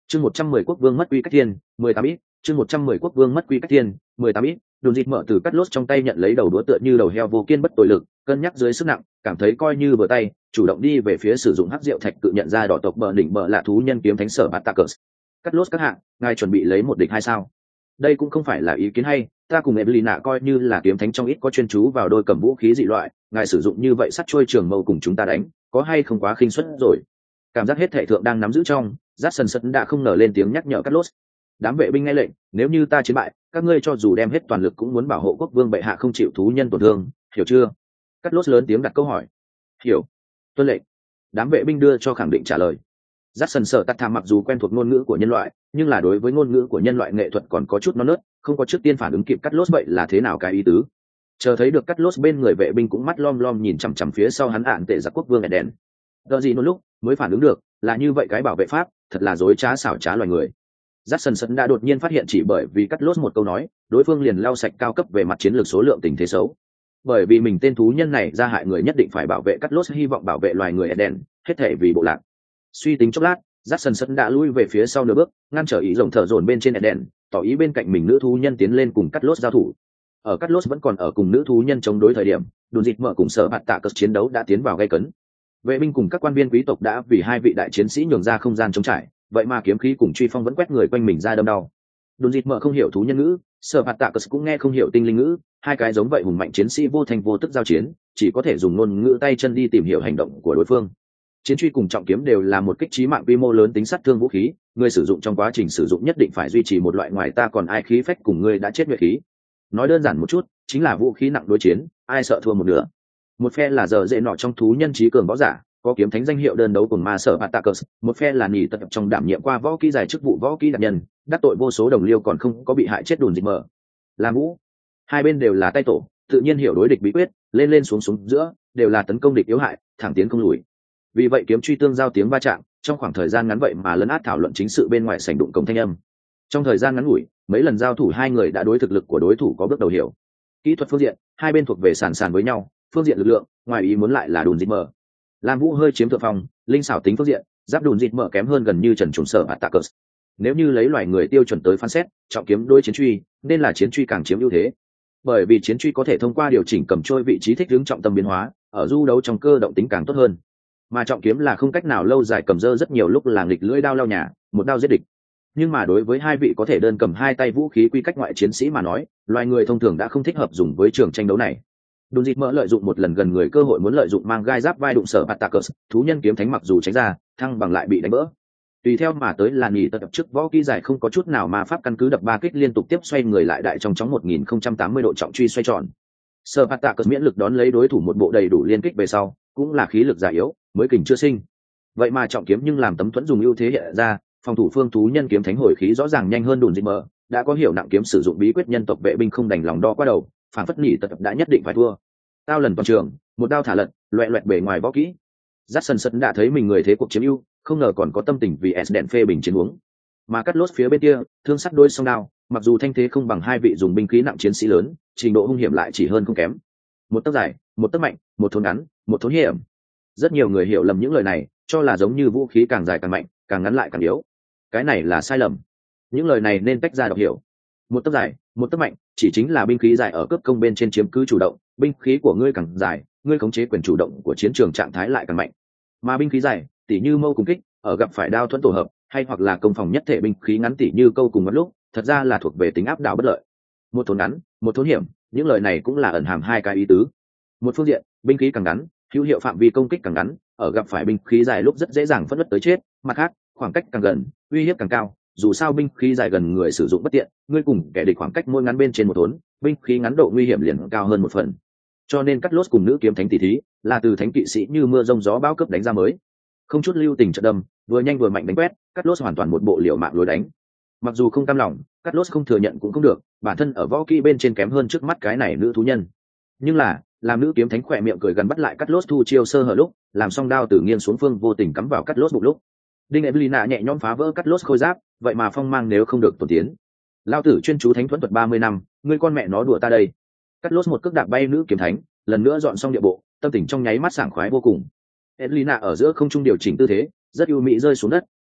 chương 110 quốc vương mất quy cách thiên 18 ít chương 110 quốc vương mất quy cách thiên 18 ít đồn dịt mở từ cắt lốt trong tay nhận lấy đầu đũa tựa như đầu heo vô kiên bất tội lực, cân nhắc dưới sức nặng, cảm thấy coi như vừa tay, chủ động đi về phía sử dụng hắc rượu thạch cự nhận ra đỏ tộc bờ đỉnh bờ lạ thú nhân kiếm thánh sở Spartacus. Cắt lốt các hạng, ngài chuẩn bị lấy một địch hai sao? Đây cũng không phải là ý kiến hay, ta cùng Evelina coi như là kiếm thánh trong ít có chuyên chú vào đôi cầm vũ khí dị loại, ngài sử dụng như vậy sắt trôi trường mâu cùng chúng ta đánh, có hay không quá khinh suất rồi? Cảm giác hết thể thượng đang nắm giữ trong, Jackson sân đã không nở lên tiếng nhắc nhở Cắt lốt. Đám vệ binh nghe lệnh, nếu như ta chiến bại, các ngươi cho dù đem hết toàn lực cũng muốn bảo hộ quốc vương bệ hạ không chịu thú nhân tổn thương, hiểu chưa? Cắt lốt lớn tiếng đặt câu hỏi. Hiểu. Tuân lệnh. Đám vệ binh đưa cho khẳng định trả lời. Jackson sợ tắt tham mặc dù quen thuộc ngôn ngữ của nhân loại, nhưng là đối với ngôn ngữ của nhân loại nghệ thuật còn có chút non nớt, không có trước tiên phản ứng kịp Cắt lốt vậy là thế nào cái ý tứ. Chờ thấy được Cắt lốt bên người vệ binh cũng mắt lom lom nhìn chằm chằm phía sau hắn ạn tệ giặc quốc vương Eden. Đợi gì nôn lúc mới phản ứng được, là như vậy cái bảo vệ pháp, thật là dối trá xảo trá loài người. Jackson sân đã đột nhiên phát hiện chỉ bởi vì Cắt lốt một câu nói, đối phương liền lau sạch cao cấp về mặt chiến lược số lượng tình thế xấu. Bởi vì mình tên thú nhân này ra hại người nhất định phải bảo vệ Cắt lốt, hy vọng bảo vệ loài người Eden, hết thể vì bộ lạc. Suy tính chốc lát, Jackson sân đã lui về phía sau nửa bước, ngăn trở ý rồng thở dồn bên trên Eden, tỏ ý bên cạnh mình nữ thú nhân tiến lên cùng Cắt lốt giao thủ. Ở Cắt lốt vẫn còn ở cùng nữ thú nhân chống đối thời điểm, đồn dịt mở cùng sở bạt tạ cất chiến đấu đã tiến vào gay cấn. Vệ binh cùng các quan viên quý tộc đã vì hai vị đại chiến sĩ nhường ra không gian chống trải, vậy mà kiếm khí cùng truy phong vẫn quét người quanh mình ra đâm đau. Đồn dịt mở không hiểu thú nhân ngữ, sở bạt tạ cất cũng nghe không hiểu tinh linh ngữ, hai cái giống vậy hùng mạnh chiến sĩ vô thành vô tức giao chiến, chỉ có thể dùng ngôn ngữ tay chân đi tìm hiểu hành động của đối phương. Chiến truy cùng trọng kiếm đều là một kích chí mạng quy mô lớn tính sát thương vũ khí, người sử dụng trong quá trình sử dụng nhất định phải duy trì một loại ngoài ta còn ai khí phách cùng người đã chết nhuệ khí. Nói đơn giản một chút, chính là vũ khí nặng đối chiến, ai sợ thua một nửa. Một phe là giờ dễ nọ trong thú nhân trí cường võ giả, có kiếm thánh danh hiệu đơn đấu cùng ma sở Spartacus, một phe là nhì tập trong đảm nhiệm qua võ kỹ dài chức vụ võ kỹ đặc nhân, đắc tội vô số đồng liêu còn không có bị hại chết đồn dịch mở. Làm vũ, hai bên đều là tay tổ, tự nhiên hiểu đối địch bí quyết, lên lên xuống xuống giữa đều là tấn công địch yếu hại, thẳng tiến không lùi. Vì vậy kiếm truy tương giao tiếng va chạm, trong khoảng thời gian ngắn vậy mà lấn át thảo luận chính sự bên ngoài sảnh đụng cổng thanh âm. Trong thời gian ngắn ngủi, mấy lần giao thủ hai người đã đối thực lực của đối thủ có bước đầu hiểu. Kỹ thuật phương diện, hai bên thuộc về sàn sàn với nhau, phương diện lực lượng, ngoài ý muốn lại là đồn dịch mở. Lam Vũ hơi chiếm thượng phong, linh xảo tính phương diện, giáp đùn dịt mở kém hơn gần như trần trùng sở Spartacus. Nếu như lấy loài người tiêu chuẩn tới phán xét, trọng kiếm đối chiến truy, nên là chiến truy càng chiếm ưu thế. Bởi vì chiến truy có thể thông qua điều chỉnh cầm trôi vị trí thích ứng trọng tâm biến hóa, ở du đấu trong cơ động tính càng tốt hơn. Mà trọng kiếm là không cách nào lâu dài cầm dơ, rất nhiều lúc là nghịch lưỡi đao lao nhà, một đao giết địch. Nhưng mà đối với hai vị có thể đơn cầm hai tay vũ khí quy cách ngoại chiến sĩ mà nói, loài người thông thường đã không thích hợp dùng với trường tranh đấu này. Đồn dịt mỡ lợi dụng một lần gần người cơ hội muốn lợi dụng mang gai giáp vai đụng sở Spartacus, thú nhân kiếm thánh mặc dù tránh ra, thăng bằng lại bị đánh vỡ. Tùy theo mà tới là nhì tập trước võ kỹ dài không có chút nào mà pháp căn cứ đập ba kích liên tục tiếp xoay người lại đại trong chóng 1080 độ trọng truy xoay tròn. Spartacus miễn lực đón lấy đối thủ một bộ đầy đủ liên kích về sau, cũng là khí lực già yếu, mới kình chưa sinh. Vậy mà trọng kiếm nhưng làm tấm thuẫn dùng ưu thế hiện ra, phòng thủ phương thú nhân kiếm thánh hồi khí rõ ràng nhanh hơn đồn dịt mỡ, đã có hiểu nặng kiếm sử dụng bí quyết nhân tộc vệ binh không đành lòng đo qua đầu, phản phất nhị tập đã nhất định phải thua. Tao lần toàn trường, một đao thả lật, loẹt loẹt bề ngoài võ kỹ. Jackson sân đã thấy mình người thế cuộc chiếm ưu, không ngờ còn có tâm tình vì S đèn phê bình chiến uống. Mà cắt lốt phía bên kia, thương sắt đôi song đao, mặc dù thanh thế không bằng hai vị dùng binh khí nặng chiến sĩ lớn, trình độ hung hiểm lại chỉ hơn không kém. Một tấc dài, một tấc mạnh, một thốn ngắn, một thốn hiểm. Rất nhiều người hiểu lầm những lời này, cho là giống như vũ khí càng dài càng mạnh, càng ngắn lại càng yếu. Cái này là sai lầm. Những lời này nên tách ra đọc hiểu. Một tấc dài, một tấc mạnh, chỉ chính là binh khí dài ở cướp công bên trên chiếm cứ chủ động, binh khí của ngươi càng dài, ngươi khống chế quyền chủ động của chiến trường trạng thái lại càng mạnh. Mà binh khí dài, tỉ như mâu cùng kích, ở gặp phải đao thuẫn tổ hợp, hay hoặc là công phòng nhất thể binh khí ngắn tỉ như câu cùng một lúc, thật ra là thuộc về tính áp đảo bất lợi. Một thốn ngắn, một thốn hiểm, những lời này cũng là ẩn hàm hai cái ý tứ. Một phương diện, binh khí càng ngắn, hữu hiệu phạm vi công kích càng ngắn, ở gặp phải binh khí dài lúc rất dễ dàng phất đất tới chết. Mặt khác, khoảng cách càng gần, uy hiếp càng cao. Dù sao binh khí dài gần người sử dụng bất tiện, ngươi cùng kẻ địch khoảng cách mỗi ngắn bên trên một thốn, binh khí ngắn độ nguy hiểm liền cao hơn một phần. Cho nên cắt lốt cùng nữ kiếm thánh tỷ thí, là từ thánh kỵ sĩ như mưa rông gió bão cướp đánh ra mới. Không chút lưu tình trận đâm, vừa nhanh vừa mạnh đánh quét, cắt lốt hoàn toàn một bộ liều mạng lối đánh. Mặc dù không cam lòng, cắt lốt không thừa nhận cũng không được, bản thân ở võ kỹ bên trên kém hơn trước mắt cái này nữ thú nhân. Nhưng là, làm nữ kiếm thánh khỏe miệng cười gần bắt lại cắt lốt thu chiêu sơ hở lúc, làm song đao từ nghiêng xuống phương vô tình cắm vào cắt lốt bụng lúc. Đinh Evelina nhẹ nhõm phá vỡ cắt lốt khôi giáp, vậy mà phong mang nếu không được tổ tiến. Lao tử chuyên chú thánh thuẫn thuật 30 năm, ngươi con mẹ nó đùa ta đây. Cắt lốt một cước đạp bay nữ kiếm thánh, lần nữa dọn xong địa bộ, tâm tình trong nháy mắt sảng khoái vô cùng. Evelina ở giữa không trung điều chỉnh tư thế, rất ưu mỹ rơi xuống đất,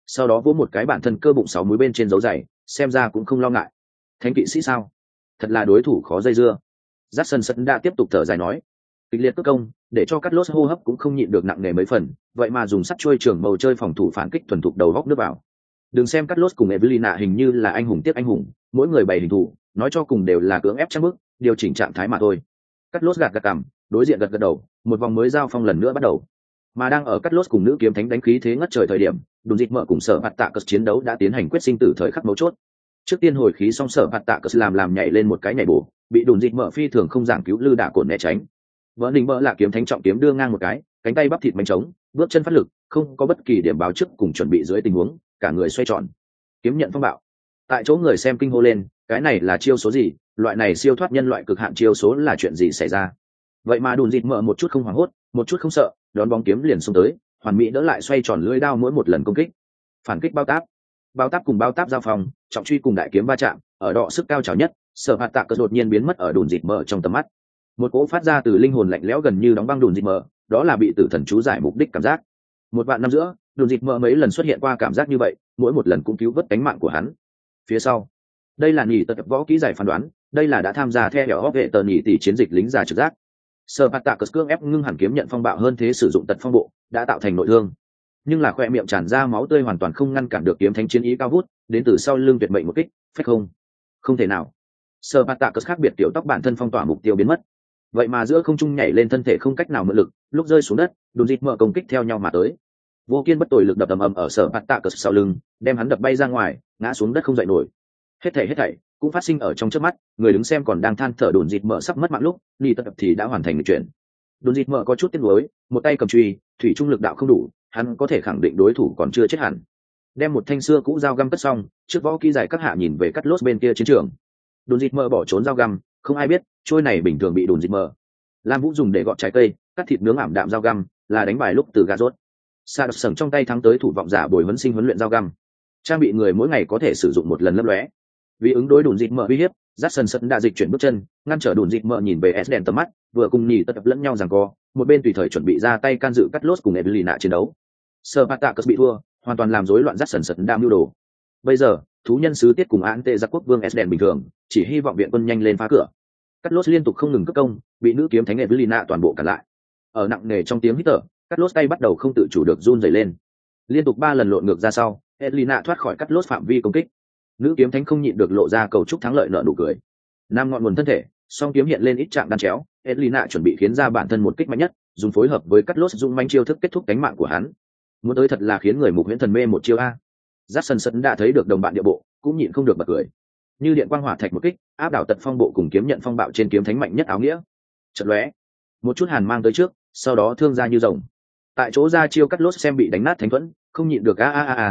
sau đó vỗ một cái bản thân cơ bụng 6 múi bên trên dấu giày, xem ra cũng không lo ngại. Thánh kỵ sĩ sao? Thật là đối thủ khó dây dưa. Jackson sân đã tiếp tục thở dài nói, kịch liệt cước công để cho cắt lốt hô hấp cũng không nhịn được nặng nề mấy phần, vậy mà dùng sắt trôi trường bầu chơi phòng thủ phản kích thuần thục đầu góc nước vào. Đừng xem cắt lốt cùng Evelina hình như là anh hùng tiếp anh hùng, mỗi người bày hình thủ, nói cho cùng đều là cưỡng ép chắc bước điều chỉnh trạng thái mà thôi. Cắt lốt gạt cằm, đối diện gật đầu, một vòng mới giao phong lần nữa bắt đầu. Mà đang ở cắt lốt cùng nữ kiếm thánh đánh khí thế ngất trời thời điểm, đùn dịt mở cùng sở hạt tạ cất chiến đấu đã tiến hành quyết sinh tử thời khắc mấu chốt. Trước tiên hồi khí xong sở hạt tạ cất làm nhảy lên một cái nhảy bổ, bị đùn dịt mở phi thường không giảng cứu lư đả cồn né tránh. Vỡ đình bỡ là kiếm thánh trọng kiếm đưa ngang một cái, cánh tay bắp thịt mạnh trống, bước chân phát lực, không có bất kỳ điểm báo trước cùng chuẩn bị dưới tình huống, cả người xoay tròn, kiếm nhận phong bạo. Tại chỗ người xem kinh hô lên, cái này là chiêu số gì? Loại này siêu thoát nhân loại cực hạn chiêu số là chuyện gì xảy ra? Vậy mà đùn dịt mở một chút không hoảng hốt, một chút không sợ, đón bóng kiếm liền xông tới, hoàn mỹ đỡ lại xoay tròn lưỡi đao mỗi một lần công kích. Phản kích bao táp cùng bao táp giao phòng, trọng truy cùng đại kiếm va chạm, ở độ sức cao trào nhất, sở hạt tạ cờ đột nhiên biến mất ở đùn dịt mở trong tầm mắt. Một cỗ phát ra từ linh hồn lạnh lẽo gần như đóng băng đùn dịt mở, đó là bị tử thần chú giải mục đích cảm giác. Một vạn năm giữa, đùn dịt mở mấy lần xuất hiện qua cảm giác như vậy, mỗi một lần cũng cứu vớt cánh mạng của hắn. Phía sau, đây là nhì tật võ kỹ giải phán đoán, đây là đã tham gia theo hẻo hóc vệ tờ nhì tỷ chiến dịch lính già trực giác. Sở bạt tạ cờ cưỡng ép ngưng hẳn kiếm nhận phong bạo hơn thế sử dụng tật phong bộ đã tạo thành nội thương, nhưng là khoe miệng tràn ra máu tươi hoàn toàn không ngăn cản được kiếm thánh chiến ý cao vút đến từ sau lưng tuyệt mệnh một kích phách không thể nào. Sở bạt tạ cờ khác biệt tiểu tóc bản thân phong tỏa mục tiêu biến mất, vậy mà giữa không trung nhảy lên thân thể không cách nào mượn lực, lúc rơi xuống đất đùn dịt mở công kích theo nhau mà tới, vô kiên bất tồi lực đập ầm ầm ở sở bạt tạ cờ sau lưng, đem hắn đập bay ra ngoài, ngã xuống đất không dậy nổi. Hết thảy cũng phát sinh ở trong chớp mắt, người đứng xem còn đang than thở đùn dịt mở sắp mất mạng lúc, ni tập thì đã hoàn thành chuyện. Đùn dịt mở có chút tiếc nuối, một tay cầm chùy, thủy trung lực đạo không đủ, hắn có thể khẳng định đối thủ còn chưa chết hẳn. Đem một thanh xưa cũ dao găm cất xong, trước võ kỹ giải các hạ nhìn về cắt lốt bên kia chiến trường. Đùn dịt mở bỏ trốn dao găm, không ai biết, trôi này bình thường bị đùn dịt mở. Lam Vũ dùng để gọt trái cây, cắt thịt nướng ảm đạm dao găm, là đánh bài lúc từ gà rốt. Sa đập sừng trong tay thắng tới thủ vọng giả bồi huấn sinh huấn luyện dao găm. Trang bị người mỗi ngày có thể sử dụng một lần lấp lóe. Vì ứng đối đùn dịt mở uy hiếp, Jackson sân đã dịch chuyển bước chân, ngăn trở đùn dịt mở nhìn về S đèn tầm mắt, vừa cùng nhì tập lẫn nhau giằng co, một bên tùy thời chuẩn bị ra tay can dự cắt lốt cùng Evelina chiến đấu. Spartacus bị thua, hoàn toàn làm rối loạn Jackson sân đam mưu đồ. Bây giờ, thú nhân sứ tiết cùng án tệ giặc quốc vương S đèn bình thường, chỉ hy vọng viện quân nhanh lên phá cửa. Cắt lốt liên tục không ngừng cất công, bị nữ kiếm thánh Evelina toàn bộ cản lại. Ở nặng nề trong tiếng hít thở, cắt lốt tay bắt đầu không tự chủ được run rẩy lên. Liên tục 3 lần lộn ngược ra sau, Evelina thoát khỏi cắt lốt phạm vi công kích. Nữ kiếm thánh không nhịn được lộ ra cầu chúc thắng lợi nở nụ cười. Nam ngọn nguồn thân thể, song kiếm hiện lên ít trạng đan chéo, Evelina chuẩn bị khiến ra bản thân một kích mạnh nhất, dùng phối hợp với cắt lốt dung manh chiêu thức kết thúc cánh mạng của hắn. Muốn tới thật là khiến người mục huyễn thần mê một chiêu a. Jackson sân đã thấy được đồng bạn địa bộ, cũng nhịn không được bật cười. Như điện quang hỏa thạch một kích, áp đảo tật phong bộ cùng kiếm nhận phong bạo trên kiếm thánh mạnh nhất áo nghĩa. Chợt lóe, một chút hàn mang tới trước, sau đó thương ra như rồng. Tại chỗ ra chiêu cắt lốt xem bị đánh nát thánh thuẫn, không nhịn được ha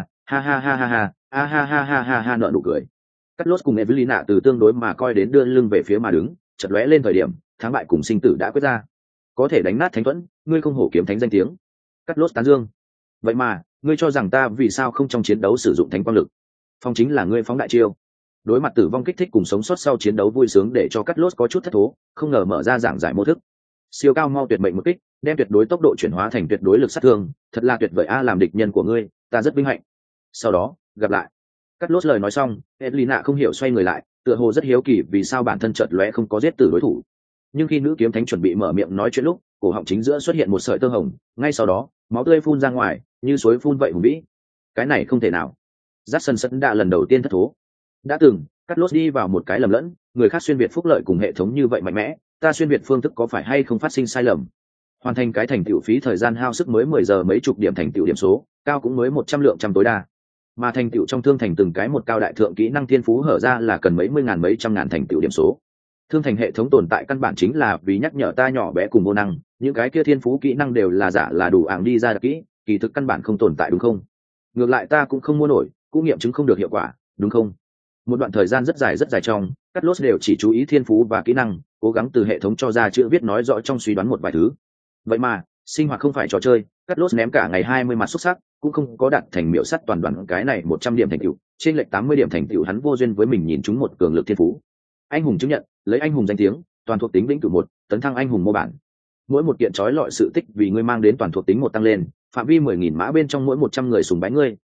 ha nở nụ cười. Cắt lốt cùng Evelina từ tương đối mà coi đến đưa lưng về phía mà đứng, chợt lóe lên thời điểm, thắng bại cùng sinh tử đã quyết ra. Có thể đánh nát thánh thuẫn, ngươi không hổ kiếm thánh danh tiếng. Cắt lốt tán dương. Vậy mà, ngươi cho rằng ta vì sao không trong chiến đấu sử dụng thánh quang lực? Phong chính là ngươi phóng đại chiêu. Đối mặt tử vong kích thích cùng sống sót sau chiến đấu vui sướng để cho cắt lốt có chút thất thố, không ngờ mở ra giảng giải mô thức. Siêu cao mau tuyệt mệnh một kích, đem tuyệt đối tốc độ chuyển hóa thành tuyệt đối lực sát thương, thật là tuyệt vời a, làm địch nhân của ngươi, ta rất vinh hạnh. Sau đó, gặp lại. Cắt lốt lời nói xong, Evelina không hiểu xoay người lại, tựa hồ rất hiếu kỳ vì sao bản thân chợt lóe không có giết tử đối thủ. Nhưng khi nữ kiếm thánh chuẩn bị mở miệng nói chuyện lúc, cổ họng chính giữa xuất hiện một sợi tơ hồng, ngay sau đó, máu tươi phun ra ngoài, như suối phun vậy hùng vĩ. Cái này không thể nào. Jackson sân đã lần đầu tiên thất thố. Đã từng, cắt lốt đi vào một cái lầm lẫn, người khác xuyên việt phúc lợi cùng hệ thống như vậy mạnh mẽ, ta xuyên việt phương thức có phải hay không phát sinh sai lầm? Hoàn thành cái thành tựu phí thời gian hao sức mới 10 giờ mấy chục điểm thành tựu điểm số, cao cũng mới 100 lượng trăm tối đa. Mà thành tựu trong thương thành từng cái một cao đại thượng kỹ năng thiên phú hở ra là cần mấy mươi ngàn mấy trăm ngàn thành tựu điểm số. Thương thành hệ thống tồn tại căn bản chính là vì nhắc nhở ta nhỏ bé cùng vô năng, những cái kia thiên phú kỹ năng đều là giả là đủ ảng đi ra đặc kỹ, kỳ thực căn bản không tồn tại đúng không? Ngược lại ta cũng không mua nổi, cũng nghiệm chứng không được hiệu quả, đúng không? Một đoạn thời gian rất dài trong, cắt lốt đều chỉ chú ý thiên phú và kỹ năng, cố gắng từ hệ thống cho ra chữ viết nói rõ trong suy đoán một vài thứ. Vậy mà, sinh hoạt không phải trò chơi, cắt lốt ném cả ngày 20 mặt xuất sắc, cũng không có đạt thành miểu sắt toàn đoàn cái này 100 điểm thành tựu, trên lệch 80 điểm thành tựu hắn vô duyên với mình nhìn chúng một cường lực thiên phú. Anh hùng chứng nhận, lấy anh hùng danh tiếng, toàn thuộc tính vĩnh cửu 1, tấn thăng anh hùng mô bản. Mỗi một kiện trói lọi sự tích vì ngươi mang đến toàn thuộc tính 1 tăng lên, phạm vi 10.000 mã bên trong mỗi 100 người sùng bái ngươi,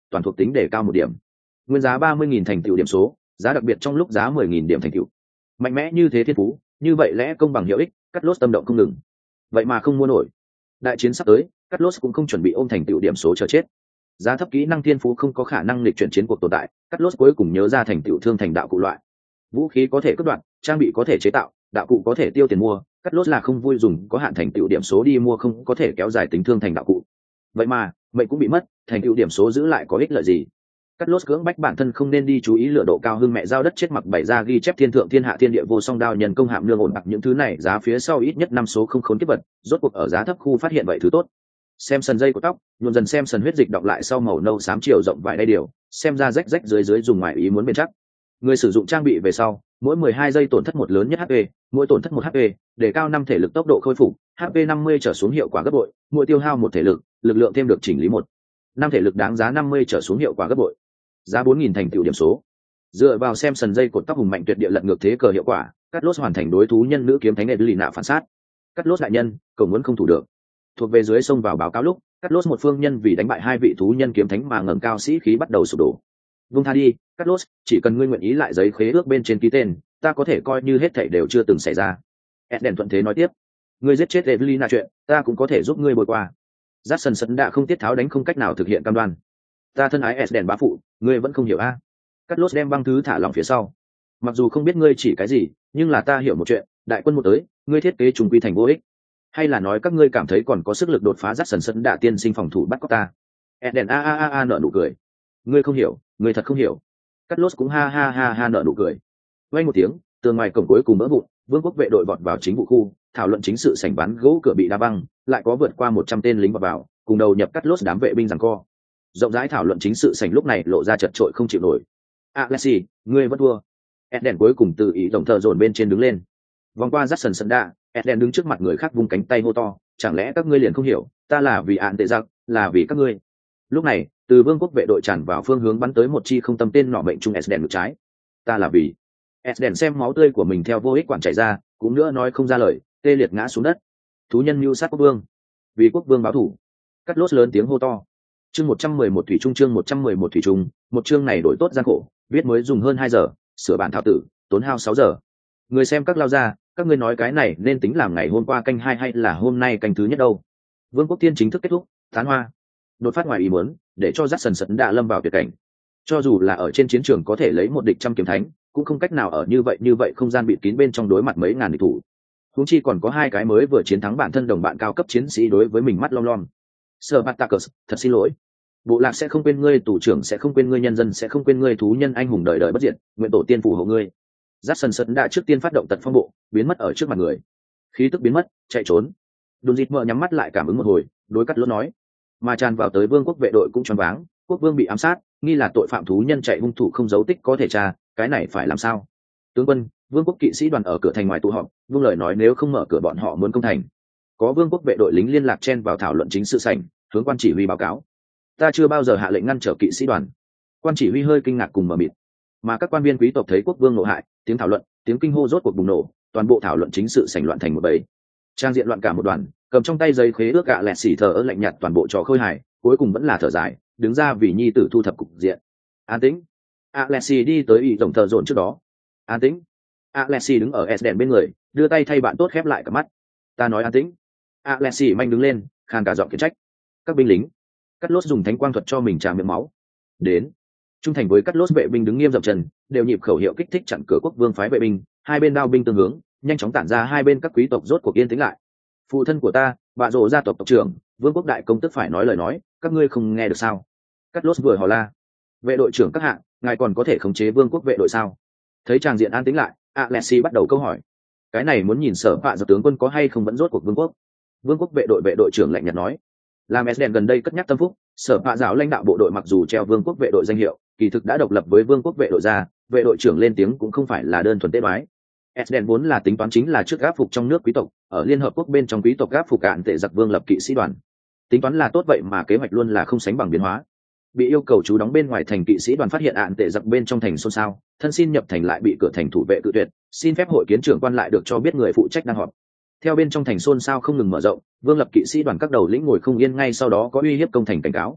toàn thuộc tính để cao 1 điểm. Nguyên giá 30.000 thành tựu điểm số, giá đặc biệt trong lúc giá 10.000 điểm thành tựu. Mạnh mẽ như thế thiên phú, như vậy lẽ công bằng hiệu ích, Cắt Lốt tâm động không ngừng. Vậy mà không mua nổi. Đại chiến sắp tới, Cắt Lốt cũng không chuẩn bị ôm thành tựu điểm số chờ chết. Giá thấp kỹ năng thiên phú không có khả năng lịch chuyển chiến cuộc tồn tại, Cắt Lốt cuối cùng nhớ ra thành tựu thương thành đạo cụ loại. Vũ khí có thể cắt đoạn, trang bị có thể chế tạo, đạo cụ có thể tiêu tiền mua, Cắt Lốt là không vui dùng có hạn thành tựu điểm số đi mua không có thể kéo dài tính thương thành đạo cụ. Vậy mà mệnh cũng bị mất, thành tựu điểm số giữ lại có ích lợi gì? Cắt Lốt cưỡng bách bản thân không nên đi chú ý lựa độ cao hưng mẹ giao đất chết mặc bày ra ghi chép thiên thượng thiên hạ thiên địa vô song đao nhân công hạm nương ổn bạc những thứ này giá phía sau ít nhất 5 số không khốn kiếp vật, rốt cuộc ở giá thấp khu phát hiện vậy thứ tốt. Xem sần dây của tóc, nhuộm dần xem sần huyết dịch đọc lại sau màu nâu xám chiều rộng vài đai điều, xem ra rách rách dưới dùng ngoài ý muốn bền chắc. Người sử dụng trang bị về sau, mỗi 12 giây tổn thất một lớn nhất HP, mỗi tổn thất 1 HP, để cao 5 thể lực tốc độ khôi phục, HP 50 trở xuống hiệu quả gấp bội, mỗi tiêu hao 1 thể lực, lực lượng thêm được chỉnh lý 5 thể lực đáng giá 50 trở xuống hiệu quả gấp bội. Giá 4.000 thành tựu điểm số. Dựa vào xem sần dây cột tóc hùng mạnh tuyệt địa lật ngược thế cờ hiệu quả, Cắt Lốt hoàn thành đối thú nhân nữ kiếm thánh Evelina phản sát. Cắt Lốt đại nhân, cầu muốn không thủ được. Thuộc về dưới sông vào báo cáo lúc, Cắt Lốt một phương nhân vì đánh bại 2 vị thú nhân kiếm thánh mà ngẩng cao sĩ khí bắt đầu sụp đổ. Vung tha đi, Cắt Lốt, chỉ cần ngươi nguyện ý lại giấy khế ước bên trên ký tên, ta có thể coi như hết thảy đều chưa từng xảy ra. Eden thuận thế nói tiếp, ngươi giết chết Evelina chuyện, ta cũng có thể giúp ngươi bồi qua. Jackson sẵn đã không tiết tháo đánh không cách nào thực hiện cam đoan. Ta thân ái Eden bá phụ, ngươi vẫn không hiểu a? Cắt Lốt đem băng thứ thả lỏng phía sau. Mặc dù không biết ngươi chỉ cái gì, nhưng là ta hiểu một chuyện, đại quân một tới, ngươi thiết kế trùng quy thành vô ích. Hay là nói các ngươi cảm thấy còn có sức lực đột phá Jackson sẵn đã tiên sinh phòng thủ bắt cóc ta? Eden a nở nụ cười. Ngươi không hiểu, ngươi thật không hiểu. Cắt Lốt cũng ha nở nụ cười. Vang một tiếng, tường ngoài cổng cuối cùng vỡ vụn, vương quốc vệ đội vọt vào chính vụ khu, thảo luận chính sự sảnh bán gỗ cửa bị đá văng, lại có vượt qua 100 tên lính vào, cùng đầu nhập Cắt Lốt đám vệ binh giằng co. Rộng rãi thảo luận chính sự sảnh lúc này lộ ra chật trội không chịu nổi. Alexi, ngươi vẫn thua. Eden cuối cùng từ ý tổng thờ dồn bên trên đứng lên. Vòng qua Jackson sân đa, Eden đứng trước mặt người khác vung cánh tay hô to, chẳng lẽ các ngươi liền không hiểu, ta là vì án tệ giặc, là vì các ngươi. Lúc này, từ vương quốc vệ đội tràn vào phương hướng bắn tới một chi không tâm tên nỏ mệnh trung Eden ngược trái. Ta là vì. Eden xem máu tươi của mình theo vô ích quản chảy ra, cũng nữa nói không ra lời, tê liệt ngã xuống đất. Thú nhân mưu sát quốc vương, vì quốc vương báo thù. Cắt Lốt lớn tiếng hô to. Chương 111 thủy trung, chương 111 thủy trung, một chương này đổi tốt gian khổ, viết mới dùng hơn 2 giờ, sửa bản thảo tử, tốn hao 6 giờ. Người xem các lao ra, các ngươi nói cái này nên tính làm ngày hôm qua canh 2 hay là hôm nay canh thứ nhất đâu? Vương quốc tiên chính thức kết thúc, tán hoa. Đột phát ngoài ý muốn, để cho Jackson sẵn đã lâm vào tuyệt cảnh. Cho dù là ở trên chiến trường có thể lấy một địch trăm kiếm thánh, cũng không cách nào ở như vậy không gian bịt kín bên trong đối mặt mấy ngàn địch thủ. Huống chi còn có 2 cái mới vừa chiến thắng bản thân đồng bạn cao cấp chiến sĩ đối với mình mắt lom lom. Spartacus, thật xin lỗi. Bộ lạc sẽ không quên ngươi, tù trưởng sẽ không quên ngươi, nhân dân sẽ không quên ngươi, thú nhân anh hùng đời đời bất diệt, nguyện tổ tiên phù hộ ngươi. Jackson sẵn đã trước tiên phát động tật phong bộ, biến mất ở trước mặt người. Khí tức biến mất, chạy trốn. Đồn dịt mở nhắm mắt lại cảm ứng một hồi, đối Cắt Lốt nói. Mà tràn vào tới vương quốc vệ đội cũng choáng váng, quốc vương bị ám sát, nghi là tội phạm thú nhân chạy hung thủ không dấu tích có thể tra, cái này phải làm sao? Tướng quân, vương quốc kỵ sĩ đoàn ở cửa thành ngoài tụ họp, vương lời nói nếu không mở cửa bọn họ muốn công thành. Có vương quốc vệ đội lính liên lạc chen vào thảo luận chính sự sảnh, hướng quan chỉ huy báo cáo. Ta chưa bao giờ hạ lệnh ngăn trở kỵ sĩ đoàn. Quan chỉ huy hơi kinh ngạc cùng mờ mịt. Mà các quan viên quý tộc thấy quốc vương nộ hại, tiếng thảo luận, tiếng kinh hô rốt cuộc bùng nổ, toàn bộ thảo luận chính sự sảnh loạn thành một bầy. Trang diện loạn cả một đoàn, cầm trong tay giấy khế ước gạ lẹt xỉ thờ ơ lạnh nhạt toàn bộ trò khơi hài, cuối cùng vẫn là thở dài, đứng ra vì nhi tử thu thập cục diện. An tĩnh. Alexi đi tới ủy tổng thờ dồn trước đó. An tĩnh. Alexi đứng ở Eden bên người, đưa tay thay bạn tốt khép lại cả mắt. Ta nói an tĩnh. Alexi manh đứng lên, khàn cả giọng khiển trách. Các binh lính. Cắt Lốt dùng thánh quang thuật cho mình trà miệng máu. Đến. Trung thành với Cắt Lốt vệ binh đứng nghiêm dậm chân, đều nhịp khẩu hiệu kích thích chặn cửa quốc vương phái vệ binh, hai bên đao binh tương hướng, nhanh chóng tản ra hai bên các quý tộc rốt cuộc yên tĩnh lại. Phụ thân của ta, bạ rồ gia tộc tộc trưởng, vương quốc đại công tức phải nói lời nói, các ngươi không nghe được sao? Cắt Lốt vừa hò la. Vệ đội trưởng các hạng, ngài còn có thể khống chế vương quốc vệ đội sao? Thấy tràng diện an tĩnh lại, Alexi bắt đầu câu hỏi. Cái này muốn nhìn sở bạ giật tướng quân có hay không vẫn rốt cuộc vương quốc. Vương quốc vệ đội trưởng lạnh nhạt nói. Làm Eden gần đây cất nhắc tâm phúc, sở bạ giáo lãnh đạo bộ đội mặc dù treo vương quốc vệ đội danh hiệu, kỳ thực đã độc lập với vương quốc vệ đội ra, vệ đội trưởng lên tiếng cũng không phải là đơn thuần tế bái. Eden vốn là tính toán chính là trước gáp phục trong nước quý tộc, ở liên hợp quốc bên trong quý tộc gáp phục cạn tệ giặc vương lập kỵ sĩ đoàn. Tính toán là tốt vậy mà kế hoạch luôn là không sánh bằng biến hóa. Bị yêu cầu trú đóng bên ngoài thành kỵ sĩ đoàn phát hiện ạn tệ giặc bên trong thành xôn xao, thân xin nhập thành lại bị cửa thành thủ vệ cự tuyệt, xin phép hội kiến trưởng quan lại được cho biết người phụ trách đang họp. Theo bên trong thành xôn xao không ngừng mở rộng, vương lập kỵ sĩ đoàn các đầu lĩnh ngồi không yên, ngay sau đó có uy hiếp công thành cảnh cáo.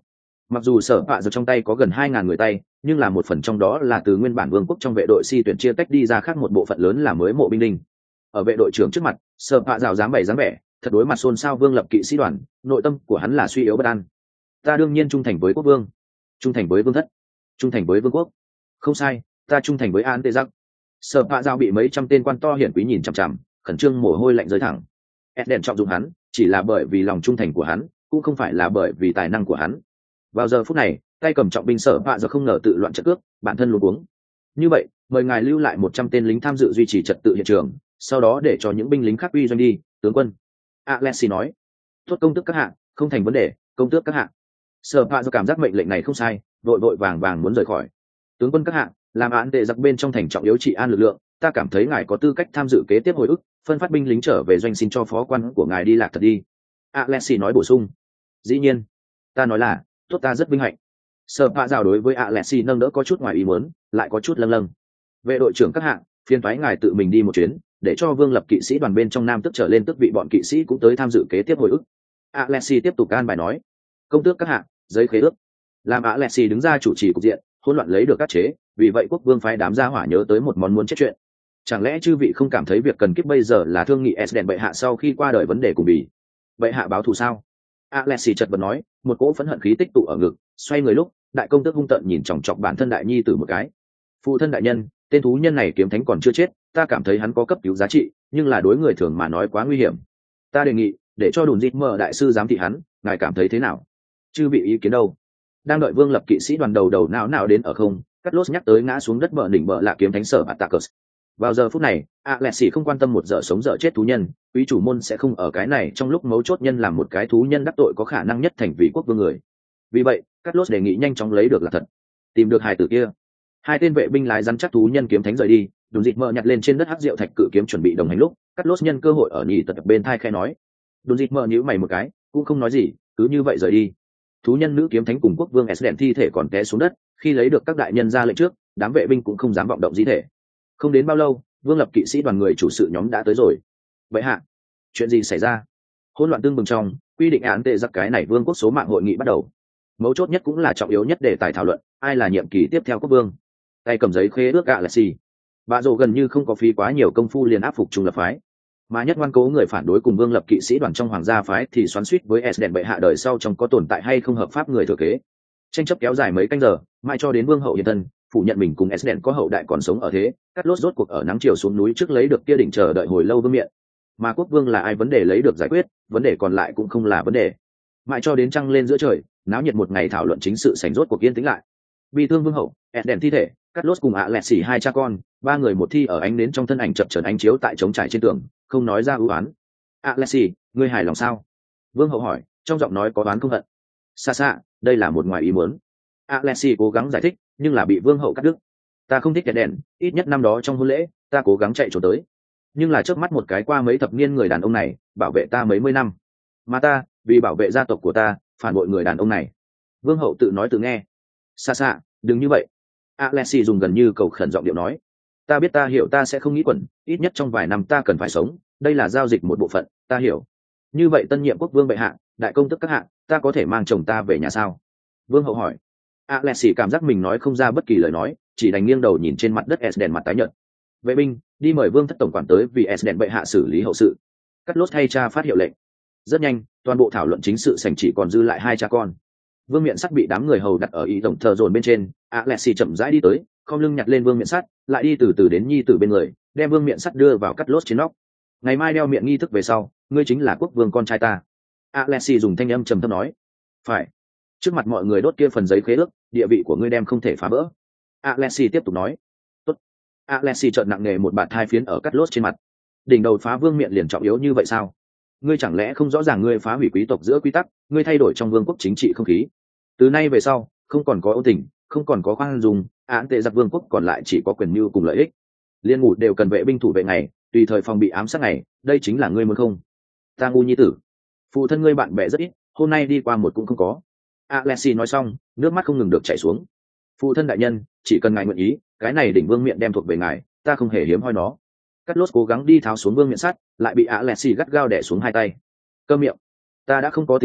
Mặc dù sở bạ giật trong tay có gần 2.000 người tay, nhưng là một phần trong đó là từ nguyên bản vương quốc trong vệ đội si tuyển chia tách đi ra khác một bộ phận lớn là mới mộ binh đinh. Ở vệ đội trưởng trước mặt, sở bạ rào dám bày dám vẻ, thật đối mặt xôn xao vương lập kỵ sĩ đoàn, nội tâm của hắn là suy yếu bất an. Ta đương nhiên trung thành với quốc vương, trung thành với vương thất, trung thành với vương quốc. Không sai, ta trung thành với an tê giặc. Sở bạ rào bị mấy trăm tên quan to hiển quý nhìn chằm chằm, khẩn trương mồ hôi lạnh rơi thẳng. Eden trọng dụng hắn, chỉ là bởi vì lòng trung thành của hắn, cũng không phải là bởi vì tài năng của hắn. Vào giờ phút này, tay cầm trọng binh sở bạ giờ không ngờ tự loạn trận cước, bản thân luống cuống. Như vậy, mời ngài lưu lại 100 tên lính tham dự duy trì trật tự hiện trường, sau đó để cho những binh lính khác uy doanh đi, tướng quân. Alexi nói. Tốt công tước các hạ, không thành vấn đề, công tước các hạ. Sở bạ giờ cảm giác mệnh lệnh này không sai, vội vội vàng vàng muốn rời khỏi. Tướng quân các hạ, làm án tệ giặc bên trong thành trọng yếu trị an lực lượng, ta cảm thấy ngài có tư cách tham dự kế tiếp hồi ức, phân phát binh lính trở về doanh xin cho phó quan của ngài đi lạc thật đi. Alexi nói bổ sung. Dĩ nhiên, ta nói là tốt, ta rất vinh hạnh. Sở bạ rào đối với Alexi nâng đỡ có chút ngoài ý muốn, lại có chút lâng lâng. Vệ đội trưởng các hạng, phiên thoái ngài tự mình đi một chuyến, để cho vương lập kỵ sĩ đoàn bên trong nam tức trở lên tước vị bọn kỵ sĩ cũng tới tham dự kế tiếp hồi ức. Alexi tiếp tục can bài nói. Công tước các hạng, giấy khế ước. Làm Alexi đứng ra chủ trì cục diện, hỗn loạn lấy được các chế, vì vậy quốc vương phái đám gia hỏa nhớ tới một món muốn chết chuyện. Chẳng lẽ chư vị không cảm thấy việc cần kiếp bây giờ là thương nghị Esden bệ hạ sau khi qua đời vấn đề cùng bì bệ hạ báo thù sao? Alexi chợt bật nói, một cỗ phẫn hận khí tích tụ ở ngực, xoay người lúc, đại công tước hung tợn nhìn chòng chọc bản thân đại nhi tử một cái. Phụ thân đại nhân, tên thú nhân này kiếm thánh còn chưa chết, ta cảm thấy hắn có cấp cứu giá trị, nhưng là đối người thường mà nói quá nguy hiểm. Ta đề nghị để cho đùn dịt mở đại sư giám thị hắn, ngài cảm thấy thế nào? Chư vị ý kiến đâu? Đang đợi vương lập kỵ sĩ đoàn đầu não đến ở không, Cắt Lốt nhắc tới ngã xuống đất bờ đỉnh bờ lạ kiếm thánh sở Atacus. Vào giờ phút này, Alexi không quan tâm một giờ sống dở chết thú nhân, quý chủ môn sẽ không ở cái này trong lúc mấu chốt nhân làm một cái thú nhân đắc tội có khả năng nhất thành vị quốc vương người. Vì vậy, Carlos đề nghị nhanh chóng lấy được là thật, tìm được hài tử kia. Hai tên vệ binh lái rắn chắc thú nhân kiếm thánh rời đi, Đùn Dịt Mờ nhặt lên trên đất hắc rượu thạch cự kiếm chuẩn bị đồng hành lúc, Carlos nhân cơ hội ở nhị tật bên thai khe nói. Đùn Dịt Mờ nhíu mày một cái, cũng không nói gì, cứ như vậy rời đi. Thú nhân nữ kiếm thánh cùng quốc vương Esden thi thể còn té xuống đất, khi lấy được các đại nhân ra lệnh trước, đám vệ binh cũng không dám vọng động di thể. Không đến bao lâu, vương lập kỵ sĩ đoàn người chủ sự nhóm đã tới rồi. Vậy hạ, chuyện gì xảy ra? Hỗn loạn tương bừng trong, quy định án tệ giặc cái này vương quốc số mạng hội nghị bắt đầu. Mấu chốt nhất cũng là trọng yếu nhất để tài thảo luận, ai là nhiệm kỳ tiếp theo quốc vương. Tay cầm giấy khế ước Alexi, bà rồ gần như không có phí quá nhiều công phu liền áp phục trung lập phái, mà nhất ngoan cố người phản đối cùng vương lập kỵ sĩ đoàn trong hoàng gia phái thì xoắn xuýt với Esden bệ hạ đời sau trong có tồn tại hay không hợp pháp người thừa kế. Tranh chấp kéo dài mấy canh giờ, mãi cho đến vương hậu hiện thân phủ nhận mình cùng Esden có hậu đại còn sống ở thế, cắt lốt rốt cuộc ở nắng chiều xuống núi trước lấy được kia đỉnh chờ đợi hồi lâu vương miện. Mà quốc vương là ai vấn đề lấy được giải quyết, vấn đề còn lại cũng không là vấn đề. Mãi cho đến trăng lên giữa trời, náo nhiệt một ngày thảo luận chính sự sành rốt cuộc yên tĩnh lại. Bị thương vương hậu, Esden thi thể, cắt lốt cùng Alexi hai cha con, ba người một thi ở ánh nến trong thân ảnh chập chờn ánh chiếu tại trống trải trên tường, không nói ra ưu oán. Alexi, ngươi hài lòng sao? Vương hậu hỏi, trong giọng nói có oán không hận. Xa xa, đây là một ngoài ý muốn. Alexi cố gắng giải thích, nhưng là bị vương hậu cắt đứt. Ta không thích đèn, ít nhất năm đó trong hôn lễ, ta cố gắng chạy trốn tới. Nhưng là trước mắt một cái qua mấy thập niên người đàn ông này, bảo vệ ta mấy mươi năm. Mà ta, vì bảo vệ gia tộc của ta, phản bội người đàn ông này. Vương hậu tự nói tự nghe. Xa xa, đừng như vậy. Alexi dùng gần như cầu khẩn giọng điệu nói. Ta biết ta hiểu ta sẽ không nghĩ quẩn, ít nhất trong vài năm ta cần phải sống, đây là giao dịch một bộ phận, ta hiểu. Như vậy tân nhiệm quốc vương bệ hạ, đại công tức các hạ, ta có thể mang chồng ta về nhà sao? Vương hậu hỏi. Alexi cảm giác mình nói không ra bất kỳ lời nói, chỉ đành nghiêng đầu nhìn trên mặt đất Esden mặt tái nhợt. Vệ binh, đi mời vương thất tổng quản tới vì Esden bệ hạ xử lý hậu sự. Cắt lốt thay cha phát hiệu lệnh. Rất nhanh, toàn bộ thảo luận chính sự sành chỉ còn dư lại hai cha con. Vương miện sắt bị đám người hầu đặt ở ý tổng thờ dồn bên trên, Alexi chậm rãi đi tới, không lưng nhặt lên vương miện sắt, lại đi từ từ đến nhi tử bên người, đem vương miện sắt đưa vào cắt lốt trên nóc. Ngày mai đeo miệng nghi thức về sau, ngươi chính là quốc vương con trai ta. Alexi dùng thanh âm trầm thấp nói. Phải. Trước mặt mọi người đốt kia phần giấy khế ước, địa vị của ngươi đem không thể phá vỡ. Alexi tiếp tục nói. Tốt. Alexi trợn nặng nề một bạt thai phiến ở cắt lốt trên mặt. Đỉnh đầu phá vương miện liền trọng yếu như vậy sao? Ngươi chẳng lẽ không rõ ràng ngươi phá hủy quý tộc giữa quy tắc, ngươi thay đổi trong vương quốc chính trị không khí. Từ nay về sau, không còn có ôn tình, không còn có khoan dung, án tệ giặc vương quốc còn lại chỉ có quyền mưu cùng lợi ích. Liên ngủ đều cần vệ binh thủ vệ ngày, tùy thời phòng bị ám sát ngày, đây chính là ngươi muốn không? Ta ngu nhi tử. Phụ thân ngươi bạn bè rất ít, hôm nay đi qua một cũng không có. Alexi nói xong, nước mắt không ngừng được chảy xuống. Phụ thân đại nhân, chỉ cần ngài nguyện ý, cái này đỉnh vương miện đem thuộc về ngài, ta không hề hiếm hoi nó. Cắt lốt cố gắng đi tháo xuống vương miện sắt, lại bị Alexi gắt gao đè xuống hai tay. Câm miệng, ta đã không có tình bạn,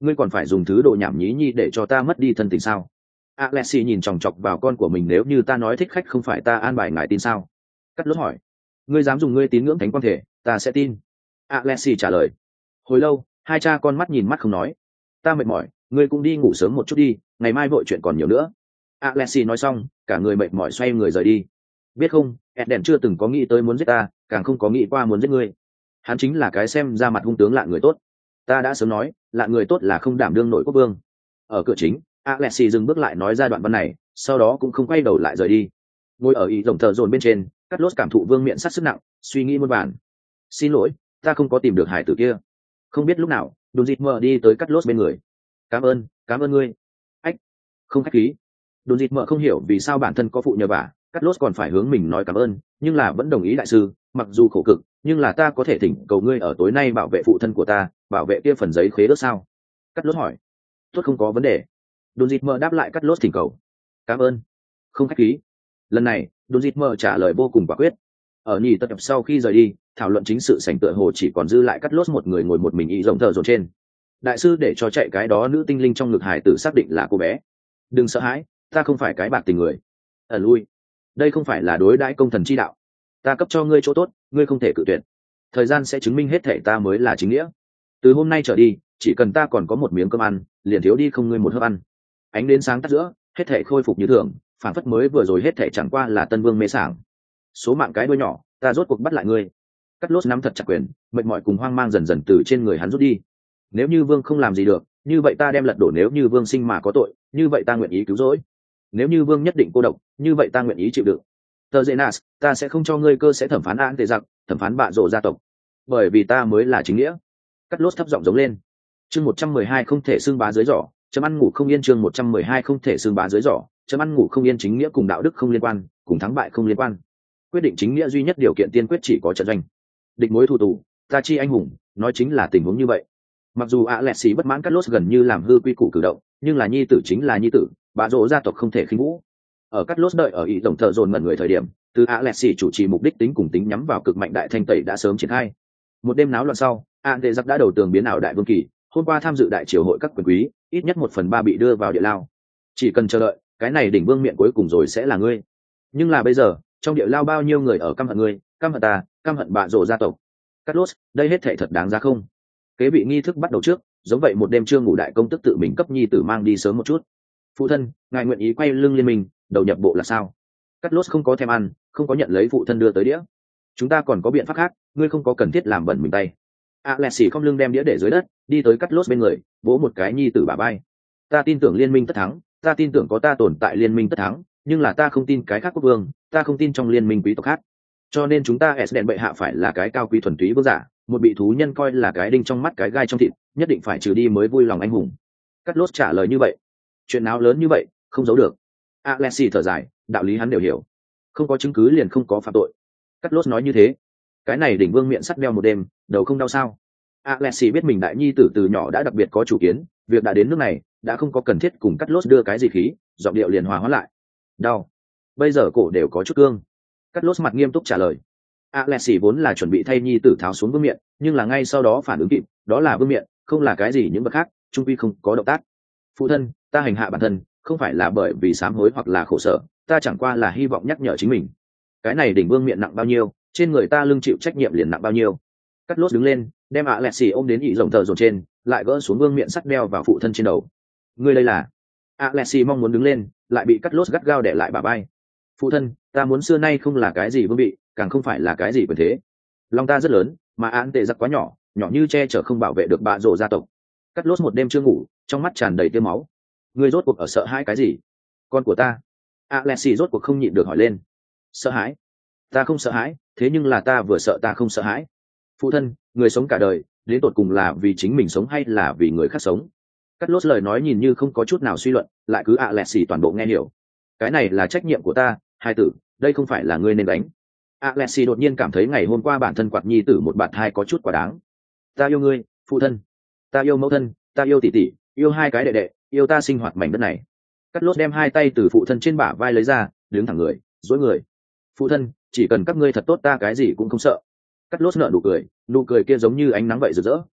ngươi còn phải dùng thứ đồ nhảm nhí nhi để cho ta mất đi thân tình sao? Alexi nhìn chòng chọc vào con của mình, nếu như ta nói thích khách không phải ta an bài ngài tin sao? Cắt lốt hỏi. Ngươi dám dùng ngươi tín ngưỡng thánh quan thể, ta sẽ tin. Alexi trả lời. Hồi lâu, hai cha con mắt nhìn mắt không nói. Ta mệt mỏi, ngươi cũng đi ngủ sớm một chút đi, ngày mai vội chuyện còn nhiều nữa. Alexi nói xong, cả người mệt mỏi xoay người rời đi. Biết không, Eden chưa từng có nghĩ tới muốn giết ta, càng không có nghĩ qua muốn giết ngươi. Hắn chính là cái xem ra mặt hung tướng lạ người tốt. Ta đã sớm nói, lạ người tốt là không đảm đương nội quốc vương. Ở cửa chính, Alexi dừng bước lại nói ra đoạn văn này, sau đó cũng không quay đầu lại rời đi. Ngồi ở ý rồng thờ dồn bên trên, Cắt Lốt cảm thụ vương miện sát sức nặng, suy nghĩ muôn vàn. Xin lỗi, ta không có tìm được hải tử kia. Không biết lúc nào, Đùn Dịt Mờ đi tới Cắt Lốt bên người. Cảm ơn ngươi. Ách, không khách khí. Đùn Dịt Mờ không hiểu vì sao bản thân có phụ nhờ vả, Cắt Lốt còn phải hướng mình nói cảm ơn, nhưng là vẫn đồng ý đại sư, mặc dù khổ cực, nhưng là ta có thể thỉnh cầu ngươi ở tối nay bảo vệ phụ thân của ta, bảo vệ kia phần giấy khế ước sao? Cắt Lốt hỏi. Tốt, không có vấn đề. Đùn Dịt Mờ đáp lại Cắt Lốt thỉnh cầu. Cảm ơn. Không khách khí. Lần này, Đùn Dịt Mờ trả lời vô cùng quả quyết. Ở nhì tập sau khi rời đi, thảo luận chính sự sảnh tựa hồ chỉ còn dư lại Cắt Lốt một người ngồi một mình ý rộng thờ dồn trên. Đại sư để cho chạy cái đó nữ tinh linh trong ngực hải tử xác định là cô bé. Đừng sợ hãi, ta không phải cái bạc tình người. Ẩn lui. Đây không phải là đối đãi công thần chi đạo. Ta cấp cho ngươi chỗ tốt, ngươi không thể cự tuyệt. Thời gian sẽ chứng minh hết thể ta mới là chính nghĩa. Từ hôm nay trở đi, chỉ cần ta còn có một miếng cơm ăn, liền thiếu đi không ngươi một hớp ăn. Ánh đến sáng tắt giữa, hết thể khôi phục như thường, phản phất mới vừa rồi hết thể chẳng qua là tân vương mê sảng. Số mạng cái đuôi nhỏ, ta rốt cuộc bắt lại ngươi. Cắt Lốt nắm thật chặt quyền, mệt mỏi cùng hoang mang dần dần từ trên người hắn rút đi. Nếu như vương không làm gì được, như vậy ta đem lật đổ, nếu như vương sinh mà có tội, như vậy ta nguyện ý cứu rỗi. Nếu như vương nhất định cô độc, như vậy ta nguyện ý chịu đựng. Tờ Dệ Nas, ta sẽ không cho ngươi cơ sẽ thẩm phán án tệ giặc, thẩm phán bạ rộ gia tộc, bởi vì ta mới là chính nghĩa. Cắt Lốt thấp giọng giống lên. Chương 112 không thể xương bá dưới giỏ, chấm ăn ngủ không yên. Chương 112 không thể xương bá dưới giỏ, chấm ăn ngủ không yên. Chính nghĩa cùng đạo đức không liên quan, cùng thắng bại không liên quan. Quyết định chính nghĩa duy nhất điều kiện tiên quyết chỉ có trận doanh. Địch mối thù tù, ta chi anh hùng, nói chính là tình huống như vậy. Mặc dù Alexi bất mãn Cắt Lốt gần như làm hư quy củ cử động, nhưng là nhi tử chính là nhi tử, bạ rộ gia tộc không thể khinh vũ. Ở Cắt Lốt đợi ở ý tổng thợ dồn ngẩn người thời điểm, từ Alexi chủ trì mục đích tính cùng tính nhắm vào cực mạnh đại thanh tẩy đã sớm triển khai. Một đêm náo loạn sau, An Tệ Giặc đã đầu tường biến ảo đại vương kỳ, hôm qua tham dự đại triều hội các quyền quý, ít nhất 1/3 bị đưa vào địa lao. Chỉ cần chờ đợi, cái này đỉnh vương miện cuối cùng rồi sẽ là ngươi. Nhưng là bây giờ, trong địa lao bao nhiêu người ở căm hận ngươi, căm hận ta, căm hận bạ rộ gia tộc. Cắt Lốt, đây hết thảy thật đáng giá không? Kế vị nghi thức bắt đầu trước, giống vậy một đêm trưa ngủ đại công tức tự mình cấp nhi tử mang đi sớm một chút. Phụ thân, ngài nguyện ý quay lưng liên minh, đầu nhập bộ là sao? Cắt Lốt không có thèm ăn, không có nhận lấy phụ thân đưa tới đĩa. Chúng ta còn có biện pháp khác, ngươi không có cần thiết làm bẩn mình tay. Alexi không lưng đem đĩa để dưới đất, đi tới Cắt Lốt bên người, vỗ một cái nhi tử bả vai. Ta tin tưởng liên minh tất thắng, ta tin tưởng có ta tồn tại liên minh tất thắng, nhưng là ta không tin cái khác quốc vương, ta không tin trong liên minh quý tộc khác. Cho nên chúng ta Esden bệ hạ phải là cái cao quý thuần túy vương giả, một bị thú nhân coi là cái đinh trong mắt cái gai trong thịt, nhất định phải trừ đi mới vui lòng anh hùng. Cắt Lốt trả lời như vậy. Chuyện nào lớn như vậy, không giấu được. Alexi thở dài, đạo lý hắn đều hiểu. Không có chứng cứ liền không có phạm tội. Cắt Lốt nói như thế. Cái này đỉnh vương miệng sắt đeo một đêm, đầu không đau sao? Alexi biết mình đại nhi tử từ nhỏ đã đặc biệt có chủ kiến, việc đã đến nước này, đã không có cần thiết cùng Cắt Lốt đưa cái gì khí, giọng điệu liền hòa hóa lại. Đau. Bây giờ cổ đều có chút cương. Cắt Lốt mặt nghiêm túc trả lời. Alexi vốn là chuẩn bị thay nhi tử tháo xuống vương miện, nhưng là ngay sau đó phản ứng kịp, đó là vương miện, không là cái gì những vật khác, trung quy không có động tác. Phụ thân, ta hành hạ bản thân, không phải là bởi vì sám hối hoặc là khổ sở, ta chẳng qua là hy vọng nhắc nhở chính mình. Cái này đỉnh vương miện nặng bao nhiêu, trên người ta lưng chịu trách nhiệm liền nặng bao nhiêu. Cắt Lốt đứng lên, đem Alexi ôm đến ị rộng thờ dồn trên, lại gỡ xuống vương miện sắt đeo vào phụ thân trên đầu. Ngươi đây là? Alexi mong muốn đứng lên, lại bị Cắt Lốt gắt gao đè lại bả vai. Phụ thân, ta muốn xưa nay không là cái gì vương bị, càng không phải là cái gì quyền thế. Lòng ta rất lớn, mà Án Tệ Giặc quá nhỏ, nhỏ như che chở không bảo vệ được bạ rộ gia tộc. Cắt Lốt một đêm chưa ngủ, trong mắt tràn đầy tia máu. Ngươi rốt cuộc ở sợ hãi cái gì? Con của ta. Alexi rốt cuộc không nhịn được hỏi lên. Sợ hãi? Ta không sợ hãi, thế nhưng là ta vừa sợ ta không sợ hãi. Phụ thân, người sống cả đời, đến tột cùng là vì chính mình sống hay là vì người khác sống? Cắt Lốt lời nói nhìn như không có chút nào suy luận, lại cứ Alexi toàn bộ nghe hiểu. Cái này là trách nhiệm của ta, hai tử, đây không phải là ngươi nên đánh. Alexi đột nhiên cảm thấy ngày hôm qua bản thân quạt nhi tử một bạt hai có chút quá đáng. Ta yêu ngươi, phụ thân. Ta yêu mẫu thân, ta yêu tỷ tỷ, yêu hai cái đệ đệ, yêu ta sinh hoạt mảnh đất này. Cắt Lốt đem hai tay từ phụ thân trên bả vai lấy ra, đứng thẳng người, duỗi người. Phụ thân, chỉ cần các ngươi thật tốt ta cái gì cũng không sợ. Cắt Lốt nở nụ cười kia giống như ánh nắng vậy rực rỡ.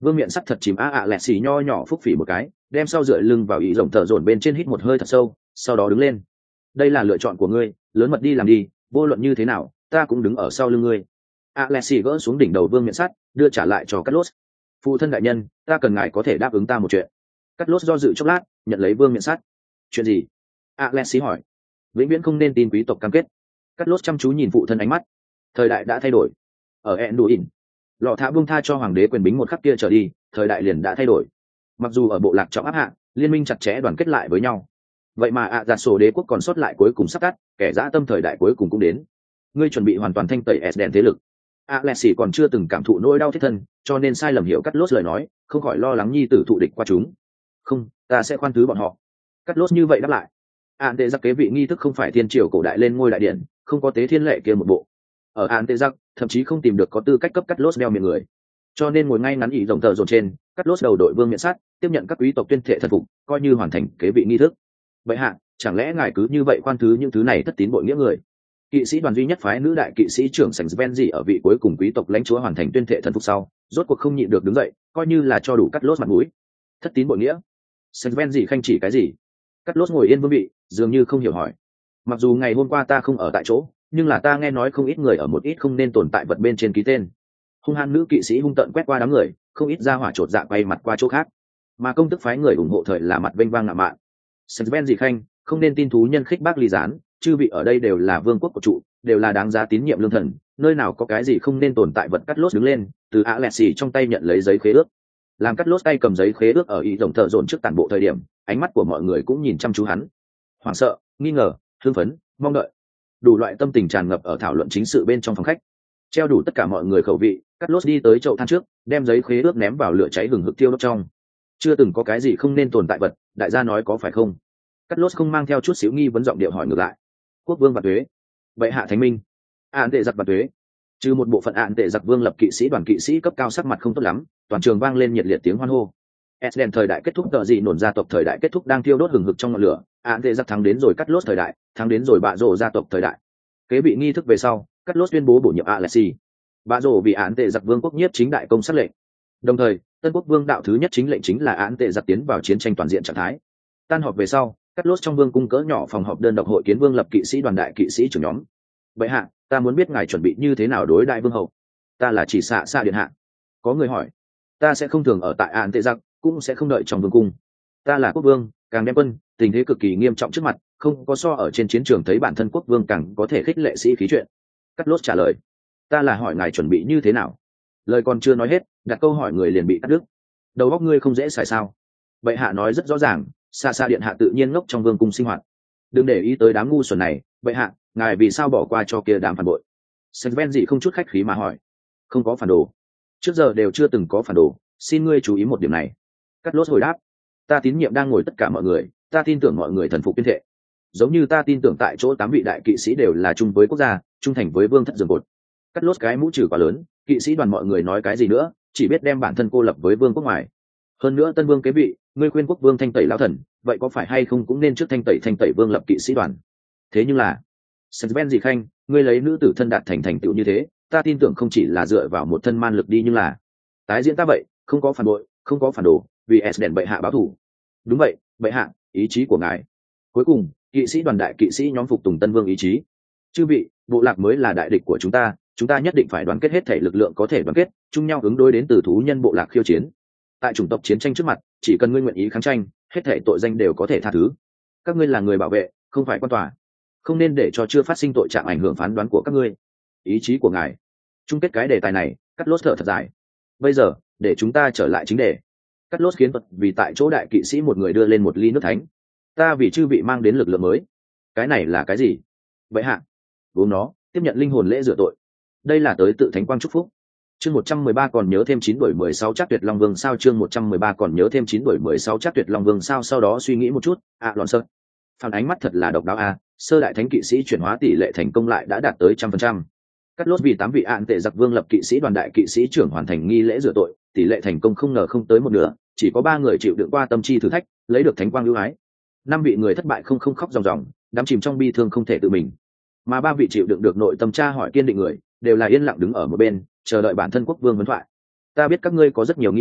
Vương Miện Sắt thật chìm lẹt xì nho nhỏ phúc phỉ một cái, đem sau dựa lưng vào ý rồng thở dồn bên trên, hít một hơi thật sâu, sau đó đứng lên. Đây là lựa chọn của ngươi, lớn mật đi làm đi, vô luận như thế nào ta cũng đứng ở sau lưng ngươi. Alexi gỡ xuống đỉnh đầu Vương Miện Sắt, đưa trả lại cho Carlos. Phụ thân đại nhân, ta cần ngài có thể đáp ứng ta một chuyện. Carlos do dự chốc lát, nhận lấy Vương Miện Sắt. Chuyện gì? Alexi hỏi. Vĩnh viễn không nên tin quý tộc cam kết. Carlos chăm chú nhìn phụ thân ánh mắt. Thời đại đã thay đổi. Ở Enduin, lọ thả buông tha cho hoàng đế quyền bính một khắc kia trở đi, thời đại liền đã thay đổi. Mặc dù ở bộ lạc trọng áp hạ, liên minh chặt chẽ đoàn kết lại với nhau, vậy mà giả sổ đế quốc còn sót lại cuối cùng sắp tắt, kẻ dã tâm thời đại cuối cùng cũng đến. Ngươi chuẩn bị hoàn toàn thanh tẩy Esden thế lực. Alexi còn chưa từng cảm thụ nỗi đau thiết thân, cho nên sai lầm hiểu Carlos lời nói, không khỏi lo lắng nhi tử thụ địch qua chúng. Không, ta sẽ khoan thứ bọn họ. Carlos như vậy đáp lại. Án tệ giặc kế vị nghi thức không phải thiên triều cổ đại lên ngôi đại điện, không có tế thiên lệ kia một bộ. Ở án tệ giặc, thậm chí không tìm được có tư cách cấp Carlos đeo miệng người, cho nên ngồi ngay ngắn ỉ rộng tờ dồn trên. Carlos đầu đội Vương Miện Sắt, tiếp nhận các quý tộc tuyên thệ thần phục, coi như hoàn thành kế vị nghi thức. Vậy hạ, chẳng lẽ ngài cứ như vậy khoan thứ những thứ này thất tín bội nghĩa người? Kỵ sĩ đoàn duy nhất phái nữ đại kỵ sĩ trưởng Sành Svenzi ở vị cuối cùng quý tộc lãnh chúa hoàn thành tuyên thệ thần phục sau, rốt cuộc không nhịn được đứng dậy, coi như là cho đủ Carlos mặt mũi. Thất tín bội nghĩa? Sành Svenzi khanh chỉ cái gì? Carlos ngồi yên vương vị, dường như không hiểu hỏi. Mặc dù ngày hôm qua ta không ở tại chỗ, nhưng là ta nghe nói không ít người ở một ít không nên tồn tại vật bên trên ký tên. Hung hăng nữ kỵ sĩ hung tợn quét qua đám người, không ít ra hỏa chột dạ quay mặt qua chỗ khác, mà công tức phái người ủng hộ thời là mặt vênh vang ngạo mạn. Sven khanh không nên tin thú nhân khích bác ly gián, chư vị ở đây đều là vương quốc của trụ, đều là đáng giá tín nhiệm lương thần, nơi nào có cái gì không nên tồn tại vật. Carlos đứng lên, từ Alexi trong tay nhận lấy giấy khế ước. Làm Carlos tay cầm giấy khế ước ở ý rồng thợ dồn trước tản bộ thời điểm, ánh mắt của mọi người cũng nhìn chăm chú hắn, hoảng sợ, nghi ngờ, hưng phấn, mong đợi, đủ loại tâm tình tràn ngập ở thảo luận chính sự bên trong phòng khách. Treo đủ tất cả mọi người khẩu vị, Carlos đi tới chậu than trước, đem giấy khế ước ném vào lửa cháy hừng hực tiêu đốt trong. Chưa từng có cái gì không nên tồn tại vật, đại gia nói có phải không? Carlos không mang theo chút xíu nghi vấn giọng điệu hỏi ngược lại. Quốc vương và tuế, vậy hạ thánh minh, án tệ giặc và tuế. Trừ một bộ phận án tệ giặc vương lập kỵ sĩ đoàn kỵ sĩ cấp cao sắc mặt không tốt lắm, toàn trường vang lên nhiệt liệt tiếng hoan hô. Esden thời đại kết thúc, tờ gì nổn gia tộc thời đại kết thúc đang thiêu đốt hừng hực trong ngọn lửa, án tệ giặc thắng đến rồi, Carlos thời đại thắng đến rồi, bạ rồ gia tộc thời đại. Kế vị nghi thức về sau, Carlos tuyên bố bổ nhiệm Alexi. Bạ rồ vì án tệ giặc vương quốc nhiếp chính đại công sắc lệnh. Đồng thời, tân quốc vương đạo thứ nhất chính lệnh chính là án tệ giặc tiến vào chiến tranh toàn diện trạng thái. Tan họp về sau, Carlos trong vương cung cỡ nhỏ phòng họp đơn độc hội kiến vương lập kỵ sĩ đoàn đại kỵ sĩ trưởng nhóm. Vậy hạ, ta muốn biết ngài chuẩn bị như thế nào đối đại vương hậu. Ta là chỉ xạ điện hạ. Có người hỏi. Ta sẽ không thường ở tại án tệ giặc, cũng sẽ không đợi trong vương cung. Ta là quốc vương, càng đem quân, tình thế cực kỳ nghiêm trọng trước mặt, không có so ở trên chiến trường thấy bản thân quốc vương càng có thể khích lệ sĩ khí chuyện. Carlos trả lời. Ta là hỏi ngài chuẩn bị như thế nào. Lời còn chưa nói hết, đặt câu hỏi người liền bị cắt đứt. Đầu óc ngươi không dễ xài sao? Bệ hạ nói rất rõ ràng, xa điện hạ tự nhiên ngốc trong vương cung sinh hoạt. Đừng để ý tới đám ngu xuẩn này. Bệ hạ, ngài vì sao bỏ qua cho kia đám phản bội? Sven dị không chút khách khí mà hỏi. Không có phản đồ, trước giờ đều chưa từng có phản đồ, xin ngươi chú ý một điểm này. Carlos hồi đáp. Ta tín nhiệm đang ngồi tất cả mọi người, ta tin tưởng mọi người thần phục tuyên thệ, giống như ta tin tưởng tại chỗ 8 vị đại kỵ sĩ đều là chung với quốc gia, trung thành với vương thất giường cột. Carlos cái mũ trừ quá lớn, kỵ sĩ đoàn mọi người nói cái gì nữa, chỉ biết đem bản thân cô lập với vương quốc ngoài. Hơn nữa tân vương kế vị, ngươi khuyên quốc vương thanh tẩy lão thần, vậy có phải hay không cũng nên trước thanh tẩy vương lập kỵ sĩ đoàn. Thế nhưng là Sven dị khanh, ngươi lấy nữ tử thân đạt thành tựu như thế, ta tin tưởng không chỉ là dựa vào một thân man lực đi, nhưng là tái diễn ta vậy, không có phản bội, không có phản đồ, vì Esden bệ hạ báo thù. Đúng vậy, bệ hạ, ý chí của ngài. Cuối cùng, kỵ sĩ đoàn đại kỵ sĩ nhóm phục tùng tân vương ý chí. Chư vị, bộ lạc mới là đại địch của chúng ta nhất định phải đoàn kết hết thể lực lượng có thể đoàn kết, chung nhau ứng đối đến từ thú nhân bộ lạc khiêu chiến. Tại chủng tộc chiến tranh trước mặt, chỉ cần ngươi nguyện ý kháng tranh, hết thể tội danh đều có thể tha thứ. Các ngươi là người bảo vệ, không phải quan tòa, không nên để cho chưa phát sinh tội trạng ảnh hưởng phán đoán của các ngươi. Ý chí của ngài. Chung kết cái đề tài này, Carlos thở thật dài. Bây giờ, để chúng ta trở lại chính đề. Carlos khiến vật vì tại chỗ đại kỵ sĩ một người đưa lên một ly nước thánh. Ta vì chư vị mang đến lực lượng mới. Cái này là cái gì? Vậy hạ, uống nó, tiếp nhận linh hồn lễ rửa tội. Đây là tới tự thánh quang chúc phúc. Chương 113 còn nhớ thêm 9 đuổi 16 chắc tuyệt long vương sao? Chương 113 còn nhớ thêm 9 đuổi 16 chắc tuyệt long vương sao? Sau đó suy nghĩ một chút, lọn sơ. Phản ánh mắt thật là độc đáo sơ đại thánh kỵ sĩ chuyển hóa tỷ lệ thành công lại đã đạt tới 100%. Carlos vì 8 vị án tệ giặc vương lập kỵ sĩ đoàn đại kỵ sĩ trưởng hoàn thành nghi lễ rửa tội, tỷ lệ thành công không ngờ không tới một nửa, chỉ có 3 người chịu đựng qua tâm chi thử thách, lấy được thánh quang ưu ái. 5 vị người thất bại không khóc ròng ròng, đắm chìm trong bi thương không thể tự mình. Mà 3 vị chịu đựng được nội tâm tra hỏi kiên định người, đều là yên lặng đứng ở một bên, chờ đợi bản thân quốc vương vấn thoại. Ta biết các ngươi có rất nhiều nghi hoặc,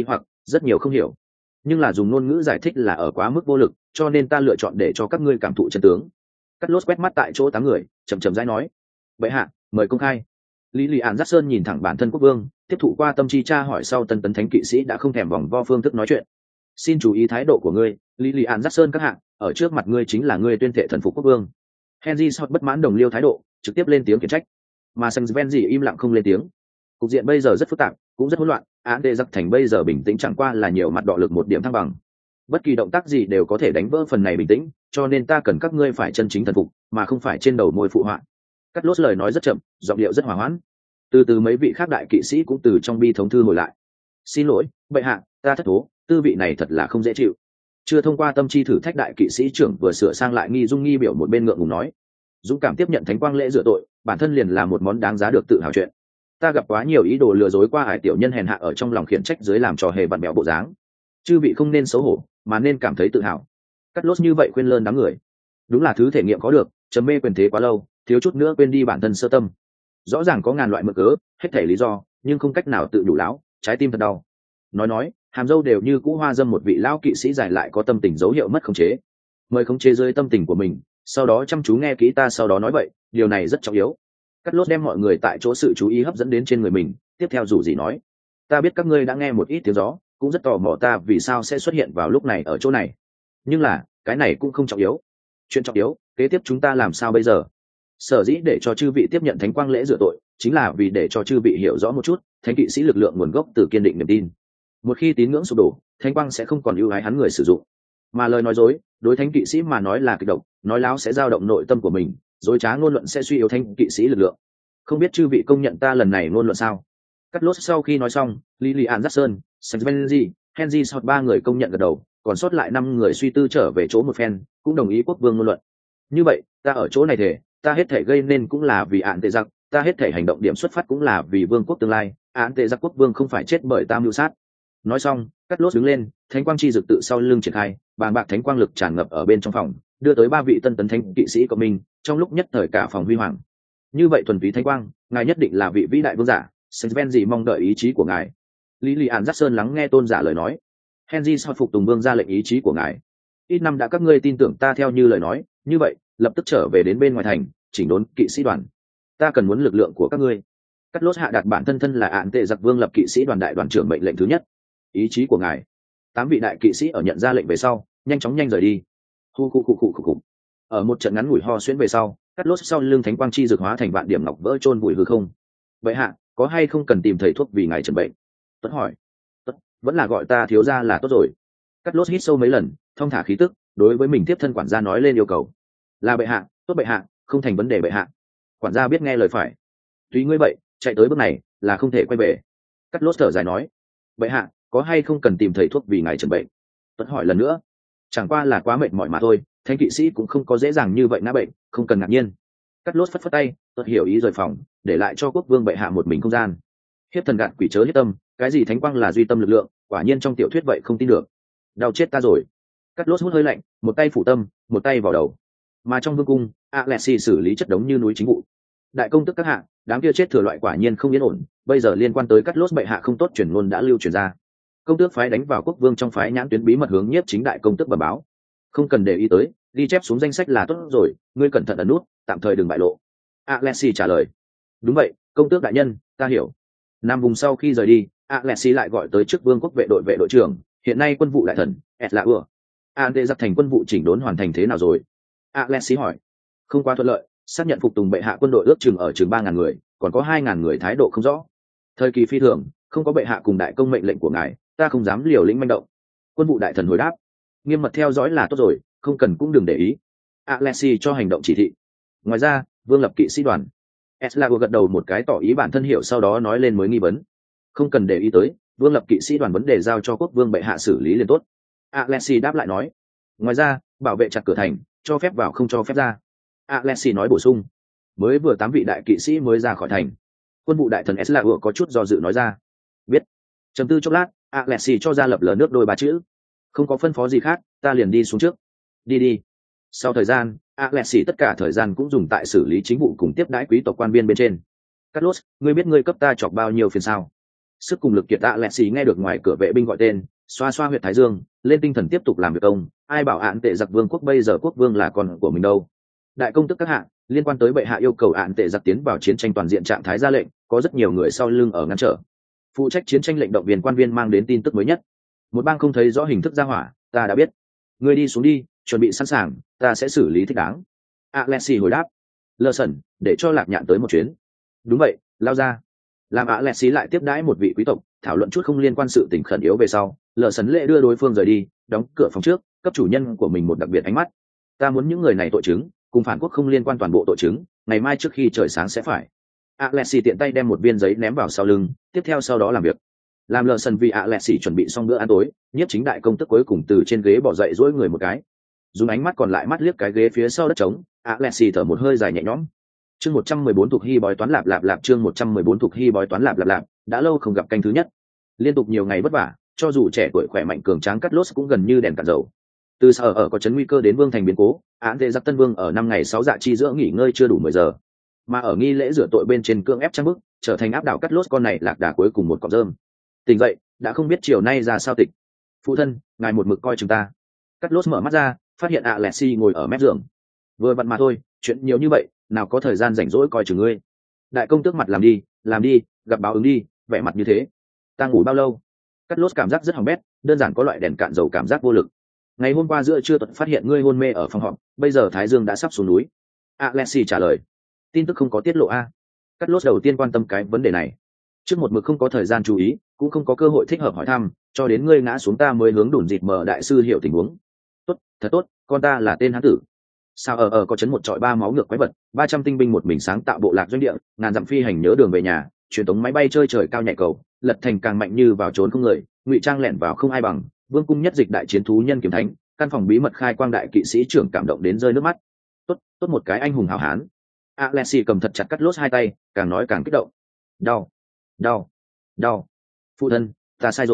rất nhiều không hiểu, nhưng là dùng ngôn ngữ giải thích là ở quá mức vô lực, cho nên ta lựa chọn để cho các ngươi cảm thụ chân tướng. Cắt lốt quét mắt tại chỗ 8 người, chậm chậm rãi nói: vậy hạ, mời công khai. Lý Lị Ản Dát Sơn nhìn thẳng bản thân quốc vương, tiếp thụ qua tâm chi tra hỏi sau tân tấn thánh kỵ sĩ đã không thèm vòng vo phương thức nói chuyện. Xin chú ý thái độ của ngươi, Lý Lị Ản Dát Sơn các hạng, ở trước mặt ngươi chính là ngươi tuyên thệ thần phục quốc vương. Henry Sot bất mãn đồng liêu thái độ, trực tiếp lên tiếng khiển trách, mà Saint-Venzi im lặng không lên tiếng. Cục diện bây giờ rất phức tạp, cũng rất hỗn loạn, án tệ giặc thành bây giờ bình tĩnh chẳng qua là nhiều mặt đọ lực một điểm thăng bằng. Bất kỳ động tác gì đều có thể đánh vỡ phần này bình tĩnh, cho nên ta cần các ngươi phải chân chính thần phục, mà không phải trên đầu môi phụ họa. Cắt lốt lời nói rất chậm, giọng điệu rất hòa hoãn. Từ từ mấy vị khác đại kỵ sĩ cũng từ trong bi thống thư hồi lại. Xin lỗi, bệ hạ, ta thất thố, tư vị này thật là không dễ chịu. Chưa thông qua tâm chi thử thách đại kỵ sĩ trưởng vừa sửa sang lại nghi dung nghi biểu một bên ngượng ngùng nói: dũng cảm tiếp nhận thánh quang lễ rửa tội, bản thân liền là một món đáng giá được tự hào chuyện. Ta gặp quá nhiều ý đồ lừa dối qua hải tiểu nhân hèn hạ ở trong lòng khiển trách dưới làm trò hề vặn bẹo bộ dáng. Chư vị không nên xấu hổ, mà nên cảm thấy tự hào. Cắt lốt như vậy khuyên lơn đám người. Đúng là thứ thể nghiệm có được, chấm mê quyền thế quá lâu, thiếu chút nữa quên đi bản thân sơ tâm. Rõ ràng có ngàn loại mực cớ, hết thảy lý do, nhưng không cách nào tự đủ lão, trái tim thật đau. Nói, hàm dâu đều như cũ hoa dâm một vị lão kỵ sĩ giải lại có tâm tình dấu hiệu mất khống chế. Mời khống chế dưới tâm tình của mình, sau đó chăm chú nghe kỹ ta sau đó nói vậy, điều này rất trọng yếu. Cắt lốt đem mọi người tại chỗ sự chú ý hấp dẫn đến trên người mình, tiếp theo dù gì nói: ta biết các ngươi đã nghe một ít tiếng gió, cũng rất tò mò ta vì sao sẽ xuất hiện vào lúc này ở chỗ này. Nhưng là, cái này cũng không trọng yếu. Chuyện trọng yếu, kế tiếp chúng ta làm sao bây giờ? Sở dĩ để cho chư vị tiếp nhận thánh quang lễ rửa tội, chính là vì để cho chư vị hiểu rõ một chút, thánh kỵ sĩ lực lượng nguồn gốc từ kiên định niềm tin. Một khi tín ngưỡng sụp đổ, thánh quang sẽ không còn ưu ái hắn người sử dụng. Mà lời nói dối, đối thánh kỵ sĩ mà nói là kịch độc, nói láo sẽ dao động nội tâm của mình, dối trá ngôn luận sẽ suy yếu thánh kỵ sĩ lực lượng. Không biết chư vị công nhận ta lần này ngôn luận sao? Cắt lốt sau khi nói xong, Lilian Jackson, Saint-Venzi, Henry Sot 3 người công nhận gật đầu, còn sót lại 5 người suy tư trở về chỗ một phen, cũng đồng ý quốc vương ngôn luận. Như vậy, ta ở chỗ này thể, ta hết thể gây nên cũng là vì án tệ giặc, ta hết thể hành động điểm xuất phát cũng là vì vương quốc tương lai, án tệ giặc quốc vương không phải chết bởi ta mưu sát. Nói xong, Cắt lốt đứng lên, thánh quang chi dực tự sau lưng triển khai, bàng bạc thánh quang lực tràn ngập ở bên trong phòng, đưa tới 3 vị tân tấn thánh kỵ sĩ của mình, trong lúc nhất thời cả phòng huy hoàng. Như vậy thuần túy thánh quang, ngài nhất định là vị vĩ đại vương giả, Saint-Venzi mong đợi ý chí của ngài. Lilian Jackson lắng nghe tôn giả lời nói. Henry Sot phục tùng vương ra lệnh ý chí của ngài. Ít năm đã các ngươi tin tưởng ta theo như lời nói, như vậy, lập tức trở về đến bên ngoài thành, chỉnh đốn kỵ sĩ đoàn. Ta cần muốn lực lượng của các ngươi. Cắt lốt hạ đạt bản thân là án tệ giặc vương lập kỵ sĩ đoàn đại đoàn trưởng mệnh lệnh thứ nhất. Ý chí của ngài. 8 vị đại kỵ sĩ ở nhận ra lệnh về sau, nhanh chóng rời đi. Khu. Ở một trận ngắn ngủi ho xuyễn về sau, Cắt lốt sau lưng thánh quang chi dược hóa thành vạn điểm ngọc vỡ chôn bụi hư không. Vậy hạ, có hay không cần tìm thầy thuốc vì ngài chẩn bệnh? Tuấn hỏi. Tuấn, vẫn là gọi ta thiếu gia là tốt rồi. Cắt lốt hít sâu mấy lần, thong thả khí tức, đối với mình tiếp thân quản gia nói lên yêu cầu. Là bệ hạ, tốt bệ hạ, không thành vấn đề bệ hạ. Quản gia biết nghe lời phải. Tùy ngươi vậy, chạy tới bước này là không thể quay về. Cắt lốt thở dài nói. Bệ hạ, có hay không cần tìm thầy thuốc vì ngài chẩn bệnh? Tuấn hỏi lần nữa. Chẳng qua là quá mệt mỏi mà thôi, thánh kỵ sĩ cũng không có dễ dàng như vậy ngã bệnh, không cần ngạc nhiên. Cắt lốt phất tay, Tuấn hiểu ý rời phòng, để lại cho quốc vương bệ hạ một mình không gian. Hiếp thần gạt quỷ chớ hiếp tâm, cái gì thánh quang là duy tâm lực lượng, quả nhiên trong tiểu thuyết vậy không tin được. Đau chết ta rồi. Cắt lốt hút hơi lạnh, một tay phủ tâm, một tay vào đầu. Mà trong vương cung, Alexi xử lý chất đống như núi chính vụ. Đại công tức các hạ, đám kia chết thừa loại quả nhiên không yên ổn, bây giờ liên quan tới Cắt lốt bệ hạ không tốt truyền ngôn đã lưu truyền ra. Công tước phái đánh vào quốc vương trong phái nhãn tuyến bí mật hướng nhiếp chính đại công tước bẩm báo. Không cần để ý tới, ghi chép xuống danh sách là tốt rồi, ngươi cẩn thận ẩn nút, tạm thời đừng bại lộ. Alexi trả lời. Đúng vậy, công tước đại nhân, ta hiểu. Nam vùng sau khi rời đi, Alexi lại gọi tới trước vương quốc vệ đội trưởng, hiện nay quân vụ đại thần, Etlaur. Ante giặc thành quân vụ chỉnh đốn hoàn thành thế nào rồi? Alexi hỏi. Không quá thuận lợi, xác nhận phục tùng bệ hạ quân đội ước chừng ở chừng 3.000 người, còn có 2.000 người thái độ không rõ. Thời kỳ phi thường, không có bệ hạ cùng đại công mệnh lệnh của ngài, ta không dám liều lĩnh manh động. Quân vụ đại thần hồi đáp. Nghiêm mật theo dõi là tốt rồi, không cần cũng đừng để ý. Alexi cho hành động chỉ thị. Ngoài ra, vương lập kỵ sĩ đoàn. Etlaur gật đầu một cái tỏ ý bản thân hiểu, sau đó nói lên mới nghi vấn. Không cần để ý tới, vương lập kỵ sĩ đoàn vấn đề giao cho quốc vương bệ hạ xử lý liền tốt. Alexi đáp lại nói. Ngoài ra, bảo vệ chặt cửa thành, cho phép vào không cho phép ra. Alexi nói bổ sung. Mới vừa 8 vị đại kỵ sĩ mới ra khỏi thành. Quân vụ đại thần Etlaur có chút do dự nói ra. Biết. Trầm tư chốc lát, Alexi cho ra lập lờ nước đôi 3 chữ. Không có phân phó gì khác, ta liền đi xuống trước. Đi. Sau thời gian, Alexi tất cả thời gian cũng dùng tại xử lý chính vụ cùng tiếp đãi quý tộc quan viên bên trên. Carlos, ngươi biết ngươi cấp ta chọc bao nhiêu phiền sao? Sức cùng lực kiệt Alexi nghe được ngoài cửa vệ binh gọi tên, xoa xoa huyệt thái dương, lên tinh thần tiếp tục làm việc công. Ai bảo án tệ giặc vương quốc bây giờ quốc vương là con của mình đâu. Đại công tức các hạng liên quan tới bệ hạ yêu cầu án tệ giặc tiến vào chiến tranh toàn diện trạng thái ra lệnh, có rất nhiều người sau lưng ở ngăn trở. Phụ trách chiến tranh lệnh động viên quan viên mang đến tin tức mới nhất. Một bang không thấy rõ hình thức ra hỏa, ta đã biết. Ngươi đi xuống đi, chuẩn bị sẵn sàng, ta sẽ xử lý thích đáng. Alexi hồi đáp. Lơ sẩn, để cho Lạc Nhạn tới một chuyến. Đúng vậy, lao ra. Làm Alexi lại tiếp đãi một vị quý tộc, thảo luận chút không liên quan sự tình khẩn yếu về sau, Lơ sẩn lệ đưa đối phương rời đi, đóng cửa phòng trước, cấp chủ nhân của mình một đặc biệt ánh mắt. Ta muốn những người này tội chứng, cùng phản quốc không liên quan toàn bộ tội chứng, ngày mai trước khi trời sáng sẽ phải. Alexi tiện tay đem một viên giấy ném vào sau lưng, tiếp theo sau đó làm việc. Làm Lơ sẩn vì Alexi chuẩn bị xong bữa ăn tối, nhiếp chính đại công tức cuối cùng từ trên ghế bỏ dậy duỗi người một cái, dùng ánh mắt còn lại mắt liếc cái ghế phía sau đất trống. Alexi thở một hơi dài nhẹ nhõm. Chương 114 thuộc hy bói toán lạp lạp lạp, chương 114 thuộc hy bói toán lạp lạp lạp, đã lâu không gặp canh thứ nhất. Liên tục nhiều ngày vất vả, cho dù trẻ tuổi khỏe mạnh cường tráng Cắt Lốt cũng gần như đèn cạn dầu. Từ sở ở có chấn nguy cơ đến vương thành biến cố, án tệ giặc Tân Vương ở 5 ngày 6 dạ chi giữa nghỉ ngơi chưa đủ 10 giờ, mà ở nghi lễ rửa tội bên trên cưỡng ép trang bức, trở thành áp đảo Cắt Lốt con này lạc đà cuối cùng một cọng rơm. Tỉnh dậy, đã không biết chiều nay ra sao tịch. Phụ thân, ngài một mực coi chúng ta. Cắt Lốt mở mắt ra, phát hiện Alexi ngồi ở mép giường. Vừa vặn mà thôi, chuyện nhiều như vậy, nào có thời gian rảnh rỗi coi chừng ngươi. Đại công tước mặt làm đi, gặp báo ứng đi, vẻ mặt như thế. Ta ngủ bao lâu? Cắt Lốt cảm giác rất hỏng bét, đơn giản có loại đèn cạn dầu cảm giác vô lực. Ngày hôm qua giữa trưa tuần phát hiện ngươi hôn mê ở phòng họp, bây giờ thái dương đã sắp xuống núi. Alexi trả lời. Tin tức không có tiết lộ a. Cắt Lốt đầu tiên quan tâm cái vấn đề này. Trước một mực không có thời gian chú ý, cũng không có cơ hội thích hợp hỏi thăm, cho đến ngươi ngã xuống ta mới hướng đủn dịt mở đại sư hiểu tình huống. Tốt, thật tốt, con ta là tên hán tử. Sao ở có chấn một trọi 3 máu ngược quái vật, 300 tinh binh một mình sáng tạo bộ lạc doanh địa, ngàn dặm phi hành nhớ đường về nhà, truyền tống máy bay chơi trời cao nhảy cầu, lật thành càng mạnh như vào trốn không người, ngụy trang lẻn vào không ai bằng, vương cung nhất dịch đại chiến thú nhân kiếm thánh, căn phòng bí mật khai quang đại kỵ sĩ trưởng cảm động đến rơi nước mắt. Tốt, tốt một cái anh hùng hảo hán. Alexi cầm thật chặt Cắt Lốt hai tay, càng nói càng kích động. Đau. Phụ thân, ta sai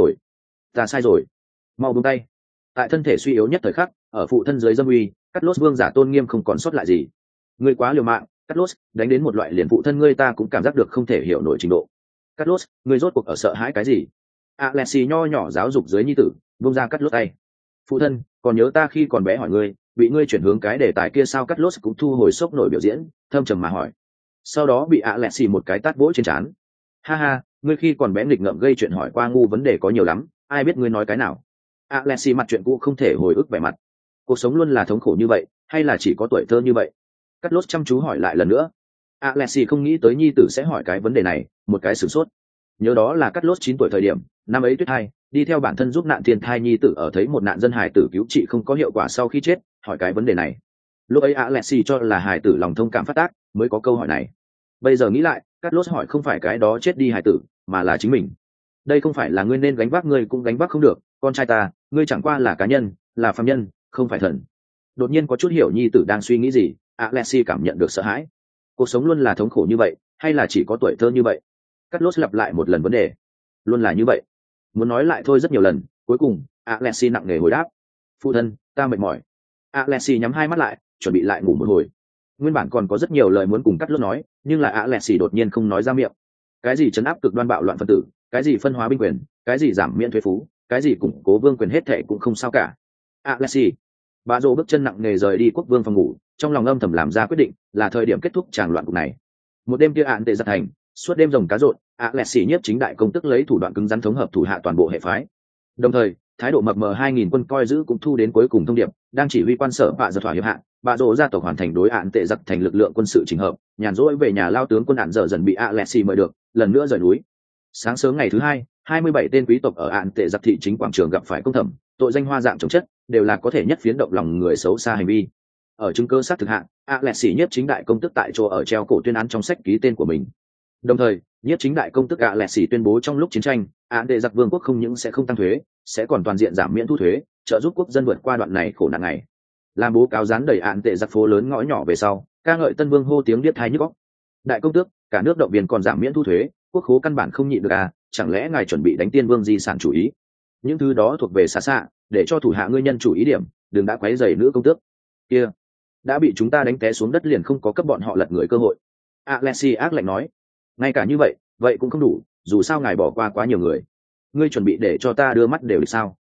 rồi. Mau buông tay. Tại thân thể suy yếu nhất thời khắc, ở phụ thân dưới dâm uy, Cắt Lốt vương giả tôn nghiêm không còn sót lại gì. Ngươi quá liều mạng, Cắt Lốt, đánh đến một loại liền phụ thân ngươi ta cũng cảm giác được không thể hiểu nổi trình độ. Cắt Lốt, ngươi rốt cuộc ở sợ hãi cái gì? Alexi nho nhỏ giáo dục dưới nhi tử, buông ra Cắt Lốt tay. Phụ thân, còn nhớ ta khi còn bé hỏi ngươi, bị ngươi chuyển hướng cái đề tài kia sao? Cắt Lốt cũng thu hồi sốc nổi biểu diễn, thâm trầm mà hỏi. Sau đó bị Alexi một cái tát vỗ trên trán. Ha ha, ngươi khi còn bé nghịch ngợm gây chuyện hỏi qua ngu vấn đề có nhiều lắm, ai biết ngươi nói cái nào. Alexi mặt chuyện cũ không thể hồi ức vẻ mặt. Cuộc sống luôn là thống khổ như vậy, hay là chỉ có tuổi thơ như vậy? Cắt Lốt chăm chú hỏi lại lần nữa. Alexi không nghĩ tới nhi tử sẽ hỏi cái vấn đề này, một cái sửng sốt. Nhớ đó là Cắt Lốt 9 tuổi thời điểm, năm ấy Tuyết Thai đi theo bản thân giúp nạn thiên thai nhi tử ở thấy một nạn dân hài tử cứu trị không có hiệu quả sau khi chết, hỏi cái vấn đề này. Lúc ấy Alexi cho là hài tử lòng thông cảm phát tác mới có câu hỏi này. Bây giờ nghĩ lại, Cắt Lốt hỏi không phải cái đó chết đi hài tử, mà là chính mình. Đây không phải là ngươi nên gánh vác, ngươi cũng gánh vác không được, con trai ta, ngươi chẳng qua là cá nhân, là phàm nhân, không phải thần. Đột nhiên có chút hiểu nhi tử đang suy nghĩ gì, Alexi cảm nhận được sợ hãi. Cuộc sống luôn là thống khổ như vậy, hay là chỉ có tuổi thơ như vậy? Cắt Lốt lặp lại một lần vấn đề. Luôn là như vậy. Muốn nói lại thôi rất nhiều lần, cuối cùng Alexi nặng nề hồi đáp. Phụ thân, ta mệt mỏi. Alexi nhắm hai mắt lại, chuẩn bị lại ngủ một hồi. Nguyên bản còn có rất nhiều lời muốn cùng Cắt Lốt nói, nhưng là Alexi đột nhiên không nói ra miệng. Cái gì trấn áp cực đoan bạo loạn phân tử, cái gì phân hóa binh quyền, cái gì giảm miễn thuế phú, cái gì củng cố vương quyền hết thệ cũng không sao cả. Alexi. Bà Dô bước chân nặng nề rời đi quốc vương phòng ngủ, trong lòng âm thầm làm ra quyết định, là thời điểm kết thúc tràng loạn cục này. Một đêm kia án tệ giặc thành, suốt đêm rồng cá rộn, Alexi nhiếp chính đại công tức lấy thủ đoạn cứng rắn thống hợp thủ hạ toàn bộ hệ phái. Đồng thời, thái độ mập mờ 2000 quân coi giữ cũng thu đến cuối cùng thông điệp, đang chỉ huy quan sở bạ giật thỏa hiệp hạ, bà Dô gia tộc hoàn thành đối án tệ giặc thành lực lượng quân sự chỉnh hợp, nhàn rỗi về nhà lao tướng quân án dở dần bị Alexi mời được, lần nữa rời núi. Sáng sớm ngày thứ hai, 27 tên quý tộc ở án tệ giặc thị chính quảng trường gặp phải công thẩm, tội danh hoa dạng chống chất, đều là có thể nhất phiến động lòng người xấu xa hành vi. Ở chứng cứ xác thực hạng, Alexi nhiếp chính đại công tức tại chỗ ở treo cổ tuyên án trong sách ký tên của mình. Đồng thời, nhiếp chính đại công tức Alexi tuyên bố trong lúc chiến tranh, án tệ giặc vương quốc không những sẽ không tăng thuế, sẽ còn toàn diện giảm miễn thu thuế, trợ giúp quốc dân vượt qua đoạn này khổ nạn này. Làm bố cáo dán đầy án tệ giặc phố lớn ngõ nhỏ về sau, ca ngợi Tân Vương hô tiếng điếc tai nhức óc. Đại công tước, cả nước động viên còn giảm miễn thu thuế, quốc khố căn bản không nhịn được à, chẳng lẽ ngài chuẩn bị đánh Tiên Vương di sản chủ ý? Những thứ đó thuộc về xa xạ, để cho thủ hạ ngươi nhân chủ ý điểm, đừng đã quấy rầy nữ công tước. Kia, đã bị chúng ta đánh té xuống đất liền không có cấp bọn họ lật người cơ hội. Alexi ác lạnh nói, ngay cả như vậy, vậy cũng không đủ, dù sao ngài bỏ qua quá nhiều người. Ngươi chuẩn bị để cho ta đưa mắt đều được sao?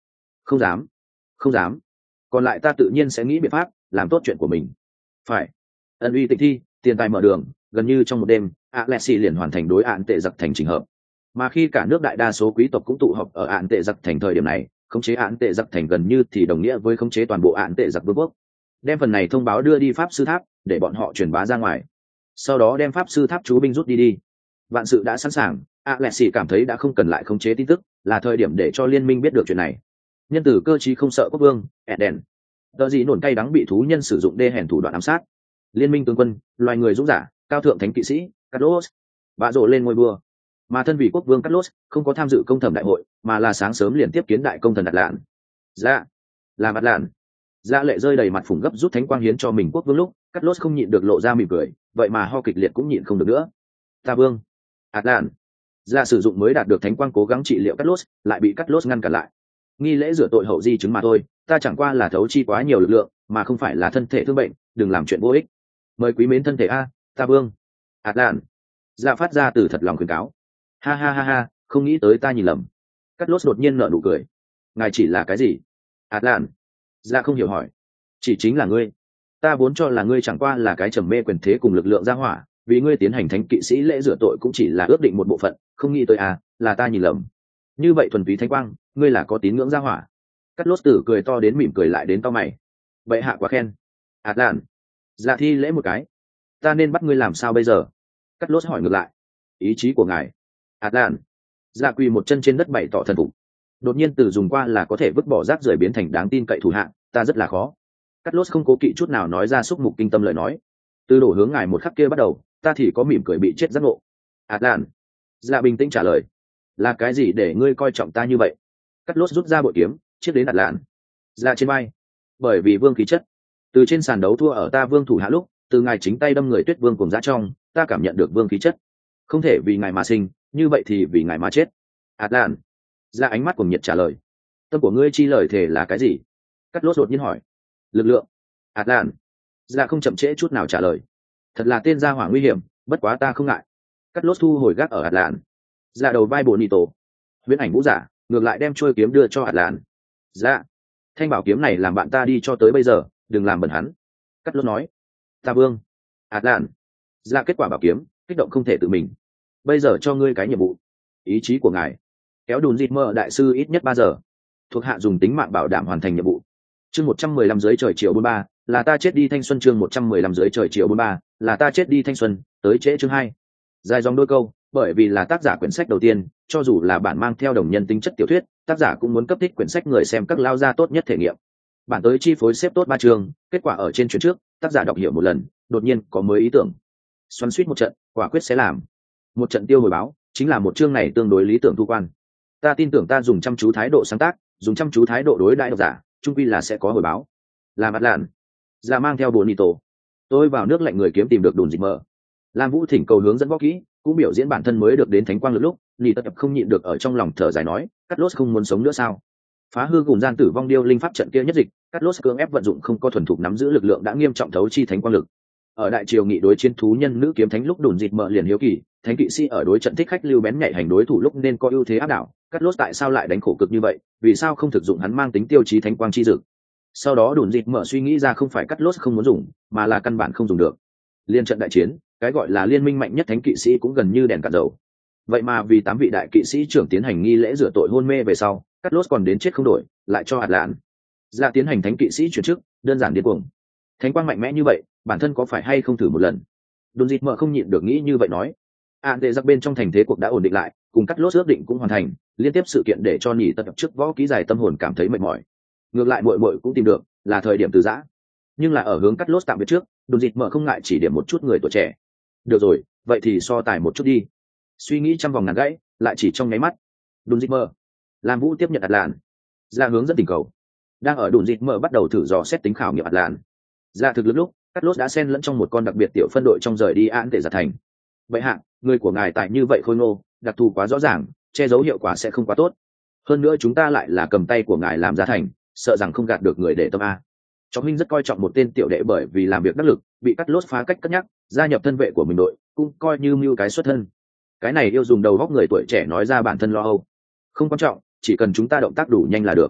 Không dám, không dám. Còn lại ta tự nhiên sẽ nghĩ biện pháp làm tốt chuyện của mình. Phải. Ân uy tịch thi, tiền tài mở đường, gần như trong một đêm Alexi liền hoàn thành đối án tệ giặc thành chỉnh hợp. Mà khi cả nước đại đa số quý tộc cũng tụ họp ở án tệ giặc thành thời điểm này, khống chế án tệ giặc thành gần như thì đồng nghĩa với khống chế toàn bộ án tệ giặc vương quốc. Đem phần này thông báo đưa đi pháp sư tháp để bọn họ truyền bá ra ngoài, sau đó đem pháp sư tháp chú binh rút đi. Vạn sự đã sẵn sàng, Alexi cảm thấy đã không cần lại khống chế tin tức, là thời điểm để cho liên minh biết được chuyện này. Nhân tử cơ trí không sợ quốc vương Eden, tờ gì nổn cay đắng bị thú nhân sử dụng đê hèn thủ đoạn ám sát. Liên minh tướng quân, loài người dũng giả, cao thượng thánh kỵ sĩ Carlos bạ rộ lên ngôi vua. Mà thân vị quốc vương Carlos không có tham dự công thẩm đại hội, mà là sáng sớm liền tiếp kiến đại công thần Ạt Lạn. Dạ, làm Ạt Lạn. Dạ lệ rơi đầy mặt phủng gấp rút thánh quang hiến cho mình quốc vương lúc, Carlos không nhịn được lộ ra mỉm cười, vậy mà ho kịch liệt cũng nhịn không được nữa. Ta vương. Ạt Lạn. Dạ sử dụng mới đạt được thánh quang cố gắng trị liệu Carlos, lại bị Carlos ngăn cản lại. Nghi lễ rửa tội hậu di chứng mà thôi, ta chẳng qua là thấu chi quá nhiều lực lượng, mà không phải là thân thể thương bệnh, đừng làm chuyện vô ích. Mời quý mến thân thể a, ta vương. Ạt Lạn. Dạ phát ra từ thật lòng khuyến cáo. Ha ha ha ha, không nghĩ tới ta nhìn lầm. Cắt lốt đột nhiên nở nụ cười. Ngài chỉ là cái gì? Ạt Lạn. Dạ không hiểu hỏi. Chỉ chính là ngươi. Ta vốn cho là ngươi chẳng qua là cái trầm mê quyền thế cùng lực lượng gia hỏa, vì ngươi tiến hành thánh kỵ sĩ lễ rửa tội cũng chỉ là ước định một bộ phận, không nghĩ tới à, là ta nhìn lầm. Như vậy thuần túy thánh quang, ngươi là có tín ngưỡng gia hỏa. Cắt lốt tử cười to đến mỉm cười lại đến to mày. Vậy hạ quá khen. Ạt Lạn. Dạ thi lễ một cái. Ta nên bắt ngươi làm sao bây giờ? Cắt lốt hỏi ngược lại. Ý chí của ngài. Ạt Lạn. Dạ quỳ một chân trên đất bày tỏ thần phục. Đột nhiên từ dùng qua là có thể vứt bỏ rác rưởi biến thành đáng tin cậy thủ hạng, ta rất là khó. Cắt lốt không cố kỵ chút nào nói ra xúc mục kinh tâm lời nói. Từ đổ hướng ngài một khắc kia bắt đầu, ta thì có mỉm cười bị chết giác ngộ. Ạt Lạn. Dạ bình tĩnh trả lời. Là cái gì để ngươi coi trọng ta như vậy? Cắt lốt rút ra bội kiếm, chiếc đến Ạt Lạn. Dạ trên vai. Bởi vì vương khí chất. Từ trên sàn đấu thua ở ta vương thủ hạ lúc, từ ngài chính tay đâm người tuyết vương cùng dã trong, ta cảm nhận được vương khí chất. Không thể vì ngài mà sinh, như vậy thì vì ngài mà chết. Ạt Lạn. Ra ánh mắt cùng nhiệt trả lời. Tâm của ngươi chi lời thề là cái gì? Cắt lốt đột nhiên hỏi. Lực lượng. Ạt Lạn. Ra không chậm trễ chút nào trả lời. Thật là tên gia hỏa nguy hiểm, bất quá ta không ngại. Cắt lốt thu hồi gác ở Ạt Lạn. Ra đầu vai bồ nị tổ. Huyễn ảnh vũ giả, ngược lại đem trôi kiếm đưa cho Ạt Lạn. Ra. Thanh bảo kiếm này làm bạn ta đi cho tới bây giờ, đừng làm bẩn hắn. Cắt lốt nói. Ta vương. Ạt Lạn. Ra kết quả bảo kiếm, kích động không thể tự mình. Bây giờ cho ngươi cái nhiệm vụ. Ý chí của ngài. Kéo đùn dịt mơ đại sư ít nhất 3 giờ. Thuộc hạ dùng tính mạng bảo đảm hoàn thành nhiệm vụ. Chương 115 dưới trời chiều 43, là ta chết đi thanh xuân. Chương 115 dưới trời chiều 43, là ta chết đi thanh xuân. Tới trễ chương 2. Dài dòng đôi câu, bởi vì là tác giả quyển sách đầu tiên, cho dù là bản mang theo đồng nhân tính chất tiểu thuyết, tác giả cũng muốn cấp thích quyển sách người xem các lao ra tốt nhất thể nghiệm. Bản tới chi phối xếp tốt 3 chương, kết quả ở trên chuyện trước, tác giả đọc hiểu một lần, đột nhiên có mới ý tưởng. Xoắn suýt một trận, quả quyết sẽ làm. Một trận tiêu hồi báo, chính là một chương này tương đối lý tưởng thu quan. Ta tin tưởng ta dùng chăm chú thái độ sáng tác, dùng chăm chú thái độ đối đãi độc giả, chung quy là sẽ có hồi báo. Làm Ạt Lạn. Dạ mang theo Bonito. Tôi vào nước lạnh người kiếm tìm được đùn dịch mờ. Lam Vũ thỉnh cầu hướng dẫn võ kỹ, cũng biểu diễn bản thân mới được đến thánh quang lực lúc, Nị Tập không nhịn được ở trong lòng thở dài nói, Cắt Lốt không muốn sống nữa sao? Phá hư cùng gian tử vong điêu linh pháp trận kia nhất dịch, Cắt Lốt cưỡng ép vận dụng không có thuần thục nắm giữ lực lượng đã nghiêm trọng thấu chi thánh quang lực. Ở đại triều nghị đối chiến thú nhân nữ kiếm thánh lúc đùn dịch mờ liền hiếu kỳ, thánh kỵ sĩ ở đối trận thích khách lưu bén nhạy hành đối thủ lúc nên có ưu thế áp đảo, Cắt Lốt tại sao lại đánh khổ cực như vậy, vì sao không thực dụng hắn mang tính tiêu chí thánh quang chi dực? Sau đó đùn dịch mờ suy nghĩ ra không phải Cắt Lốt không muốn dùng, mà là căn bản không dùng được. Liên trận đại chiến, cái gọi là liên minh mạnh nhất thánh kỵ sĩ cũng gần như đèn cạn dầu. Vậy mà vì 8 vị đại kỵ sĩ trưởng tiến hành nghi lễ rửa tội hôn mê về sau, Cắt Lốt còn đến chết không đổi, lại cho Ạt Lạn ra tiến hành thánh kỵ sĩ chuyển chức, đơn giản điên cuồng. Thánh quang mạnh mẽ như vậy, bản thân có phải hay không thử một lần? Đồn dịt mờ không nhịn được nghĩ như vậy nói. Ạn tệ giặc bên trong thành thế cuộc đã ổn định lại, cùng Cắt Lốt ước định cũng hoàn thành, liên tiếp sự kiện để cho Nỉ Tập trước võ kỹ dài tâm hồn cảm thấy mệt mỏi. Ngược lại muội cũng tìm được, là thời điểm từ giã. Nhưng là ở hướng Cắt Lốt tạm biệt trước, đồn dịt mờ không ngại chỉ điểm một chút người tuổi trẻ. Được rồi, vậy thì so tài một chút đi. Suy nghĩ trăm vòng ngàn gãy, lại chỉ trong nháy mắt. Đồn dịt mờ. Lam Vũ tiếp nhận Ạt Lạn. Ra hướng dẫn tình cầu. Đang ở đồn dịt mờ bắt đầu thử dò xét tính khảo nghiệm Ạt Lạn. Ra thực lực lúc, Cắt Lốt đã xen lẫn trong một con đặc biệt tiểu phân đội trong rời đi án tệ giặt thành. Vậy hạ, người của ngài tại như vậy khôi ngô, đặc thù quá rõ ràng, che giấu hiệu quả sẽ không quá tốt. Hơn nữa chúng ta lại là cầm tay của ngài làm giá thành, sợ rằng không gạt được người để tâm a. Chó huynh rất coi trọng một tên tiểu đệ bởi vì làm việc đắc lực, bị Cắt Lốt phá cách cất nhắc, gia nhập thân vệ của mình đội, cũng coi như mưu cái xuất thân. Cái này yêu dùng đầu góc người tuổi trẻ nói ra bản thân lo âu. Không quan trọng, chỉ cần chúng ta động tác đủ nhanh là được.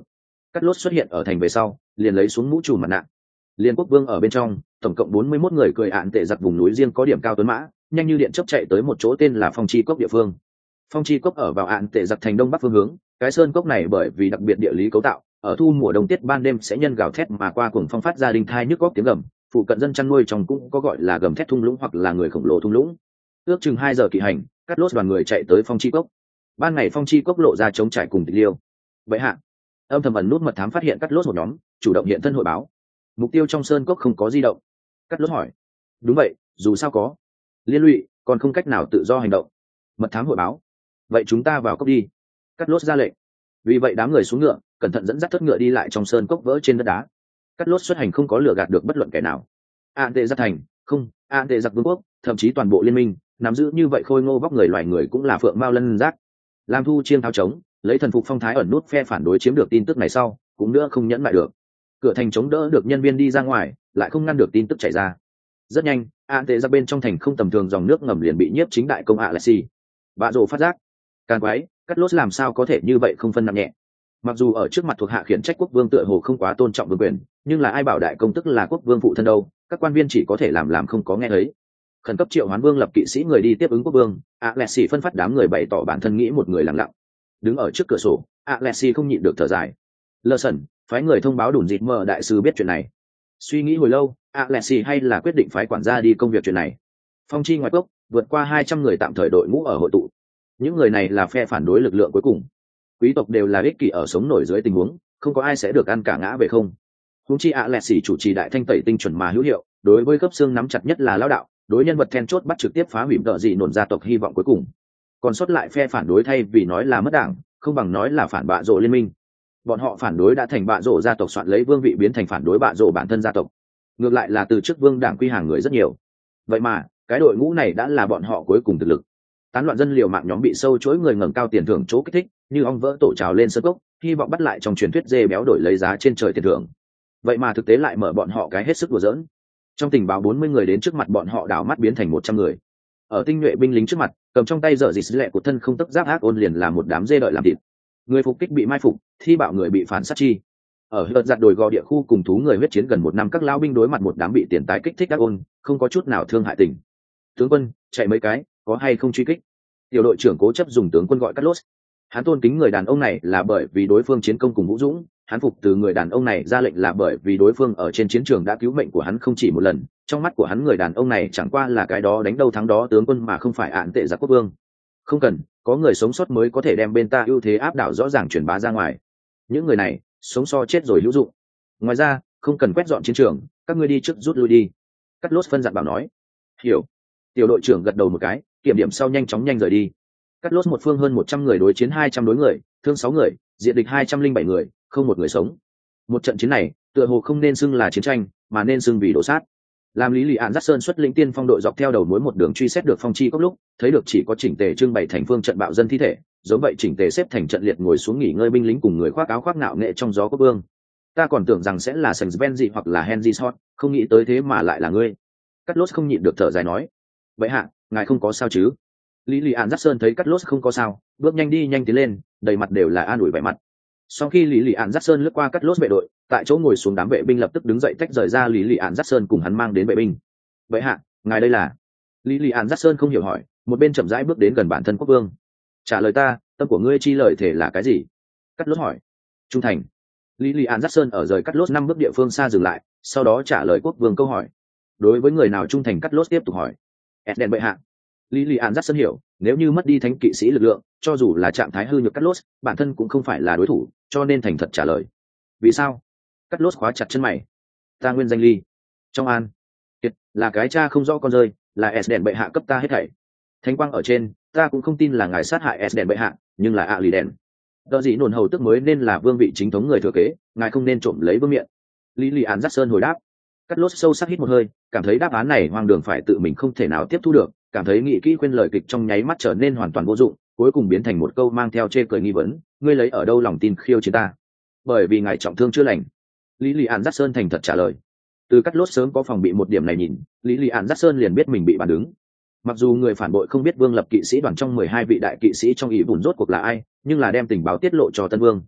Cắt lốt xuất hiện ở thành về sau liền lấy xuống mũ trùm mặt nạ. Liên quốc vương ở bên trong, tổng cộng 41 người cười ạn tệ giặc vùng núi riêng có điểm cao tuấn mã, nhanh như điện chớp chạy tới một chỗ tên là Phong Chi Cốc địa phương. Phong Chi Cốc ở vào ạn tệ giặc thành đông bắc phương hướng, cái sơn cốc này bởi vì đặc biệt địa lý cấu tạo, ở thu mùa đông tiết ban đêm sẽ nhân gào thét mà qua cuồng phong phát ra đinh thai nhức góc tiếng gầm, phụ cận dân chăn nuôi trong cũng có gọi là gầm thét thung lũng hoặc là người khổng lồ thung lũng. Ước chừng 2 giờ kỵ hành, Cắt Lốt đoàn người chạy tới Phong Chi Cốc. Ban ngày Phong Chi Cốc lộ ra trống trải cùng tịch liêu. Vậy hạ, âm thầm ẩn nút mật thám phát hiện Cắt Lốt một nhóm, chủ động hiện thân hội báo. Mục tiêu trong sơn cốc không có di động. Cắt Lốt hỏi. Đúng vậy, dù sao có liên lụy, còn không cách nào tự do hành động. Mật thám hội báo. Vậy chúng ta vào cốc đi. Cắt Lốt ra lệnh. Vì vậy đám người xuống ngựa, cẩn thận dẫn dắt thất ngựa đi lại trong sơn cốc vỡ trên đất đá. Cắt Lốt xuất hành không có lừa gạt được bất luận kẻ nào. An tệ giặc thành, không, An tệ giặc vương quốc, thậm chí toàn bộ liên minh, nắm giữ như vậy khôi ngô vóc người loài người cũng là phượng mao lân giác. Làm thu chiên tháo trống, lấy thần phục phong thái ẩn nút phe phản đối chiếm được tin tức này sau, cũng nữa không nhẫn lại được. Cửa thành chống đỡ được nhân viên đi ra ngoài, lại không ngăn được tin tức chảy ra. Rất nhanh, An tệ giặc bên trong thành không tầm thường dòng nước ngầm liền bị nhiếp chính đại công Alexi. Bạ rồ phát giác, càng quái, Cắt Lốt làm sao có thể như vậy không phân nặng nhẹ. Mặc dù ở trước mặt thuộc hạ khiển trách quốc vương tựa hồ không quá tôn trọng vương quyền, nhưng là ai bảo đại công tức là quốc vương phụ thân đâu, các quan viên chỉ có thể làm không có nghe thấy. Khẩn cấp triệu hoán vương lập kỵ sĩ người đi tiếp ứng quốc vương. Alexi phân phát đám người bày tỏ bản thân nghĩ một người lặng lặng đứng ở trước cửa sổ. Alexi không nhịn được thở dài. Lơ sẩn phái người thông báo đùn dịt mờ đại sứ biết chuyện này. Suy nghĩ hồi lâu, Alexi hay là quyết định phái quản gia đi công việc chuyện này. Phong chi ngoài cốc, vượt qua 200 người tạm thời đội ngũ ở hội tụ. Những người này là phe phản đối lực lượng cuối cùng. Quý tộc đều là ích kỷ ở sống nổi dưới tình huống, không có ai sẽ được ăn cả ngã về không. Huống chi Alexi chủ trì đại thanh tẩy tinh chuẩn mà hữu hiệu, đối với cấp xương nắm chặt nhất là lão đạo, đối nhân vật then chốt bắt trực tiếp phá hủy đợ gì nổn gia tộc hy vọng cuối cùng. Còn sót lại phe phản đối thay vì nói là mất đảng, không bằng nói là phản bạ rộ liên minh. Bọn họ phản đối đã thành bạ rộ gia tộc soạn lấy vương vị biến thành phản đối bạ rộ bản thân gia tộc. Ngược lại là từ trước vương đảng quy hàng người rất nhiều. Vậy mà cái đội ngũ này đã là bọn họ cuối cùng thực lực. Tán loạn dân liều mạng nhóm bị sâu chối người ngẩng cao tiền thưởng chỗ kích thích, như ong vỡ tổ trào lên sân cốc, hy vọng bắt lại trong truyền thuyết dê béo đổi lấy giá trên trời tiền thưởng. Vậy mà thực tế lại mở bọn họ cái hết sức đùa giỡn. Trong tình báo 40 người đến trước mặt bọn họ đảo mắt biến thành 100 người. Ở tinh nhuệ binh lính trước mặt, cầm trong tay dở dịt lẹ của thân không tấc giáp ác ôn liền là một đám dê đợi làm thịt. Người phục kích bị mai phục, thi bạo người bị phản sát chi. Ở đợt giặt đồi gò địa khu cùng thú người huyết chiến gần 1 năm, các lao binh đối mặt một đám bị tiền tái kích thích ác ôn, không có chút nào thương hại tình. Tướng quân, chạy mấy cái, có hay không truy kích? Tiểu đội trưởng cố chấp dùng tướng quân gọi Cắt Lốt. Hắn tôn kính người đàn ông này là bởi vì đối phương chiến công cùng vũ dũng, hắn phục từ người đàn ông này ra lệnh là bởi vì đối phương ở trên chiến trường đã cứu mệnh của hắn không chỉ một lần. Trong mắt của hắn người đàn ông này chẳng qua là cái đó đánh đâu thắng đó tướng quân mà không phải ạn tệ giặc quốc vương. Không cần, có người sống sót mới có thể đem bên ta ưu thế áp đảo rõ ràng truyền bá ra ngoài. Những người này sống so chết rồi hữu dụng. Ngoài ra, không cần quét dọn chiến trường, các ngươi đi trước rút lui đi. Cắt Lốt phân dặn bảo nói. Hiểu. Tiểu đội trưởng gật đầu một cái, kiểm điểm sau nhanh chóng rời đi. Cắt Lốt một phương hơn 100 người đối chiến 200 đối người, thương 6 người, diện địch 207 người, không một người sống. Một trận chiến này, tựa hồ không nên xưng là chiến tranh, mà nên xưng vì đổ sát. Làm Lý Lị Ạn Dắt Sơn xuất lĩnh tiên phong đội dọc theo đầu mối một đường truy xét được Phong Chi Cốc lúc, thấy được chỉ có chỉnh tề trưng bày thành phương trận bạo dân thi thể, giống vậy chỉnh tề xếp thành trận liệt ngồi xuống nghỉ ngơi binh lính cùng người khoác áo khoác ngạo nghệ trong gió quốc vương. Ta còn tưởng rằng sẽ là Sành Benji hoặc là Henry Short, không nghĩ tới thế mà lại là ngươi. Cắt Lốt không nhịn được thở dài nói. Vậy hạ, ngài không có sao chứ? Lý Lị Ạn Dắt Sơn thấy Cắt Lốt không có sao, bước nhanh đi nhanh tiến lên, đầy mặt đều là an ủi vẻ mặt. Sau khi Lý Lị Ạn Dắt Sơn lướt qua Cắt Lốt vệ đội, tại chỗ ngồi xuống đám vệ binh lập tức đứng dậy tách rời ra Lý Lị Ạn Dắt Sơn cùng hắn mang đến vệ binh. Vậy hạ, ngài đây là? Lý Lị Ạn Dắt Sơn không hiểu hỏi, một bên chậm rãi bước đến gần bản thân quốc vương. Trả lời ta, tâm của ngươi chi lời thể là cái gì? Cắt Lốt hỏi. Trung thành. Lý Lị Ạn Dắt Sơn ở rời Cắt Lốt 5 bước địa phương xa dừng lại, sau đó trả lời quốc vương câu hỏi. Đối với người nào trung thành? Cắt Lốt tiếp tục hỏi. Esden bệ hạ. Lý Lị Ạn Dắt Sơn hiểu, nếu như mất đi thánh kỵ sĩ lực lượng, cho dù là trạng thái hư nhược Cắt Lốt, bản thân cũng không phải là đối thủ, cho nên thành thật trả lời. Vì sao? Cắt Lốt khóa chặt chân mày. Ta nguyên danh Ly. Trong An. Kiệt, là cái cha không rõ con rơi, là Esden bệ hạ cấp ta hết thảy. Thánh quang ở trên, ta cũng không tin là ngài sát hại Esden bệ hạ, nhưng là ạ lì đèn. Đỡ gì nổn hầu tức mới nên là vương vị chính thống người thừa kế, ngài không nên trộm lấy vương miện. Lý Lị Ạn Dắt Sơn hồi đáp. Cắt Lốt sâu sắc hít một hơi, cảm thấy đáp án này hoang đường phải tự mình không thể nào tiếp thu được, cảm thấy nghĩ kỹ khuyên lời kịch trong nháy mắt trở nên hoàn toàn vô dụng, cuối cùng biến thành một câu mang theo chê cười nghi vấn, ngươi lấy ở đâu lòng tin khiêu chiến ta? Bởi vì ngài trọng thương chưa lành. Lý Lị Ạn Dắt Sơn thành thật trả lời. Từ Cắt Lốt sớm có phòng bị một điểm này nhìn, Lý Lị Ạn Dắt Sơn liền biết mình bị bàn đứng. Mặc dù người phản bội không biết vương lập kỵ sĩ đoàn trong 12 vị đại kỵ sĩ trong ý bùn rốt cuộc là ai, nhưng là đem tình báo tiết lộ cho Tân Vương.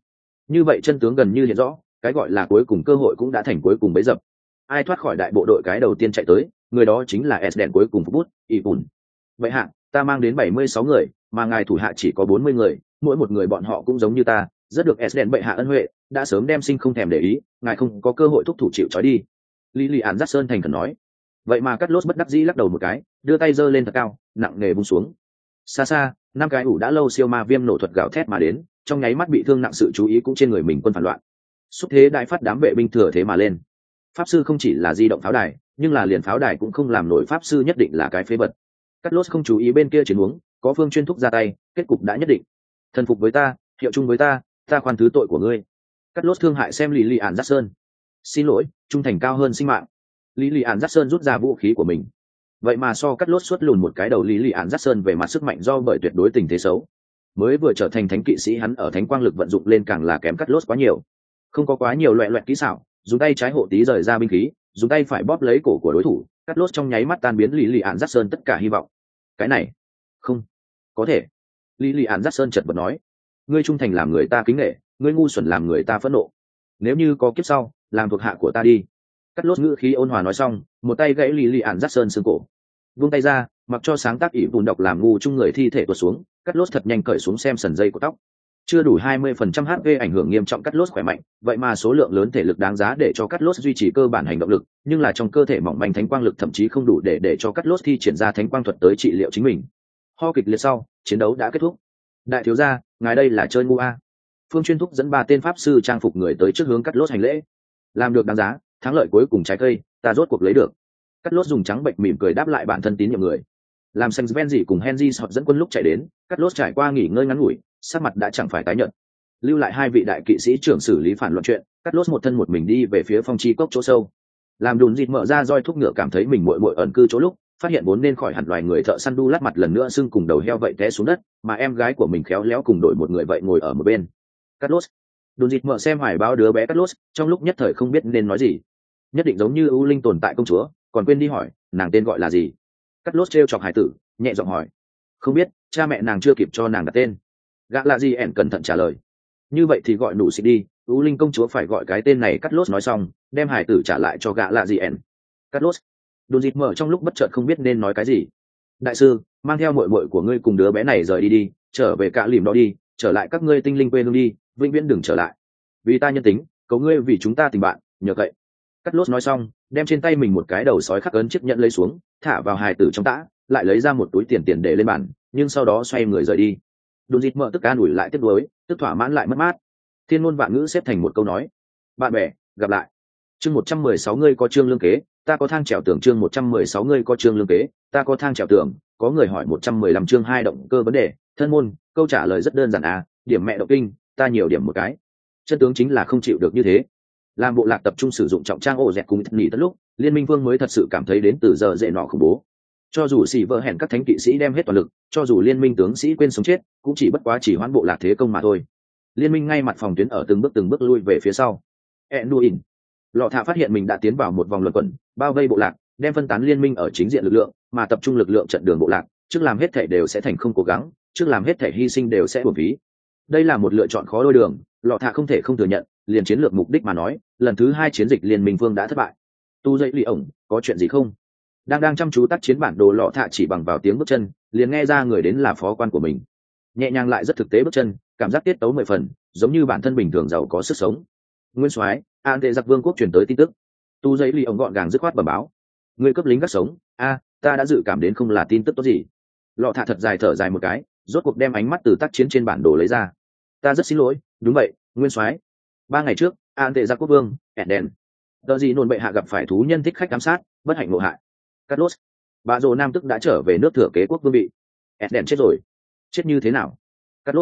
Như vậy chân tướng gần như hiện rõ, cái gọi là cuối cùng cơ hội cũng đã thành cuối cùng bấy dập. Ai thoát khỏi đại bộ đội cái đầu tiên chạy tới, người đó chính là Esden cuối cùng phục bút, Ipun. Vậy hạ, ta mang đến 76 người, mà ngài thủ hạ chỉ có 40 người, mỗi một người bọn họ cũng giống như ta, rất được Esden bệ hạ ân huệ, đã sớm đem sinh không thèm để ý, ngài không có cơ hội thúc thủ chịu trói đi. Lilian Jackson thành khẩn nói. Vậy mà Cắt Lốt bất đắc dĩ lắc đầu một cái, đưa tay giơ lên thật cao, nặng nề buông xuống. Xa xa, năm cái ủ đã lâu siêu ma viêm nổ thuật gào thét mà đến, trong nháy mắt bị thương nặng, sự chú ý cũng trên người mình quân phản loạn. Xúc thế đại phát, đám vệ binh thừa thế mà lên. Pháp sư không chỉ là di động pháo đài, nhưng là liền pháo đài cũng không làm nổi pháp sư, nhất định là cái phế vật. Cắt Lốt không chú ý bên kia chiến huống, có phương chuyên thúc ra tay, kết cục đã nhất định. Thần phục với ta, hiệu chung với ta, ta khoan thứ tội của ngươi. Cắt Lốt thương hại xem Lilian Jackson. Xin lỗi, trung thành cao hơn sinh mạng. Lilian Jackson rút ra vũ khí của mình. Vậy mà so Cắt Lốt suốt lùn một cái đầu. Lilian Jackson về mặt sức mạnh do bởi tuyệt đối tình thế xấu. Mới vừa trở thành thánh kỵ sĩ, hắn ở thánh quang lực vận dụng lên càng là kém Cắt Lốt quá nhiều. Không có quá nhiều loẹ loẹt kỹ xảo, dùng tay trái hộ tí rời ra binh khí, dùng tay phải bóp lấy cổ của đối thủ, Cắt Lốt trong nháy mắt tan biến Lilian Jackson tất cả hy vọng. Cái này, không có thể. Lilian Jackson chợt bật nói, ngươi trung thành làm người ta kính nể, ngươi ngu xuẩn làm người ta phẫn nộ. Nếu như có kiếp sau, làm thuộc hạ của ta đi. Cắt Lốt ngữ khí ôn hòa nói xong, một tay gãy Lilian Jackson xương cổ. Vung tay ra, mặc cho sáng tác ỷ vùn độc làm ngu chung người thi thể tuột xuống. Cắt Lốt thật nhanh cởi xuống xem sần dây của tóc. Chưa đủ 20% HP ảnh hưởng nghiêm trọng Cắt Lốt khỏe mạnh, vậy mà số lượng lớn thể lực đáng giá để cho Cắt Lốt duy trì cơ bản hành động lực, nhưng là trong cơ thể mỏng manh thánh quang lực thậm chí không đủ để cho Cắt Lốt thi triển ra thánh quang thuật tới trị liệu chính mình. Ho kịch liệt sau, chiến đấu đã kết thúc. Đại thiếu gia, ngài đây là chơi ngu a? Phương chuyên thúc dẫn 3 tên pháp sư trang phục người tới trước hướng Cắt Lốt hành lễ. Làm được đáng giá, thắng lợi cuối cùng trái cây, ta rốt cuộc lấy được. Cắt Lốt dùng trắng bệnh mỉm cười đáp lại bản thân tín nhiệm người. Làm Saint Benji cùng Henry Sọt dẫn quân lúc chạy đến, Cắt Lốt trải qua nghỉ ngơi ngắn ngủi, sắc mặt đã chẳng phải tái nhợt. Lưu lại 2 vị đại kỵ sĩ trưởng xử lý phản loạn chuyện, Cắt Lốt một thân một mình đi về phía phong chi cốc chỗ sâu. Làm Đùn Dịt mở ra roi thúc ngựa cảm thấy mình muội ẩn cư chỗ lúc, phát hiện vốn nên khỏi hẳn loài người thợ săn đu lát mặt lần nữa sưng cùng đầu heo vậy té xuống đất, mà em gái của mình khéo léo cùng đội một người vậy ngồi ở một bên. Cắt Lốt. Đùn Dịt mở xem hoài báo đứa bé Cắt Lốt, trong lúc nhất thời không biết nên nói gì. Nhất định giống như ưu linh tồn tại công chúa, còn quên đi hỏi, nàng tên gọi là gì? Cắt Lốt trêu chọc hải tử, nhẹ giọng hỏi. Không biết, cha mẹ nàng chưa kịp cho nàng đặt tên. Gã là gì ẻn cẩn thận trả lời. Như vậy thì gọi nụ xịt đi, ưu linh công chúa phải gọi cái tên này. Cắt Lốt nói xong, đem hải tử trả lại cho gã là gì ẻn. Cắt Lốt. Đùn Dịt mở trong lúc bất chợt không biết nên nói cái gì. Đại sư, mang theo muội của ngươi cùng đứa bé này rời đi, trở về cả lìm đó đi, trở lại các ngươi tinh linh quê hương đi, vĩnh viễn đừng trở lại. Vì ta nhân tính, cầu ngươi vì chúng ta tình bạn, nhờ cậy. Cắt Lốt nói xong, đem trên tay mình một cái đầu sói khắc ấn chiếc nhẫn lấy xuống, thả vào hài tử trong tã, lại lấy ra một túi tiền để lên bàn, nhưng sau đó xoay người rời đi. Đùn Dịt mở tức an ủi lại tiếp nối, tức thỏa mãn lại mất mát. Thiên ngôn vạn ngữ xếp thành một câu nói. Bạn bè, gặp lại. Chương 116 ngươi có chương lương kế, ta có thang trèo tường. Chương 116 ngươi có chương lương kế, ta có thang trèo tường. Có người hỏi 115 chương 2 động cơ vấn đề, thân môn, câu trả lời rất đơn giản à, điểm mẹ động kinh, ta nhiều điểm một cái. Chân tướng chính là không chịu được như thế. Làm bộ lạc tập trung sử dụng trọng trang ổ dẹt cùng nghỉ tất lúc, liên minh vương mới thật sự cảm thấy đến từ giờ dễ nọ khủng bố. Cho dù xỉ vợ hẹn các thánh kỵ sĩ đem hết toàn lực, cho dù liên minh tướng sĩ quên sống chết, cũng chỉ bất quá chỉ hoãn bộ lạc thế công mà thôi. Liên minh ngay mặt phòng tuyến ở từng bước lui về phía sau. Enduin, Lọ Thạ phát hiện mình đã tiến vào một vòng luẩn quẩn, bao vây bộ lạc, đem phân tán liên minh ở chính diện lực lượng, mà tập trung lực lượng trận đường bộ lạc, trước làm hết thể đều sẽ thành không cố gắng, trước làm hết thể hy sinh đều sẽ uổng phí. Đây là một lựa chọn khó đôi đường, Lọ Thạ không thể không thừa nhận, liền chiến lược mục đích mà nói, lần thứ 2 chiến dịch liên minh vương đã thất bại. Tu dậy lì ổng, có chuyện gì không? Đang chăm chú tác chiến bản đồ, Lọ Thạ chỉ bằng vào tiếng bước chân, liền nghe ra người đến là phó quan của mình. Nhẹ nhàng lại rất thực tế bước chân, cảm giác tiết tấu 10 phần, giống như bản thân bình thường giàu có sức sống. Nguyên soái, an tệ giặc vương quốc truyền tới tin tức. Tu dậy lì ổng gọn gàng dứt khoát bẩm báo. Người cấp lính gác sống, ta đã dự cảm đến không là tin tức tốt gì. Lọ Thạ thật dài thở dài một cái, rốt cuộc đem ánh mắt từ tác chiến trên bản đồ lấy ra. Ta rất xin lỗi, đúng vậy, nguyên soái. 3 ngày trước, an tệ giặc quốc vương Eden, tờ gì nôn bệ hạ gặp phải thú nhân thích khách ám sát, bất hạnh ngộ hại. Cắt Lốt, bà rồ nam tức đã trở về nước thừa kế quốc vương vị. Eden chết rồi. Chết như thế nào? Cắt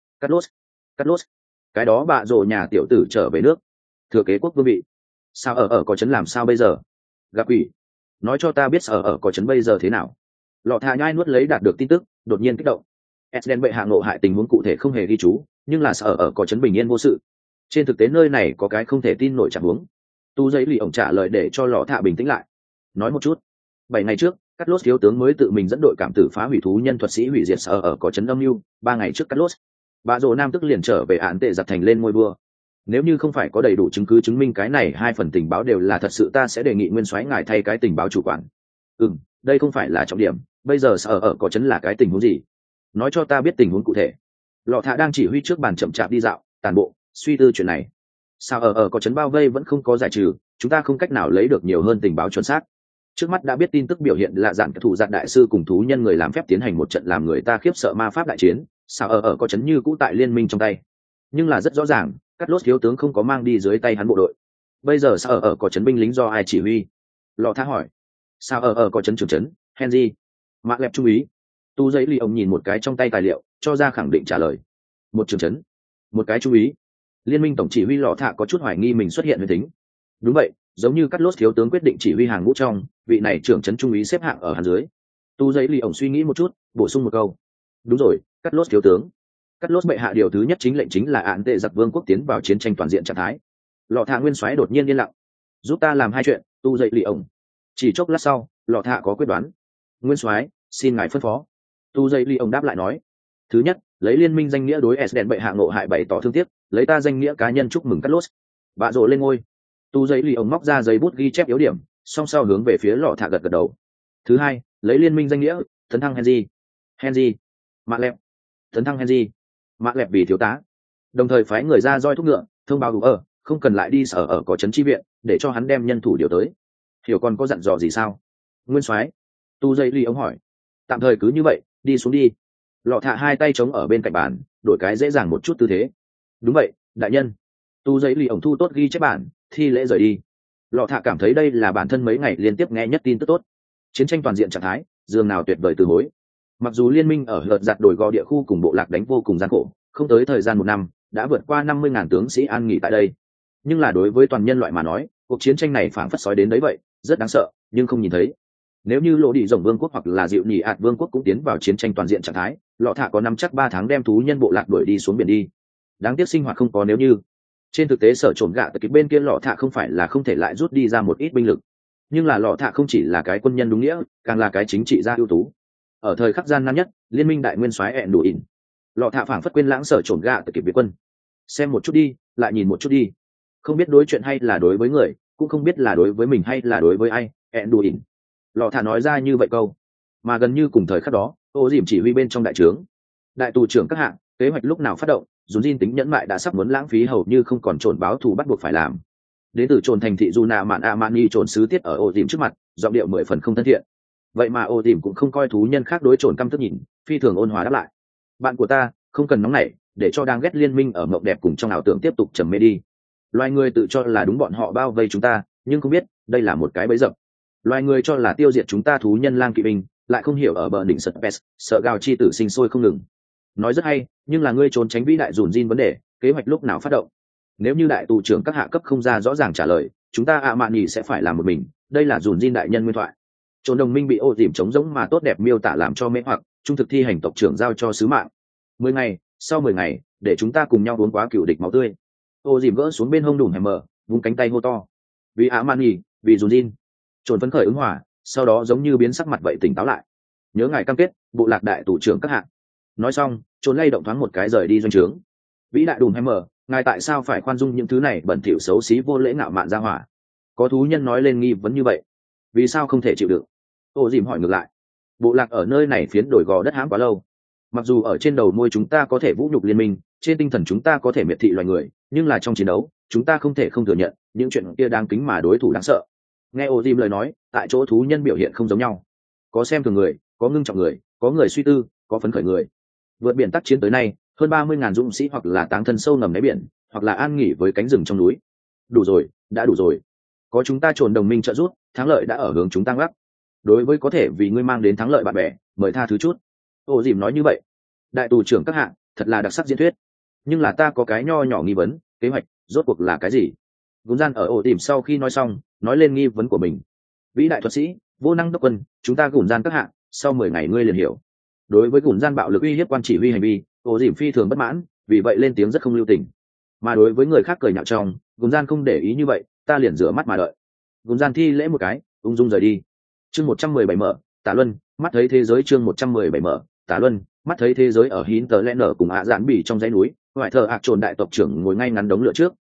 Lốt, cái đó bà rồ nhà tiểu tử trở về nước thừa kế quốc vương vị. Sao ở có chấn làm sao bây giờ? Gặp quỷ, nói cho ta biết ở có chấn bây giờ thế nào. Lọ Thạ nhai nuốt lấy đạt được tin tức, đột nhiên kích động. Eden bệ hạ ngộ hại tình huống cụ thể không hề ghi chú, nhưng là ở có chấn bình yên vô sự. Trên thực tế nơi này có cái không thể tin nổi trạng huống. Tu giấy lì ổng trả lời để cho Lọ Thạ bình tĩnh lại. Nói một chút. 7 ngày trước, Cắt Lốt thiếu tướng mới tự mình dẫn đội cảm tử phá hủy thú nhân thuật sĩ hủy diệt ở có chấn âm mưu. 3 ngày trước Cắt Lốt, bà rồ nam tức liền trở về án tệ giặc thành lên ngôi vua. nếu như không phải có đầy đủ chứng cứ chứng minh cái này 2 phần tình báo đều là thật sự, ta sẽ đề nghị nguyên soái ngài thay cái tình báo chủ quản. Đây không phải là trọng điểm, bây giờ sở ở có chấn là cái tình huống gì, nói cho ta biết tình huống cụ thể. Lọ Thạ đang chỉ huy trước bàn chậm chạp đi dạo tàn bộ suy tư chuyện này. Sao ở có chấn bao vây vẫn không có giải trừ, chúng ta không cách nào lấy được nhiều hơn tình báo chuẩn xác. Trước mắt đã biết tin tức biểu hiện là dạn thủ giạt đại sư cùng thú nhân người làm phép tiến hành một trận làm người ta khiếp sợ ma pháp đại chiến. Sao ở có chấn như cũ tại liên minh trong tay, nhưng là rất rõ ràng cắt lốt thiếu tướng không có mang đi dưới tay hắn bộ đội. Bây giờ sao ở có chấn binh lính do ai chỉ huy? Lọ Thạ hỏi. Sao ở có chấn trưởng chấn Henry mạ lẹp trung úy. Tu giấy ly ông nhìn một cái trong tay tài liệu cho ra khẳng định trả lời. Một trưởng chấn, một cái trung úy. Liên minh tổng chỉ huy Lọ Thạ có chút hoài nghi mình xuất hiện huyền tính. Đúng vậy, giống như cắt lốt thiếu tướng quyết định chỉ huy hàng ngũ trong, vị này trưởng chấn trung úy xếp hạng ở hắn dưới. Tu giấy ly ông suy nghĩ một chút, bổ sung một câu. Đúng rồi, cắt lốt thiếu tướng. Cắt lốt bệ hạ điều thứ nhất chính lệnh chính là án tệ giặc vương quốc tiến vào chiến tranh toàn diện trạng thái. Lọ Thạ nguyên soái đột nhiên yên lặng. Giúp ta làm 2 chuyện. Tu dậy lì ổng. Chỉ chốc lát sau, Lọ Thạ có quyết đoán. Nguyên soái, xin ngài phân phó. Tu dậy lì ổng đáp lại nói. Thứ nhất, lấy liên minh danh nghĩa đối s đèn bệ hạ ngộ hại bày tỏ thương tiếc, lấy ta danh nghĩa cá nhân chúc mừng cắt lốt bạ rộ lên ngôi. Tu dậy lì ổng móc ra giấy bút ghi chép yếu điểm, song sau hướng về phía Lọ Thạ gật gật đầu. Thứ hai, lấy liên minh danh nghĩa tấn thăng Henry mạ lẹp, tấn thăng Henry mạ lẹp vì thiếu tá, đồng thời phái người ra roi thúc ngựa thông báo đủ không cần lại đi sở ở có trấn chi viện, để cho hắn đem nhân thủ điều tới. Hiểu còn có dặn dò gì sao? Nguyên soái. Tu dây ly ông hỏi. Tạm thời cứ như vậy, đi xuống đi. Lọ Thạ 2 tay chống ở bên cạnh bàn, đổi cái dễ dàng một chút tư thế. Đúng vậy, đại nhân. Tu dây ly ông thu tốt ghi chép bản, thi lễ rời đi. Lọ Thạ cảm thấy đây là bản thân mấy ngày liên tiếp nghe nhất tin tức tốt. Chiến tranh toàn diện trạng thái, dường nào tuyệt vời từ hối. Mặc dù liên minh ở lợt giặt đổi gò địa khu cùng bộ lạc đánh vô cùng gian khổ, không tới thời gian 1 năm đã vượt qua 50.000 tướng sĩ an nghỉ tại đây, nhưng là đối với toàn nhân loại mà nói, cuộc chiến tranh này phảng phất sói đến đấy vậy, rất đáng sợ nhưng không nhìn thấy. Nếu như Lỗ Đi Rồng Vương quốc hoặc là Dịu Nhị Ạt Vương quốc cũng tiến vào chiến tranh toàn diện trạng thái, Lọ Thạ có 5 chắc 3 tháng đem thú nhân bộ lạc đuổi đi xuống biển đi. Đáng tiếc sinh hoạt không có nếu như. Trên thực tế sở trộm gạ từ bên kia Lọ Thạ không phải là không thể lại rút đi ra một ít binh lực, nhưng là Lọ Thạ không chỉ là cái quân nhân đúng nghĩa, càng là cái chính trị gia ưu tú. Ở thời khắc gian nan nhất, liên minh đại nguyên soái ẹn đủ ỉn, Lọ Thạ phảng phất quên lãng sở trộm gạ từ kịp việt quân. Xem một chút đi, lại nhìn một chút đi, không biết đối chuyện hay là đối với người, cũng không biết là đối với mình hay là đối với ai. ẹn đủ ỉn, Lọ Thạ nói ra như vậy câu. Mà gần như cùng thời khắc đó, Ô Dìm chỉ huy bên trong đại trướng, đại tù trưởng các hạng, kế hoạch lúc nào phát động, dùn Jin tính nhẫn mại đã sắp muốn lãng phí hầu như không còn trồn báo thù bắt buộc phải làm. Đến từ trồn thành thị Juna Mạn Amani trồn sứ tiết ở Ô Dìm trước mặt, giọng điệu 10 phần không thân thiện. Vậy mà Ô Dìm cũng không coi thú nhân khác đối trồn căm tức nhìn, phi thường ôn hòa đáp lại. Bạn của ta, không cần nóng nảy, để cho đang ghét liên minh ở mộng đẹp cùng trong ảo tưởng tiếp tục trầm mê đi. Loài người tự cho là đúng bọn họ bao vây chúng ta, nhưng không biết đây là một cái bẫy dập. Loài người cho là tiêu diệt chúng ta thú nhân lang kỵ binh, lại không hiểu ở bờ đỉnh sật pes sợ gào chi tử sinh sôi không ngừng. Nói rất hay, nhưng là ngươi trốn tránh vĩ đại dùn Jin vấn đề, kế hoạch lúc nào phát động? Nếu như đại tù trưởng các hạ cấp không ra rõ ràng trả lời, chúng ta mạn nhì sẽ phải làm một mình. Đây là dùn Jin đại nhân nguyên thoại. Trốn đồng minh bị Ô Dìm trống rỗng mà tốt đẹp miêu tả làm cho mê hoặc, trung thực thi hành tộc trưởng giao cho sứ mạng. 10 ngày, sau 10 ngày, để chúng ta cùng nhau uống quá cựu địch máu tươi. Ô Dìm gỡ xuống bên hông đùm hẻm mở, vung cánh tay hô to. Vì mạn nhì, vì dùn Jin. Trốn phấn khởi ứng hỏa, sau đó giống như biến sắc mặt vậy tỉnh táo lại. Nhớ ngài cam kết, bộ lạc đại tù trưởng các hạng. Nói xong, trốn lay động thoáng một cái rời đi doanh trướng. Vĩ đại đùm mở, ngài tại sao phải khoan dung những thứ này bẩn thỉu xấu xí vô lễ ngạo mạn ra hỏa? Có thú nhân nói lên nghi vấn như vậy, vì sao không thể chịu đựng? Ô Dìm hỏi ngược lại. Bộ lạc ở nơi này phiến đổi gò đất hãm quá lâu. Mặc dù ở trên đầu môi chúng ta có thể vũ nhục liên minh, trên tinh thần chúng ta có thể miệt thị loài người, nhưng là trong chiến đấu, chúng ta không thể không thừa nhận những chuyện kia đáng kính mà đối thủ đáng sợ. Nghe Ô Dìm lời nói, tại chỗ thú nhân biểu hiện không giống nhau. Có xem thường người, có ngưng trọng người, có người suy tư, có phấn khởi người. Vượt biển tác chiến tới nay, hơn 30.000 dũng sĩ hoặc là táng thân sâu ngầm đáy biển, hoặc là an nghỉ với cánh rừng trong núi. Đủ rồi, đã đủ rồi. Có chúng ta trồn đồng minh trợ giúp, thắng lợi đã ở hướng chúng ta gấp. Đối với có thể vì ngươi mang đến thắng lợi bạn bè, mời tha thứ chút. Ô Dìm nói như vậy. Đại tù trưởng các hạng, thật là đặc sắc diễn thuyết. Nhưng là ta có cái nho nhỏ nghi vấn, kế hoạch rốt cuộc là cái gì? Gún gian ở Ô Dìm sau khi nói xong, nói lên nghi vấn của mình. Vĩ đại thuật sĩ, vô năng đốc quân, chúng ta gùn gian các hạng, sau 10 ngày ngươi liền hiểu. Đối với gùn gian bạo lực uy hiếp quan chỉ huy hành vi, Ô Dìm phi thường bất mãn, vì vậy lên tiếng rất không lưu tình. Mà đối với người khác cười nhạo trong, gùn gian không để ý như vậy, ta liền rửa mắt mà đợi. Gùn gian thi lễ một cái, ung dung rời đi. Chương 117 mở, Tả Luân, mắt thấy thế giới. Chương 117 mở, Tả Luân, mắt thấy thế giới. Ở Hín Tờ Lẽ Nở cùng ạ Dạn Bỉ trong dãy núi, ngoại thờ ạc trồn đại tộc trưởng ngồi ngay ngắn đống lửa trước,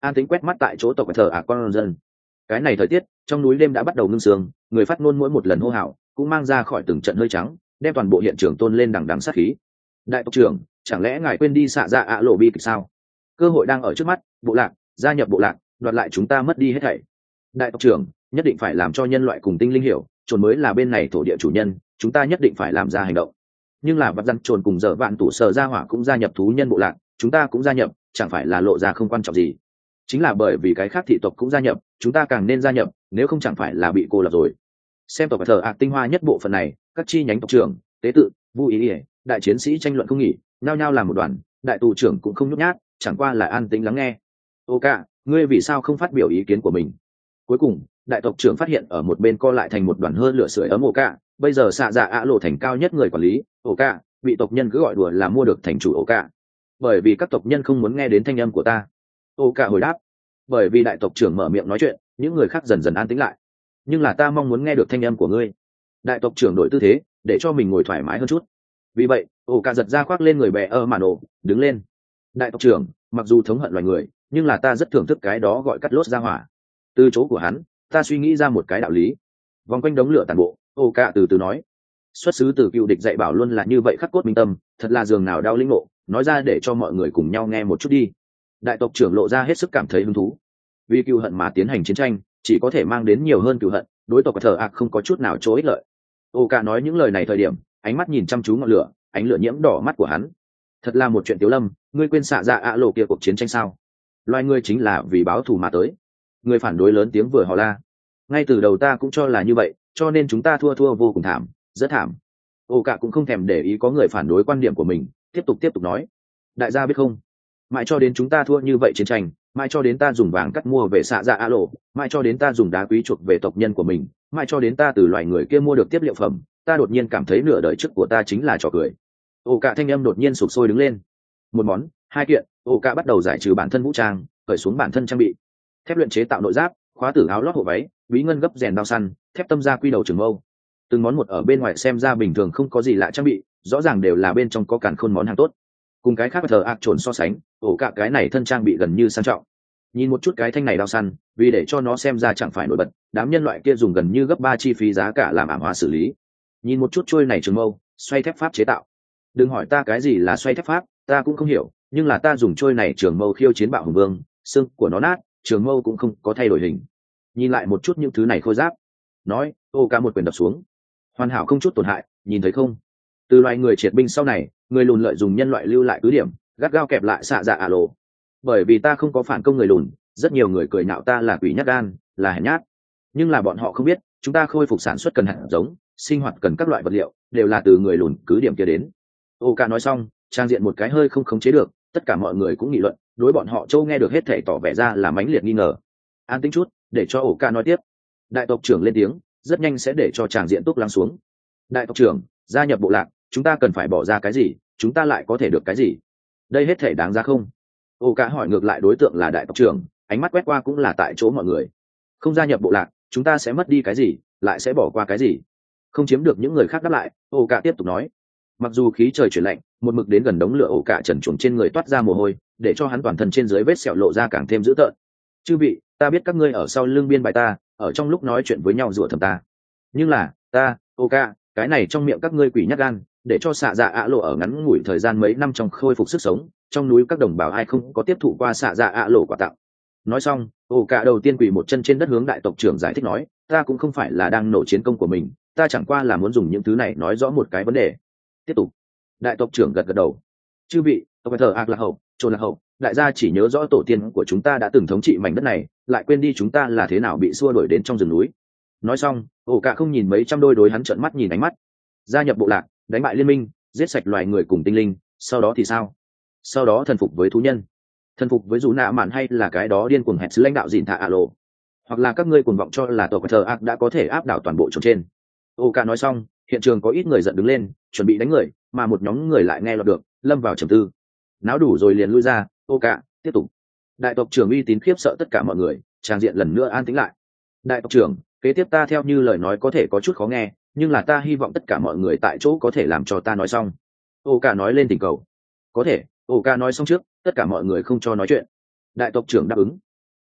an tính quét mắt tại chỗ tộc thờ con dân. Cái này thời tiết trong núi đêm đã bắt đầu ngưng sương, người phát ngôn mỗi một lần hô hào cũng mang ra khỏi từng trận hơi trắng, đem toàn bộ hiện trường tôn lên đằng đằng sát khí. Đại tộc trưởng, chẳng lẽ ngài quên đi xạ dạ ạ lộ bi kịch sao? Cơ hội đang ở trước mắt, bộ lạc, gia nhập bộ lạc, đoạt lại chúng ta mất đi hết thảy. Đại tộc trưởng, nhất định phải làm cho nhân loại cùng tinh linh hiểu, trồn mới là bên này thổ địa chủ nhân, chúng ta nhất định phải làm ra hành động. Nhưng là vặt răn trồn cùng giờ vạn tủ sở gia hỏa cũng gia nhập thú nhân bộ lạc, chúng ta cũng gia nhập, chẳng phải là lộ ra không quan trọng gì. Chính là bởi vì cái khác thị tộc cũng gia nhập, chúng ta càng nên gia nhập, nếu không chẳng phải là bị cô lập rồi. Xem tộc thờ tinh hoa nhất bộ phận này, các chi nhánh tộc trưởng, tế tự, vu ý ỉa, đại chiến sĩ tranh luận không nghỉ, nhao nhao làm một đoàn, đại tù trưởng cũng không nhút nhát, chẳng qua là an tĩnh lắng nghe. Ok, ngươi vì sao không phát biểu ý kiến của mình? Cuối cùng đại tộc trưởng phát hiện ở một bên co lại thành một đoàn hơn lửa sưởi ấm ổ cả, bây giờ xạ dạ ạ lộ thành cao nhất người quản lý ổ cả, bị tộc nhân cứ gọi đùa là mua được thành chủ ổ cả, bởi vì các tộc nhân không muốn nghe đến thanh âm của ta. Ổ cả hồi đáp, bởi vì đại tộc trưởng mở miệng nói chuyện, những người khác dần dần an tĩnh lại, nhưng là ta mong muốn nghe được thanh âm của ngươi. Đại tộc trưởng đổi tư thế để cho mình ngồi thoải mái hơn chút, vì vậy ổ cả giật ra khoác lên người bè màn ổ, đứng lên. Đại tộc trưởng, mặc dù thống hận loài người, nhưng là ta rất thưởng thức cái đó gọi cắt lốt ra hỏa. Từ chỗ của hắn ta suy nghĩ ra một cái đạo lý. Vòng quanh đống lửa tàn bộ, ô cạ từ từ nói, xuất xứ từ cựu địch dạy bảo luôn là như vậy, khắc cốt minh tâm, thật là giường nào đau lĩnh ngộ, nói ra để cho mọi người cùng nhau nghe một chút đi. Đại tộc trưởng lộ ra hết sức cảm thấy hứng thú. Vì cựu hận mà tiến hành chiến tranh chỉ có thể mang đến nhiều hơn cựu hận, đối tộc thờ không có chút nào chỗ ích lợi. Ô cạ nói những lời này thời điểm ánh mắt nhìn chăm chú ngọn lửa, ánh lửa nhiễm đỏ mắt của hắn. Thật là một chuyện tiếu lâm, ngươi quên xạ dạ ạ lộ kia cuộc chiến tranh sao? Loài ngươi chính là vì báo thù mà tới. Người phản đối lớn tiếng vừa hò la. Ngay từ đầu ta cũng cho là như vậy, cho nên chúng ta thua vô cùng thảm, rất thảm. Ô cả cũng không thèm để ý có người phản đối quan điểm của mình, tiếp tục nói, đại gia biết không, mãi cho đến chúng ta thua như vậy chiến tranh, mãi cho đến ta dùng vàng cắt mua về xạ dạ a lộ, mãi cho đến ta dùng đá quý chuộc về tộc nhân của mình, mãi cho đến ta từ loài người kia mua được tiếp liệu phẩm, ta đột nhiên cảm thấy nửa đời trước của ta chính là trò cười. Ô cả thanh âm đột nhiên sụp sôi đứng lên. Một món, hai kiện, ô cả bắt đầu giải trừ bản thân vũ trang, cởi xuống bản thân trang bị. Thép luyện chế tạo nội giáp, khóa tử áo lót hộ váy, bí ngân gấp rèn đao săn, thép tâm gia quy đầu trường mâu. Từng món một ở bên ngoài xem ra bình thường không có gì lạ trang bị, rõ ràng đều là bên trong có càn khôn món hàng tốt. Cùng cái khác thờ trồn so sánh, ổ cả cái này thân trang bị gần như sang trọng. Nhìn một chút cái thanh này đao săn, vì để cho nó xem ra chẳng phải nổi bật, đám nhân loại kia dùng gần như gấp 3 chi phí giá cả làm ảm hóa xử lý. Nhìn một chút trôi này trường mâu, xoay thép pháp chế tạo. Đừng hỏi ta cái gì là xoay thép pháp, ta cũng không hiểu, nhưng là ta dùng trôi này trường mâu khiêu chiến bạo hùng vương, xương của nó nát, trường mâu cũng không có thay đổi hình. Nhìn lại một chút những thứ này khôi giáp, nói, ô ca một quyền đập xuống, hoàn hảo không chút tổn hại, nhìn thấy không? Từ loài người triệt binh sau này, người lùn lợi dùng nhân loại lưu lại cứ điểm, gắt gao kẹp lại xạ dạ ả lộ. Bởi vì ta không có phản công người lùn, rất nhiều người cười nhạo ta là quỷ nhát gan, là hèn nhát. Nhưng là bọn họ không biết, chúng ta khôi phục sản xuất cần hạt giống, sinh hoạt cần các loại vật liệu, đều là từ người lùn cứ điểm kia đến. Ô ca nói xong, trang diện một cái hơi không khống chế được, tất cả mọi người cũng nghị luận, đối bọn họ châu nghe được hết thể tỏ vẻ ra là mãnh liệt nghi ngờ. An tĩnh chút, để cho ổ ca nói tiếp. Đại tộc trưởng lên tiếng, rất nhanh sẽ để cho tràng diện túc lắng xuống. Đại tộc trưởng, gia nhập bộ lạc, chúng ta cần phải bỏ ra cái gì, chúng ta lại có thể được cái gì? Đây hết thể đáng ra không? Ổ ca hỏi ngược lại đối tượng là đại tộc trưởng, ánh mắt quét qua cũng là tại chỗ mọi người. Không gia nhập bộ lạc, chúng ta sẽ mất đi cái gì, lại sẽ bỏ qua cái gì? Không chiếm được những người khác đáp lại, ổ ca tiếp tục nói. Mặc dù khí trời chuyển lạnh, một mực đến gần đống lửa, ổ cả trần truồng trên người toát ra mồ hôi, để cho hắn toàn thân trên dưới vết sẹo lộ ra càng thêm dữ tợn. Chư vị, ta biết các ngươi ở sau lưng biên bài ta, ở trong lúc nói chuyện với nhau rủa thầm ta, nhưng là ta, Oka, cái này trong miệng các ngươi quỷ nhát gan, để cho xạ dạ ạ lộ ở ngắn ngủi thời gian mấy năm trong khôi phục sức sống, trong núi các đồng bào ai không có tiếp thụ qua xạ dạ ạ lộ quà tặng. Nói xong, Oka đầu tiên quỳ một chân trên đất hướng đại tộc trưởng giải thích nói, ta cũng không phải là đang nổ chiến công của mình, ta chẳng qua là muốn dùng những thứ này nói rõ một cái vấn đề. Tiếp tục. Đại tộc trưởng gật gật đầu. Chư vị, tộc thờ lạc hậu, trồn lạc hậu, đại gia chỉ nhớ rõ tổ tiên của chúng ta đã từng thống trị mảnh đất này, lại quên đi chúng ta là thế nào bị xua đuổi đến trong rừng núi. Nói xong, ổ cả không nhìn mấy trăm đôi đối hắn trợn mắt nhìn ánh mắt. Gia nhập bộ lạc, đánh bại liên minh, giết sạch loài người cùng tinh linh, sau đó thì sao? Sau đó thần phục với thú nhân, thần phục với dù nạ mạn, hay là cái đó điên cuồng hẹn sứ lãnh đạo dìn thạ ạ lộ, hoặc là các ngươi cuồng vọng cho là tộc thờ đã có thể áp đảo toàn bộ trốn trên. Ổ cả nói xong, hiện trường có ít người giận đứng lên, chuẩn bị đánh người, mà một nhóm người lại nghe lọt được, lâm vào trầm tư. Náo đủ rồi liền lui ra. Ô cả, tiếp tục. Đại tộc trưởng uy tín khiếp sợ tất cả mọi người, trang diện lần nữa an tĩnh lại. Đại tộc trưởng, kế tiếp ta theo như lời nói có thể có chút khó nghe, nhưng là ta hy vọng tất cả mọi người tại chỗ có thể làm cho ta nói xong. Ô cả nói lên tình cầu. Có thể. Ô cả nói xong trước, tất cả mọi người không cho nói chuyện. Đại tộc trưởng đáp ứng.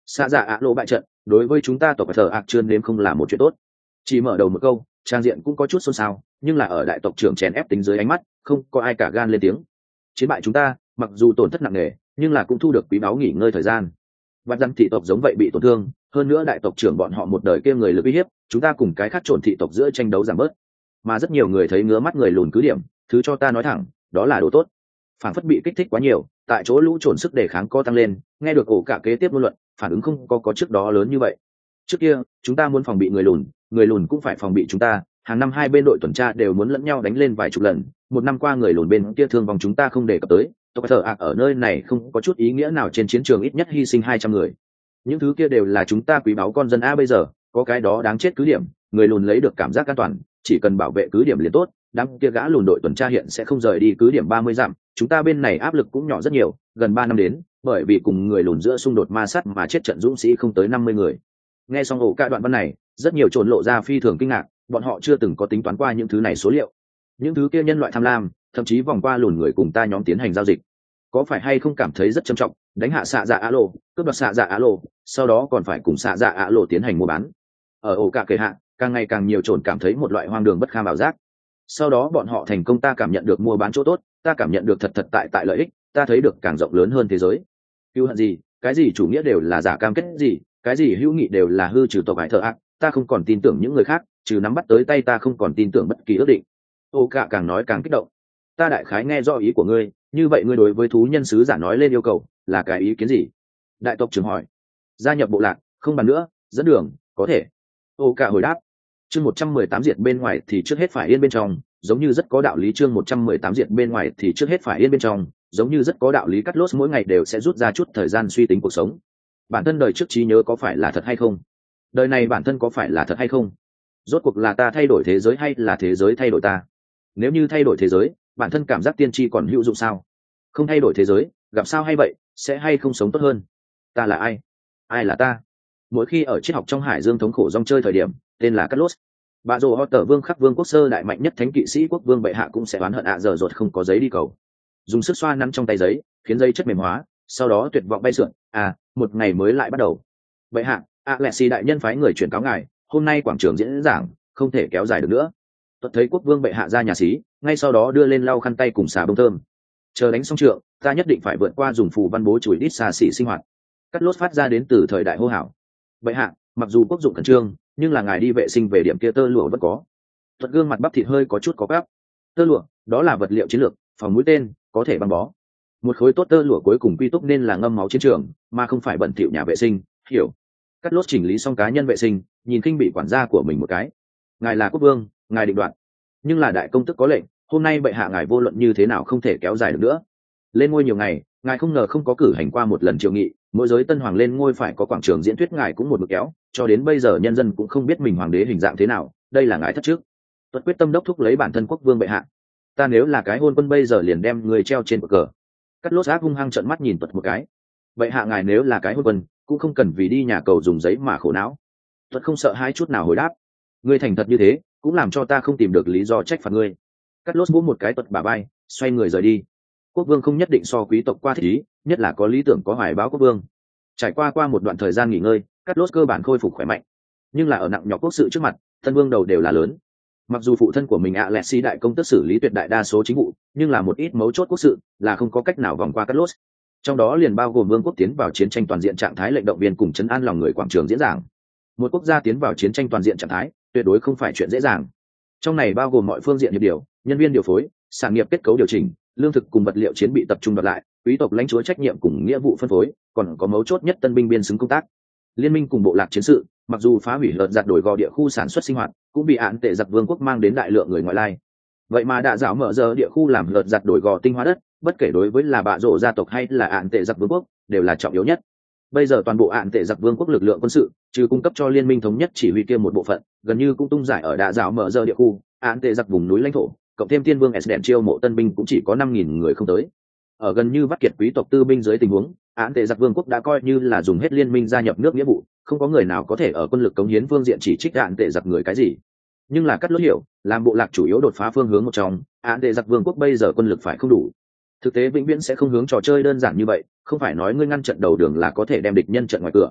xạ dạ ạ lộ bại trận đối với chúng ta tộc thờ ạc chưa nếm không là một chuyện tốt. Chỉ mở đầu một câu trang diện cũng có chút xôn xao, nhưng là ở đại tộc trưởng chèn ép tính dưới ánh mắt không có ai cả gan lên tiếng. Chiến bại chúng ta mặc dù tổn thất nặng nề nhưng là cũng thu được quý báu nghỉ ngơi thời gian. Vạn dân thị tộc giống vậy bị tổn thương, hơn nữa đại tộc trưởng bọn họ một đời kia người lực uy hiếp, chúng ta cùng cái khác trộn thị tộc giữa tranh đấu giảm bớt. Mà rất nhiều người thấy ngứa mắt người lùn cứ điểm, thứ cho ta nói thẳng đó là đồ tốt. Phản phất bị kích thích quá nhiều, tại chỗ lũ trộn sức đề kháng co tăng lên, nghe được ổ cả kế tiếp ngôn luận phản ứng không có trước đó lớn như vậy. Trước kia chúng ta muốn phòng bị người lùn cũng phải phòng bị chúng ta, hàng năm hai bên đội tuần tra đều muốn lẫn nhau đánh lên vài chục lần, một năm qua người lùn bên kia thương vong chúng ta không đề cập tới, tộc thờ ạc ở nơi này không có chút ý nghĩa nào, trên chiến trường ít nhất hy sinh 200 người. Những thứ kia đều là chúng ta quý báu con dân a, bây giờ có cái đó đáng chết cứ điểm, người lùn lấy được cảm giác an toàn, chỉ cần bảo vệ cứ điểm liền tốt, đám kia gã lùn đội tuần tra hiện sẽ không rời đi cứ điểm 30 dặm, chúng ta bên này áp lực cũng nhỏ rất nhiều, gần 3 năm đến, bởi vì cùng người lùn giữa xung đột ma sát mà chết trận dũng sĩ không tới 50 người. Nghe xong ổ cả đoạn văn này, rất nhiều trộn lộ ra phi thường kinh ngạc, bọn họ chưa từng có tính toán qua những thứ này số liệu. Những thứ kia nhân loại tham lam, thậm chí vòng qua lùn người cùng ta nhóm tiến hành giao dịch, có phải hay không cảm thấy rất trầm trọng, đánh hạ xạ dạ á lộ, cướp đoạt xạ dạ á lộ, sau đó còn phải cùng xạ dạ á lộ tiến hành mua bán. Ở ổ cả kể hạ, càng ngày càng nhiều trộn cảm thấy một loại hoang đường bất kham ảo giác. Sau đó bọn họ thành công, ta cảm nhận được mua bán chỗ tốt, ta cảm nhận được thật tại lợi ích, ta thấy được càng rộng lớn hơn thế giới. Cứu hận gì, cái gì chủ nghĩa đều là giả cam kết gì, cái gì hữu nghị đều là hư trừ tộc hải thợ ác, ta không còn tin tưởng những người khác, trừ nắm bắt tới tay ta không còn tin tưởng bất kỳ ước định. Ô cả càng nói càng kích động. Ta đại khái nghe rõ ý của ngươi, như vậy ngươi đối với thú nhân sứ giả nói lên yêu cầu là cái ý kiến gì? Đại tộc trưởng hỏi. Gia nhập bộ lạc, không bàn nữa, dẫn đường, có thể. Ô cả hồi đáp. Chương 118 diệt bên ngoài thì trước hết phải yên bên trong, giống như rất có đạo lý. Chương 118 diệt bên ngoài thì trước hết phải yên bên trong, giống như rất có đạo lý. Cắt lốt mỗi ngày đều sẽ rút ra chút thời gian suy tính cuộc sống. Bản thân đời trước trí nhớ có phải là thật hay không? Đời này bản thân có phải là thật hay không? Rốt cuộc là ta thay đổi thế giới hay là thế giới thay đổi ta? Nếu như thay đổi thế giới, bản thân cảm giác tiên tri còn hữu dụng sao? Không thay đổi thế giới, gặp sao hay vậy, sẽ hay không sống tốt hơn? Ta là ai? Ai là ta? Mỗi khi ở triết học trong hải dương thống khổ rong chơi thời điểm, tên là Cắt Lốt. Bà rồ họ tờ vương khắc vương quốc sơ đại mạnh nhất thánh kỵ sĩ quốc vương bệ hạ cũng sẽ oán hận giờ rột không có giấy đi cầu. Dùng sức xoa nắn trong tay giấy, khiến giấy chất mềm hóa, sau đó tuyệt vọng bay sượn. Một ngày mới lại bắt đầu. Bệ hạ, Alexi đại nhân phái người chuyển cáo ngài, hôm nay quảng trường diễn giảng không thể kéo dài được nữa. Tuật thấy quốc vương bệ hạ ra nhà xí, ngay sau đó đưa lên lau khăn tay cùng xà bông thơm. Chờ đánh xong trượng, ta nhất định phải vượt qua dùng phù văn bố chùi đít xa xỉ sinh hoạt. Cắt lốt phát ra đến từ thời đại hô hào. Bệ hạ, mặc dù quốc dụng khẩn trương, nhưng là ngài đi vệ sinh về điểm kia tơ lụa vẫn có. Tuật gương mặt bắp thịt hơi có chút có gáp. Tơ lụa, đó là vật liệu chiến lược, phòng mũi tên, có thể băng bó. Một khối tốt tơ lụa cuối cùng quy túc nên là ngâm máu chiến trường, mà không phải bẩn thỉu nhà vệ sinh, hiểu? Cắt lốt chỉnh lý xong cá nhân vệ sinh, nhìn kinh bị quản gia của mình một cái. Ngài là quốc vương, ngài định đoạt, nhưng là đại công tức có lệnh, hôm nay bệ hạ ngài vô luận như thế nào không thể kéo dài được nữa. Lên ngôi nhiều ngày, ngài không ngờ không có cử hành qua một lần triều nghị, mỗi giới tân hoàng lên ngôi phải có quảng trường diễn thuyết, ngài cũng một mực kéo, cho đến bây giờ nhân dân cũng không biết mình hoàng đế hình dạng thế nào, đây là ngài thất trước. Tuất quyết tâm đốc thúc lấy bản thân quốc vương bệ hạ. Ta nếu là cái hôn quân bây giờ liền đem người treo trên bờ cờ. Cắt lốt ác hung hăng trợn mắt nhìn Tuất một cái. Bệ hạ ngài nếu là cái hôn quân, cũng không cần vì đi nhà cầu dùng giấy mà khổ não. Tuất không sợ hai chút nào hồi đáp. Ngươi thành thật như thế, cũng làm cho ta không tìm được lý do trách phạt ngươi. Cắt lốt vỗ một cái Tuất bả vai, xoay người rời đi. Quốc vương không nhất định so quý tộc qua thích ý, nhất là có lý tưởng có hoài báo quốc vương. Trải qua một đoạn thời gian nghỉ ngơi, Cắt lốt cơ bản khôi phục khỏe mạnh, nhưng là ở nặng nhọc quốc sự trước mặt, thân vương đầu đều là lớn. Mặc dù phụ thân của mình Alexi đại công tước xử lý tuyệt đại đa số chính vụ, nhưng là một ít mấu chốt quốc sự là không có cách nào vòng qua Cắt lốt. Trong đó liền bao gồm vương quốc tiến vào chiến tranh toàn diện trạng thái, lệnh động viên cùng chấn an lòng người quảng trường diễn giảng. Một quốc gia tiến vào chiến tranh toàn diện trạng thái tuyệt đối không phải chuyện dễ dàng. Trong này bao gồm mọi phương diện hiệp điều, nhân viên điều phối, sản nghiệp kết cấu điều chỉnh, lương thực cùng vật liệu chiến bị tập trung đoạt lại, quý tộc lãnh chúa trách nhiệm cùng nghĩa vụ phân phối, còn có mấu chốt nhất tân binh biên xứng công tác. Liên minh cùng bộ lạc chiến sự, mặc dù phá hủy lợt giặt đổi gò địa khu sản xuất sinh hoạt, cũng bị án tệ giặc vương quốc mang đến đại lượng người ngoại lai. Vậy mà đã dạo mở giờ địa khu làm lợt giặt đổi gò tinh hóa đất, bất kể đối với là bạ rộ gia tộc hay là án tệ giặc vương quốc, đều là trọng yếu nhất. Bây giờ toàn bộ án tệ giặc vương quốc lực lượng quân sự, trừ cung cấp cho liên minh thống nhất chỉ huy kia một bộ phận, gần như cũng tung giải ở đã dạo mở giờ địa khu, án tệ giặc vùng núi lãnh thổ, cộng thêm tiên vương s đèn chiêu mộ tân binh cũng chỉ có 5.000 người không tới. Ở gần như vắt kiệt quý tộc tư binh dưới tình huống, án tệ giặc vương quốc đã coi như là dùng hết liên minh gia nhập nước nghĩa vụ, không có người nào có thể ở quân lực cống hiến phương diện chỉ trích án tệ giặc người cái gì. Nhưng là Cắt lốt hiểu, làm bộ lạc chủ yếu đột phá phương hướng một trong, án tệ giặc vương quốc bây giờ quân lực phải không đủ. Thực tế vĩnh viễn sẽ không hướng trò chơi đơn giản như vậy, không phải nói ngươi ngăn trận đầu đường là có thể đem địch nhân trận ngoài cửa.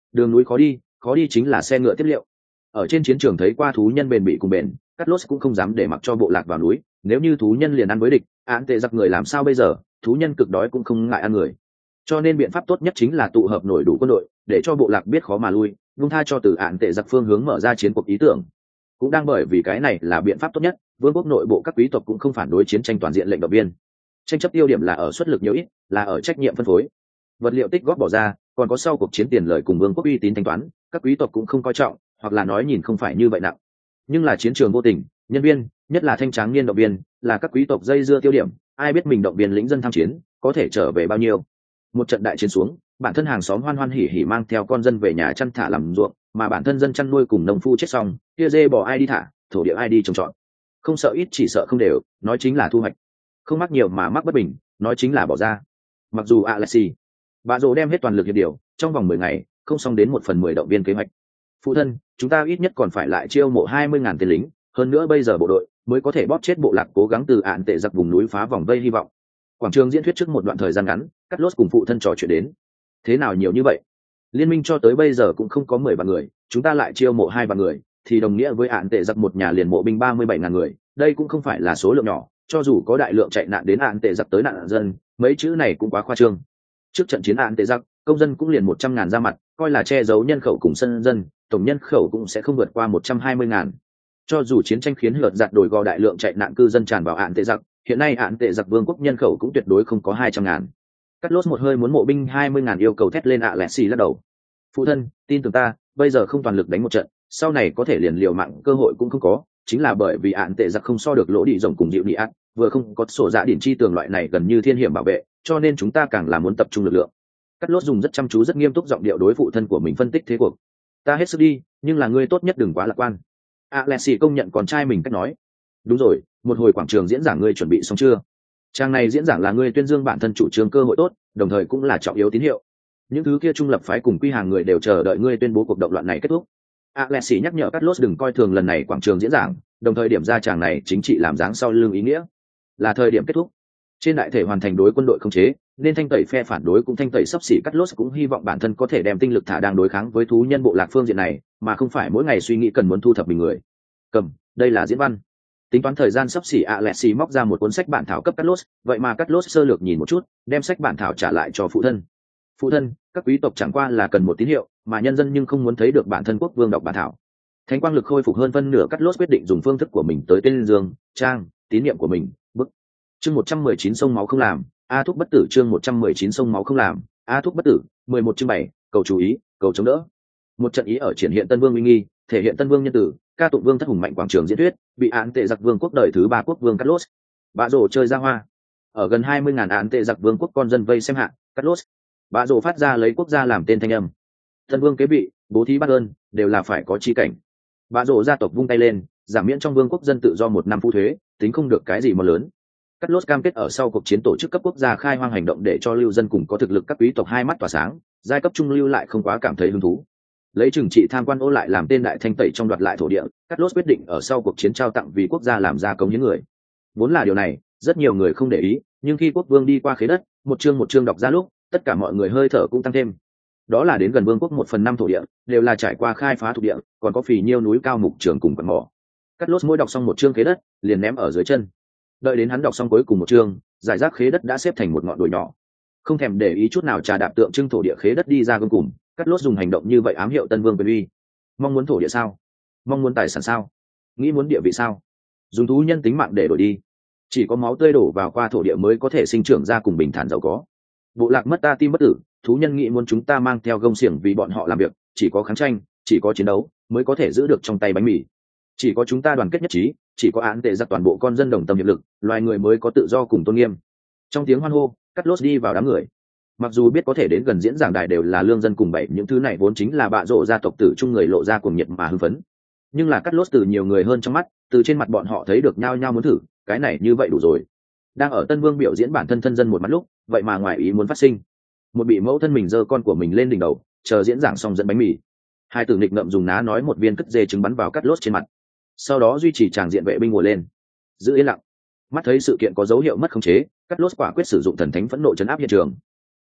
đường núi khó đi chính là xe ngựa tiếp liệu. Ở trên chiến trường thấy qua thú nhân bền bỉ cùng bền, Cát Lốt cũng không dám để mặc cho bộ lạc vào núi, nếu như thú nhân liền ăn với địch, án tệ giặc người làm sao bây giờ, thú nhân cực đói cũng không ngại ăn người. Cho nên biện pháp tốt nhất chính là tụ hợp nổi đủ quân đội, để cho bộ lạc biết khó mà lui, vung tha cho từ án tệ giặc phương hướng mở ra chiến cuộc ý tưởng. Cũng đang bởi vì cái này là biện pháp tốt nhất, vương quốc nội bộ các quý tộc cũng không phản đối chiến tranh toàn diện lệnh động viên. Tranh chấp tiêu điểm là ở xuất lực nhiều ít, là ở trách nhiệm phân phối. Vật liệu tích góp bỏ ra, còn có sau cuộc chiến tiền lợi cùng vương quốc uy tín thanh toán, các quý tộc cũng không coi trọng, hoặc là nói nhìn không phải như vậy nặng. Nhưng là chiến trường vô tình, nhân viên, nhất là thanh tráng niên động viên, là các quý tộc dây dưa tiêu điểm, ai biết mình động viên lĩnh dân tham chiến, có thể trở về bao nhiêu. Một trận đại chiến xuống, bản thân hàng xóm hoan hoan hỉ hỉ mang theo con dân về nhà chăn thả làm ruộng, mà bản thân dân chăn nuôi cùng nông phu chết xong, kia dê bò ai đi thả, thổ địa ai đi trồng trọt. Không sợ ít chỉ sợ không đều, nói chính là thu hoạch. Không mắc nhiều mà mắc bất bình, nói chính là bỏ ra. Mặc dù Alexi, bà Dỗ đem hết toàn lực hiệp điều, trong vòng 10 ngày, không xong đến 1/10 động viên kế hoạch. Phụ thân, chúng ta ít nhất còn phải lại chiêu mộ 20.000 tên lính, hơn nữa bây giờ bộ đội mới có thể bóp chết bộ lạc cố gắng từ án tệ giặc vùng núi phá vòng vây hy vọng. Quảng trường diễn thuyết trước một đoạn thời gian ngắn, Cát Lốt cùng phụ thân trò chuyện đến. Thế nào nhiều như vậy? Liên minh cho tới bây giờ cũng không có 10 vạn người, chúng ta lại chiêu mộ 2 vạn người, thì đồng nghĩa với án tệ giặc một nhà liền mộ binh 37.000 người, đây cũng không phải là số lượng nhỏ, cho dù có đại lượng chạy nạn đến án tệ giặc tới nạn dân, mấy chữ này cũng quá khoa trương. Trước trận chiến án tệ giặc, công dân cũng liền 100.000 ra mặt, coi là che giấu nhân khẩu cùng sân dân, tổng nhân khẩu cũng sẽ không vượt qua 120.000. Cho dù chiến tranh khiến lượt giặt đổi gò đại lượng chạy nạn cư dân tràn vào án tệ giặc, hiện nay án tệ giặc vương quốc nhân khẩu cũng tuyệt đối không có 200.000. Cắt Lốt một hơi muốn mộ binh 20.000 yêu cầu thét lên Alexi lắc đầu. Phụ thân, tin tưởng ta, bây giờ không toàn lực đánh một trận, sau này có thể liền liều mạng cơ hội cũng không có, chính là bởi vì án tệ giặc không so được lỗ đi rồng cùng dịu đi ác, vừa không có sổ dạ điển chi tường loại này gần như thiên hiểm bảo vệ, cho nên chúng ta càng là muốn tập trung lực lượng. Cắt Lốt dùng rất chăm chú rất nghiêm túc giọng điệu đối phụ thân của mình phân tích thế cuộc. Ta hết sức đi, nhưng là ngươi tốt nhất đừng quá lạc quan. Alexi công nhận con trai mình cách nói. Đúng rồi, một hồi quảng trường diễn giảng ngươi chuẩn bị xong chưa? Trang này diễn giảng là ngươi tuyên dương bản thân chủ trương cơ hội tốt, đồng thời cũng là trọng yếu tín hiệu. Những thứ kia trung lập phái cùng quy hàng người đều chờ đợi ngươi tuyên bố cuộc động loạn này kết thúc. Alexi nhắc nhở Cát Lốt đừng coi thường lần này quảng trường diễn giảng, đồng thời điểm ra tràng này chính trị làm dáng sau lưng ý nghĩa, là thời điểm kết thúc. Trên đại thể hoàn thành đối quân đội không chế, nên thanh tẩy phe phản đối cũng thanh tẩy sắp xỉ. Cát Lốt cũng hy vọng bản thân có thể đem tinh lực thả đang đối kháng với thú nhân bộ lạc phương diện này, mà không phải mỗi ngày suy nghĩ cần muốn thu thập mình người. Cầm, đây là diễn văn. Tính toán thời gian sắp xỉ, Alexi móc ra một cuốn sách bản thảo cấp Cát Lốt, vậy mà Cát Lốt sơ lược nhìn một chút, đem sách bản thảo trả lại cho phụ thân. Phụ thân, các quý tộc chẳng qua là cần một tín hiệu, mà nhân dân nhưng không muốn thấy được bản thân quốc vương đọc bản thảo. Thánh quang lực khôi phục hơn phân nửa, Cát Lốt quyết định dùng phương thức của mình tới tên dương, trang, tín niệm của mình, bức. Chương 119 sông máu không làm, A Thúc bất tử. Chương 119 sông máu không làm, A Thúc bất tử. 11 chương 7, cầu chú ý, cầu chống đỡ. Một trận ý ở triển hiện Tân Vương uy nghi, thể hiện Tân Vương nhân tử, ca tụng vương thất hùng mạnh quảng trường diễn thuyết, bị án tệ giặc vương quốc đời thứ 3 quốc vương Cát Lốt. Bạ rổ chơi ra hoa. Ở gần 20.000 án tệ giặc vương quốc con dân vây xem hạ, Cát Lốt. Bạ rổ phát ra lấy quốc gia làm tên thanh âm. Tân vương kế vị, bố thí bát ơn, đều là phải có chi cảnh. Bạ rổ gia tộc vung tay lên, giảm miễn trong vương quốc dân tự do 1 năm phụ thuế, tính không được cái gì mà lớn. Cát Lốt cam kết ở sau cuộc chiến tổ chức cấp quốc gia khai hoang hành động để cho lưu dân cùng có thực lực các quý tộc hai mắt tỏa sáng, giai cấp trung lưu lại không quá cảm thấy hứng thú. Lấy trừng trị tham quan ô lại làm tên đại thanh tẩy trong đoạt lại thổ địa, Cát Lốt quyết định ở sau cuộc chiến trao tặng vì quốc gia làm ra công những người. Vốn là điều này, rất nhiều người không để ý, nhưng khi quốc vương đi qua khế đất, một chương đọc ra lúc, tất cả mọi người hơi thở cũng tăng thêm. Đó là đến gần vương quốc 1/5 thổ địa, đều là trải qua khai phá thuộc địa, còn có phì nhiêu núi cao mục trường cùng quần mỏ. Cát Lốt mỗi đọc xong một chương khế đất, liền ném ở dưới chân. Đợi đến hắn đọc xong cuối cùng một chương, giải rác khế đất đã xếp thành một ngọn đồi nhỏ. Không thèm để ý chút nào trà đạp tượng trưng thổ địa khế đất đi ra gông cùng, Cát Lốt dùng hành động như vậy ám hiệu Tân Vương quyền uy. Mong muốn thổ địa sao? Mong muốn tài sản sao? Nghĩ muốn địa vị sao? Dùng thú nhân tính mạng để đổi đi. Chỉ có máu tươi đổ vào qua thổ địa mới có thể sinh trưởng ra cùng bình thản giàu có. Bộ lạc mất ta tim bất tử, thú nhân nghĩ muốn chúng ta mang theo gông xiềng vì bọn họ làm việc, chỉ có kháng tranh, chỉ có chiến đấu mới có thể giữ được trong tay bánh mì. Chỉ có chúng ta đoàn kết nhất trí, chỉ có án tệ giặc toàn bộ con dân đồng tâm hiệp lực, loài người mới có tự do cùng tôn nghiêm. Trong tiếng hoan hô, Cát Lốt đi vào đám người. Mặc dù biết có thể đến gần diễn giảng đài đều là lương dân cùng bảy, những thứ này vốn chính là bạ rộ gia tộc tử trung người lộ ra cuồng nhiệt mà hưng phấn, nhưng là Cát Lốt từ nhiều người hơn trong mắt, từ trên mặt bọn họ thấy được nhao nhao muốn thử, cái này như vậy đủ rồi. Đang ở Tân Vương biểu diễn bản thân thân dân một mắt lúc, vậy mà ngoài ý muốn phát sinh. Một bị mẫu thân mình giơ con của mình lên đỉnh đầu, chờ diễn giảng xong dẫn bánh mì. Hai tử nghịch ngợm dùng ná nói một viên cất dê trứng bắn vào Cát Lốt trên mặt. Sau đó duy trì tràng diện vệ binh ngồi lên, giữ yên lặng. Mắt thấy sự kiện có dấu hiệu mất khống chế, Cát Lốt quả quyết sử dụng thần thánh phẫn nộ trấn áp hiện trường.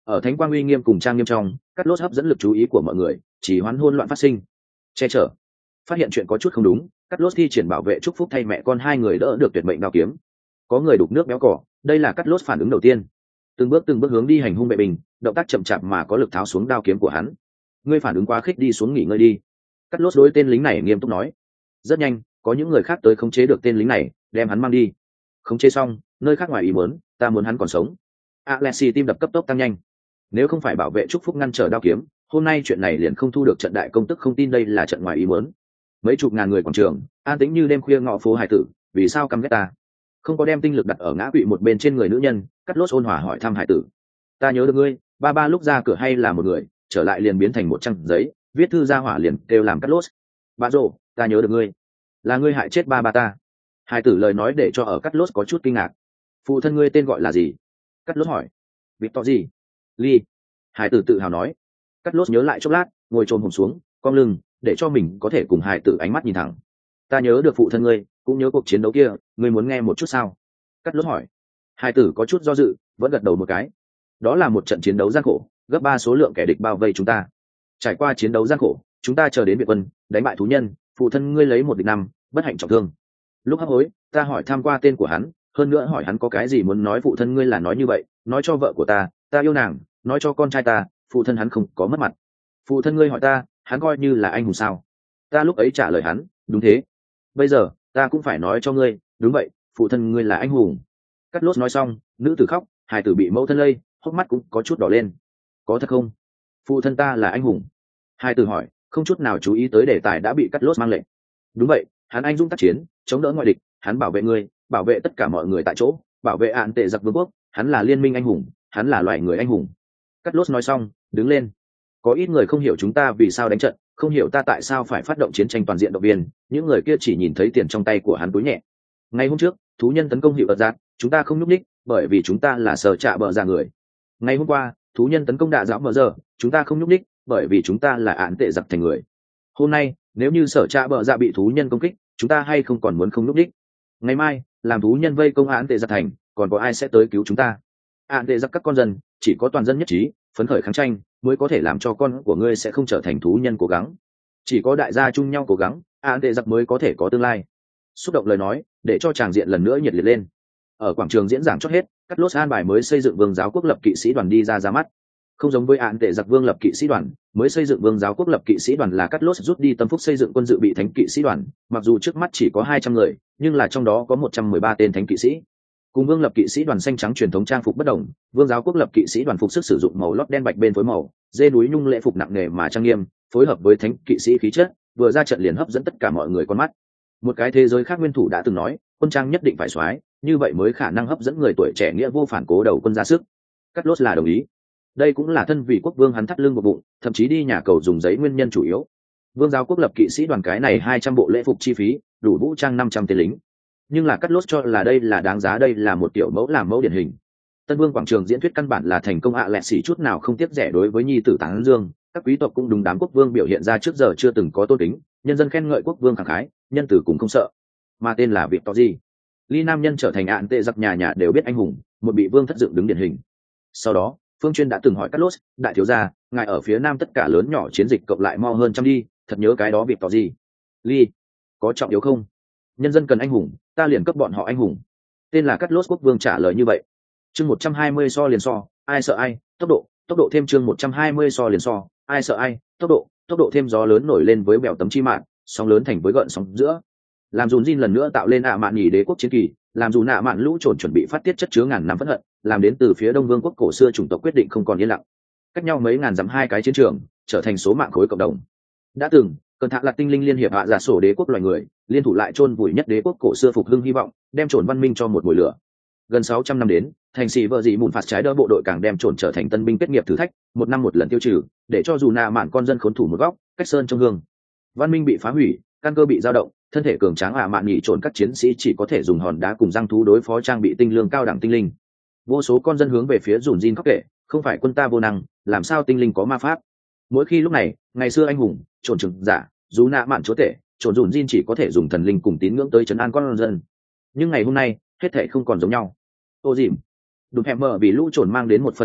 ở thánh quang uy nghiêm cùng trang nghiêm trong, cắt lốt hấp dẫn lực chú ý của mọi người, chỉ hoán hôn loạn phát sinh. Che chở. Phát hiện chuyện có chút không đúng, cắt lốt thi triển bảo vệ chúc phúc thay mẹ con hai người đỡ được tuyệt mệnh đao kiếm. Có người đục nước béo cỏ, đây là cắt lốt phản ứng đầu tiên. Từng bước hướng đi hành hung bệ bình, động tác chậm chạp mà có lực tháo xuống đao kiếm của hắn. Ngươi phản ứng quá khích, đi xuống nghỉ ngơi đi. Cắt lốt đối tên lính này nghiêm túc nói. Rất nhanh, có những người khác tới khống chế được tên lính này, đem hắn mang đi. Khống chế xong, nơi khác ngoài ý muốn, ta muốn hắn còn sống. Alexi tim đập cấp tốc tăng nhanh. Nếu không phải bảo vệ chúc phúc ngăn trở đao kiếm, hôm nay chuyện này liền không thu được trận đại công tức, không tin đây là trận ngoài ý muốn. Mấy chục ngàn người quảng trường, an tĩnh như đêm khuya ngõ phố hải tử, vì sao căm ghét ta? Không có đem tinh lực đặt ở ngã quỵ một bên trên người nữ nhân, cắt lốt ôn hòa hỏi thăm hải tử. Ta nhớ được ngươi, ba lúc ra cửa hay là một người, trở lại liền biến thành một trang giấy, viết thư ra hỏa liền kêu làm cắt lốt. Bà rồ, ta nhớ được ngươi, là ngươi hại chết ba ta. Hải tử lời nói để cho ở cắt lốt có chút kinh ngạc. Phụ thân ngươi tên gọi là gì? Cắt lốt hỏi. Victor gì? Lee. Hải tử tự hào nói. Cắt lốt nhớ lại chốc lát, ngồi chồm hổm xuống, cong lưng, để cho mình có thể cùng hải tử ánh mắt nhìn thẳng. Ta nhớ được phụ thân ngươi, cũng nhớ cuộc chiến đấu kia, ngươi muốn nghe một chút sao? Cắt lốt hỏi. Hải tử có chút do dự, vẫn gật đầu một cái. Đó là một trận chiến đấu gian khổ, gấp 3 số lượng kẻ địch bao vây chúng ta. Trải qua chiến đấu gian khổ, chúng ta chờ đến biệt quân, đánh bại thú nhân, phụ thân ngươi lấy 1-5, bất hạnh trọng thương. Lúc hấp hối, ta hỏi tham qua tên của hắn, hơn nữa hỏi hắn có cái gì muốn nói, phụ thân ngươi là nói như vậy, nói cho vợ của ta yêu nàng, nói cho con trai ta, phụ thân hắn không có mất mặt. Phụ thân ngươi hỏi ta, hắn coi như là anh hùng sao? Ta lúc ấy trả lời hắn, đúng thế. Bây giờ, ta cũng phải nói cho ngươi, đúng vậy, phụ thân ngươi là anh hùng. Cắt lốt nói xong, nữ tử khóc, hài tử bị mẫu thân lây, hốc mắt cũng có chút đỏ lên. Có thật không? Phụ thân ta là anh hùng. Hài tử hỏi, không chút nào chú ý tới đề tài đã bị cắt lốt mang lệnh. Đúng vậy, hắn anh dũng tác chiến, chống đỡ ngoại địch, hắn bảo vệ ngươi, bảo vệ tất cả mọi người tại chỗ, bảo vệ án tệ giặc vương quốc, hắn là liên minh anh hùng, hắn là loài người anh hùng. Cắt lốt nói xong, đứng lên. Có ít người không hiểu chúng ta vì sao đánh trận, không hiểu ta tại sao phải phát động chiến tranh toàn diện động viên, những người kia chỉ nhìn thấy tiền trong tay của hắn túi nhẹ. Ngày hôm trước, thú nhân tấn công hiệu ợt giạt, chúng ta không nhúc ních, bởi vì chúng ta là sở trạ bờ ra người. Ngày hôm qua, thú nhân tấn công đạ dạo bờ giờ, chúng ta không nhúc ních, bởi vì chúng ta là án tệ giặc thành người. Hôm nay, nếu như sở trạ bờ ra bị thú nhân công kích, chúng ta hay không còn muốn không nhúc ních. Ngày mai, làm thú nhân vây công án tệ giặc thành, còn có ai sẽ tới cứu chúng ta? Án tệ giặc các con dân, chỉ có toàn dân nhất trí, phấn khởi kháng tranh, mới có thể làm cho con của ngươi sẽ không trở thành thú nhân cố gắng. Chỉ có đại gia chung nhau cố gắng, án tệ giặc mới có thể có tương lai. Xúc động lời nói, để cho tràng diện lần nữa nhiệt liệt lên. Ở quảng trường diễn giảng chót hết, cắt lốt an bài mới xây dựng vương giáo quốc lập kỵ sĩ đoàn đi ra mắt. Không giống với án tệ giặc vương lập kỵ sĩ đoàn, mới xây dựng vương giáo quốc lập kỵ sĩ đoàn là cắt lốt rút đi tâm phúc xây dựng quân dự bị thánh kỵ sĩ đoàn, mặc dù trước mắt chỉ có 200 người, nhưng là trong đó có 113 tên thánh kỵ sĩ. Cùng vương lập kỵ sĩ đoàn xanh trắng truyền thống trang phục bất đồng, vương giáo quốc lập kỵ sĩ đoàn phục sức sử dụng màu lót đen bạch bên phối màu, dê núi nhung lễ phục nặng nề mà trang nghiêm, phối hợp với thánh kỵ sĩ khí chất, vừa ra trận liền hấp dẫn tất cả mọi người con mắt. Một cái thế giới khác nguyên thủ đã từng nói, quân trang nhất định phải soái, như vậy mới khả năng hấp dẫn người tuổi trẻ nghĩa vô phản cố đầu quân ra sức. Cắt lốt là đồng ý. Đây cũng là thân vị quốc vương hắn thắt lưng một bụng, thậm chí đi nhà cầu dùng giấy nguyên nhân chủ yếu. Vương giáo quốc lập kỵ sĩ đoàn cái này 200 bộ lễ phục chi phí, đủ vũ trang 500 tên lính. Nhưng là cắt lốt cho là đây là đáng giá, đây là một tiểu mẫu làm mẫu điển hình. Tân Vương quảng trường diễn thuyết căn bản là thành công, lẹ xỉ chút nào không tiếc rẻ đối với nhi tử tán dương, các quý tộc cũng đúng đám quốc vương biểu hiện ra trước giờ chưa từng có tôn kính, nhân dân khen ngợi quốc vương khẳng khái, nhân tử cũng không sợ. Mà tên là Victor gì? Ly nam nhân trở thành án tệ giặc nhà nhà đều biết anh hùng, một bị vương thất dựng đứng điển hình. Sau đó, Phương Chuyên đã từng hỏi Cắt Lốt, đại thiếu gia, ngài ở phía nam tất cả lớn nhỏ chiến dịch cộng lại mo hơn trăm đi, thật nhớ cái đó việc tỏ gì? Ly, có trọng yếu không? Nhân dân cần anh hùng, ta liền cấp bọn họ anh hùng. Tên là Cắt Lốt quốc vương trả lời như vậy. Chương 120 so liền so, ai sợ ai, tốc độ thêm chương 120 so liền so, ai sợ ai, tốc độ thêm, gió lớn nổi lên với bèo tấm chi mạng, sóng lớn thành với gợn sóng giữa. Làm dùn Jin lần nữa tạo lên mạn nhì đế quốc chiến kỳ, làm dù nạ mạn lũ trồn chuẩn bị phát tiết chất chứa ngàn năm phẫn hận, làm đến từ phía đông vương quốc cổ xưa chủng tộc quyết định không còn yên lặng. Cách nhau mấy ngàn dặm hai cái chiến trường, trở thành số mạng khối cộng đồng. Đã từng, cơn thạ là tinh linh liên hiệp hạ giả sổ đế quốc loài người, liên thủ lại chôn vùi nhất đế quốc cổ xưa phục hưng hy vọng, đem trồn văn minh cho một mùi lửa. Gần 600 năm đến, thành sĩ vợ dị mùn phạt trái đỡ bộ đội càng đem trồn trở thành tân binh kết nghiệp thử thách, một năm một lần tiêu trừ, để cho dù nạ mạn con dân khốn thủ một góc, cách sơn trong hương. Văn minh bị phá hủy, căn cơ bị dao động, thân thể cường tráng mạn nhị trồn các chiến sĩ chỉ có thể dùng hòn đá cùng răng thú đối phó trang bị tinh lương cao đẳng tinh linh. Vô số con dân hướng về phía dùn Jin khóc kể, không phải quân ta vô năng, làm sao tinh linh có ma pháp? Mỗi khi lúc này, ngày xưa anh hùng, trồn trừng giả, dù nạ mạn chúa tể, trồn dùn Jin chỉ có thể dùng thần linh cùng tín ngưỡng tới trấn an con dân. Nhưng ngày hôm nay, hết thể không còn giống nhau. Ô dìm, đùm hẹp mờ vì lũ trồn mang đến một phần minh ước,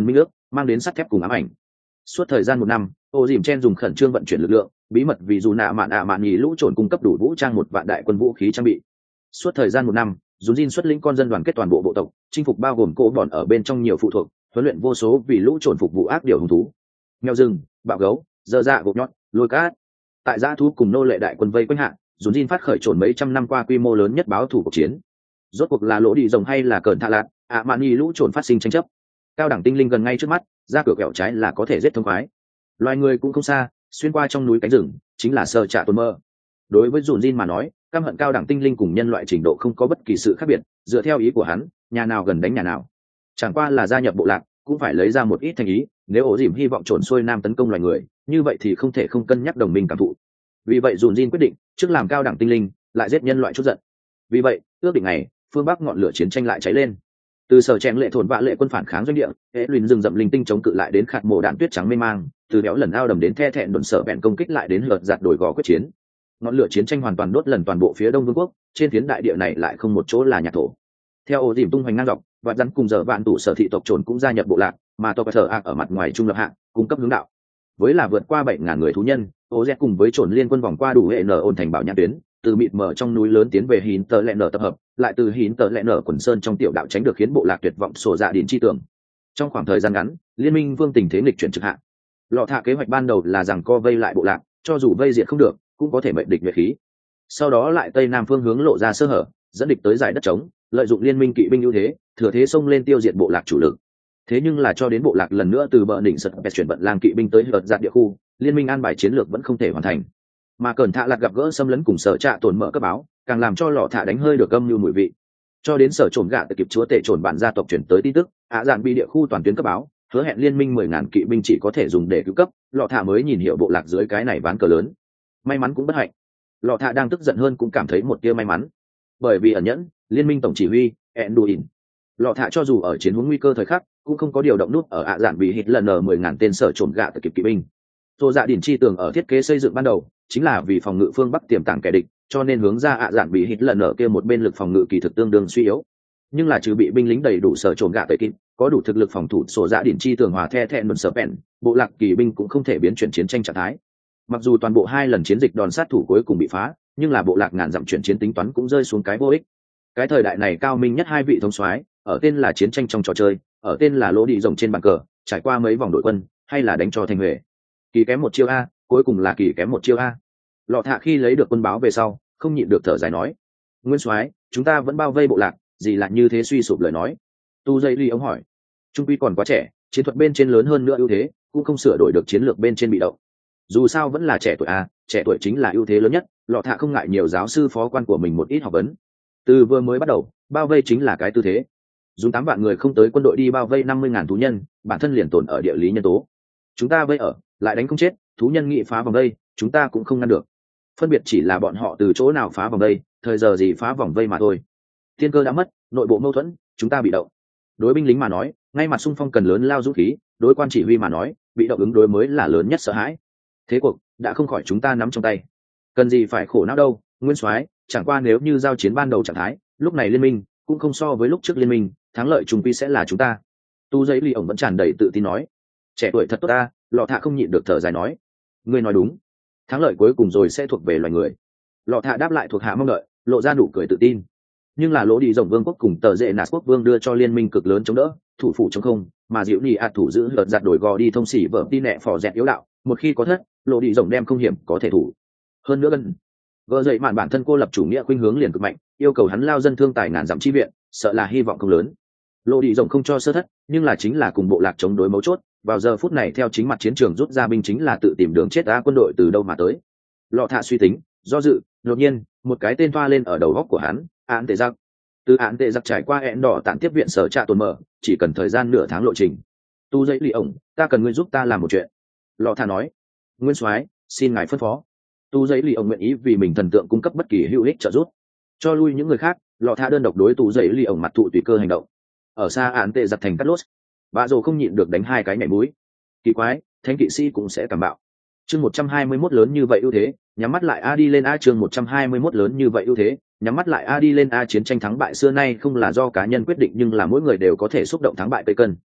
mang đến sắt thép cùng ám ảnh. Suốt thời gian 1 năm, ô dìm chen dùng khẩn trương vận chuyển lực lượng, bí mật vì dù nạ mạn nhì lũ trồn cung cấp đủ vũ trang 1 vạn đại quân vũ khí trang bị. Suốt thời gian 1 năm, Dùn Jin xuất lĩnh con dân đoàn kết toàn bộ bộ tộc, chinh phục bao gồm cỗ bọn ở bên trong nhiều phụ thuộc, huấn luyện vô số vì lũ trồn phục vụ ác điều hung thú, mèo rừng, bạo gấu, dơ dạ gục nhọn, lôi cát. Tại dã thú cùng nô lệ đại quân vây quanh hạ, Dùn Jin phát khởi trồn mấy trăm năm qua quy mô lớn nhất báo thủ cuộc chiến. Rốt cuộc là lỗ đi rồng hay là cờn thạ lạc, mạn nhì lũ trồn phát sinh tranh chấp. Cao đẳng tinh linh gần ngay trước mắt, ra cửa kẹo trái là có thể giết thông khoái. Loài người cũng không xa, xuyên qua trong núi cánh rừng chính là sơ trạ tồn mơ. Đối với Dùn Jin mà nói, căm hận cao đẳng tinh linh cùng nhân loại trình độ không có bất kỳ sự khác biệt, dựa theo ý của hắn, nhà nào gần đánh nhà nào. Chẳng qua là gia nhập bộ lạc cũng phải lấy ra một ít thành ý, nếu ổ dìm hy vọng trồn xuôi nam tấn công loài người, như vậy thì không thể không cân nhắc đồng minh cảm thụ. Vì vậy Dùn Jin quyết định trước làm cao đẳng tinh linh, lại giết nhân loại chút giận. Vì vậy ước định này, phương bắc ngọn lửa chiến tranh lại cháy lên. Từ sở chèn lệ thổn vạ lệ quân phản kháng doanh địa, hệ luyện rừng rậm linh tinh chống cự lại đến khạt mồ đạn tuyết trắng mê mang, từ béo lần ao đầm đến the thẹn đồn sở bẹn công kích lại đến lợt giạt đổi gò quyết chiến. Ngọn lửa chiến tranh hoàn toàn đốt lần toàn bộ phía đông vương quốc, trên phiến đại địa này lại không một chỗ là nhà thổ. Theo ổ dìm tung hoành ngang dọc, và rắn cùng giờ vạn tụ sở thị tộc trồn cũng gia nhập bộ lạc, mà tộc thờ ạc ở mặt ngoài trung lập hạng cung cấp hướng đạo. Với là vượt qua 7.000 người thú nhân, ô z cùng với trồn liên quân vòng qua đủ hệ nở ôn thành bảo nhãn tuyến, từ mịt mờ trong núi lớn tiến về hín tờ lẹ nở tập hợp, lại từ hín tờ lẹ nở quần sơn trong tiểu đạo tránh được khiến bộ lạc tuyệt vọng sổ dạ điển chi tưởng. Trong khoảng thời gian ngắn, liên minh vương tình thế nghịch chuyển trực hạ. Lọ thạ kế hoạch ban đầu là rằng co vây lại bộ lạc, cho dù vây diệt không được cũng có thể mệnh địch nhuệ khí. Sau đó lại tây nam phương hướng lộ ra sơ hở, dẫn địch tới giải đất trống, lợi dụng liên minh kỵ binh ưu thế, thừa thế xông lên tiêu diệt bộ lạc chủ lực. Thế nhưng là cho đến bộ lạc lần nữa từ bờ đỉnh sật bẹt chuyển vận lang kỵ binh tới hợt giạt địa khu, liên minh an bài chiến lược vẫn không thể hoàn thành. Mà cẩn thạ lạc gặp gỡ xâm lấn cùng sở trạ tổn mở cấp báo, càng làm cho lọ thạ đánh hơi được âm như mùi vị. Cho đến sở trồn gạ tự kịp chúa tể trồn bản gia tộc chuyển tới tin tức, dạn bị địa khu toàn tuyến cấp báo, hứa hẹn liên minh 10.000 kỵ binh chỉ có thể dùng để cứu cấp, lọ thạ mới nhìn hiệu bộ lạc dưới cái này ván cờ lớn. May mắn cũng bất hạnh. Lọ thạ đang tức giận hơn cũng cảm thấy một tia may mắn, bởi vì ẩn nhẫn liên minh tổng chỉ huy Enduin. Lọ thạ cho dù ở chiến huống nguy cơ thời khắc cũng không có điều động nút ở dạn bị hít lần 10.000 tên sở trồn gạ tự kịp kỵ binh. Tô dạ điển chi tường ở thiết kế xây dựng ban đầu chính là vì phòng ngự phương bắc tiềm tàng kẻ địch, cho nên hướng ra dạn bị hít lần ở kia một bên lực phòng ngự kỳ thực tương đương suy yếu. Nhưng là trừ bị binh lính đầy đủ sở trồn gạ tẩy kịp, có đủ thực lực phòng thủ sổ dạ điển chi tường hòa the thẹn đồn sở bèn, bộ lạc kỳ binh cũng không thể biến chuyển chiến tranh trạng thái. Mặc dù toàn bộ 2 lần chiến dịch đòn sát thủ cuối cùng bị phá, nhưng là bộ lạc ngàn dặm chuyển chiến tính toán cũng rơi xuống cái vô ích. Cái thời đại này cao minh nhất 2 vị thống soái, ở tên là chiến tranh trong trò chơi, ở tên là lỗ đi rồng trên bàn cờ, trải qua mấy vòng đội quân, hay là đánh cho thành huệ. Kỳ kém một chiêu a, cuối cùng là kỳ kém một chiêu a. Lọ thạ khi lấy được quân báo về sau, không nhịn được thở dài nói: Nguyên soái, chúng ta vẫn bao vây bộ lạc, gì lại như thế suy sụp lời nói. Tu dây ly ông hỏi: Trung quy còn quá trẻ, chiến thuật bên trên lớn hơn nữa ưu thế, cũng không sửa đổi được chiến lược bên trên bị động. Dù sao vẫn là trẻ tuổi a, trẻ tuổi chính là ưu thế lớn nhất. Lọ thạ không ngại nhiều giáo sư phó quan của mình một ít học vấn. Từ vừa mới bắt đầu, bao vây chính là cái tư thế. Dùng 8 vạn người không tới quân đội đi bao vây 50.000 thú nhân, bản thân liền tồn ở địa lý nhân tố. Chúng ta vây ở, lại đánh không chết, thú nhân nghị phá vòng vây, chúng ta cũng không ngăn được. Phân biệt chỉ là bọn họ từ chỗ nào phá vòng vây, thời giờ gì phá vòng vây mà thôi. Tiên cơ đã mất, nội bộ mâu thuẫn, chúng ta bị động. Đối binh lính mà nói, ngay mặt xung phong cần lớn lao dũng khí, đối quan chỉ huy mà nói, bị động ứng đối mới là lớn nhất sợ hãi. Thế cuộc đã không khỏi chúng ta nắm trong tay, cần gì phải khổ não đâu. Nguyên soái, chẳng qua nếu như giao chiến ban đầu trạng thái, lúc này liên minh cũng không so với lúc trước liên minh, thắng lợi chung quy sẽ là chúng ta. Tu giấy ly ổng vẫn tràn đầy tự tin nói: Trẻ tuổi thật tốt ta. Lọ thạ không nhịn được thở dài nói: Ngươi nói đúng, thắng lợi cuối cùng rồi sẽ thuộc về loài người. Lọ thạ đáp lại thuộc hạ mong đợi, lộ ra nụ cười tự tin. Nhưng là lỗ đi rồng vương quốc cùng tờ dệ nạt quốc vương đưa cho liên minh cực lớn chống đỡ, thủ phủ chống không, mà diệu nhị thủ giữ lợt giặt đổi gò đi thông xỉ vợ tin nẹ phò dẹt yếu đạo, một khi có thất, lỗ đi rồng đem không hiểm có thể thủ. Hơn nữa gần gỡ dậy mạn bản thân cô lập chủ nghĩa khuynh hướng liền cực mạnh, yêu cầu hắn lao dân thương tài ngàn dặm chi viện, sợ là hy vọng không lớn. Lỗ đi rồng không cho sơ thất, nhưng là chính là cùng bộ lạc chống đối mấu chốt. Vào giờ phút này theo chính mặt chiến trường rút ra binh chính là tự tìm đường chết ra quân đội từ đâu mà tới. Lọ thạ suy tính, do dự, đột nhiên một cái tên toa lên ở đầu góc của hắn: án tệ giặc. Từ án tệ giặc trải qua hẹn đỏ tạm tiếp viện sở trạ tồn mở, chỉ cần thời gian nửa tháng lộ trình. Tu dây lì ổng, ta cần ngươi giúp ta làm một chuyện. Lọ thạ nói: Nguyên soái, xin ngài phân phó. Tu dây lì ổng nguyện ý vì mình thần tượng cung cấp bất kỳ hữu ích trợ giúp, cho lui những người khác. Lọ thạ đơn độc đối tu dây lì ổng mặt thụ tùy cơ hành động. Ở xa án tệ giặc thành cắt lốt, bà rồ không nhịn được đánh 2 cái nhảy mũi. Kỳ quái, thánh kỵ sĩ cũng sẽ cảm bạo. Chương 121 lớn như vậy ưu thế, nhắm mắt lại a đi lên a. Chương 121 lớn như vậy ưu thế, nhắm mắt lại a đi lên a. Chiến tranh thắng bại xưa nay không là do cá nhân quyết định, nhưng là mỗi người đều có thể xúc động thắng bại cây cân.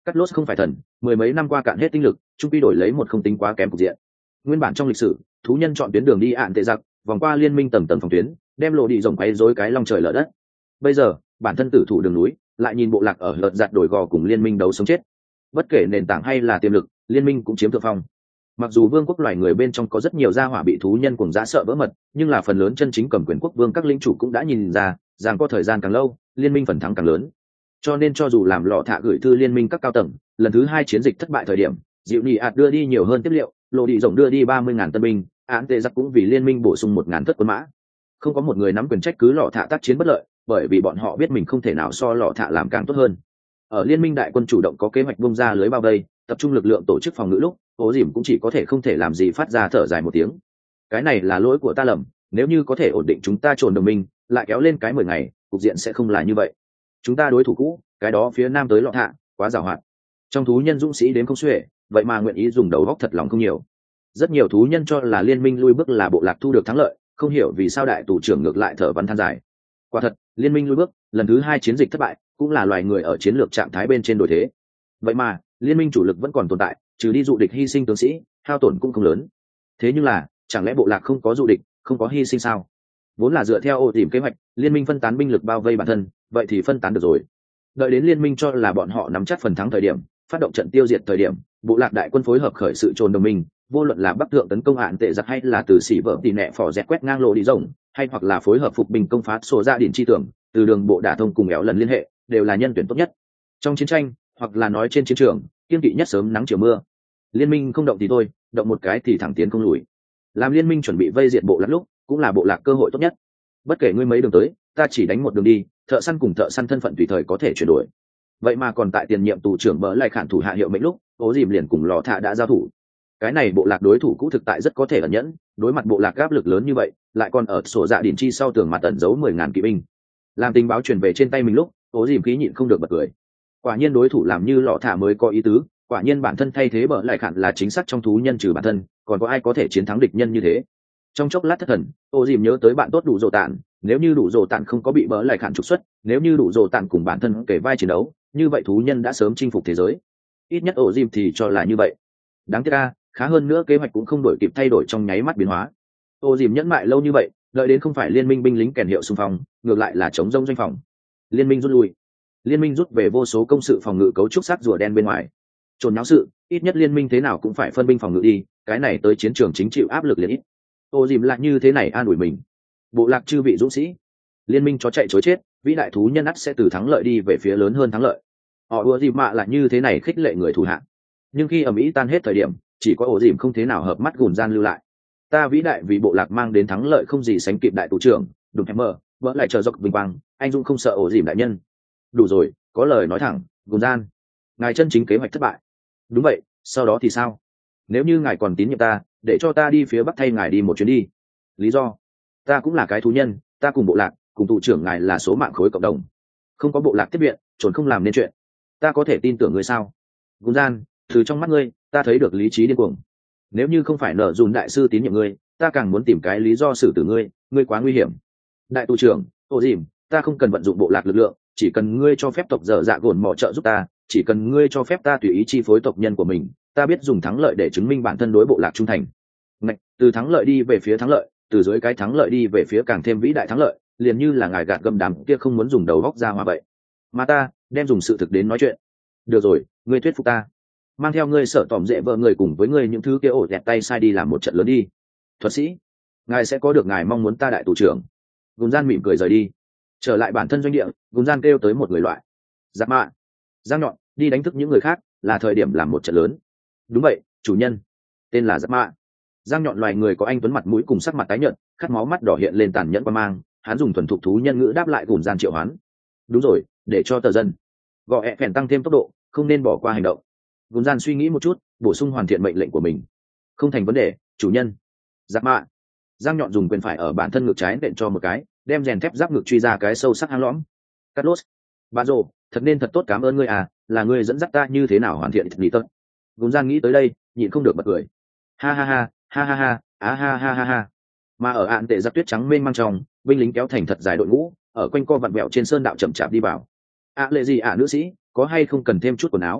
Cắt lốt không phải thần, mười mấy năm qua cạn hết tinh lực, trung quy đổi lấy một không tính quá kém cục diện. Nguyên bản trong lịch sử, thú nhân chọn tuyến đường đi ạn tệ giặc, vòng qua liên minh tầng tầng phòng tuyến, đem lộ đi rồng quấy rối cái long trời lở đất. Bây giờ, bản thân tử thủ đường núi, lại nhìn bộ lạc ở lợt giặt đổi gò cùng liên minh đấu sống chết. Bất kể nền tảng hay là tiềm lực, liên minh cũng chiếm thượng phong. Mặc dù vương quốc loài người bên trong có rất nhiều gia hỏa bị thú nhân cuồng dã sợ vỡ mật, nhưng là phần lớn chân chính cầm quyền quốc vương các lĩnh chủ cũng đã nhìn ra, rằng có thời gian càng lâu, liên minh phần thắng càng lớn. Cho nên cho dù làm lọ thạ gửi thư liên minh các cao tầng, lần thứ 2 chiến dịch thất bại thời điểm, dịu nhị ạt đưa đi nhiều hơn tiếp liệu, lộ đi rộng đưa đi 30.000 tân binh, án tệ giặc cũng vì liên minh bổ sung 1.000 thất quân mã. Không có một người nắm quyền trách cứ lọ thạ tác chiến bất lợi, bởi vì bọn họ biết mình không thể nào so lọ thạ làm càng tốt hơn. Ở liên minh đại quân chủ động có kế hoạch bung ra lưới bao vây, tập trung lực lượng tổ chức phòng ngự lúc, Ô Dìm cũng chỉ có thể không thể làm gì phát ra thở dài một tiếng. Cái này là lỗi của ta lầm, nếu như có thể ổn định chúng ta trồn đồng minh, lại kéo lên cái 10 ngày, cục diện sẽ không là như vậy. Chúng ta đối thủ cũ, cái đó phía nam tới lọ thạ, quá giàu hoạt. Trong thú nhân dũng sĩ đến không xuể, vậy mà nguyện ý dùng đầu góc thật lòng không nhiều. Rất nhiều thú nhân cho là liên minh lui bước là bộ lạc thu được thắng lợi, không hiểu vì sao đại tù trưởng ngược lại thở văn than dài. Quả thật, liên minh lui bước, lần thứ 2 chiến dịch thất bại, cũng là loài người ở chiến lược trạng thái bên trên đổi thế. Vậy mà, liên minh chủ lực vẫn còn tồn tại, trừ đi dụ địch hy sinh tướng sĩ, hao tổn cũng không lớn. Thế nhưng là, chẳng lẽ bộ lạc không có dụ địch, không có hy sinh sao? Vốn là dựa theo ổ tìm kế hoạch, liên minh phân tán binh lực bao vây bản thân, vậy thì phân tán được rồi. Đợi đến liên minh cho là bọn họ nắm chắc phần thắng thời điểm, phát động trận tiêu diệt thời điểm, bộ lạc đại quân phối hợp khởi sự trồn đồng minh, vô luận là bắc thượng tấn công hạn tệ giặc hay là từ xỉ vợ tỉ nẹ phò dẹt quét ngang lộ đi rồng, hay hoặc là phối hợp phục binh công phá sổ gia đình chi tưởng, từ đường bộ đả thông cùng éo lần liên hệ, đều là nhân tuyển tốt nhất. Trong chiến tranh, hoặc là nói trên chiến trường, kiên kỵ nhất sớm nắng chiều mưa. Liên minh không động thì thôi, động một cái thì thẳng tiến không lùi. Làm liên minh chuẩn bị vây diệt bộ lạc lúc, cũng là bộ lạc cơ hội tốt nhất. Bất kể ngươi mấy đường tới, ta chỉ đánh một đường đi, thợ săn cùng thợ săn thân phận tùy thời có thể chuyển đổi. Vậy mà còn tại tiền nhiệm tù trưởng bỡ lại khản thủ hạ hiệu mệnh lúc, Ô Dìm liền cùng lò thạ đã giao thủ. Cái này bộ lạc đối thủ cũ thực tại rất có thể ẩn nhẫn, đối mặt bộ lạc áp lực lớn như vậy, lại còn ở sổ dạ điển chi sau tường mặt tẩn giấu 10.000 kỵ binh. Làm tình báo truyền về trên tay mình lúc, Ô Dìm khí nhịn không được bật cười. Quả nhiên đối thủ làm như lọ thả mới có ý tứ, quả nhiên bản thân thay thế bỡ lại khản là chính xác trong thú nhân trừ bản thân, còn có ai có thể chiến thắng địch nhân như thế. Trong chốc lát thất thần, Ô Dìm nhớ tới bạn tốt đủ rồ tản, nếu như đủ rồ tản không có bị bỡ lại khản trục xuất, nếu như đủ rồ tản cùng bản thân kể vai chiến đấu, như vậy thú nhân đã sớm chinh phục thế giới. Ít nhất Ô Dìm thì cho là như vậy. Đáng tiếc a, khá hơn nữa kế hoạch cũng không đổi kịp thay đổi trong nháy mắt biến hóa. Ô Dìm nhẫn mại lâu như vậy, đợi đến không phải liên minh binh lính kèn hiệu xung phong, ngược lại là chống rông doanh phòng. Liên minh rút lui. Liên minh rút về vô số công sự phòng ngự cấu trúc sắt rùa đen bên ngoài. Trồn náo sự, ít nhất liên minh thế nào cũng phải phân binh phòng ngự đi, cái này tới chiến trường chính chịu áp lực liền ít. Ô Dìm lại như thế này an ủi mình. Bộ lạc chư vị dũng sĩ, liên minh chó chạy chối chết, vĩ đại thú nhân ắt sẽ từ thắng lợi đi về phía lớn hơn thắng lợi. Họ ưa Dìm mạ lại như thế này khích lệ người thủ hạ. Nhưng khi ầm ĩ tan hết thời điểm, chỉ có Ô Dìm không thế nào hợp mắt gùn gian lưu lại. Ta vĩ đại vì bộ lạc mang đến thắng lợi không gì sánh kịp đại tù trưởng, đụng em mơ, vỡ lại chờ dọc bình quang, anh dũng không sợ Ô Dìm đại nhân. Đủ rồi, có lời nói thẳng, gùn gian. Ngài chân chính kế hoạch thất bại. Đúng vậy, sau đó thì sao? Nếu như ngài còn tín nhiệm ta, để cho ta đi phía bắc thay ngài đi một chuyến đi. Lý do? Ta cũng là cái thú nhân, ta cùng bộ lạc, cùng tù trưởng ngài là số mạng khối cộng đồng. Không có bộ lạc tiếp viện, trốn không làm nên chuyện. Ta có thể tin tưởng ngươi sao? Gùn gian, từ trong mắt ngươi, ta thấy được lý trí điên cuồng. Nếu như không phải nở dùn đại sư tín nhiệm ngươi, ta càng muốn tìm cái lý do xử tử ngươi, ngươi quá nguy hiểm. Đại tù trưởng, Ô Dìm, ta không cần vận dụng bộ lạc lực lượng, chỉ cần ngươi cho phép tộc dở dạ gồn mò trợ giúp ta, chỉ cần ngươi cho phép ta tùy ý chi phối tộc nhân của mình, ta biết dùng thắng lợi để chứng minh bản thân đối bộ lạc trung thành. Ngạch, từ thắng lợi đi về phía thắng lợi, từ dưới cái thắng lợi đi về phía càng thêm vĩ đại thắng lợi, liền như là ngài gạt gầm đám kia không muốn dùng đầu góc ra hòa vậy. Mà ta đem dùng sự thực đến nói chuyện. Được rồi, ngươi thuyết phục ta. Mang theo ngươi sợ tỏm dễ vợ người cùng với ngươi những thứ kia ổ dẹt tay sai đi làm một trận lớn đi. Thuật sĩ, ngài sẽ có được ngài mong muốn ta đại tù trưởng. Gùn gian mỉm cười rời đi. Trở lại bản thân doanh địa, Gùn gian kêu tới một người loại. Giáp mạ, Giang Nhọn, đi đánh thức những người khác, là thời điểm làm một trận lớn. Đúng vậy, chủ nhân. Tên là Giáp mạ. Giang Nhọn loài người có anh tuấn mặt mũi cùng sắc mặt tái nhợt, khát máu mắt đỏ hiện lên tàn nhẫn qua mang, hắn dùng thuần thục thú nhân ngữ đáp lại Gùn gian triệu hoán. Đúng rồi, để cho tờ dân gọ ẹ phèn tăng thêm tốc độ, không nên bỏ qua hành động. Gùn gian suy nghĩ một chút, bổ sung hoàn thiện mệnh lệnh của mình. Không thành vấn đề, chủ nhân. Giáp mạ. Giang Nhọn dùng quyền phải ở bản thân ngực trái nện cho một cái, đem rèn thép giáp ngực truy ra cái sâu sắc hang lõm. Cắt lốt. Bà rồ, thật nên thật tốt cảm ơn ngươi à, là ngươi dẫn dắt ta như thế nào hoàn thiện lý tật. Gùn gian nghĩ tới đây, nhịn không được bật cười. Ha ha ha, ha ha ha, á ha ha ha ha. Mà ở ạn tệ giáp tuyết trắng mênh mang trong, binh lính kéo thành thật dài đội ngũ, ở quanh co vặn vẹo trên sơn đạo chậm chạp đi vào. Lệ gì nữ sĩ, có hay không cần thêm chút quần áo?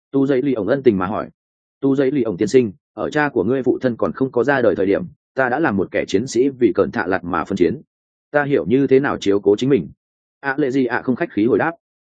Tu dậy lì ổng ân tình mà hỏi. Tu dậy lì ổng tiên sinh, ở cha của ngươi phụ thân còn không có ra đời thời điểm, ta đã là một kẻ chiến sĩ vì cẩn thạ lặt mà phân chiến. Ta hiểu như thế nào chiếu cố chính mình. Lệ gì ạ không khách khí hồi đáp.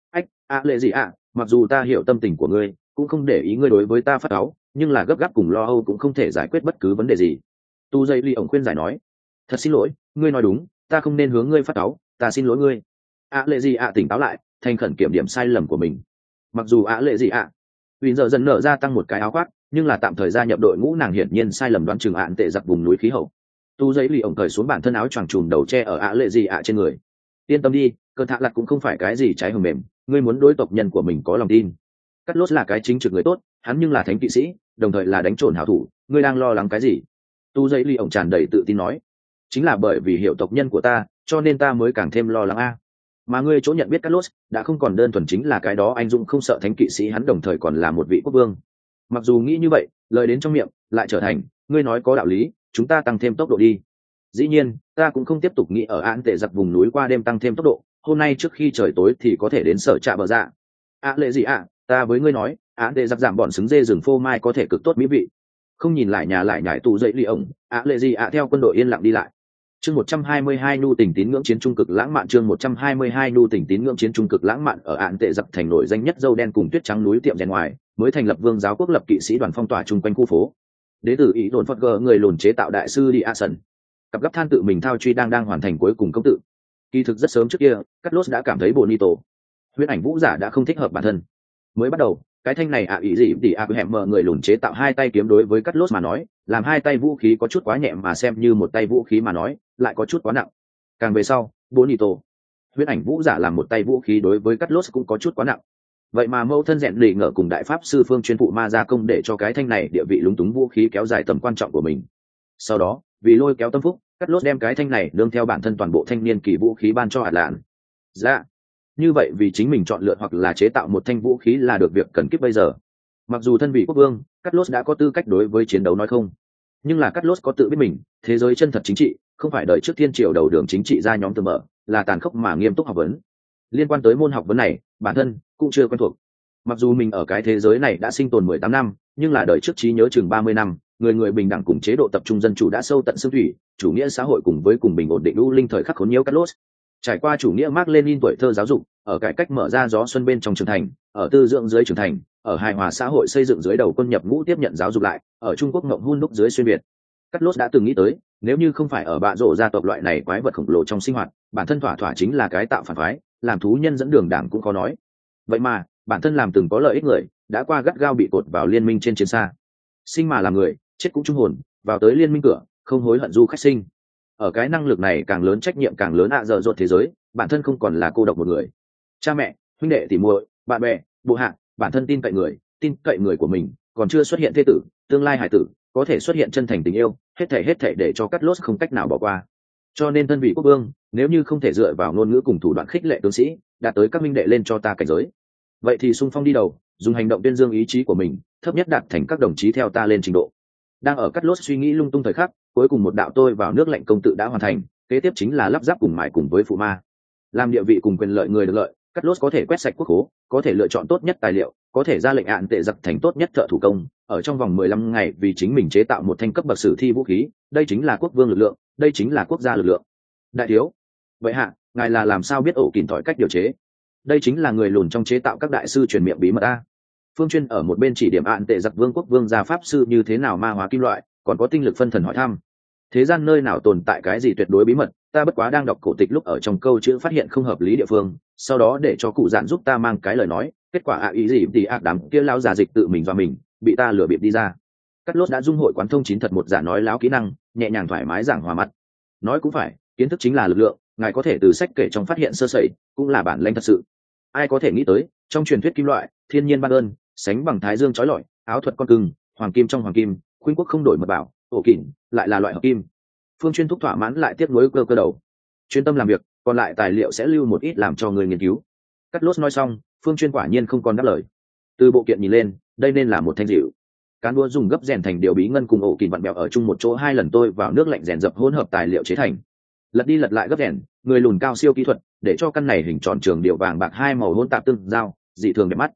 Lệ gì ạ, mặc dù ta hiểu tâm tình của ngươi, cũng không để ý ngươi đối với ta phát cáu, nhưng là gấp gáp cùng lo âu cũng không thể giải quyết bất cứ vấn đề gì. Tu dậy lì ổng khuyên giải nói. Thật xin lỗi, ngươi nói đúng, ta không nên hướng ngươi phát cáu, ta xin lỗi ngươi. Lệ gì ạ tỉnh táo lại, thành khẩn kiểm điểm sai lầm của mình. Mặc dù lệ gì ạ Huỳnh giờ dần nở ra tăng một cái áo khoác, nhưng là tạm thời gia nhập đội ngũ nàng hiển nhiên sai lầm đoán chừng ạn tệ giặc vùng núi khí hậu. Tu giấy lì ổng cởi xuống bản thân áo choàng trùm đầu tre ở lệ gì trên người. Yên tâm đi, cơn thạ lặt cũng không phải cái gì trái hồng mềm, ngươi muốn đối tộc nhân của mình có lòng tin. Cắt lốt là cái chính trực người tốt, hắn nhưng là thánh kỵ sĩ, đồng thời là đánh trộn hảo thủ, ngươi đang lo lắng cái gì? Tu giấy lì ổng tràn đầy tự tin nói. Chính là bởi vì hiểu tộc nhân của ta, cho nên ta mới càng thêm lo lắng a. Mà ngươi chỗ nhận biết Carlos đã không còn đơn thuần chính là cái đó anh dũng không sợ thánh kỵ sĩ, hắn đồng thời còn là một vị quốc vương. Mặc dù nghĩ như vậy, lời đến trong miệng lại trở thành ngươi nói có đạo lý, chúng ta tăng thêm tốc độ đi. Dĩ nhiên ta cũng không tiếp tục nghĩ ở án tệ giặc vùng núi qua đêm tăng thêm tốc độ, hôm nay trước khi trời tối thì có thể đến sở trạ bờ dạ. Lệ gì ta với ngươi nói, án tệ giặc giảm bọn xứng dê rừng phô mai có thể cực tốt mỹ vị. Không nhìn lại nhà lại nhảy tụ dậy lì ổng, lệ gì theo quân đội yên lặng đi lại. Chương 122 nu tình tín ngưỡng chiến trung cực lãng mạn. Chương 122 nu tình tín ngưỡng chiến trung cực lãng mạn. Ở án tệ giặc thành nổi danh nhất dâu đen cùng tuyết trắng núi tiệm rèn ngoài, mới thành lập vương giáo quốc lập kỵ sĩ đoàn phong tỏa chung quanh khu phố. Đế tử ý đồn phật gờ người lùn chế tạo đại sư đi a sần, cặp gấp than tự mình thao truy đang hoàn thành cuối cùng công tự. Kỳ thực rất sớm trước kia, Carlos đã cảm thấy Bonito, huyễn ảnh vũ giả đã không thích hợp bản thân. Mới bắt đầu, cái thanh này ý gì thì hẻm mở người lùn chế tạo hai tay kiếm đối với Carlos mà nói, làm hai tay vũ khí có chút quá nhẹ, mà xem như một tay vũ khí mà nói, lại có chút quá nặng. Càng về sau, Bonito, huyễn ảnh vũ giả làm một tay vũ khí đối với Carlos cũng có chút quá nặng. Vậy mà mâu thân rèn lì ngờ cùng đại pháp sư phương chuyên phụ ma gia công để cho cái thanh này địa vị lúng túng vũ khí kéo dài tầm quan trọng của mình. Sau đó, vì lôi kéo tâm phúc, Carlos đem cái thanh này đương theo bản thân toàn bộ thanh niên kỳ vũ khí ban cho hạt lạn. Dạ. Như vậy vì chính mình chọn lựa hoặc là chế tạo một thanh vũ khí là được việc cần kíp bây giờ. Mặc dù thân vị quốc vương, Carlos đã có tư cách đối với chiến đấu nói không, nhưng là Carlos có tự biết mình, thế giới chân thật chính trị không phải đợi trước thiên triều đầu đường chính trị ra nhóm từ mở, là tàn khốc mà nghiêm túc học vấn. Liên quan tới môn học vấn này, bản thân cũng chưa quen thuộc. Mặc dù mình ở cái thế giới này đã sinh tồn 18 năm, nhưng là đời trước trí nhớ chừng 30 năm, người người bình đẳng cùng chế độ tập trung dân chủ đã sâu tận xương thủy, chủ nghĩa xã hội cùng với cùng bình ổn định u linh thời khắc khốn nhiễu Carlos. Trải qua chủ nghĩa Mác Lênin tuổi thơ giáo dục, ở cải cách mở ra gió xuân bên trong trưởng thành, ở tư dưỡng dưới trưởng thành, ở hài hòa xã hội xây dựng dưới đầu quân nhập ngũ tiếp nhận giáo dục lại, ở Trung Quốc ngậm hun đúc dưới xuyên việt. Carlos đã từng nghĩ tới, nếu như không phải ở bạ rổ gia tộc loại này quái vật khổng lồ trong sinh hoạt, bản thân thỏa chính là cái tạo phản phái, làm thú nhân dẫn đường đảng cũng khó nói. Vậy mà, bản thân làm từng có lợi ích người, đã qua gắt gao bị cột vào liên minh trên chiến xa. Sinh mà làm người, chết cũng trung hồn, vào tới liên minh cửa, không hối hận du khách sinh. Ở cái năng lực này càng lớn trách nhiệm càng lớn dở dột thế giới, bản thân không còn là cô độc một người. Cha mẹ, huynh đệ tỉ muội, bạn bè, bộ hạ, bản thân tin cậy người của mình, còn chưa xuất hiện thế tử, tương lai hải tử, có thể xuất hiện chân thành tình yêu, hết thảy để cho Carlos không cách nào bỏ qua. Cho nên thân vị quốc vương, nếu như không thể dựa vào ngôn ngữ cùng thủ đoạn khích lệ tướng sĩ, đạt tới các minh đệ lên cho ta cảnh giới, vậy thì xung phong đi đầu, dùng hành động tuyên dương ý chí của mình, thấp nhất đạt thành các đồng chí theo ta lên trình độ. Đang ở Carlos suy nghĩ lung tung thời khắc, cuối cùng một đạo tôi vào nước lạnh công tự đã hoàn thành, kế tiếp chính là lắp ráp cùng mài cùng với phụ ma. Làm địa vị cùng quyền lợi người được lợi, Carlos có thể quét sạch quốc khố, có thể lựa chọn tốt nhất tài liệu, có thể ra lệnh án tệ giặc thành tốt nhất thợ thủ công, ở trong vòng 15 ngày vì chính mình chế tạo một thanh cấp bậc sử thi vũ khí, đây chính là quốc vương lực lượng, đây chính là quốc gia lực lượng. Đại thiếu, vậy hạ, ngài là làm sao biết ổ kìm tỏi cách điều chế? Đây chính là người lùn trong chế tạo các đại sư truyền miệng bí mật a. Phương Chuyên ở một bên chỉ điểm án tệ giặc vương quốc vương gia pháp sư như thế nào ma hóa kim loại, còn có tinh lực phân thần hỏi thăm. Thế gian nơi nào tồn tại cái gì tuyệt đối bí mật, ta bất quá đang đọc cổ tịch lúc ở trong câu chữ phát hiện không hợp lý địa phương, sau đó để cho cụ dạn giúp ta mang cái lời nói, kết quả ý gì thì đám kia lão già dịch tự mình và mình, bị ta lừa bịp đi ra. Carlos đã dung hội quán thông chín thật một giả nói láo kỹ năng, nhẹ nhàng thoải mái giảng hòa mặt. Nói cũng phải, kiến thức chính là lực lượng, ngài có thể từ sách kể trong phát hiện sơ sẩy, cũng là bản lĩnh thật sự. Ai có thể nghĩ tới, trong truyền thuyết kim loại, thiên nhiên ban ơn, sánh bằng thái dương chói lọi, áo thuật con cưng, hoàng kim trong hoàng kim, khuynh quốc không đổi mật bảo, ổ kỉnh, lại là loại hợp kim. Phương Chuyên thúc thỏa mãn lại tiếp nối cơ đầu. Chuyên tâm làm việc, còn lại tài liệu sẽ lưu một ít làm cho người nghiên cứu. Carlos nói xong, Phương Chuyên quả nhiên không còn đáp lời. Từ bộ kiện nhìn lên, đây nên là một thanh dịu. Cán đũa dùng gấp rèn thành điều bí ngân cùng ổ kìm vặn bẹo ở chung một chỗ, hai lần tôi vào nước lạnh rèn dập hỗn hợp tài liệu chế thành. Lật đi lật lại gấp rèn, người lùn cao siêu kỹ thuật, để cho căn này hình tròn trường điệu vàng bạc hai màu hỗn tạp tương giao, dị thường đẹp mắt.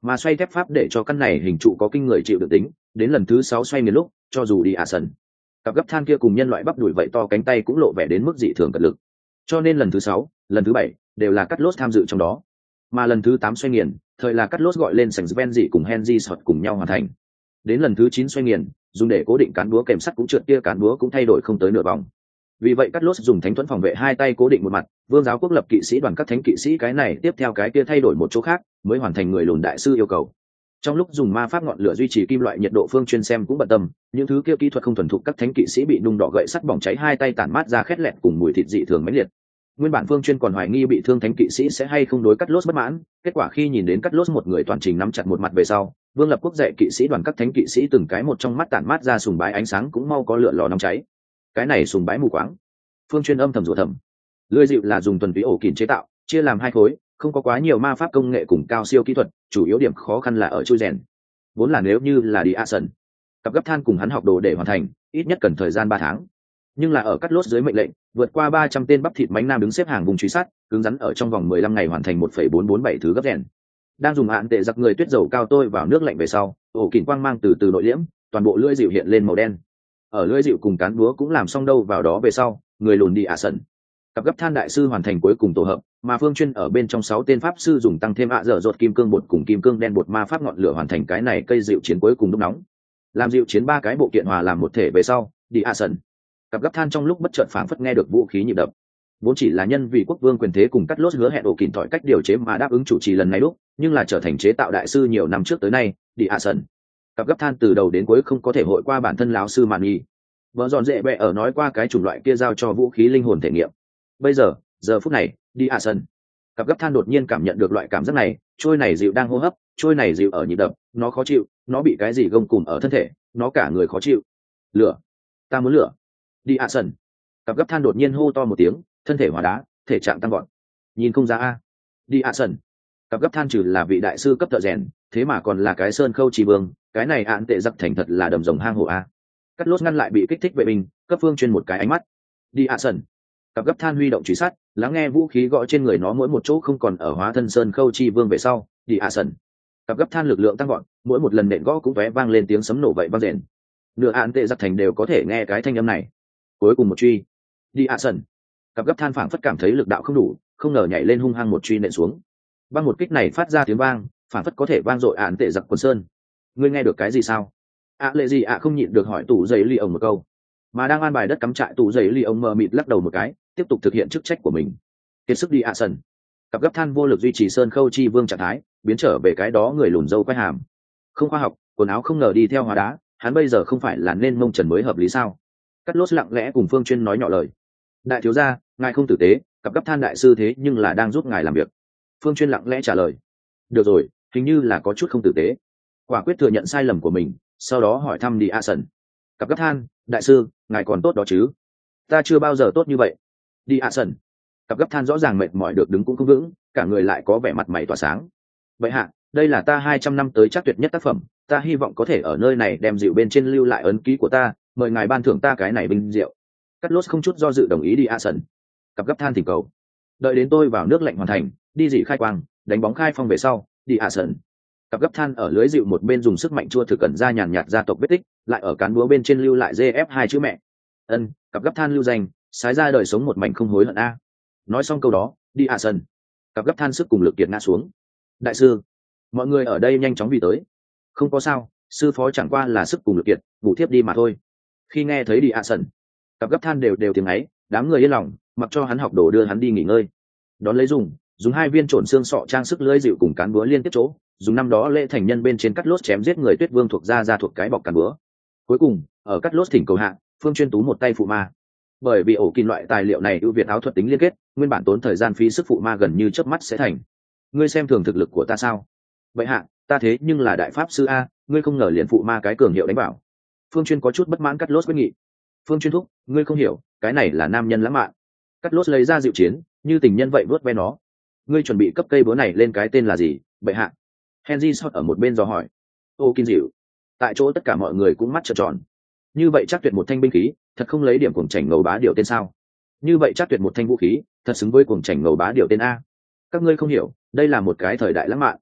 mà xoay thép pháp để cho căn này hình trụ có kinh người chịu được tính. Đến lần thứ 6 xoay nghiền lúc, cho dù đi sân, cặp gấp than kia cùng nhân loại bắp đùi vậy to cánh tay cũng lộ vẻ đến mức dị thường cật lực. Cho nên lần thứ 6, lần thứ 7 đều là cắt lốt tham dự trong đó, mà lần thứ 8 xoay nghiền, thời là cắt lốt gọi lên sành Sven dị cùng Henry Sọt cùng nhau hoàn thành. Đến lần thứ 9 xoay nghiền, dùng để cố định cán búa kèm sắt cũng trượt, kia cán búa cũng thay đổi không tới nửa vòng. Vì vậy cắt lốt dùng thánh thuẫn phòng vệ hai tay cố định một mặt, vương giáo quốc lập kỵ sĩ đoàn các thánh kỵ sĩ cái này tiếp theo cái kia thay đổi một chỗ khác, mới hoàn thành người lùn đại sư yêu cầu. Trong lúc dùng ma pháp ngọn lửa duy trì kim loại nhiệt độ, Phương Chuyên xem cũng bận tâm, những thứ kia kỹ thuật không thuần thục, các thánh kỵ sĩ bị nung đỏ gậy sắt bỏng cháy hai tay tản mát ra khét lẹt cùng mùi thịt dị thường mãnh liệt. Nguyên bản Phương Chuyên còn hoài nghi bị thương thánh kỵ sĩ sẽ hay không đối cắt lốt bất mãn, kết quả khi nhìn đến cắt lốt một người toàn trình nắm chặt một mặt về sau, Vương Lập Quốc dạy kỵ sĩ đoàn các thánh kỵ sĩ từng cái một trong mắt tản mát ra sùng bái ánh sáng cũng mau có lửa lò nóng cháy. Cái này sùng bái mù quáng. Phương Chuyên âm thầm rủa thầm. Lưỡi dịu là dùng thuần túy ổ kìm chế tạo, chia làm hai khối, không có quá nhiều ma pháp công nghệ cùng cao siêu kỹ thuật, chủ yếu điểm khó khăn là ở chui rèn. Vốn là nếu như là đi Asen, cặp gấp than cùng hắn học đồ để hoàn thành, ít nhất cần thời gian 3 tháng. Nhưng là ở cắt lốt dưới mệnh lệnh, vượt qua 300 tên bắp thịt mánh nam đứng xếp hàng vùng truy sát, cứng rắn ở trong vòng 15 ngày hoàn thành 1,447 thứ gấp rèn. Đang dùng hạn tệ giặc người tuyết dầu cao tôi vào nước lạnh về sau, ổ kìm quang mang từ từ nội liễm, toàn bộ lưỡi dịu hiện lên màu đen. Ở lưỡi dịu cùng cán búa cũng làm xong đâu vào đó về sau, người lùn đi Asen. Cặp gấp than đại sư hoàn thành cuối cùng tổ hợp, mà Phương Chuyên ở bên trong 6 tên pháp sư dùng tăng thêm dở dột kim cương bột cùng kim cương đen bột ma pháp ngọn lửa hoàn thành cái này cây dịu chiến cuối cùng đúc nóng. Làm dịu chiến 3 cái bộ kiện hòa làm một thể về sau, đi Asen. Cặp gấp than trong lúc bất chợt phảng phất nghe được vũ khí nhịp đập. Vốn chỉ là nhân vì quốc vương quyền thế cùng cắt lốt hứa hẹn ổ kìm tỏi cách điều chế mà đáp ứng chủ trì lần này lúc, nhưng là trở thành chế tạo đại sư nhiều năm trước tới nay, đi Asen. Cặp gấp than từ đầu đến cuối không có thể hội qua bản thân lão sư Mạn Nhi. Vợ dọn dễ bẹ ở nói qua cái chủng loại kia giao cho vũ khí linh hồn thể nghiệm. Bây giờ, giờ phút này, đi Asen. Cặp gấp than đột nhiên cảm nhận được loại cảm giác này, trôi này dịu đang hô hấp, trôi này dịu ở nhịp đập, nó khó chịu, nó bị cái gì gông cùm ở thân thể, nó cả người khó chịu. Lửa, ta muốn lửa. Đi Asen. Cặp gấp than đột nhiên hô to một tiếng, thân thể hóa đá, thể trạng tăng gọn. Nhìn không ra a. Đi Asen. Cặp gấp than trừ là vị đại sư cấp thợ rèn, thế mà còn là cái sơn khâu trì vương, cái này án tệ giặc thành thật là đầm rồng hang hổ a. Cắt lốt ngăn lại bị kích thích vệ binh, cấp Phương Chuyên một cái ánh mắt. Đi Asen. Cặp gấp than huy động truy sát, lắng nghe vũ khí gõ trên người nó mỗi một chỗ không còn ở hóa thân sơn khâu chi vương về sau. Đi Asen. Cặp gấp than lực lượng tăng gọn, mỗi một lần nện gõ cũng tóe vang lên tiếng sấm nổ vậy vang rền. Nửa án tệ giặc thành đều có thể nghe cái thanh âm này. Cuối cùng một truy. Đi Asen. Cặp gấp than phảng phất cảm thấy lực đạo không đủ, không ngờ nhảy lên hung hăng một truy nện xuống. Băng một kích này phát ra tiếng vang, phảng phất có thể vang dội án tệ giặc quần sơn. Ngươi nghe được cái gì sao? Lệ gì không nhịn được hỏi tủ giấy ly ông một câu. Mà đang an bài đất cắm trại tủ giấy ly ông mờ mịt lắc đầu một cái, tiếp tục thực hiện chức trách của mình. Kiệt sức đi Asen. Cặp gấp than vô lực duy trì sơn khâu chi vương trạng thái, biến trở về cái đó người lùn dâu quay hàm. Không khoa học, quần áo không ngờ đi theo hóa đá, hắn bây giờ không phải là nên mông trần mới hợp lý sao? Cắt lốt lặng lẽ cùng Phương Chuyên nói nhỏ lời. Đại thiếu gia, ngài không tử tế, cặp gấp than đại sư thế nhưng là đang giúp ngài làm việc. Phương Chuyên lặng lẽ trả lời. Được rồi, hình như là có chút không tử tế. Quả quyết thừa nhận sai lầm của mình, sau đó hỏi thăm đi Asen. Cặp gấp than, đại sư, ngài còn tốt đó chứ? Ta chưa bao giờ tốt như vậy. Đi Asen. Cặp gấp than rõ ràng mệt mỏi được đứng cũng không vững, cả người lại có vẻ mặt mày tỏa sáng. Vậy hạ, đây là ta 200 năm tới chắc tuyệt nhất tác phẩm, ta hy vọng có thể ở nơi này đem dịu bên trên lưu lại ấn ký của ta, mời ngài ban thưởng ta cái này vinh diệu. Cắt lốt không chút do dự đồng ý đi Asen. Cặp gấp than thỉnh cầu. Đợi đến tôi vào nước lạnh hoàn thành, đi dị khai quang, đánh bóng khai phong về sau, đi Asen. Cặp gấp than ở lưới dịu một bên dùng sức mạnh chua thực cẩn ra nhàn nhạt gia tộc vết tích, lại ở cán búa bên trên lưu lại GF 2 chữ mẹ. Cặp gấp than lưu danh, sái ra đời sống một mảnh không hối hận a. Nói xong câu đó, đi Asen. Cặp gấp than sức cùng lực kiệt ngã xuống. Đại sư, mọi người ở đây nhanh chóng vì tới. Không có sao, sư phó chẳng qua là sức cùng lực kiệt, ngủ thiếp đi mà thôi. Khi nghe thấy đi Asen, cặp gấp than đều tiếng ấy, đám người yên lòng, mặc cho hắn học đồ đưa hắn đi nghỉ ngơi. Đón lấy dùng 2 viên trộn xương sọ trang sức lưỡi dịu cùng cán búa liên tiếp chỗ, dùng năm đó lễ thành nhân bên trên cắt lốt chém giết người tuyết vương thuộc ra thuộc cái bọc cán búa. Cuối cùng, ở cắt lốt thỉnh cầu hạ, Phương Chuyên tú một tay phụ ma. Bởi vì ổ kim loại tài liệu này ưu việt áo thuật tính liên kết, nguyên bản tốn thời gian phí sức phụ ma gần như chớp mắt sẽ thành. Ngươi xem thường thực lực của ta sao? Vậy hạ, ta thế nhưng là đại pháp sư a, ngươi không ngờ liền phụ ma cái cường hiệu đánh bảo. Phương Chuyên có chút bất mãn cắt lốt quyết nghị. Phương Chuyên thúc, ngươi không hiểu, cái này là nam nhân lãng mạn. Cắt lốt lấy ra dịu chiến, như tình nhân vậy vớt ve nó. Ngươi chuẩn bị cấp cây búa này lên cái tên là gì, bệ hạ? Henry Sọt ở một bên dò hỏi. Ô Kim dịu. Tại chỗ tất cả mọi người cũng mắt trợn tròn. Như vậy chắc tuyệt một thanh binh khí, thật không lấy điểm cuồng chảnh ngầu bá điều tên sao? Như vậy chắc tuyệt một thanh vũ khí, thật xứng với cuồng chảnh ngầu bá điều tên a. Các ngươi không hiểu, đây là một cái thời đại lãng mạn.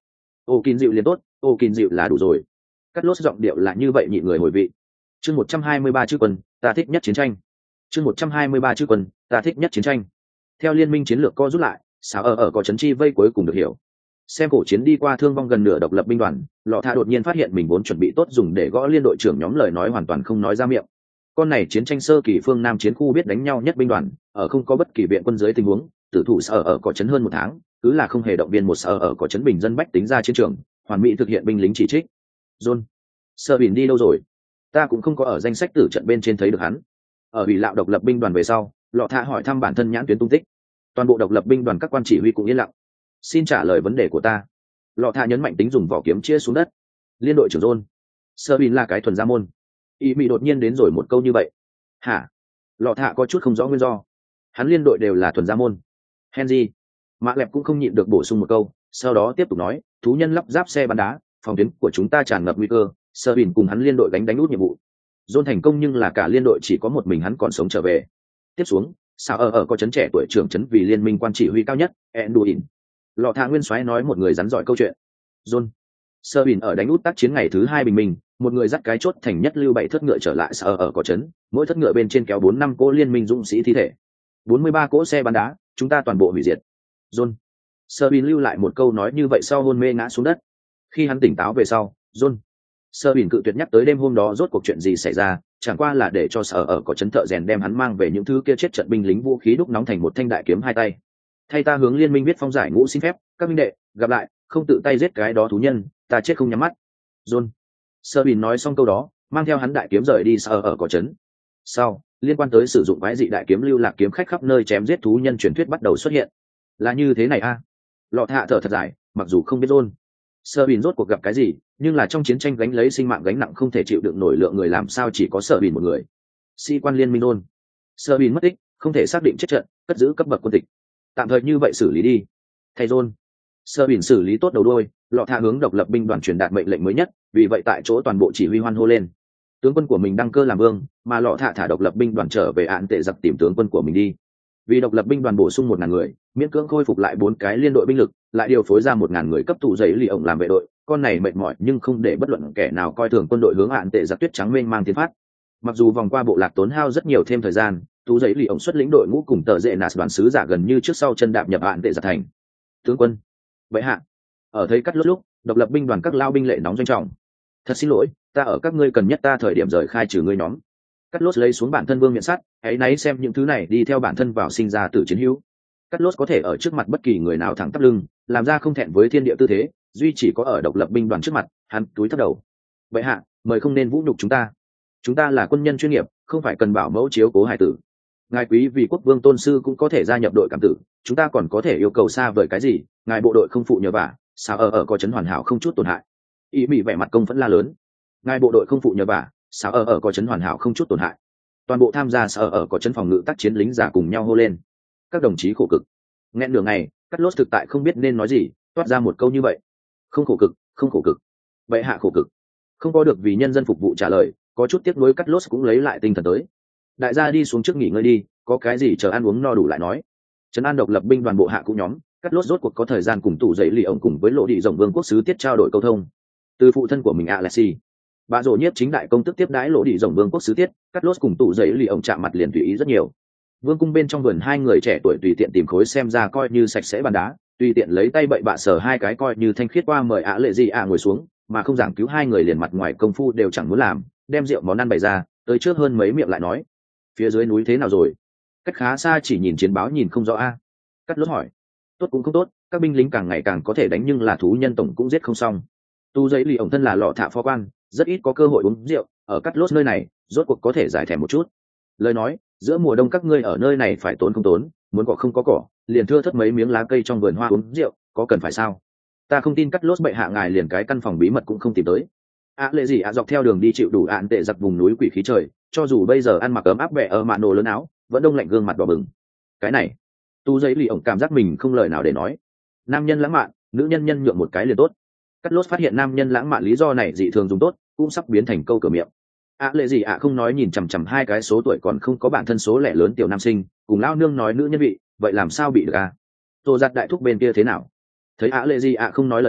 ô kín dịu liền tốt, ô kín dịu là đủ rồi. Cắt lốt giọng điệu là như vậy nhịn người hồi vị. Chương 123 chư quân, ta thích nhất chiến tranh. Chương 123 chư quân, ta thích nhất chiến tranh. Theo liên minh chiến lược co rút lại, sao ở có chấn chi vây cuối cùng được hiểu. Xem cổ chiến đi qua thương vong gần nửa độc lập binh đoàn, Lọ Thạ đột nhiên phát hiện mình vốn chuẩn bị tốt dùng để gõ liên đội trưởng nhóm lời nói hoàn toàn không nói ra miệng. Con này chiến tranh sơ kỳ phương Nam chiến khu biết đánh nhau nhất binh đoàn, ở không có bất kỳ viện quân dưới tình huống, tử thủ sao ở có chấn hơn 1 tháng, cứ là không hề động viên một sao ở có chấn bình dân bách tính ra chiến trường, hoàn mỹ thực hiện binh lính chỉ trích. John, Sơ Bình đi đâu rồi? Ta cũng không có ở danh sách tử trận bên trên thấy được hắn. Ở ủy lạo độc lập binh đoàn về sau, Lọ Thạ hỏi thăm bản thân nhãn tuyến tung tích. Toàn bộ độc lập binh đoàn các quan chỉ huy cũng yên lặng. Xin trả lời vấn đề của ta. Lọ Thạ nhấn mạnh tính dùng vỏ kiếm chia xuống đất. Liên đội trưởng John, Sơ Bình là cái thuần gia môn. Y Mị đột nhiên đến rồi một câu như vậy. Hả? Lọ Thạ có chút không rõ nguyên do. Hắn liên đội đều là thuần gia môn. Henry, Mã Lẹp cũng không nhịn được bổ sung một câu, sau đó tiếp tục nói, thú nhân lắp ráp xe bắn đá, phòng tuyến của chúng ta tràn ngập nguy cơ, Sơ Bình cùng hắn liên đội đánh út nhiệm vụ. John thành công nhưng là cả liên đội chỉ có một mình hắn còn sống trở về. Tiếp xuống, sao ở có chấn trẻ tuổi trưởng chấn vì liên minh quan chỉ huy cao nhất, Enduin. Lọ Thạ nguyên soái nói một người rắn giỏi câu chuyện. John, Sơ Bình ở đánh út tác chiến ngày thứ 2 bình minh, một người dắt cái chốt thành nhất lưu 7 thất ngựa trở lại sao ở có chấn, mỗi thất ngựa bên trên kéo 4-5 cỗ liên minh dũng sĩ thi thể. 43 cỗ xe bắn đá, chúng ta toàn bộ hủy diệt. John, Sơ Bình lưu lại một câu nói như vậy sau hôn mê ngã xuống đất. Khi hắn tỉnh táo về sau, John, Sơ Bình cự tuyệt nhắc tới đêm hôm đó rốt cuộc chuyện gì xảy ra, chẳng qua là để cho sở ở có chấn thợ rèn đem hắn mang về những thứ kia chết trận binh lính vũ khí đúc nóng thành một thanh đại kiếm 2 tay. Thay ta hướng liên minh viết phong giải ngũ xin phép, các minh đệ, gặp lại, không tự tay giết cái đó thú nhân, ta chết không nhắm mắt. John, Sơ Bình nói xong câu đó, mang theo hắn đại kiếm rời đi sở ở có chấn. Sau, liên quan tới sử dụng quái dị đại kiếm lưu lạc kiếm khách khắp nơi chém giết thú nhân truyền thuyết bắt đầu xuất hiện. Là như thế này a? Lọ Thạ thở thật dài, mặc dù không biết John, Sơ Bình rốt cuộc gặp cái gì, nhưng là trong chiến tranh gánh lấy sinh mạng gánh nặng không thể chịu đựng nổi lượng người làm sao chỉ có Sơ Bình một người. Sĩ quan liên minh John, Sơ Bình mất tích, không thể xác định chết trận, cất giữ cấp bậc quân tịch. Tạm thời như vậy xử lý đi. Thầy John, Sơ Bình xử lý tốt đầu đuôi, Lọ Thạ hướng độc lập binh đoàn truyền đạt mệnh lệnh mới nhất, vì vậy tại chỗ toàn bộ chỉ huy hoan hô lên. Tướng quân của mình đăng cơ làm vương, mà Lọ Thạ thả độc lập binh đoàn trở về án tệ giặc tìm tướng quân của mình đi. Vì độc lập binh đoàn bổ sung 1000 người, miễn cưỡng khôi phục lại 4 cái liên đội binh lực, lại điều phối ra 1000 người cấp tụ giấy lì ổng làm vệ đội, con này mệt mỏi nhưng không để bất luận kẻ nào coi thường quân đội hướng án tệ giặc tuyết trắng mênh mang tiến phát. Mặc dù vòng qua bộ lạc tốn hao rất nhiều thêm thời gian, tụ giấy lì ổng xuất lĩnh đội ngũ cùng tờ dệ nạt đoàn sứ giả gần như trước sau chân đạp nhập án tệ giặc thành. Tướng quân, vậy hạ, ở thấy cắt lúc độc lập binh đoàn các lao binh lệ nóng doanh trọng. Thật xin lỗi, ta ở các ngươi cần nhất ta thời điểm rời khai trừ ngươi nhóm. Cắt lốt lấy xuống bản thân vương miện sắt, hãy náy xem những thứ này đi theo bản thân vào sinh ra tử chiến hữu. Cắt lốt có thể ở trước mặt bất kỳ người nào thẳng tắp lưng, làm ra không thẹn với thiên địa tư thế, duy chỉ có ở độc lập binh đoàn trước mặt, hắn túi thấp đầu. Vậy hạ, mời không nên vũ nhục chúng ta là quân nhân chuyên nghiệp, không phải cần bảo mẫu chiếu cố hài tử. Ngài quý vì quốc vương tôn sư cũng có thể gia nhập đội cảm tử, chúng ta còn có thể yêu cầu xa vời cái gì? Ngài bộ đội không phụ nhờ vả, sao ở có chấn hoàn hảo không chút tổn hại. Ý Mỹ vẻ mặt công vẫn la lớn. Ngài bộ đội không phụ nhờ vả, sao ở có chấn hoàn hảo không chút tổn hại. Toàn bộ tham gia sao ở có chấn phòng ngự tác chiến lính giả cùng nhau hô lên. Các đồng chí khổ cực. Nghẹn nửa ngày, Cắt Lốt thực tại không biết nên nói gì, toát ra một câu như vậy. Không khổ cực, không khổ cực. Vậy hạ khổ cực. Không có được vì nhân dân phục vụ trả lời, có chút tiếc nuối Cắt Lốt cũng lấy lại tinh thần tới. Đại gia đi xuống trước nghỉ ngơi đi, có cái gì chờ ăn uống no đủ lại nói. Trấn an độc lập binh đoàn bộ hạ cũng nhóm, Cắt Lốt rốt cuộc có thời gian cùng tủ giấy lì ổng cùng với lộ đi rộng vương quốc sứ tiết trao đổi câu thông. Từ phụ thân của mình Alexi, bà rồ nhiếp chính đại công tức tiếp đãi lộ đi rộng vương quốc sứ tiết, Cắt Lốt cùng tủ giấy lì ổng chạm mặt liền tùy ý rất nhiều. Vương cung bên trong vườn hai người trẻ tuổi tùy tiện tìm khối xem ra coi như sạch sẽ bàn đá, tùy tiện lấy tay bậy bạ sờ hai cái coi như thanh khiết qua mời lệ gì ngồi xuống, mà không giảng cứu hai người liền mặt ngoài công phu đều chẳng muốn làm, đem rượu món ăn bày ra, tới trước hơn mấy miệng lại nói, phía dưới núi thế nào rồi? Cách khá xa chỉ nhìn chiến báo nhìn không rõ a. Cắt Lốt hỏi. Tốt cũng không tốt, các binh lính càng ngày càng có thể đánh nhưng là thú nhân tổng cũng giết không xong. Tu giấy lì ổng thân là lọ thạ phó quan, rất ít có cơ hội uống rượu, ở Cắt Lốt nơi này, rốt cuộc có thể giải thèm một chút. Lời nói, giữa mùa đông các ngươi ở nơi này phải tốn không tốn, muốn cỏ không có cỏ, liền thưa thất mấy miếng lá cây trong vườn hoa uống rượu, có cần phải sao? Ta không tin Cắt Lốt bệ hạ ngài liền cái căn phòng bí mật cũng không tìm tới. Lệ gì dọc theo đường đi chịu đủ án tệ giặc vùng núi quỷ khí trời, cho dù bây giờ ăn mặc ấm áp vẻ ở mạ nổ lớn áo, vẫn đông lạnh gương mặt đỏ bừng. Cái này, tu giấy lì ổng cảm giác mình không lời nào để nói. Nam nhân lãng mạn, nữ nhân nhân nhượng một cái liền tốt. Cắt Lốt phát hiện nam nhân lãng mạn lý do này dị thường dùng tốt, cũng sắp biến thành câu cửa miệng. Lệ gì không nói nhìn chằm chằm hai cái số tuổi còn không có bản thân số lẻ lớn tiểu nam sinh, cùng lao nương nói nữ nhân vị, vậy làm sao bị được Tô giặt đại thúc bên kia thế nào? Thấy lệ gì không nói lời nào,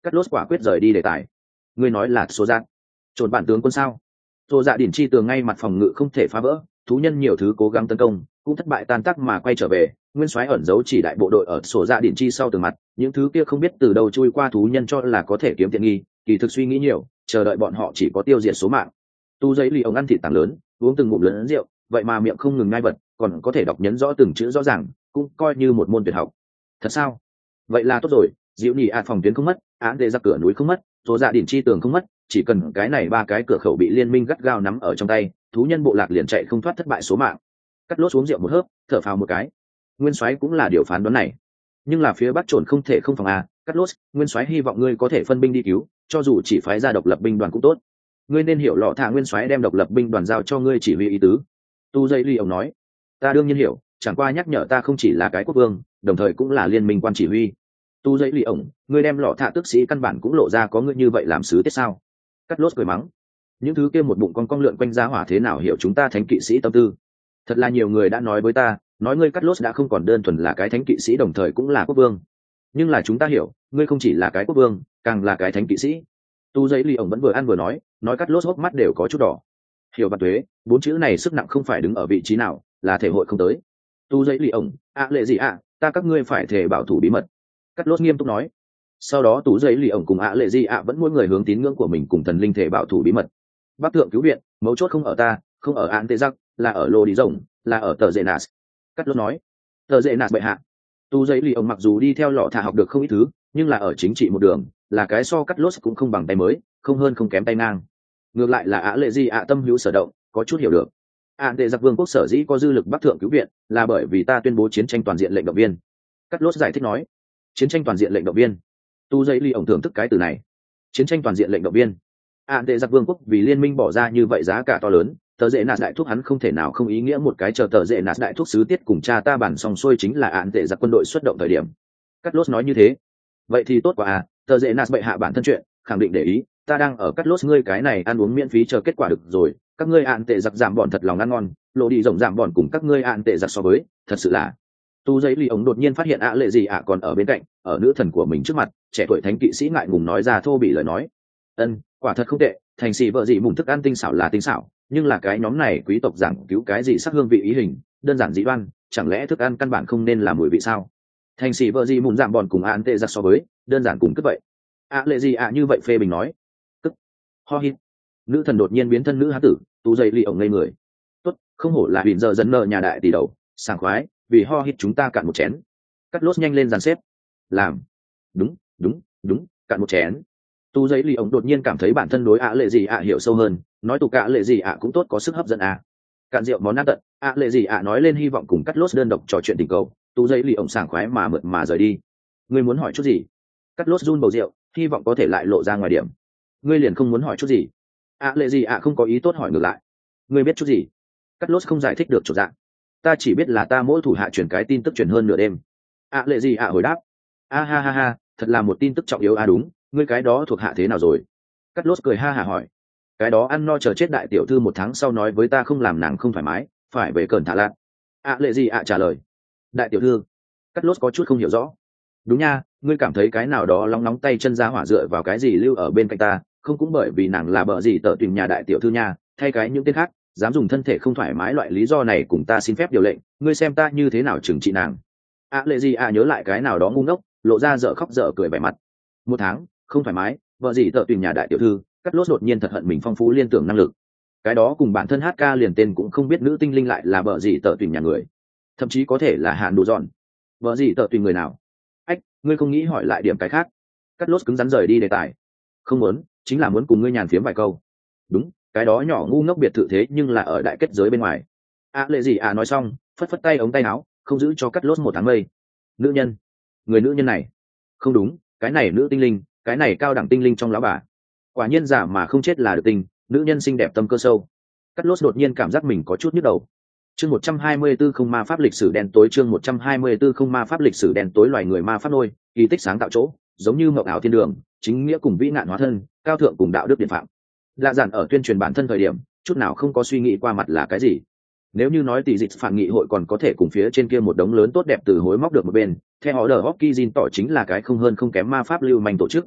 Cắt lốt quả quyết rời đi đề tài. Ngươi nói là số dạng trộn bản tướng quân sao? Số dạ đỉnh chi tường ngay mặt phòng ngự không thể phá vỡ, thú nhân nhiều thứ cố gắng tấn công cũng thất bại tan tác mà quay trở về. Nguyên soái ẩn giấu chỉ đại bộ đội ở sổ dạ đỉnh chi sau tường mặt, những thứ kia không biết từ đâu chui qua thú nhân cho là có thể kiếm tiện nghi, kỳ thực suy nghĩ nhiều, chờ đợi bọn họ chỉ có tiêu diệt số mạng. Tu giấy lì ông ăn thịt tảng lớn, uống từng ngụm lớn rượu, vậy mà miệng không ngừng ngai vật, còn có thể đọc nhấn rõ từng chữ rõ ràng, cũng coi như một môn tuyệt học. Thật sao? Vậy là tốt rồi, diệu nhị phòng tuyến không mất, án đệ ra cửa núi không mất, số dạ đỉnh chi tường không mất, chỉ cần cái này ba cái cửa khẩu bị liên minh gắt gao nắm ở trong tay, thú nhân bộ lạc liền chạy không thoát thất bại số mạng. Cắt lốt xuống rượu một hớp, thở phào một cái. Nguyên soái cũng là điều phán đoán này, nhưng là phía bắc trồn không thể không phòng à. Cắt lốt, nguyên soái hy vọng ngươi có thể phân binh đi cứu, cho dù chỉ phái ra độc lập binh đoàn cũng tốt. Ngươi nên hiểu lọ thả nguyên soái đem độc lập binh đoàn giao cho ngươi chỉ huy ý tứ. Tu dây ly ông nói, ta đương nhiên hiểu, chẳng qua nhắc nhở ta không chỉ là cái quốc vương, đồng thời cũng là liên minh quan chỉ huy. Tu dây ly ông, ngươi đem lọ thả tước sĩ căn bản cũng lộ ra có ngươi như vậy làm sứ tiết sao? Cắt lốt cười mắng, những thứ kia một bụng con lượn quanh giá hỏa thế nào hiểu chúng ta thánh kỵ sĩ tâm tư. Thật là nhiều người đã nói với ta, nói ngươi Cắt lốt đã không còn đơn thuần là cái thánh kỵ sĩ đồng thời cũng là quốc vương, nhưng là chúng ta hiểu, ngươi không chỉ là cái quốc vương, càng là cái thánh kỵ sĩ. Tu giấy ly ổng vẫn vừa ăn vừa nói Cắt lốt hốc mắt đều có chút đỏ. Hiểu và tuế, bốn chữ này sức nặng không phải đứng ở vị trí nào, là thể hội không tới. Tu giấy ly ổng, lệ gì ta các ngươi phải thể bảo thủ bí mật. Cắt lốt nghiêm túc nói. Sau đó tú giấy lì ổng cùng lệ gì vẫn mỗi người hướng tín ngưỡng của mình cùng thần linh thể bảo thủ bí mật. Bắc thượng cứu viện, mấu chốt không ở ta, không ở án tê giặc, là ở lô đi rồng, là ở tờ dệ nas. Cắt lốt nói. Tờ dệ nas bệ hạ. Tu giấy lì ổng mặc dù đi theo lọ thả học được không ít thứ, nhưng là ở chính trị một đường, là cái so Cắt lốt cũng không bằng tay mới, không hơn không kém tay ngang. Ngược lại là lệ gì tâm hữu sở động, có chút hiểu được. Án tê giặc vương quốc sở dĩ có dư lực bắc thượng cứu viện, là bởi vì ta tuyên bố chiến tranh toàn diện lệnh động viên. Cắt lốt giải thích nói. Chiến tranh toàn diện lệnh động viên. Tu giấy ly ổng thưởng thức cái từ này. Chiến tranh toàn diện lệnh động viên. Tệ giặc vương quốc vì liên minh bỏ ra như vậy giá cả to lớn, tờ dễ nạt đại thuốc hắn không thể nào không ý nghĩa một cái chờ tờ dễ nạt đại thuốc sứ tiết cùng cha ta bản xong xuôi chính là tệ giặc quân đội xuất động thời điểm. Cắt lốt nói như thế. Vậy thì tốt quá à, tờ dễ nạt bệ hạ bản thân chuyện, khẳng định để ý, ta đang ở Cắt lốt ngươi cái này ăn uống miễn phí chờ kết quả được rồi, các ngươi tệ giặc giảm bọn thật lòng ăn ngon, lộ đi rộng giảm bọn cùng các ngươi tệ giặc so với, thật sự là. Tu giấy ly ổng đột nhiên phát hiện lệ gì còn ở bên cạnh, ở nữ thần của mình trước mặt, trẻ tuổi thánh kỵ sĩ ngại ngùng nói ra thô bị lời nói. Quả thật không tệ, thành sĩ vợ gì mùng thức ăn tinh xảo là tinh xảo, nhưng là cái nhóm này quý tộc giảng cứu cái gì sắc hương vị ý hình, đơn giản dị đoan, chẳng lẽ thức ăn căn bản không nên là mùi vị sao? Thành sĩ vợ gì mùng giảm bọn cùng tệ giặc so với, đơn giản cùng cứ vậy. Lệ gì như vậy phê bình nói. Tức. Ho hít. Nữ thần đột nhiên biến thân nữ hán tử, tu giấy ly ổng ngây người. Tốt, không hổ là huyền giờ dẫn nợ nhà đại tỷ đầu, sảng khoái, vì ho hít chúng ta cạn một chén. Cắt lốt nhanh lên dàn xếp. Làm. Đúng, cạn một chén. Tu giấy ly ổng đột nhiên cảm thấy bản thân đối lệ gì hiểu sâu hơn, nói tụ lệ gì cũng tốt có sức hấp dẫn cạn rượu món ăn tận. Lệ gì nói lên hy vọng cùng Cắt lốt đơn độc trò chuyện tình cầu. Tu giấy ly ổng sảng khoái mà mượt mà rời đi. Ngươi muốn hỏi chút gì? Cắt lốt run bầu rượu, hy vọng có thể lại lộ ra ngoài điểm. Ngươi liền không muốn hỏi chút gì? Lệ gì không có ý tốt hỏi ngược lại. Ngươi biết chút gì? Cắt lốt không giải thích được chỗ dạng. Ta chỉ biết là ta mỗi thủ hạ truyền cái tin tức truyền hơn nửa đêm. Lệ gì hồi đáp. Ha, thật là một tin tức trọng yếu đúng, ngươi cái đó thuộc hạ thế nào rồi? Cắt lốt cười ha hả hỏi. Cái đó ăn no chờ chết đại tiểu thư 1 tháng sau nói với ta không làm nàng không thoải mái, phải về cẩn thả lạc. Lệ gì trả lời. Đại tiểu thư. Cắt lốt có chút không hiểu rõ. Đúng nha, ngươi cảm thấy cái nào đó nóng tay chân ra hỏa dựa vào cái gì lưu ở bên cạnh ta, không cũng bởi vì nàng là bợ gì tờ tìm nhà đại tiểu thư nha, thay cái những tên khác, dám dùng thân thể không thoải mái loại lý do này cùng ta xin phép điều lệnh, ngươi xem ta như thế nào trừng trị nàng. Lệ gì nhớ lại cái nào đó ngu ngốc, lộ ra dở khóc dở cười vẻ mặt. 1 tháng, không thoải mái, vợ gì tợ tìm nhà đại tiểu thư. Cắt lốt đột nhiên thật hận mình phong phú liên tưởng năng lực. Cái đó cùng bản thân hát ca liền tên cũng không biết nữ tinh linh lại là vợ gì tợ tìm nhà người, thậm chí có thể là hạn đủ dọn. Vợ gì tợ tìm người nào? Ách, ngươi không nghĩ hỏi lại điểm cái khác? Cắt lốt cứng rắn rời đi đề tài. Không muốn, chính là muốn cùng ngươi nhàn phiếm vài câu. Đúng, cái đó nhỏ ngu ngốc biệt thự thế nhưng là ở đại kết giới bên ngoài. Lệ gì nói xong, phất phất tay ống tay áo, không giữ cho Cắt lốt 1 tháng mây. Nữ nhân, người nữ nhân này, không đúng, cái này nữ tinh linh, cái này cao đẳng tinh linh trong lão bà. Quả nhiên giả mà không chết là được tình, nữ nhân xinh đẹp tâm cơ sâu. Cắt lốt đột nhiên cảm giác mình có chút nhức đầu. Chương 124 không ma pháp lịch sử đen tối. Chương 124 không ma pháp lịch sử đen tối. Loài người ma pháp nôi, kỳ tích sáng tạo chỗ, giống như mộng ảo thiên đường, chính nghĩa cùng vĩ nạn hóa thân, cao thượng cùng đạo đức điện phạm. Lạ giản ở tuyên truyền bản thân thời điểm, chút nào không có suy nghĩ qua mặt là cái gì. Nếu như nói tỷ dịch phản nghị hội còn có thể cùng phía trên kia một đống lớn tốt đẹp từ hối móc được một bên, theo họ đờ Hopkins tỏ chính là cái không hơn không kém ma pháp lưu manh tổ chức.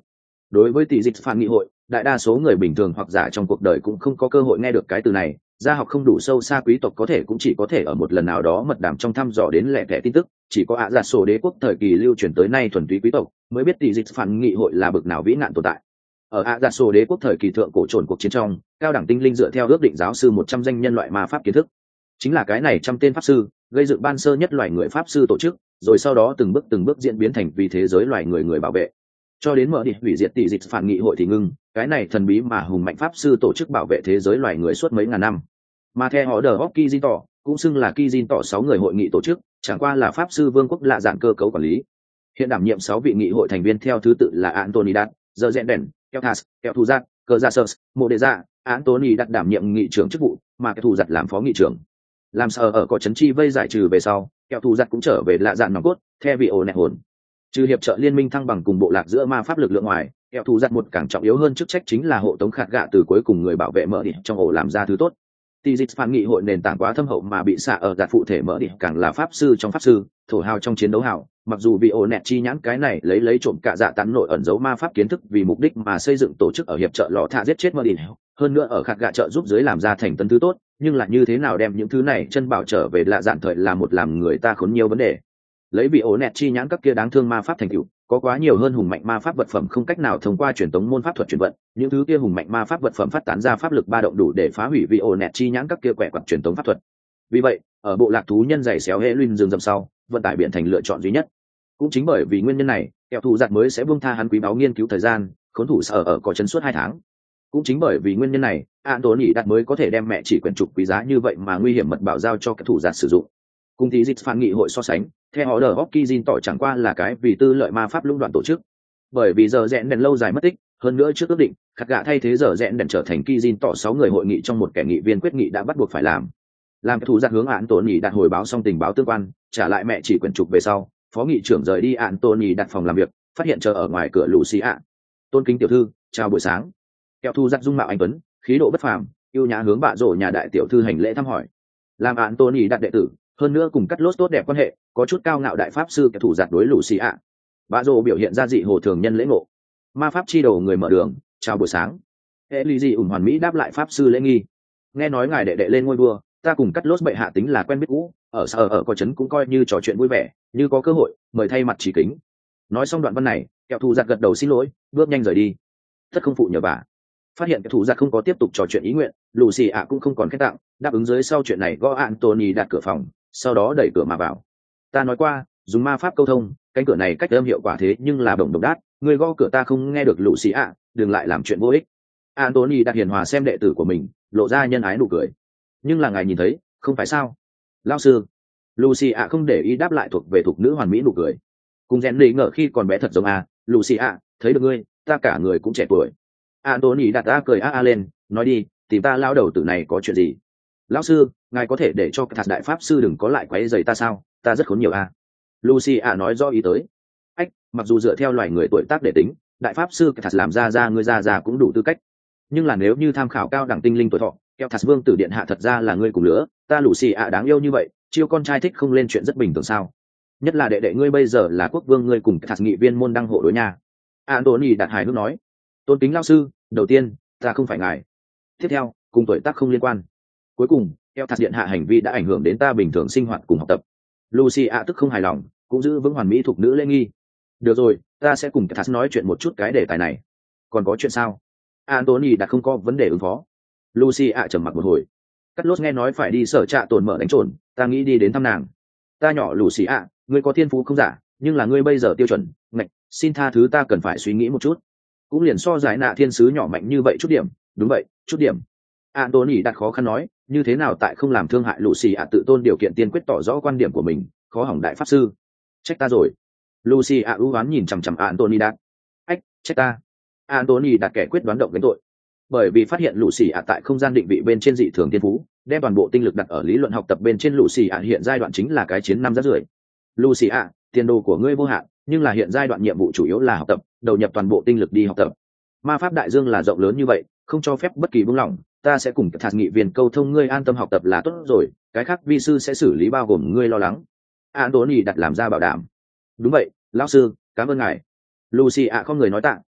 Đối với tỷ dịch phản nghị hội, đại đa số người bình thường hoặc giả trong cuộc đời cũng không có cơ hội nghe được cái từ này. Gia học không đủ sâu xa quý tộc có thể cũng chỉ có thể ở một lần nào đó mật đàm trong thăm dò đến lẻ tẻ tin tức, chỉ có ạ giả sổ đế quốc thời kỳ lưu truyền tới nay thuần túy quý tộc mới biết tỷ dịch phản nghị hội là bực nào vĩ nạn tồn tại. Ở ạ giả sổ đế quốc thời kỳ thượng cổ trồn cuộc chiến trong, cao đẳng tinh linh dựa theo ước định giáo sư 100 danh nhân loại ma pháp kiến thức, chính là cái này trăm tên pháp sư gây dựng ban sơ nhất loài người pháp sư tổ chức, rồi sau đó từng bước diễn biến thành vì thế giới loài người người bảo vệ, cho đến mở đi hủy diệt tỷ dịch phản nghị hội thì ngưng. Cái này thần bí mà hùng mạnh pháp sư tổ chức bảo vệ thế giới loài người suốt mấy ngàn năm. Mà theo họ đờ hóc Kizin tỏ, cũng xưng là Kizin tỏ 6 người hội nghị tổ chức, chẳng qua là pháp sư vương quốc lạ dạng cơ cấu quản lý. Hiện đảm nhiệm 6 vị nghị hội thành viên theo thứ tự là Anthony Đạt, giờ rẽn đèn, Kelthas, Kel Thu Giác, Cờ Gia Sơ, Mộ Đệ Dạ. Anthony Đạt đảm nhiệm nghị trưởng chức vụ, mà Kel Thu Giặt làm phó nghị trưởng. Làm sao ở có chấn chi vây giải trừ về sau, Kel Thu Giặt cũng trở về lạ dạng nòng cốt, theo vị ổ nẹt hồn. Trừ hiệp trợ liên minh thăng bằng cùng bộ lạc giữa ma pháp lực lượng ngoài, Kel Thu Giặt một càng trọng yếu hơn chức trách chính là hộ tống khạt gạ từ cuối cùng người bảo vệ mở đi trong ổ làm ra thứ tốt. Tỷ dịch phản nghị hội nền tảng quá thâm hậu mà bị xạ ở gạt phụ thể mở đi càng là pháp sư trong pháp sư, thổ hào trong chiến đấu hào. Mặc dù vì ổ nẹt chi nhãn cái này lấy trộm cả dạ tán nội ẩn giấu ma pháp kiến thức vì mục đích mà xây dựng tổ chức ở hiệp trợ lọ thạ giết chết mở đi, hơn nữa ở khạt gạ trợ giúp dưới làm ra thành tân thứ tốt, nhưng là như thế nào đem những thứ này chân bảo trở về lạ dạn thời là một làm người ta khốn nhiều vấn đề. Lấy bị ổ nẹt chi nhãn các kia đáng thương ma pháp thành tựu, có quá nhiều hơn hùng mạnh ma pháp vật phẩm không cách nào thông qua truyền tống môn pháp thuật truyền vận, những thứ kia hùng mạnh ma pháp vật phẩm phát tán ra pháp lực ba động đủ để phá hủy vị ổ nẹt chi nhãn các kia quẻ quặt truyền tống pháp thuật. Vì vậy ở bộ lạc thú nhân dày xéo hệ luyên rừng rậm sau, vận tải biển thành lựa chọn duy nhất. Cũng chính bởi vì nguyên nhân này, kẻ thù giặc mới sẽ buông tha hắn quý báu nghiên cứu thời gian, khốn thủ sở ở có chấn suốt 2 tháng. Cũng chính bởi vì nguyên nhân này, Anthony đặt mới có thể đem mẹ chỉ quyển trục quý giá như vậy mà nguy hiểm mật bảo giao cho kẻ thù giặc sử dụng. Cùng tí dịch phản nghị hội so sánh, theo họ đờ Hopkins tỏ chẳng qua là cái vì tư lợi ma pháp lũng đoạn tổ chức. Bởi vì giờ rẽn đèn lâu dài mất tích, hơn nữa trước ước định, khắc gạ thay thế giờ rẽn đèn trở thành Kizin tỏ 6 người hội nghị trong một kẻ nghị viên quyết nghị đã bắt buộc phải làm. Làm thủ giặc hướng Anthony đặt hồi báo xong tình báo tương quan, trả lại mẹ chỉ quyển trục về sau, phó nghị trưởng rời đi Anthony đặt phòng làm việc, phát hiện chờ ở ngoài cửa Lucia. Tôn kính tiểu thư, chào buổi sáng. Kẹo thu giặc dung mạo anh tuấn, khí độ bất phàm, yêu nhã hướng bạ rổ nhà đại tiểu thư hành lễ thăm hỏi. Làm Anthony đặt đệ tử, hơn nữa cùng cắt lốt tốt đẹp quan hệ, có chút cao ngạo đại pháp sư kẻ thủ giặc đối Lucia. Bạ rổ biểu hiện ra dị hồ thường nhân lễ ngộ. Ma pháp chi đầu người mở đường, chào buổi sáng. Ellie ủng hoàn mỹ đáp lại pháp sư lễ nghi. Nghe nói ngài đệ đệ lên ngôi vua, ta cùng cắt lốt bệ hạ tính là quen biết cũ, ở có trấn cũng coi như trò chuyện vui vẻ, như có cơ hội mời thay mặt chỉ kính. Nói xong đoạn văn này, kẹo thù giặc gật đầu xin lỗi, bước nhanh rời đi. Tất không phụ nhờ bà. Phát hiện kẹo thù giặc không có tiếp tục trò chuyện ý nguyện, Lucy ạ cũng không còn khen tặng, đáp ứng dưới sau chuyện này gõ Anthony đặt cửa phòng, sau đó đẩy cửa mà vào. Ta nói qua, dùng ma pháp câu thông, cánh cửa này cách âm hiệu quả thế nhưng là đồng đát, người gõ cửa ta không nghe được Lucy ạ, đừng lại làm chuyện vô ích. Anthony đặt hiền hòa xem đệ tử của mình, lộ ra nhân ái nụ cười. Nhưng là ngài nhìn thấy, không phải sao? Lão sư. Lucy ạ không để ý đáp lại thuộc về thuộc nữ hoàn mỹ nụ cười. Cùng rèn lì ngờ khi còn bé thật giống Lucy ạ, thấy được ngươi, ta cả người cũng trẻ tuổi. Anthony đặt ta cười lên, nói đi, tìm ta lao đầu tử này có chuyện gì? Lão sư, ngài có thể để cho thật đại pháp sư đừng có lại quấy rầy ta sao? Ta rất khốn nhiều Lucy ạ nói rõ ý tới. Mặc dù dựa theo loài người tuổi tác để tính, đại pháp sư thật làm ra ngươi ra cũng đủ tư cách. Nhưng là nếu như tham khảo cao đẳng tinh linh tuổi thọ, keo thật vương tử điện hạ thật ra là ngươi cùng lứa, ta Lucy ạ đáng yêu như vậy, chiêu con trai thích không lên chuyện rất bình thường sao? Nhất là đệ đệ ngươi bây giờ là quốc vương, ngươi cùng thật nghị viên môn đăng hộ đối nhà. Anthony đặt hài hước nói. Tôn kính lão sư, đầu tiên, ta không phải ngài. Tiếp theo, cùng tuổi tác không liên quan. Cuối cùng, keo thật điện hạ hành vi đã ảnh hưởng đến ta bình thường sinh hoạt cùng học tập. Lucy ạ tức không hài lòng, cũng giữ vững hoàn mỹ thuộc nữ lễ nghi. Được rồi, ta sẽ cùng thật nói chuyện một chút cái đề tài này. Còn có chuyện sao? Anthony đã không có vấn đề ứng phó. Lucy ạ trầm mặc một hồi. Cắt lốt nghe nói phải đi sở trạ tồn mở đánh trộn, ta nghĩ đi đến thăm nàng. Ta nhỏ Lucy ạ, ngươi có thiên phú không giả, nhưng là ngươi bây giờ tiêu chuẩn, ngạch, xin tha thứ, ta cần phải suy nghĩ một chút. Cũng liền so giải nạ thiên sứ nhỏ mạnh như vậy chút điểm, đúng vậy, chút điểm. Anthony đặt khó khăn nói, như thế nào tại không làm thương hại Lucy ạ tự tôn điều kiện tiên quyết tỏ rõ quan điểm của mình, khó hỏng đại pháp sư. Trách ta rồi. Lucy ạ ưu oán nhìn chằm chằm Anthony đặt. Trách ta. Anthony đặt kẻ quyết đoán động gánh tội. Bởi vì phát hiện Lucy ạ tại không gian định vị bên trên dị thường thiên phú, đem toàn bộ tinh lực đặt ở lý luận học tập bên trên. Lucy ạ hiện giai đoạn chính là cái chiến năm rất rưỡi. Lucy ạ, tiền đồ của ngươi vô hạn, nhưng là hiện giai đoạn nhiệm vụ chủ yếu là học tập, đầu nhập toàn bộ tinh lực đi học tập. Ma pháp đại dương là rộng lớn như vậy, không cho phép bất kỳ buông lỏng, ta sẽ cùng thạc nghị viên câu thông, ngươi an tâm học tập là tốt rồi, cái khác vi sư sẽ xử lý bao gồm ngươi lo lắng. Anthony đặt làm ra bảo đảm. Đúng vậy, lão sư, cảm ơn ngài. Lucy ạ không người nói tạ,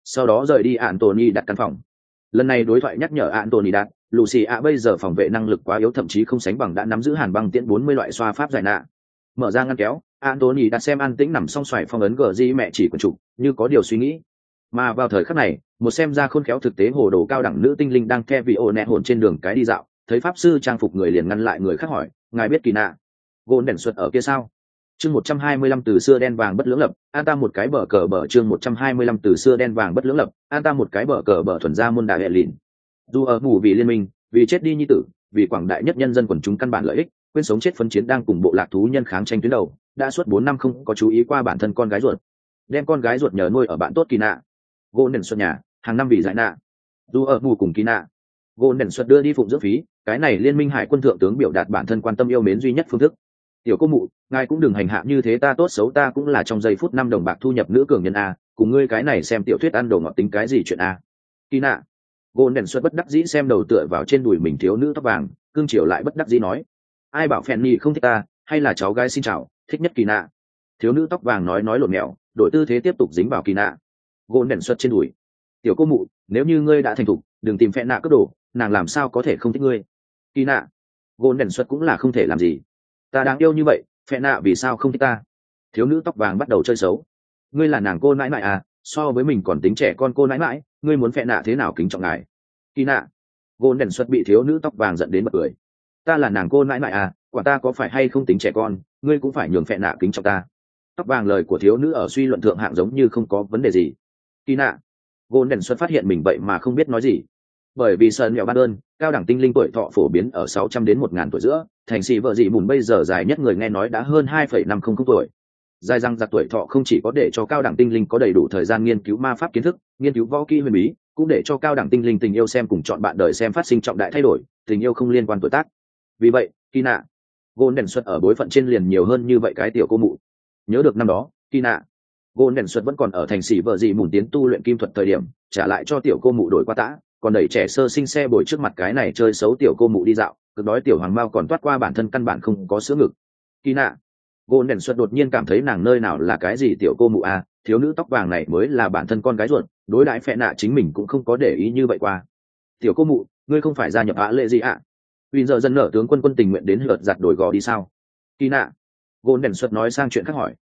sau đó rời đi Anthony đặt căn phòng. Lần này đối thoại nhắc nhở Anthony đặt, Lucy ạ bây giờ phòng vệ năng lực quá yếu, thậm chí không sánh bằng đã nắm giữ hàn băng tiễn 40 loại xoa pháp giải nạ. Mở ra ngăn kéo, Anthony đặt xem an tĩnh nằm song xoài phong ấn gờ di mẹ chỉ quần trục, như có điều suy nghĩ. Mà vào thời khắc này, một xem ra khôn khéo thực tế hồ đồ cao đẳng nữ tinh linh đang theo vị ổ nẹ hồn trên đường cái đi dạo, thấy pháp sư trang phục người liền ngăn lại người khác hỏi, ngài biết kỳ nạ gôn đèn xuất ở kia sao? Chương 125 từ xưa đen vàng bất lưỡng lập, an ta một cái bờ cờ bờ. Chương 125 từ xưa đen vàng bất lưỡng lập, an ta một cái bờ cờ bờ thuần gia môn đại hệ lìn. Dù ở ngủ vì liên minh, vì chết đi nhi tử, vì quảng đại nhất nhân dân quần chúng căn bản lợi ích, quên sống chết phấn chiến đang cùng bộ lạc thú nhân kháng tranh tuyến đầu, đã suốt 4 năm không có chú ý qua bản thân con gái ruột, đem con gái ruột nhờ nuôi ở bạn tốt kỳ nạ gôn đèn xuất nhà, hàng năm vì giải nạ dù ở ngủ cùng kỳ nạ gôn đèn xuất đưa đi phụng dưỡng phí, cái này liên minh hải quân thượng tướng biểu đạt bản thân quan tâm yêu mến duy nhất phương thức. Tiểu cô mụ, ngài cũng đừng hành hạ như thế, ta tốt xấu ta cũng là trong giây phút 5 đồng bạc thu nhập nữ cường nhân a, cùng ngươi cái này xem tiểu thuyết ăn đồ ngọt tính cái gì chuyện a. Kỳ nạ gôn đèn xuất bất đắc dĩ xem đầu tựa vào trên đùi mình thiếu nữ tóc vàng, cương triều lại bất đắc dĩ nói, ai bảo phèn nhi không thích ta, hay là cháu gái xin chào thích nhất kỳ nạ. Thiếu nữ tóc vàng nói lộn mèo, đổi tư thế tiếp tục dính vào kỳ nạ gôn đèn xuất trên đùi. Tiểu cô mụ, nếu như ngươi đã thành thục, đừng tìm phèn nạ cướp đồ, nàng làm sao có thể không thích ngươi. Kỳ nạ gôn đèn xuất cũng là không thể làm gì, ta đáng yêu như vậy, phèn nạ vì sao không thích ta. Thiếu nữ tóc vàng bắt đầu chơi xấu, ngươi là nàng cô nãi nãi à, so với mình còn tính trẻ con cô nãi nãi, ngươi muốn phèn nạ thế nào kính trọng ngài. Kỳ nạ gôn đèn xuất bị thiếu nữ tóc vàng giận đến bật cười, ta là nàng cô nãi nãi à, quả ta có phải hay không tính trẻ con, ngươi cũng phải nhường phèn nạ kính trọng ta. Tóc vàng lời của thiếu nữ ở suy luận thượng hạng giống như không có vấn đề gì. Kỳ nạ gôn đèn xuất phát hiện mình vậy mà không biết nói gì, bởi vì sơn mèo ban đơn cao đẳng tinh linh tuổi thọ phổ biến ở 600 đến 1000 tuổi giữa, thành xì vợ dị mùn bây giờ dài nhất người nghe nói đã hơn 2,500 tuổi. Dài răng giặc tuổi thọ không chỉ có để cho cao đẳng tinh linh có đầy đủ thời gian nghiên cứu ma pháp kiến thức, nghiên cứu võ kỹ huyền bí, cũng để cho cao đẳng tinh linh tình yêu xem cùng chọn bạn đời xem phát sinh trọng đại thay đổi, tình yêu không liên quan tuổi tác. Vì vậy, kỳ nạ gôn đèn xuất ở bối phận trên liền nhiều hơn như vậy cái tiểu cô mụ. Nhớ được năm đó, kỳ nạ gôn đèn xuất vẫn còn ở thành xỉ vợ dị mùn tiến tu luyện kim thuật thời điểm, trả lại cho tiểu cô mụ đổi qua tã, còn đẩy trẻ sơ sinh xe bồi trước mặt cái này chơi xấu tiểu cô mụ đi dạo, cực đói tiểu hoàng mao còn toát qua bản thân căn bản không có sữa ngực. Kỳ nạ gôn đèn xuất đột nhiên cảm thấy nàng nơi nào là cái gì tiểu cô mụ à, thiếu nữ tóc vàng này mới là bản thân con gái ruột, đối đãi phệ nạ chính mình cũng không có để ý như vậy qua. Tiểu cô mụ, ngươi không phải gia nhập ạ lệ gì ạ? Vì giờ dân nở tướng quân tình nguyện đến lượt giặt đổi gò đi sao? Kỳ nạ gôn đèn xuất nói sang chuyện khác hỏi,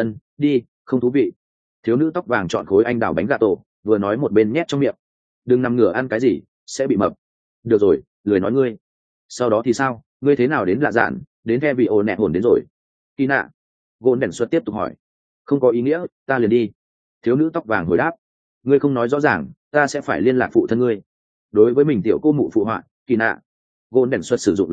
đi, không thú vị. Thiếu nữ tóc vàng chọn khối anh đào bánh gà tổ, vừa nói một bên nhét trong miệng, đừng nằm ngửa ăn cái gì sẽ bị mập. Được rồi, lười nói ngươi. Sau đó thì sao, ngươi thế nào đến lạ dạn, đến the vị ồ nẹ hồn đến rồi. Kỳ nạ gôn đèn xuất tiếp tục hỏi, không có ý nghĩa, ta liền đi. Thiếu nữ tóc vàng hồi đáp, ngươi không nói rõ ràng, ta sẽ phải liên lạc phụ thân ngươi. Đối với mình tiểu cô mụ phụ họa, kỳ nạ gôn đèn xuất sử dụng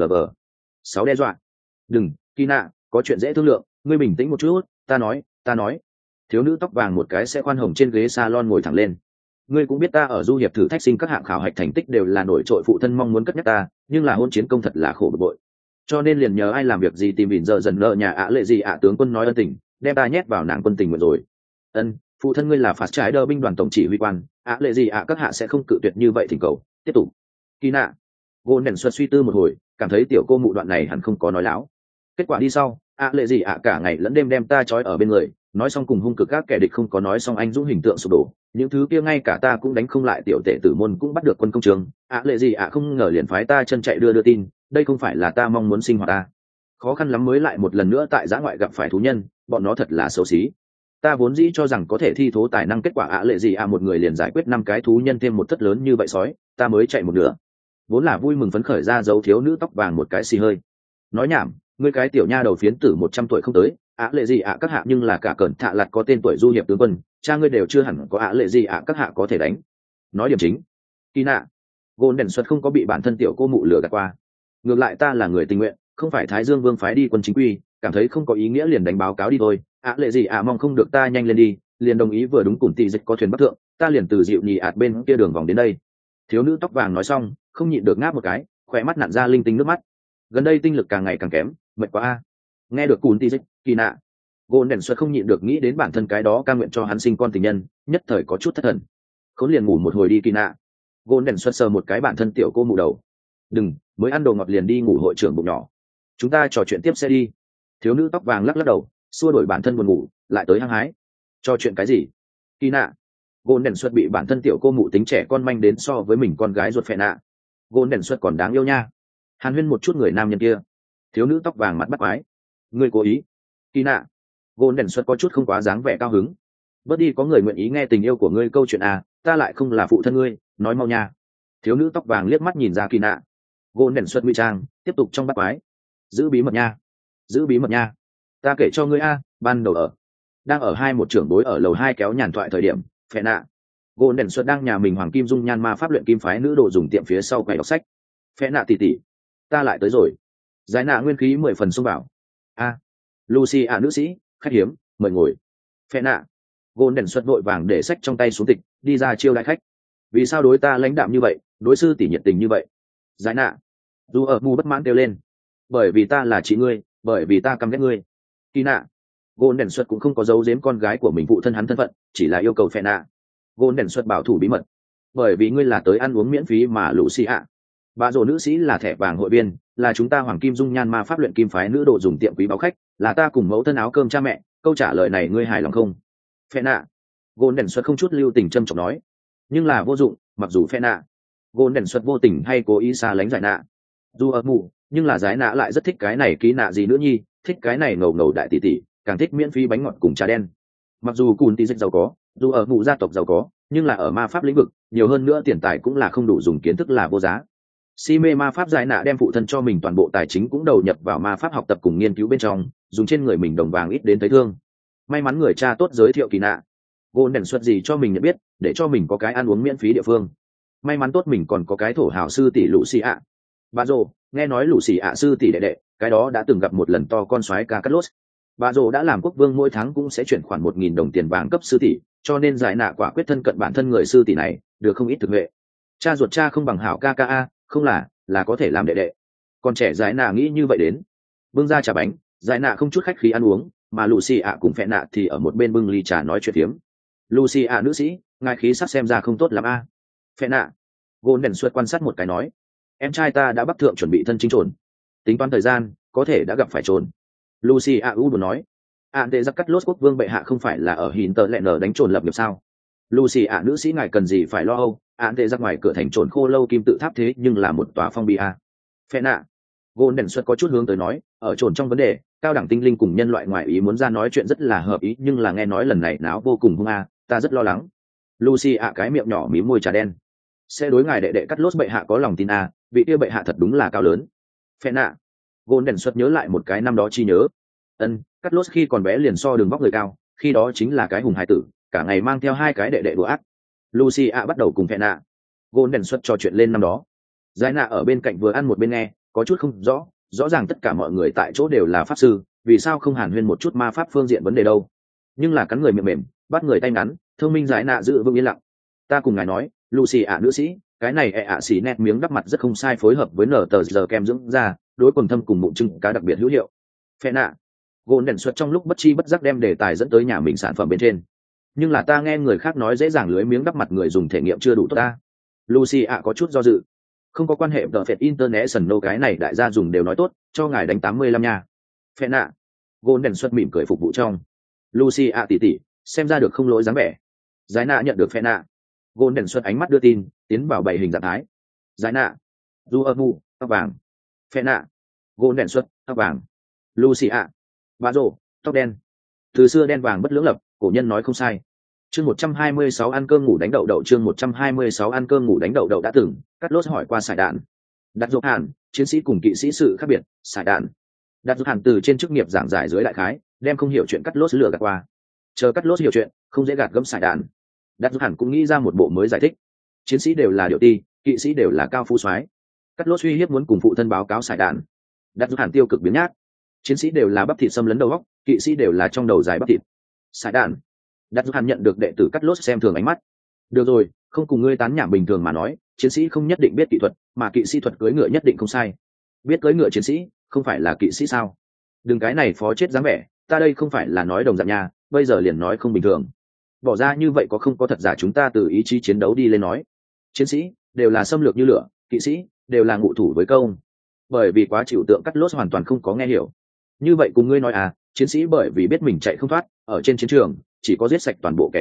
LV6 đe dọa. Đừng, kỳ nạ, có chuyện dễ thương lượng, ngươi bình tĩnh một chút, ta nói. Thiếu nữ tóc vàng một cái sẽ khoan hồng trên ghế salon ngồi thẳng lên. Ngươi cũng biết ta ở du hiệp thử thách sinh các hạng khảo hạch thành tích đều là nổi trội, phụ thân mong muốn cất nhắc ta, nhưng là hôn chiến công thật là khổ bực bội, cho nên liền nhờ ai làm việc gì tìm vỉn giờ dần nợ nhà ạ lệ gì ạ tướng quân nói ân tình, đem ta nhét vào nàng quân tình nguyện rồi. Phụ thân ngươi là phạt trái đơ binh đoàn tổng chỉ huy quan, ạ lệ gì ạ các hạ sẽ không cự tuyệt như vậy thỉnh cầu. Tiếp tục. Kỳ nạ gôn đèn xuất suy tư một hồi, cảm thấy tiểu cô mụ đoạn này hẳn không có nói láo. Kết quả đi sau, ạ lệ gì ạ cả ngày lẫn đêm đem ta trói ở bên người, nói xong cùng hung cực các kẻ địch không có nói xong anh dũng hình tượng sụp đổ, những thứ kia ngay cả ta cũng đánh không lại, tiểu tể tử môn cũng bắt được quân công trường, ạ lệ gì ạ không ngờ liền phái ta chân chạy đưa tin, đây không phải là ta mong muốn sinh hoạt ta. Khó khăn lắm mới lại một lần nữa tại giã ngoại gặp phải thú nhân, bọn nó thật là xấu xí. Ta vốn dĩ cho rằng có thể thi thố tài năng, kết quả ạ lệ gì ạ một người liền giải quyết 5 cái thú nhân thêm một thất lớn như vậy sói, ta mới chạy một nửa. Vốn là vui mừng phấn khởi ra dấu thiếu nữ tóc vàng một cái xì hơi. Nói nhảm, ngươi cái tiểu nha đầu phiến tử 100 tuổi không tới, ạ lệ gì ạ các hạ nhưng là cả cẩn thạ lặt có tên tuổi du hiệp tướng quân, cha ngươi đều chưa hẳn có ạ lệ gì ạ các hạ có thể đánh. Nói điểm chính. Kỳ nạ gôn đèn xuất không có bị bản thân tiểu cô mụ lừa gạt qua, ngược lại ta là người tình nguyện, không phải Thái Dương Vương phái đi quân chính quy, cảm thấy không có ý nghĩa liền đánh báo cáo đi thôi. Ạ lệ gì ạ mong không được ta nhanh lên đi, liền đồng ý, vừa đúng cùng tỷ dịch có thuyền bắc thượng, ta liền từ dịu nhì ạt bên kia đường vòng đến đây. Thiếu nữ tóc vàng nói xong, không nhịn được ngáp một cái, khỏe mắt nặn ra linh tinh nước mắt. Gần đây tinh lực càng ngày càng kém, mệt quá a. Nghe được cùn tỷ dịch, kỳ nạ gôn đèn xuất không nhịn được nghĩ đến bản thân cái đó ca nguyện cho hắn sinh con tình nhân, nhất thời có chút thất thần. Khốn liền ngủ một hồi đi kỳ nạ. Gôn đèn xuất sờ một cái bản thân tiểu cô mụ đầu. Đừng, mới ăn đồ ngọt liền đi ngủ, hội trưởng bụng nhỏ. Chúng ta trò chuyện tiếp sẽ đi. Thiếu nữ tóc vàng lắc lắc đầu, xua đổi bản thân buồn ngủ, lại tới hăng hái. Trò chuyện cái gì? Kỳ nạ gôn đèn xuất bị bản thân tiểu cô mụ tính trẻ con manh đến so với mình con gái ruột phệ nạ. Gôn đèn xuất còn đáng yêu nha. Hàn huyên một chút người nam nhân kia. Thiếu nữ tóc vàng mặt bắt quái. Ngươi cố ý. Kỳ nạ. Gôn đèn xuất có chút không quá dáng vẻ cao hứng. Bớt đi, có người nguyện ý nghe tình yêu của ngươi câu chuyện à, ta lại không là phụ thân ngươi, nói mau nha. Thiếu nữ tóc vàng liếc mắt nhìn ra Kỳ nạ. Gôn đèn xuất nguy trang tiếp tục trong bắt quái. Giữ bí mật nha. Giữ bí mật nha. Ta kể cho ngươi a, ban đầu đang ở hai một trưởng bối ở lầu 2 kéo nhàn thoại thời điểm, phệ nạ gôn đèn xuất đang nhà mình hoàng kim dung nhan ma pháp luyện kim phái nữ đồ dùng tiệm phía sau quầy đọc sách. Phệ nạ tỉ, ta lại tới rồi. Giải nạ nguyên khí 10 phần xông vào. A, Lucy nữ sĩ, khách hiếm, mời ngồi. Phệ nạ gôn đèn xuất vội vàng để sách trong tay xuống tịch, đi ra chiêu đại khách. Vì sao đối ta lãnh đạm như vậy, đối sư tỷ nhiệt tình như vậy? Giải nạ dù ở mù bất mãn kêu lên. Bởi vì ta là chị ngươi, bởi vì ta căm ghét ngươi. Kỳ nạ gôn đèn xuất cũng không có giấu giếm con gái của mình phụ thân hắn thân phận, chỉ là yêu cầu phệ nạ gôn đèn xuất bảo thủ bí mật. Bởi vì ngươi là tới ăn uống miễn phí mà Lucy ạ. Bà rồ nữ sĩ là thẻ vàng hội viên, là chúng ta hoàng kim dung nhan ma pháp luyện kim phái nữ đồ dùng tiệm quý báo khách, là ta cùng mẫu thân áo cơm cha mẹ, câu trả lời này ngươi hài lòng không? Phệ nạ gôn đèn xuất không chút lưu tình trâm trọng nói. Nhưng là vô dụng, mặc dù phệ nạ gôn đèn xuất vô tình hay cố ý xa lánh giải nạ dù ở mù, nhưng là giải nạ lại rất thích cái này ký nạ gì nữa nhi, thích cái này ngầu ngầu đại tỷ tỷ, càng thích miễn phí bánh ngọt cùng trà đen. Mặc dù cùn tí dịch giàu có, dù ở mù gia tộc giàu có, nhưng là ở ma pháp lĩnh vực nhiều hơn nữa tiền tài cũng là không đủ dùng, kiến thức là vô giá. Si mê ma pháp giải nạ đem phụ thân cho mình toàn bộ tài chính cũng đầu nhập vào ma pháp học tập cùng nghiên cứu bên trong, dùng trên người mình đồng vàng ít đến thấy thương. May mắn người cha tốt giới thiệu kỳ nạ gôn đèn xuất gì cho mình nhận biết, để cho mình có cái ăn uống miễn phí địa phương. May mắn tốt mình còn có cái thổ hào sư tỷ Lucy ạ. Bà rồ nghe nói Lucy ạ sư tỷ đệ đệ, cái đó đã từng gặp một lần to con soái ca Carlos. Bà rồ đã làm quốc vương mỗi tháng cũng sẽ chuyển khoản 1.000 đồng tiền vàng cấp sư tỷ, cho nên giải nạ quả quyết thân cận bản thân người sư tỷ này, được không ít thực huệ. Cha ruột cha không bằng hảo ca ca a, không là có thể làm đệ đệ. Còn trẻ giải nạ nghĩ như vậy đến. Bưng ra trà bánh, giải nạ không chút khách khí ăn uống, mà Lucy ạ cùng phệ nạ thì ở một bên bưng ly trà nói chuyện phiếm. Lucy ạ nữ sĩ, ngài khí sắc xem ra không tốt lắm a. Phệ nạ gôn đèn suốt quan sát một cái nói, em trai ta đã bắc thượng chuẩn bị thân chính trồn, tính toán thời gian có thể đã gặp phải trồn. Lucy a u buồn nói, ạn tệ giặc cắt lốt quốc vương bệ hạ không phải là ở hìn tờ lẹ nở đánh trồn lập nghiệp sao? Lucy a nữ sĩ ngài cần gì phải lo âu, ạn tệ giặc ngoài cửa thành trồn khô lâu kim tự tháp thế nhưng là một tòa phong bì a. Phệ nạ gôn đèn suốt có chút hướng tới nói, ở trồn trong vấn đề cao đẳng tinh linh cùng nhân loại ngoài ý muốn ra nói chuyện rất là hợp ý, nhưng là nghe nói lần này náo vô cùng hung a, ta rất lo lắng. Lucy a cái miệng nhỏ mím môi trà đen, sẽ đối ngài đệ đệ cắt lốt bệ hạ có lòng tin a, vị kia bệ hạ thật đúng là cao lớn. Phệ nạ gôn đèn xuất nhớ lại một cái năm đó chi nhớ. Cắt lốt khi còn bé liền so đường vóc người cao, khi đó chính là cái hùng hai tử, cả ngày mang theo hai cái đệ đệ đùa ác. Lucy a bắt đầu cùng phệ nạ gôn đèn xuất trò chuyện lên năm đó. Giải nạ ở bên cạnh vừa ăn một bên nghe, có chút không rõ, rõ ràng tất cả mọi người tại chỗ đều là pháp sư, vì sao không hàn huyên một chút ma pháp phương diện vấn đề đâu. Nhưng là cắn người miệng mềm, bắt người tay ngắn, thông minh giải nạ giữ vững yên lặng. Ta cùng ngài nói, Lucy ạ nữ sĩ, cái này xỉ nét miếng đắp mặt rất không sai, phối hợp với nở tờ giờ kem dưỡng da, đối quần thâm cùng mụn trứng cá đặc biệt hữu hiệu. Phệ nạ gôn đèn xuất trong lúc bất chi bất giác đem đề tài dẫn tới nhà mình sản phẩm bên trên. Nhưng là ta nghe người khác nói dễ dàng lưới miếng đắp mặt người dùng thể nghiệm chưa đủ tốt ta. Lucy ạ có chút do dự. Không có quan hệ, tờ phệt international cái này đại gia dùng đều nói tốt, cho ngài đánh 85 nha. Phệ nạ gôn đèn xuất mỉm cười phục vụ trong. Lucy ạ tỉ xem ra được không lỗi dáng vẻ. Giải nạ nhận được phệ nạ gôn đèn xuất ánh mắt đưa tin tiến vào bảy hình dạng thái. Giải nạ du ơ mu tóc vàng. Phệ nạ gôn đèn xuất tóc vàng. Lucy ạ bà rồ tóc đen. Từ xưa đen vàng bất lưỡng lập, cổ nhân nói không sai. Chương 126 ăn cơm ngủ đánh đậu đậu. Chương 126 ăn cơm ngủ đánh đậu đậu đã từng cắt lốt hỏi qua sải đạn. Đặt dục hàn chiến sĩ cùng kỵ sĩ sự khác biệt. Sải đạn đặt dục hàn từ trên chức nghiệp giảng giải dưới đại khái, đem không hiểu chuyện cắt lốt lừa gạt qua. Chờ cắt lốt hiểu chuyện, không dễ gạt gẫm sải đạn. Đặt dục hàn cũng nghĩ ra một bộ mới giải thích. Chiến sĩ đều là điệu ti, kỵ sĩ đều là cao phú soái. Cắt lốt uy hiếp muốn cùng phụ thân báo cáo sải đạn. Đặt dục hàn tiêu cực biến nhát. Chiến sĩ đều là bắp thịt xâm lấn đầu góc, kỵ sĩ đều là trong đầu dài bắp thịt. Sải đạn đặt dục hàn nhận được đệ tử cắt lốt xem thường ánh mắt. Được rồi, không cùng ngươi tán nhảm, bình thường mà nói, chiến sĩ không nhất định biết kỹ thuật, mà kỵ sĩ thuật cưỡi ngựa nhất định không sai. Biết cưỡi ngựa chiến sĩ không phải là kỵ sĩ sao? Đừng cái này phó chết dáng vẻ, ta đây không phải là nói đồng dạng nhà, bây giờ liền nói không bình thường. Bỏ ra như vậy có không có thật giả, chúng ta từ ý chí chiến đấu đi lên nói. Chiến sĩ đều là xâm lược như lửa, kỵ sĩ đều là ngụ thủ với công. Bởi vì quá chịu tượng cắt lốt hoàn toàn không có nghe hiểu. Như vậy cùng ngươi nói à, chiến sĩ bởi vì biết mình chạy không thoát, ở trên chiến trường chỉ có giết sạch toàn bộ kẻ địch,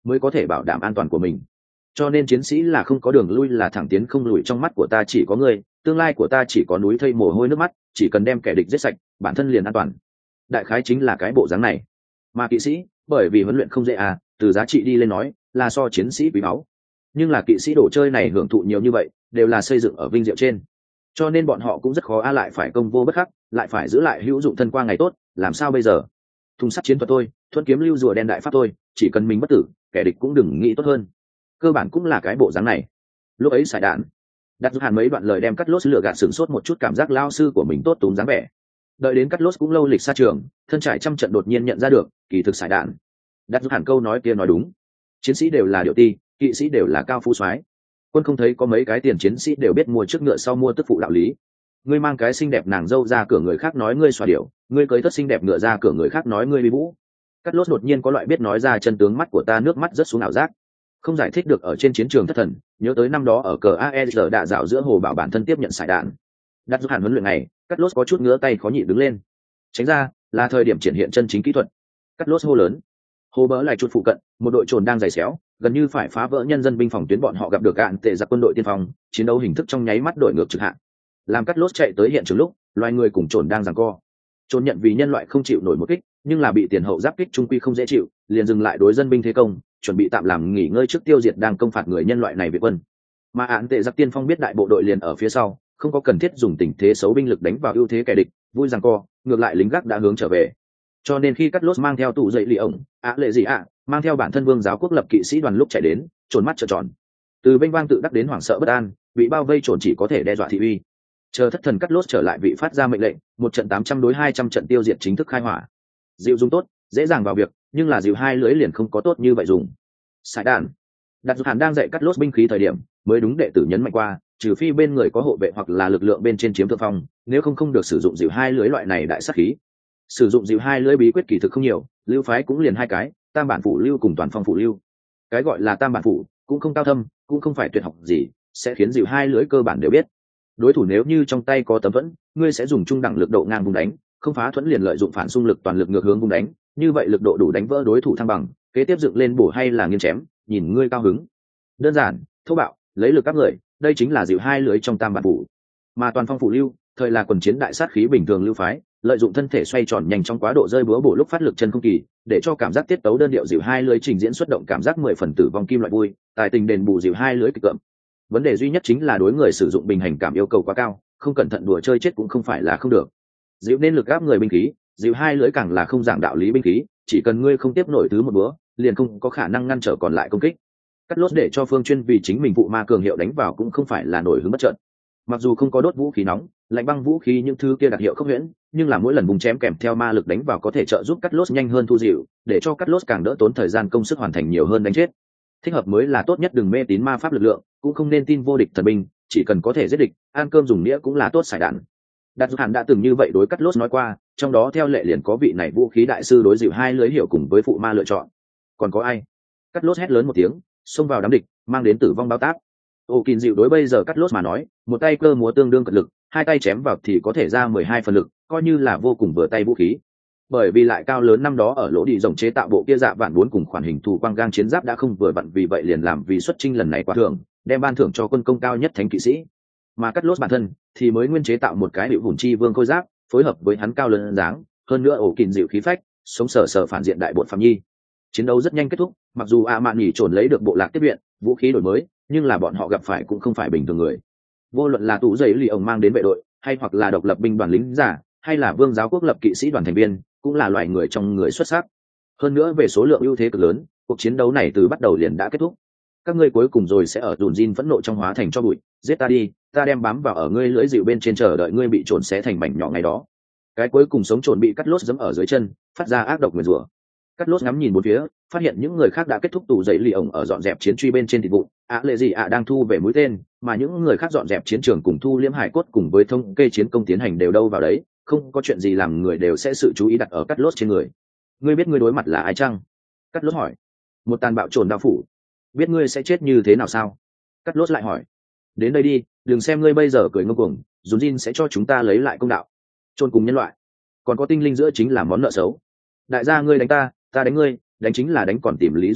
mới có thể bảo đảm an toàn của mình. Cho nên chiến sĩ là không có đường lui, là thẳng tiến không lùi. Trong mắt của ta chỉ có ngươi, tương lai của ta chỉ có núi thây mồ hôi nước mắt, chỉ cần đem kẻ địch giết sạch, bản thân liền an toàn. Đại khái chính là cái bộ dáng này. Mà kỵ sĩ, bởi vì huấn luyện không dễ à, từ giá trị đi lên nói là so chiến sĩ quý báu, nhưng là kỵ sĩ đồ chơi này hưởng thụ nhiều như vậy đều là xây dựng ở vinh diệu trên, cho nên bọn họ cũng rất khó lại phải công vô bất khắc, lại phải giữ lại hữu dụng thân qua ngày tốt. Làm sao bây giờ? Thùng sắt chiến thuật thôi, thuận kiếm lưu rùa đen đại pháp thôi, chỉ cần mình bất tử, kẻ địch cũng đừng nghĩ tốt hơn. Cơ bản cũng là cái bộ dáng này. Lúc ấy xài đạn đặt giúp hàn mấy đoạn lời đem cắt lốt lựa gạt sửng sốt một chút, cảm giác lao sư của mình tốt túm dáng vẻ. Đợi đến cắt lốt cũng lâu lịch xa trường, thân trải trăm trận, đột nhiên nhận ra được kỳ thực xài đạn đặt giúp hàn câu nói kia nói đúng. Chiến sĩ đều là điệu ti, kỵ sĩ đều là cao phú soái. Quân không thấy có mấy cái tiền chiến sĩ đều biết mua trước ngựa sau mua tức phụ đạo lý. Ngươi mang cái xinh đẹp nàng dâu ra cửa người khác nói ngươi xòa điệu, ngươi cưới thất xinh đẹp ngựa ra cửa người khác nói ngươi bi vũ. Cắt lốt đột nhiên có loại biết nói ra chân tướng, mắt của ta nước mắt rớt xuống ảo giác. Không giải thích được ở trên chiến trường thất thần, nhớ tới năm đó ở cờ AER đạ dạo giữa hồ bảo bản thân tiếp nhận sải đạn. Đặt giúp hẳn huấn luyện này, Cắt lốt có chút ngứa tay khó nhịn đứng lên. Tránh ra, là thời điểm triển hiện chân chính kỹ thuật. Cắt lốt hô lớn. Hồ bỡ lại chút phụ cận, một đội trồn đang giày xéo, gần như phải phá vỡ nhân dân binh phòng tuyến. Bọn họ gặp được gạn tệ giặc quân đội tiên phong, chiến đấu hình thức trong nháy mắt đổi ngược trực hạ. Làm Cắt lốt chạy tới hiện trường lúc, loài người cùng trồn đang giằng co. Trồn nhận vì nhân loại không chịu nổi một kích, nhưng là bị tiền hậu giáp kích trung quy không dễ chịu, liền dừng lại đối dân binh thế công, chuẩn bị tạm làm nghỉ ngơi trước tiêu diệt đang công phạt người nhân loại này việt quân. Mà án tệ giặc tiên phong biết đại bộ đội liền ở phía sau, không có cần thiết dùng tình thế xấu binh lực đánh vào ưu thế kẻ địch, vui giằng co, ngược lại lính gác đã hướng trở về. Cho nên khi Cắt lốt mang theo tụ dậy lì ổng lệ gì mang theo bản thân vương giáo quốc lập kỵ sĩ đoàn lúc chạy đến, trồn mắt trợn tròn, từ bênh vang tự đắc đến hoảng sợ bất an, bị bao vây trồn chỉ có thể đe dọa thị uy. Chờ thất thần Cắt lốt trở lại vị phát ra mệnh lệnh, một trận 800 đối 200 trận tiêu diệt chính thức khai hỏa. Dịu dùng tốt, dễ dàng vào việc, nhưng là dịu hai lưới liền không có tốt như vậy dùng. Sải đạn đặt giúp hàn đang dạy Cắt lốt binh khí thời điểm, mới đúng đệ tử nhấn mạnh qua, trừ phi bên người có hộ vệ hoặc là lực lượng bên trên chiếm thượng phong, nếu không được sử dụng dịu hai lưới loại này đại sát khí. Sử dụng dịu hai lưới bí quyết kỳ thực không nhiều, lưu phái cũng liền hai cái, tam bản phủ lưu cùng toàn phong phủ lưu. Cái gọi là tam bản phủ cũng không cao thâm, cũng không phải tuyệt học gì, sẽ khiến dịu hai lưới cơ bản đều biết. Đối thủ nếu như trong tay có tấm thuẫn, ngươi sẽ dùng trung đẳng lực độ ngang vùng đánh, không phá thuẫn liền lợi dụng phản xung lực toàn lực ngược hướng vùng đánh, như vậy lực độ đủ đánh vỡ đối thủ thăng bằng, kế tiếp dựng lên bổ hay là nghiêng chém, nhìn ngươi cao hứng. Đơn giản, thô bạo, lấy lực các người, đây chính là dịu hai lưới trong tam bản phủ. Mà toàn phong phủ lưu, thời là quần chiến đại sát khí bình thường lưu phái, lợi dụng thân thể xoay tròn nhanh trong quá độ rơi búa bổ lúc phát lực chân không kỳ, để cho cảm giác tiết tấu đơn điệu dịu hai lưới trình diễn xuất động cảm giác 10 phần tử vong kim loại vui, tài tình đền bù dịu hai lưới kịch cộm. Vấn đề duy nhất chính là đối người sử dụng bình hành cảm yêu cầu quá cao, không cẩn thận đùa chơi chết cũng không phải là không được. Dịu nên lực áp người binh khí, dịu hai lưới càng là không giảng đạo lý binh khí, chỉ cần ngươi không tiếp nổi thứ một búa, liền không có khả năng ngăn trở còn lại công kích. Cắt lốt để cho phương chuyên vì chính mình vụ ma cường hiệu đánh vào cũng không phải là nổi hứng bất chợt. Mặc dù không có đốt vũ khí nóng, lạnh băng vũ khí những thứ kia đặc hiệu không huyễn, nhưng là mỗi lần vùng chém kèm theo ma lực đánh vào có thể trợ giúp Cắt lốt nhanh hơn thu dịu, để cho Cắt lốt càng đỡ tốn thời gian công sức hoàn thành nhiều hơn đánh chết. Thích hợp mới là tốt nhất, đừng mê tín ma pháp lực lượng, cũng không nên tin vô địch thần binh, chỉ cần có thể giết địch, ăn cơm dùng nghĩa cũng là tốt xài đạn. Đặt giúp hẳn đã từng như vậy đối Cắt lốt nói qua, trong đó theo lệ liền có vị này vũ khí đại sư đối dịu hai lưới hiểu cùng với phụ ma lựa chọn. Còn có ai? Cắt lốt hét lớn một tiếng, xông vào đám địch, mang đến tử vong bao táp. Ô Kình dịu đối bây giờ Cắt lốt mà nói, một tay cơ múa tương đương cật lực, hai tay chém vào thì có thể ra 12 phần lực, coi như là vô cùng vừa tay vũ khí. Bởi vì lại cao lớn năm đó ở lỗ đi rồng chế tạo bộ kia dạ vạn bốn cùng khoản hình thủ quang gang chiến giáp đã không vừa vặn, vì vậy liền làm vì xuất chinh lần này quá thưởng, đem ban thưởng cho quân công cao nhất thánh kỵ sĩ. Mà Cắt lốt bản thân thì mới nguyên chế tạo một cái hiệu hồn chi vương khôi giáp, phối hợp với hắn cao lớn dáng, hơn nữa Ổ Kình dịu khí phách, sống sờ sờ phản diện đại bột phạm nhi. Chiến đấu rất nhanh kết thúc, mặc dù mạn nhỉ trồn lấy được bộ lạc tiếp viện, vũ khí đổi mới, nhưng là bọn họ gặp phải cũng không phải bình thường người. Vô luận là tụ giấy lì ông mang đến vệ đội, hay hoặc là độc lập binh đoàn lính giả, hay là vương giáo quốc lập kỵ sĩ đoàn thành viên, cũng là loài người trong người xuất sắc. Hơn nữa về số lượng ưu thế cực lớn, cuộc chiến đấu này từ bắt đầu liền đã kết thúc. Các ngươi cuối cùng rồi sẽ ở dùn Jin phẫn nộ trong hóa thành cho bụi, giết ta đi, ta đem bám vào ở ngươi lưỡi dịu bên trên chờ đợi ngươi bị trồn xé thành mảnh nhỏ ngày đó. Cái cuối cùng sống trồn bị Cắt lốt giẫm ở dưới chân, phát ra ác độc nguyền rủa. Cắt lốt ngắm nhìn bốn phía, phát hiện những người khác đã kết thúc tụ dậy lì ổng ở dọn dẹp chiến truy bên trên thịt vụ, lệ gì đang thu về mũi tên, mà những người khác dọn dẹp chiến trường cùng thu liễm hải cốt cùng với thông kê chiến công tiến hành đều đâu vào đấy, không có chuyện gì làm người đều sẽ sự chú ý đặt ở Cắt lốt trên người. Ngươi biết ngươi đối mặt là ai chăng? Cắt lốt hỏi. Một tàn bạo trồn đạo phủ. Biết ngươi sẽ chết như thế nào sao? Cắt lốt lại hỏi. Đến đây đi, đừng xem ngươi bây giờ cười ngông cuồng, dùn Jin sẽ cho chúng ta lấy lại công đạo. Trồn cùng nhân loại, còn có tinh linh giữa chính là món nợ xấu. Đại gia ngươi đánh ta, ta đánh ngươi, đánh chính là đánh, còn tìm lý do gì?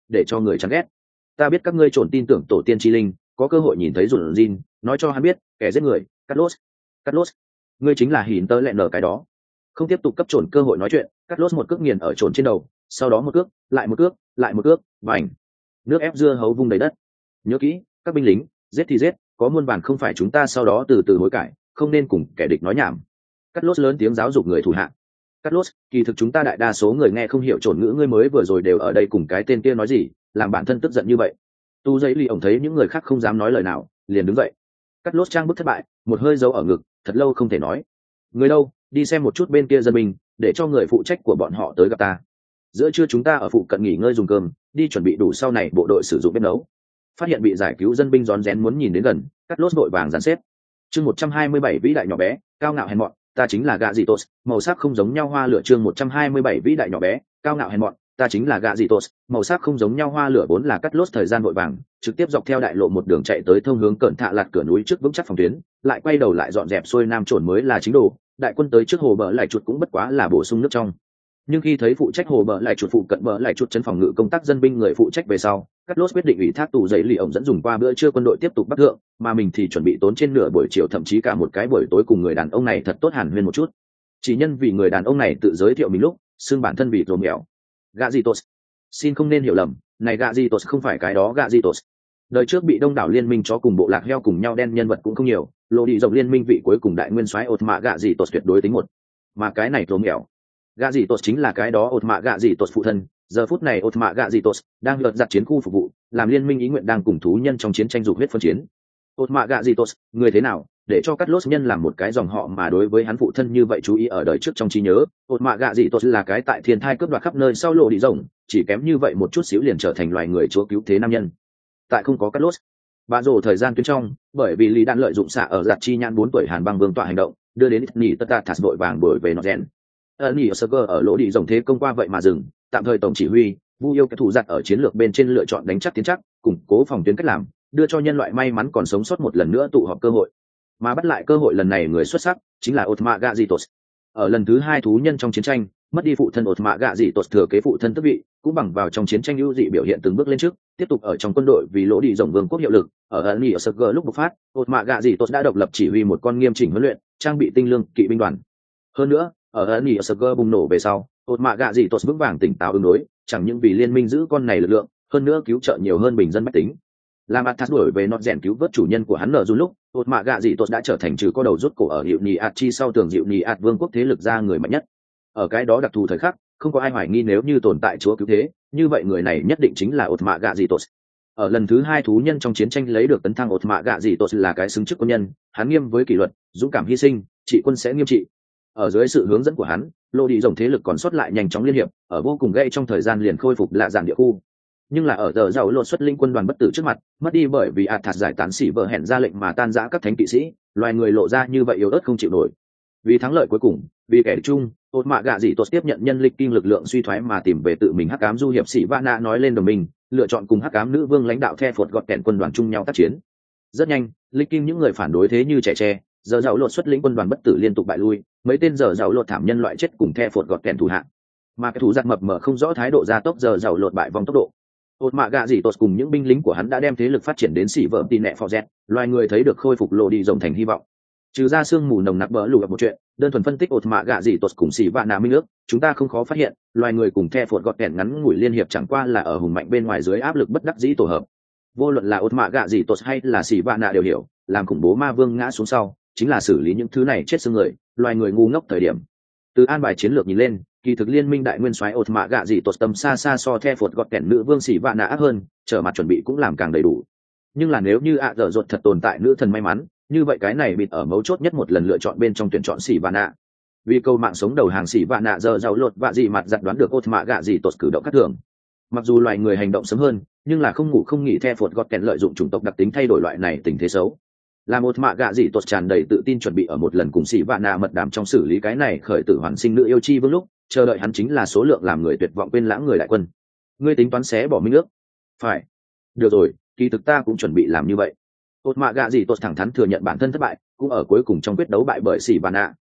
để cho người chán ghét. Ta biết các ngươi trộn tin tưởng tổ tiên chi linh, có cơ hội nhìn thấy rủn Jin, nói cho hắn biết kẻ giết người. Cắt lốt, ngươi chính là hỉn tớ lẹn nở cái đó. Không tiếp tục cấp trộn cơ hội nói chuyện, cắt lốt một cước nghiền ở trộn trên đầu, sau đó một cước, lại một cước, lại một cước, bành. Nước ép dưa hấu vung đầy đất. Nhớ kỹ, các binh lính, giết thì giết, có muôn vàn không phải chúng ta sau đó từ từ hối cải, không nên cùng kẻ địch nói nhảm. Cắt lốt lớn tiếng giáo dục người thủ hạ. Cắt lốt, kỳ thực chúng ta đại đa số người nghe không hiểu trộn ngữ, ngươi mới vừa rồi đều ở đây cùng cái tên kia nói gì, làm bản thân tức giận như vậy. Tu giấy lì ổng thấy những người khác không dám nói lời nào, liền đứng dậy. Cắt lốt trang bức thất bại, một hơi giấu ở ngực, thật lâu không thể nói. Người đâu, đi xem một chút bên kia dân binh, để cho người phụ trách của bọn họ tới gặp ta. Giữa trưa chúng ta ở phụ cận nghỉ ngơi dùng cơm, đi chuẩn bị đủ sau này bộ đội sử dụng bếp nấu. Phát hiện bị giải cứu dân binh rón rén muốn nhìn đến gần, cắt lốt vội vàng dàn xếp. Chương 127 vĩ đại nhỏ bé, cao ngạo hèn mọn, ta chính là gạ dị tốt, màu sắc không giống nhau hoa lửa. Chương 127 vĩ đại nhỏ bé, cao ngạo hèn mọn, ta chính là gạ dị tốt, màu sắc không giống nhau hoa lửa. Vốn là cắt lốt thời gian vội vàng, trực tiếp dọc theo đại lộ một đường chạy tới thông hướng cẩn thạ lạt cửa núi trước vững chắc phòng tuyến, lại quay đầu lại dọn dẹp xuôi nam trồn mới là chính đồ. Đại quân tới trước hồ bờ lại chuột cũng bất quá là bổ sung nước trong. Nhưng khi thấy phụ trách hồ bờ lại chuột phụ cận bờ lại chuột chân phòng ngự công tác dân binh người phụ trách về sau, cắt lốt quyết định ủy thác tù giấy lì ổng dẫn dùng qua bữa trưa quân đội tiếp tục bắc thượng, mà mình thì chuẩn bị tốn trên nửa buổi chiều thậm chí cả một cái buổi tối cùng người đàn ông này thật tốt hàn huyên một chút. Chỉ nhân vì người đàn ông này tự giới thiệu mình lúc xưng bản thân vì rồ mèo. Gạ gì tốt, xin không nên hiểu lầm, này gạ gì tốt không phải cái đó gạ gì tốt. Đời trước bị đông đảo liên minh chó cùng bộ lạc heo cùng nhau đen nhân vật cũng không nhiều, lộ đi rộng liên minh vị cuối cùng đại nguyên soái ột mạ gạ gì tốt tuyệt đối tính một. Mà cái này rồ mèo, gạ gì tốt chính là cái đó ột mạ gạ gì tốt phụ thân. Giờ phút này ột mạ gạ dị tốt đang lượt giặt chiến khu phục vụ, làm liên minh ý nguyện đang cùng thú nhân trong chiến tranh dục huyết phân chiến. Ột mạ gạ dị tốt, người thế nào để cho cắt lốt nhân làm một cái dòng họ mà đối với hắn phụ thân như vậy chú ý ở đời trước trong trí nhớ. Ột mạ gạ dị tốt là cái tại thiên thai cướp đoạt khắp nơi sau lộ đi rồng, chỉ kém như vậy một chút xíu liền trở thành loài người chúa cứu thế nam nhân. Tại không có cắt lốt, bà rồ thời gian tuyến trong, bởi vì lý đạn lợi dụng xạ ở giặt chi nhãn 4 tuổi hàn băng vương tọa hành động, đưa đến nỉ tất ta thạt vội vàng đổi về nọt rèn. Nỉ ở sơ cơ ở lỗ đi rồng thế công qua vậy mà dừng, tạm thời tổng chỉ huy vu yêu cái thủ giặc ở chiến lược bên trên lựa chọn đánh chắc tiến chắc, củng cố phòng tuyến cách làm, đưa cho nhân loại may mắn còn sống sót một lần nữa tụ họp cơ hội. Mà bắt lại cơ hội lần này người xuất sắc chính là Otma Gazitos. Ở lần thứ 2 thú nhân trong chiến tranh, mất đi phụ thân Otma Gazitos thừa kế phụ thân tước vị, cũng bằng vào trong chiến tranh ưu dị biểu hiện từng bước lên trước, tiếp tục ở trong quân đội vì lỗ đi rồng vương quốc hiệu lực. Ở Ấn Sở lúc bộc phát, Otma Gazitos đã độc lập chỉ huy một con nghiêm chỉnh huấn luyện, trang bị tinh lương kỵ binh đoàn. Hơn nữa, ở Ấn Sở bùng nổ về sau, Otma Gazitos vững vàng tỉnh táo ứng đối, chẳng những vì liên minh giữ con này lực lượng, hơn nữa cứu trợ nhiều hơn bình dân bách tính. Làm Athas đuổi về nọt rèn cứu vớt chủ nhân của hắn nở dù lúc, Otma Gazitos đã trở thành trừ có đầu rút cổ ở hiệu nhì ạt chi sau tường hiệu nhì ạt vương quốc thế lực ra người mạnh nhất. Ở cái đó đặc thù thời khắc, không có ai hoài nghi nếu như tồn tại chúa cứu thế, như vậy người này nhất định chính là Otma Gazitos. Ở lần thứ 2 thú nhân trong chiến tranh lấy được tấn thăng Otma Gazitos là cái xứng chức quân nhân, hắn nghiêm với kỷ luật, dũng cảm hy sinh, trị quân sẽ nghiêm trị. Ở dưới sự hướng dẫn của hắn, lô đi rồng thế lực còn sót lại nhanh chóng liên hiệp, ở vô cùng gây trong thời gian liền khôi phục lạ dạng địa khu. Nhưng là ở giờ giàu lột xuất linh quân đoàn bất tử trước mặt, mất đi bởi vì Athas giải tán xỉ vợ hẹn ra lệnh mà tan rã các thánh kỵ sĩ, loài người lộ ra như vậy yếu ớt không chịu nổi. Vì thắng lợi cuối cùng, vì kẻ chung, Otma Gazitos tiếp nhận nhân lịch kinh lực lượng suy thoái mà tìm về tự mình hắc ám du hiệp sĩ Vana nói lên đồng minh, lựa chọn cùng hắc ám nữ vương lãnh đạo The Phột gọt kẹn quân đoàn chung nhau tác chiến. Rất nhanh, lịch kinh những người phản đối thế như trẻ tre, giờ giàu lột xuất lĩnh quân đoàn bất tử liên tục bại lui, mấy tên giờ giàu lột thảm nhân loại chết cùng The Phột gọt kẹn thủ hạ. Mà cái thủ giặc mập mờ không rõ thái độ gia tốc giờ giàu lột bại vong tốc độ. Otma Gazitos cùng những binh lính của hắn đã đem thế lực phát triển đến xỉ vợ tì nẹ phò dẹt, loài người thấy được khôi phục lộ đi rồng thành hy vọng. Trừ ra sương mù nồng nặc bỡ lù gặp một chuyện, đơn thuần phân tích Otma Gazitos cùng xỉ vạ nà minh ước, chúng ta không khó phát hiện, loài người cùng The Phột gọt kẹn ngắn ngủi liên hiệp chẳng qua là ở hùng mạnh bên ngoài dưới áp lực bất đắc dĩ tổ hợp. Vô luận là Otma Gazitos hay là xỉ vạ nà đều hiểu, làm khủng bố ma vương ngã xuống sau, chính là xử lý những thứ này chết xương người, loài người ngu ngốc thời điểm. Từ an bài chiến lược nhìn lên, kỳ thực liên minh đại nguyên soái Otma Gazitos tâm xa xa so The Phột gọt kẹn nữ vương xỉ vạ nà ác hơn, trở mặt chuẩn bị cũng làm càng đầy đủ. Nhưng là nếu như dở dột thật tồn tại nữ thần may mắn, như vậy cái này bịt ở mấu chốt nhất một lần lựa chọn bên trong tuyển chọn xỉ vạ nà. Vì câu mạng sống đầu hàng xỉ vạ nà giờ giàu lột vạ gì mặt giặt đoán được Otma Gazitos cử động khác thường. Mặc dù loài người hành động sớm hơn, nhưng là không ngủ không nghỉ The Phột gọt kẹn lợi dụng chủng tộc đặc tính thay đổi loại này tình thế xấu. Làm Otma Gazitos tràn đầy tự tin chuẩn bị ở một lần cùng xỉ vạ nà mật đàm trong xử lý cái này khởi tử hoàn sinh nữ yêu chi vương lúc, chờ đợi hắn chính là số lượng làm người tuyệt vọng quên lãng người đại quân. Ngươi tính toán xé bỏ minh ước? Phải. Được rồi, kỳ thực ta cũng chuẩn bị làm như vậy. Otma Gazitos thẳng thắn thừa nhận bản thân thất bại, cũng ở cuối cùng trong quyết đấu bại bởi xỉ vạ nà.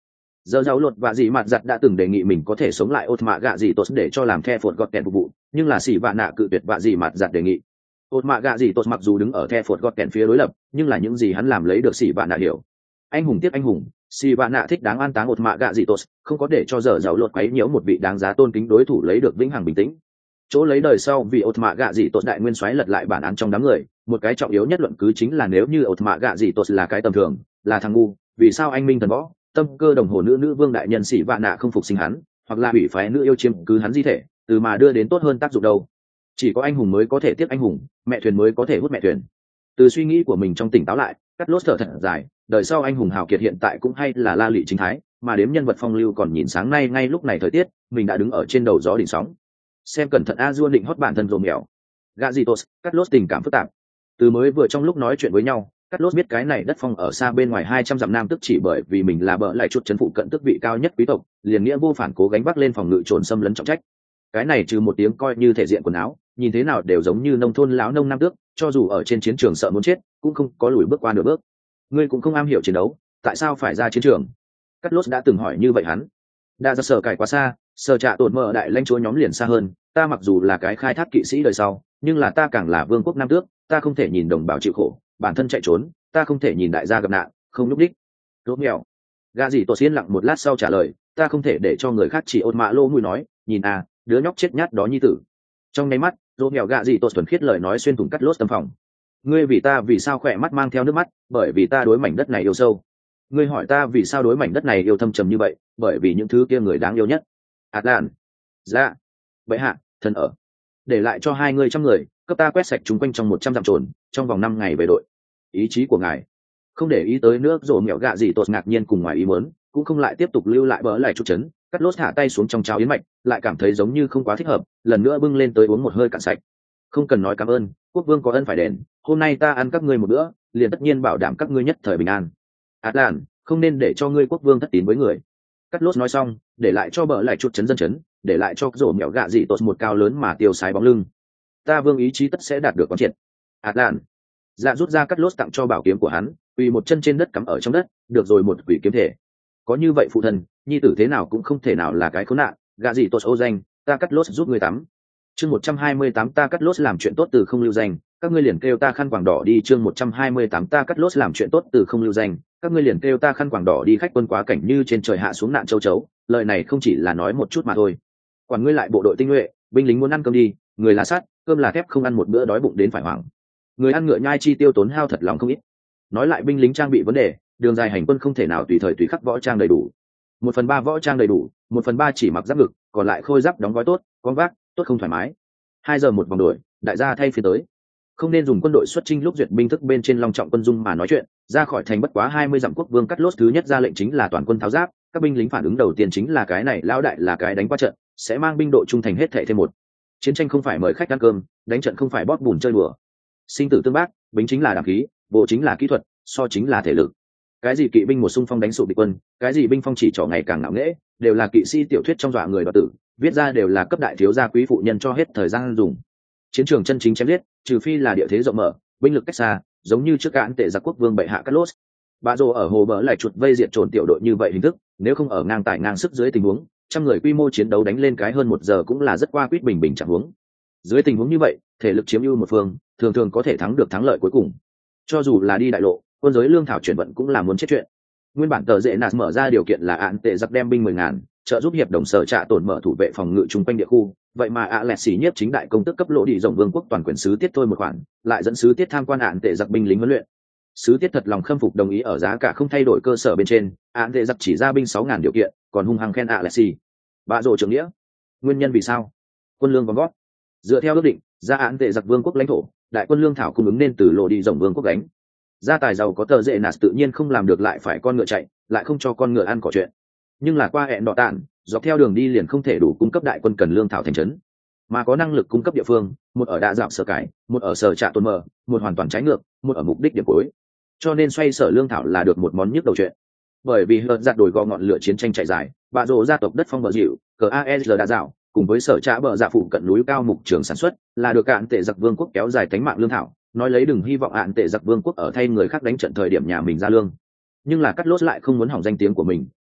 Giờ giàu lột và dị mặt giặt đã từng đề nghị mình có thể sống lại ột mạ gạ dị tốt để cho làm the phột gọt kẹn phục vụ, nhưng là xỉ vạ nạ cự tuyệt và dị mặt giặt đề nghị. Ột mạ gạ dị tốt mặc dù đứng ở the phột gọt kẹn phía đối lập, nhưng là những gì hắn làm lấy được xỉ vạ nạ hiểu. Anh hùng tiếp anh hùng, xỉ vạ nạ thích đáng an táng ột mạ gạ dị tốt, không có để cho giờ giàu lột quấy nhiễu một vị đáng giá tôn kính đối thủ lấy được vĩnh hằng bình tĩnh. Chỗ lấy đời sau vì ột mạ gạ dị tốt đại nguyên soái lật lại bản án trong đám người, một cái trọng yếu nhất luận cứ chính là nếu như ột mạ gạ dị tốt là cái tầm thường, là thằng ngu, vì sao anh minh thần võ tâm cơ đồng hồ nữ vương đại nhân sĩ vạ nạ không phục sinh hắn, hoặc là hủy phái nữ yêu chiếm cứ hắn di thể, từ mà đưa đến tốt hơn tác dụng đâu. Chỉ có anh hùng mới có thể tiếp anh hùng, mẹ thuyền mới có thể hút mẹ thuyền. Từ suy nghĩ của mình trong tỉnh táo lại, cắt lốt thở thật dài, đời sau anh hùng hào kiệt hiện tại cũng hay là la lị chính thái, mà đếm nhân vật phong lưu còn nhìn sáng nay ngay lúc này thời tiết, mình đã đứng ở trên đầu gió đỉnh sóng. Xem cẩn thận a dua định hót bản thân rồi mèo. Gazitos, cắt lốt tình cảm phức tạp. Từ mới vừa trong lúc nói chuyện với nhau, cắt lốt biết cái này đất phong ở xa bên ngoài 200 dặm nam tức chỉ bởi vì mình là bợ lại chút chấn phụ cận tức vị cao nhất quý tộc, liền nghĩa vô phản cố gánh vác lên phòng ngự trồn xâm lấn trọng trách. Cái này trừ một tiếng coi như thể diện quần áo, nhìn thế nào đều giống như nông thôn láo nông nam tước, cho dù ở trên chiến trường sợ muốn chết, cũng không có lùi bước qua nửa bước. Ngươi cũng không am hiểu chiến đấu, tại sao phải ra chiến trường? Cắt lốt đã từng hỏi như vậy hắn. Đã ra sở cải quá xa, sở trạ tổn mở đại lãnh chúa nhóm liền xa hơn, ta mặc dù là cái khai thác kỵ sĩ đời sau, nhưng là ta càng là vương quốc nam tước, ta không thể nhìn đồng bào chịu khổ, bản thân chạy trốn, ta không thể nhìn đại gia gặp nạn, không lúc đích. Rốt mèo. Gà gì tổ xiên lặng một lát sau trả lời, ta không thể để cho người khác chỉ ôn mạ lô mùi nói, nhìn à, đứa nhóc chết nhát đó nhi tử. Trong nháy mắt, rốt mèo gà gì tổ thuần khiết lời nói xuyên thủng cắt lốt tâm phòng. Ngươi vì ta vì sao khỏe mắt mang theo nước mắt, bởi vì ta đối mảnh đất này yêu sâu. Ngươi hỏi ta vì sao đối mảnh đất này yêu thâm trầm như vậy, bởi vì những thứ kia người đáng yêu nhất. Atlan. Dạ. Vậy hạ, thần ở. Để lại cho hai ngươi trăm người, cấp ta quét sạch chúng quanh trong 100 dặm trồn, trong vòng 5 ngày về đội. Ý chí của ngài. Không để ý tới nước rổ mẹo gạ gì tột ngạc nhiên cùng ngoài ý muốn, cũng không lại tiếp tục lưu lại bỡ lại chút chấn, cắt lốt thả tay xuống trong cháo yến mạch, lại cảm thấy giống như không quá thích hợp, lần nữa bưng lên tới uống một hơi cạn sạch. Không cần nói cảm ơn, quốc vương có ân phải đền, hôm nay ta ăn các ngươi một bữa, liền tất nhiên bảo đảm các ngươi nhất thời bình an. Atlan, không nên để cho ngươi quốc vương thất tín với người. Cắt lốt nói xong, để lại cho bỡ lại chút chấn dân chấn, để lại cho rổ mẹo gạ gì tột một cao lớn mà tiêu sái bóng lưng. Ta vương ý chí tất sẽ đạt được quán triệt. Atlan. Dạ rút ra cắt lốt tặng cho bảo kiếm của hắn, quỳ một chân trên đất cắm ở trong đất, được rồi một quỷ kiếm thể. Có như vậy phụ thân, nhi tử thế nào cũng không thể nào là cái khốn nạn, gạ gì tốt ô danh, ta cắt lốt giúp ngươi tắm. Chương 128 ta cắt lốt làm chuyện tốt từ không lưu danh, các ngươi liền kêu ta khăn quàng đỏ đi. Chương 128 ta cắt lốt làm chuyện tốt từ không lưu danh, các ngươi liền kêu ta khăn quàng đỏ đi. Khách quân quá cảnh như trên trời hạ xuống nạn châu chấu, lời này không chỉ là nói một chút mà thôi. Quản ngươi lại bộ đội tinh nhuệ, binh lính muốn ăn cơm đi, người là sắt, cơm là thép, không ăn một bữa đói bụng đến phải hoảng. Người ăn ngựa nhai chi tiêu tốn hao thật lòng không ít. Nói lại binh lính trang bị vấn đề, đường dài hành quân không thể nào tùy thời tùy khắc võ trang đầy đủ. 1/3 võ trang đầy đủ, 1/3 chỉ mặc giáp ngực, còn lại khôi giáp đóng gói tốt, con vác tốt không thoải mái. 2 giờ một vòng đuổi, đại gia thay phiên tới. Không nên dùng quân đội xuất chinh lúc duyệt binh thức bên trên long trọng quân dung mà nói chuyện. Ra khỏi thành bất quá 20 dặm, quốc vương cắt lốt thứ nhất ra lệnh chính là toàn quân tháo giáp. Các binh lính phản ứng đầu tiên chính là cái này lão đại là cái đánh qua trận, sẽ mang binh độ trung thành hết thảy thêm một. Chiến tranh không phải mời khách ăn cơm, đánh trận không phải bóp bùn chơi đùa. Sinh tử tương bác, bính chính là đảm khí, bộ chính là kỹ thuật, so chính là thể lực. Cái gì kỵ binh một xung phong đánh sụp địch quân, cái gì binh phong chỉ trỏ ngày càng ngạo nghễ, đều là kỵ sĩ tiểu thuyết trong dọa người đoạt tử, viết ra đều là cấp đại thiếu gia quý phụ nhân cho hết thời gian dùng. Chiến trường chân chính chém giết, trừ phi là địa thế rộng mở, binh lực cách xa, giống như trước cạn tệ giặc quốc vương bệ hạ cắt lốt. Bà rồ ở hồ bờ lại chuột vây diệt trồn tiểu đội như vậy hình thức, nếu không ở ngang tải ngang sức dưới tình huống, trăm người quy mô chiến đấu đánh lên cái hơn 1 giờ cũng là rất qua quýt bình bình chẳng huống. Dưới tình huống như vậy, thể lực chiếm ưu một phương, thường thường có thể thắng được thắng lợi cuối cùng. Cho dù là đi đại lộ, quân giới lương thảo chuyển vận cũng là muốn chết chuyện. Nguyên bản tờ dễ nạt mở ra điều kiện là án tệ giặc đem binh 10.000, trợ giúp hiệp đồng sở trạ tổn mở thủ vệ phòng ngự chung quanh địa khu. Vậy mà lẹt xỉ nhiếp chính đại công tức cấp lỗ đi rộng vương quốc toàn quyền sứ tiết thôi một khoản, lại dẫn sứ tiết tham quan án tệ giặc binh lính huấn luyện. Sứ tiết thật lòng khâm phục đồng ý ở giá cả không thay đổi cơ sở bên trên, án tệ giặc chỉ ra binh 6.000 điều kiện, còn hung hăng khen lẹt xỉ. Bà rồ trưởng nghĩa. Nguyên nhân vì sao? Quân lương vòng gót. Dựa theo ước định, ra án tệ giặc vương quốc lãnh thổ, đại quân lương thảo cung ứng nên từ lộ đi rộng vương quốc gánh. Gia tài giàu có tờ dễ nạt tự nhiên không làm được lại phải con ngựa chạy, lại không cho con ngựa ăn cỏ chuyện. Nhưng là qua hẹn đỏ tản, dọc theo đường đi liền không thể đủ cung cấp đại quân cần lương thảo thành trấn, mà có năng lực cung cấp địa phương, một ở đa dạo sở cải, một ở sở trạ tôn mờ, một hoàn toàn trái ngược, một ở mục đích điểm cuối. Cho nên xoay sở lương thảo là được một món nhức đầu chuyện. Bởi vì hợt giặt đổi gò ngọn lửa chiến tranh chạy dài, bạ rồ gia tộc đất phong bờ dịu, cờ aes đa dạo, cùng với sở trạ bờ dạ phụ cận núi cao mục trường sản xuất, là được cạn tệ giặc vương quốc kéo dài cánh mạng lương thảo. Nói lấy đừng hy vọng ạn tệ giặc vương quốc ở thay người khác đánh trận thời điểm nhà mình ra lương. Nhưng là cắt lốt lại không muốn hỏng danh tiếng của mình,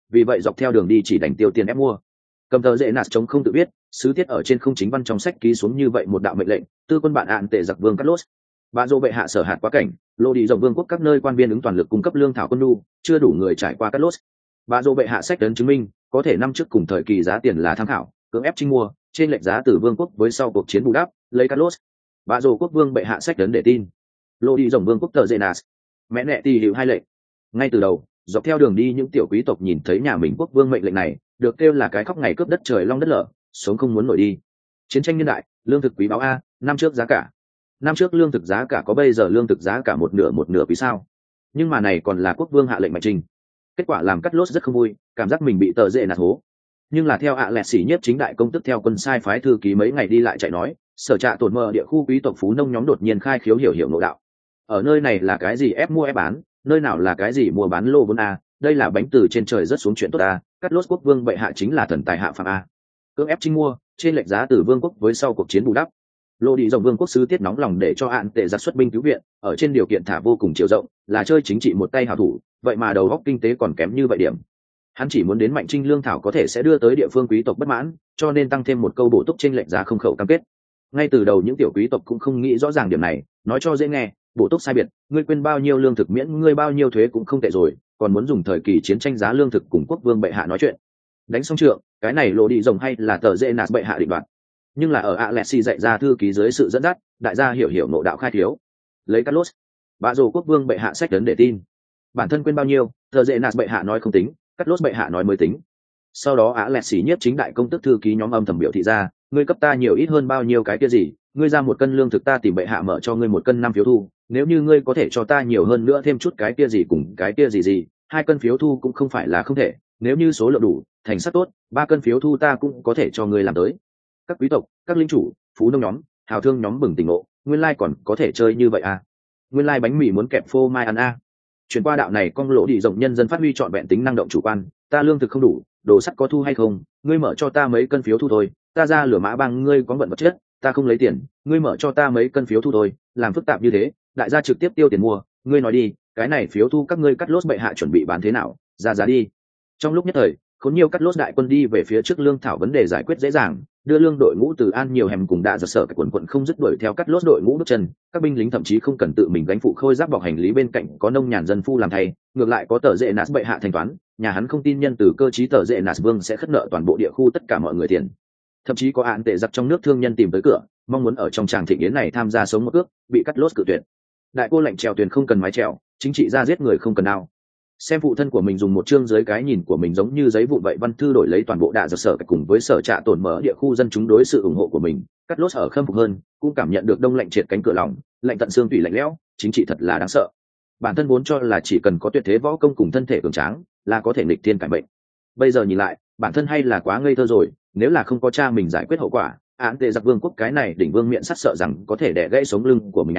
vì vậy dọc theo đường đi chỉ đánh tiêu tiền ép mua. Cầm tờ dễ nạt chống không tự biết, sứ tiết ở trên không chính văn trong sách ký xuống như vậy một đạo mệnh lệnh: tư quân bạn ạn tệ giặc vương Carlos. Bạn dô bệ hạ sở hạt quá cảnh, lô đi dòng vương quốc các nơi quan viên ứng toàn lực cung cấp lương thảo quân nhu, chưa đủ người trải qua Carlos. Bạn dô bệ hạ sách đến chứng minh, có thể năm trước cùng thời kỳ giá tiền là tham khảo, cưỡng ép trinh mua, trên lệch giá từ vương quốc với sau cuộc chiến bù đắp, lấy Carlos. Bạn dô quốc vương bệ hạ sách đến để tin. Lô đi dòng vương quốc tờ Zenas. Mẹ nẹ tì hiệu hai lệnh. Ngay từ đầu, dọc theo đường đi những tiểu quý tộc nhìn thấy nhà mình quốc vương mệnh lệnh này, được kêu là cái khóc ngày cướp đất trời long đất lở, sống không muốn nổi đi. Chiến tranh niên đại, lương thực quý báo a, năm trước giá cả. Năm trước lương thực giá cả có bây giờ lương thực giá cả một nửa quý sao? Nhưng mà này còn là quốc vương hạ lệnh mạnh trình. Kết quả làm cắt lốt rất không vui, cảm giác mình bị tờ dễ nạt hố. Nhưng là theo lẹt xỉ nhiếp chính đại công tức theo quân sai phái thư ký mấy ngày đi lại chạy nói, sở trạ tổn mờ địa khu quý tộc phú nông nhóm đột nhiên khai khiếu hiểu nội đạo. Ở nơi này là cái gì ép mua ép bán, nơi nào là cái gì mua bán lô vốn a, đây là bánh từ trên trời rất xuống chuyện tốt a, cắt lốt quốc vương bệ hạ chính là thần tài hạ phàm a. Cưỡng ép trinh mua, trên lệch giá từ vương quốc với sau cuộc chiến bù đắp. Lô đi dòng vương quốc sứ tiết nóng lòng để cho hạn tệ giặc xuất binh cứu viện, ở trên điều kiện thả vô cùng chiều rộng, là chơi chính trị một tay hảo thủ, vậy mà đầu óc kinh tế còn kém như vậy điểm. Hắn chỉ muốn đến mạnh trinh lương thảo có thể sẽ đưa tới địa phương quý tộc bất mãn, cho nên tăng thêm một câu bổ túc trên lệch giá không khẩu cam kết. Ngay từ đầu những tiểu quý tộc cũng không nghĩ rõ ràng điểm này, nói cho dễ nghe, bổ túc sai biệt, ngươi quên bao nhiêu lương thực miễn ngươi bao nhiêu thuế cũng không tệ rồi, còn muốn dùng thời kỳ chiến tranh giá lương thực cùng quốc vương bệ hạ nói chuyện. Đánh xong trượng, cái này lộ đi rồng hay là tờ dễ nạt bệ hạ định đoạt. Nhưng là ở Alexi dạy ra thư ký dưới sự dẫn dắt, đại gia hiểu nội đạo khai thiếu. Lấy Carlos, bà dồ quốc vương bệ hạ sách đến để tin. Bản thân quên bao nhiêu, tờ dễ nạt bệ hạ nói không tính, Carlos bệ hạ nói mới tính. Sau đó Alexi nhiếp chính đại công tức thư ký nhóm âm thầm biểu thị ra, ngươi cấp ta nhiều ít hơn bao nhiêu cái kia gì, ngươi ra một cân lương thực ta tìm bệ hạ mở cho ngươi một cân 5 phiếu thu, nếu như ngươi có thể cho ta nhiều hơn nữa thêm chút cái kia gì cùng cái kia gì, 2 cân phiếu thu cũng không phải là không thể, nếu như số lượng đủ, thành sắc tốt, 3 cân phiếu thu ta cũng có thể cho ngươi làm tới. Các quý tộc, các linh chủ, phú nông nhóm, hào thương nhóm bừng tỉnh ngộ, nguyên lai còn có thể chơi như vậy à? Nguyên lai bánh mì muốn kẹp phô mai ăn à? Chuyển qua đạo này con lỗ đi rộng nhân dân phát huy trọn vẹn tính năng động chủ quan, ta lương thực không đủ, đồ sắt có thu hay không, ngươi mở cho ta mấy cân phiếu thu thôi, ta ra lửa mã băng ngươi có vận vật chất, ta không lấy tiền, ngươi mở cho ta mấy cân phiếu thu thôi, làm phức tạp như thế, đại gia trực tiếp tiêu tiền mua, ngươi nói đi, cái này phiếu thu các ngươi cắt lốt bệ hạ chuẩn bị bán thế nào, ra giá đi. Trong lúc nhất thời, có nhiều cắt lốt đại quân đi về phía trước lương thảo vấn đề giải quyết dễ dàng, đưa lương đội ngũ từ an nhiều hẻm cùng đã giật sở các quần không dứt đuổi theo cắt lốt đội ngũ bước chân, các binh lính thậm chí không cần tự mình gánh phụ khôi giáp bọc hành lý, bên cạnh có nông nhàn dân phu làm thay, ngược lại có tờ dễ nạt bệ hạ thanh toán, nhà hắn không tin nhân từ cơ chí tờ dễ nạt vương sẽ khất nợ toàn bộ địa khu tất cả mọi người tiền. Thậm chí có án tệ giặc trong nước thương nhân tìm tới cửa, mong muốn ở trong tràng thịnh yến này tham gia sống một ước, bị cắt lốt cự tuyệt. Đại cô lệnh trèo thuyền không cần mái trèo, chính trị ra giết người không cần nào. Xem phụ thân của mình dùng một chương dưới cái nhìn của mình giống như giấy vụn vậy văn thư đổi lấy toàn bộ đạ giật sở cùng với sở trạ tổn mở địa khu dân chúng đối sự ủng hộ của mình, cắt lốt ở khâm phục hơn, cũng cảm nhận được đông lạnh triệt cánh cửa lòng, lạnh tận xương tủy lạnh lẽo, chính trị thật là đáng sợ. Bản thân vốn cho là chỉ cần có tuyệt thế võ công cùng thân thể cường tráng là có thể nghịch thiên cải bệnh, bây giờ nhìn lại bản thân hay là quá ngây thơ rồi, nếu là không có cha mình giải quyết hậu quả, án tệ giặc vương quốc cái này đỉnh vương miệng sắt sợ rằng có thể đè gãy sống lưng của mình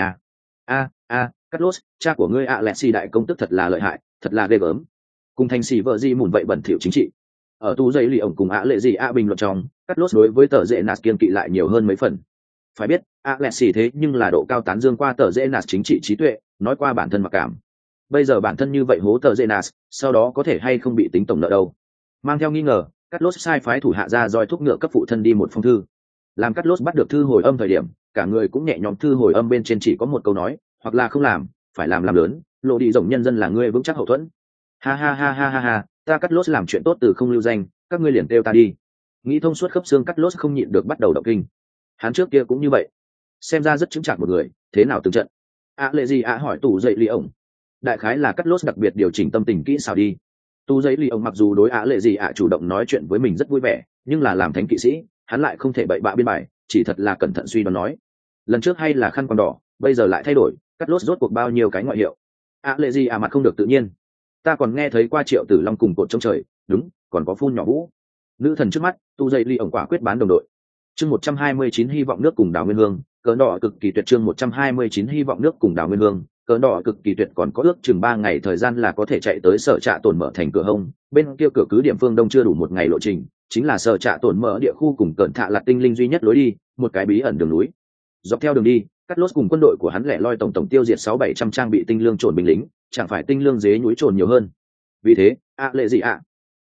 cắt lốt, cha của ngươi Alexi đại công tức thật là lợi hại, thật là ghê gớm. Cùng thành xì vợ gì mùn vậy bẩn thỉu chính trị. Ở tu dây lì ổng cùng lệ gì bình luận trong, cắt lốt đối với tờ dễ nạt kiên kỵ lại nhiều hơn mấy phần. Phải biết, Alexi thế nhưng là độ cao tán dương qua tờ dễ nạt chính trị trí tuệ, nói qua bản thân mặc cảm. Bây giờ bản thân như vậy hố tờ dễ nạt, sau đó có thể hay không bị tính tổng nợ đâu. Mang theo nghi ngờ, cắt lốt sai phái thủ hạ ra roi thúc ngựa cấp phụ thân đi một phong thư. Làm cắt lốt bắt được thư hồi âm thời điểm, cả người cũng nhẹ nhõm, thư hồi âm bên trên chỉ có một câu nói, hoặc là không làm, phải làm lớn, lộ đi rộng nhân dân là ngươi vững chắc hậu thuẫn. Ha, ta cắt lốt làm chuyện tốt từ không lưu danh, các ngươi liền kêu ta đi. Nghĩ thông suốt khớp xương cắt lốt không nhịn được bắt đầu động kinh. Hắn trước kia cũng như vậy, xem ra rất chứng chặt một người, thế nào từng trận. Lệ gì hỏi tủ dậy ly ổng. Đại khái là cắt lốt đặc biệt điều chỉnh tâm tình kỹ xảo đi. Tu giấy ly ổng mặc dù đối lệ gì chủ động nói chuyện với mình rất vui vẻ, nhưng là làm thánh kỵ sĩ, hắn lại không thể bậy bạ biên bài, chỉ thật là cẩn thận suy đoán nói. Lần trước hay là khăn quàng đỏ, bây giờ lại thay đổi, cắt lốt rốt cuộc bao nhiêu cái ngoại hiệu. Lệ gì mặt không được tự nhiên. Ta còn nghe thấy qua Triệu Tử Long cùng cột trong trời, đúng, còn có phun nhỏ vũ. Nữ thần trước mắt, tu dây ly ổng quả quyết bán đồng đội. Chương 129 hy vọng nước cùng đào nguyên hương, cờ đỏ cực kỳ tuyệt. Chương 129 hy vọng nước cùng đào nguyên hương, cờ đỏ cực kỳ tuyệt. Còn có ước chừng 3 ngày thời gian là có thể chạy tới sở trạ tổn mở thành cửa hông, bên kia cửa cứ điểm phương đông chưa đủ 1 ngày lộ trình, chính là sở trạ tổn mở địa khu cùng cẩn thạ là tinh linh duy nhất lối đi, một cái bí ẩn đường núi. Dọc theo đường đi, cắt lốt cùng quân đội của hắn lẻ loi tổng tiêu diệt 600-700 trang bị tinh lương trồn binh lính, chẳng phải tinh lương dế núi trồn nhiều hơn. Vì thế, lệ gì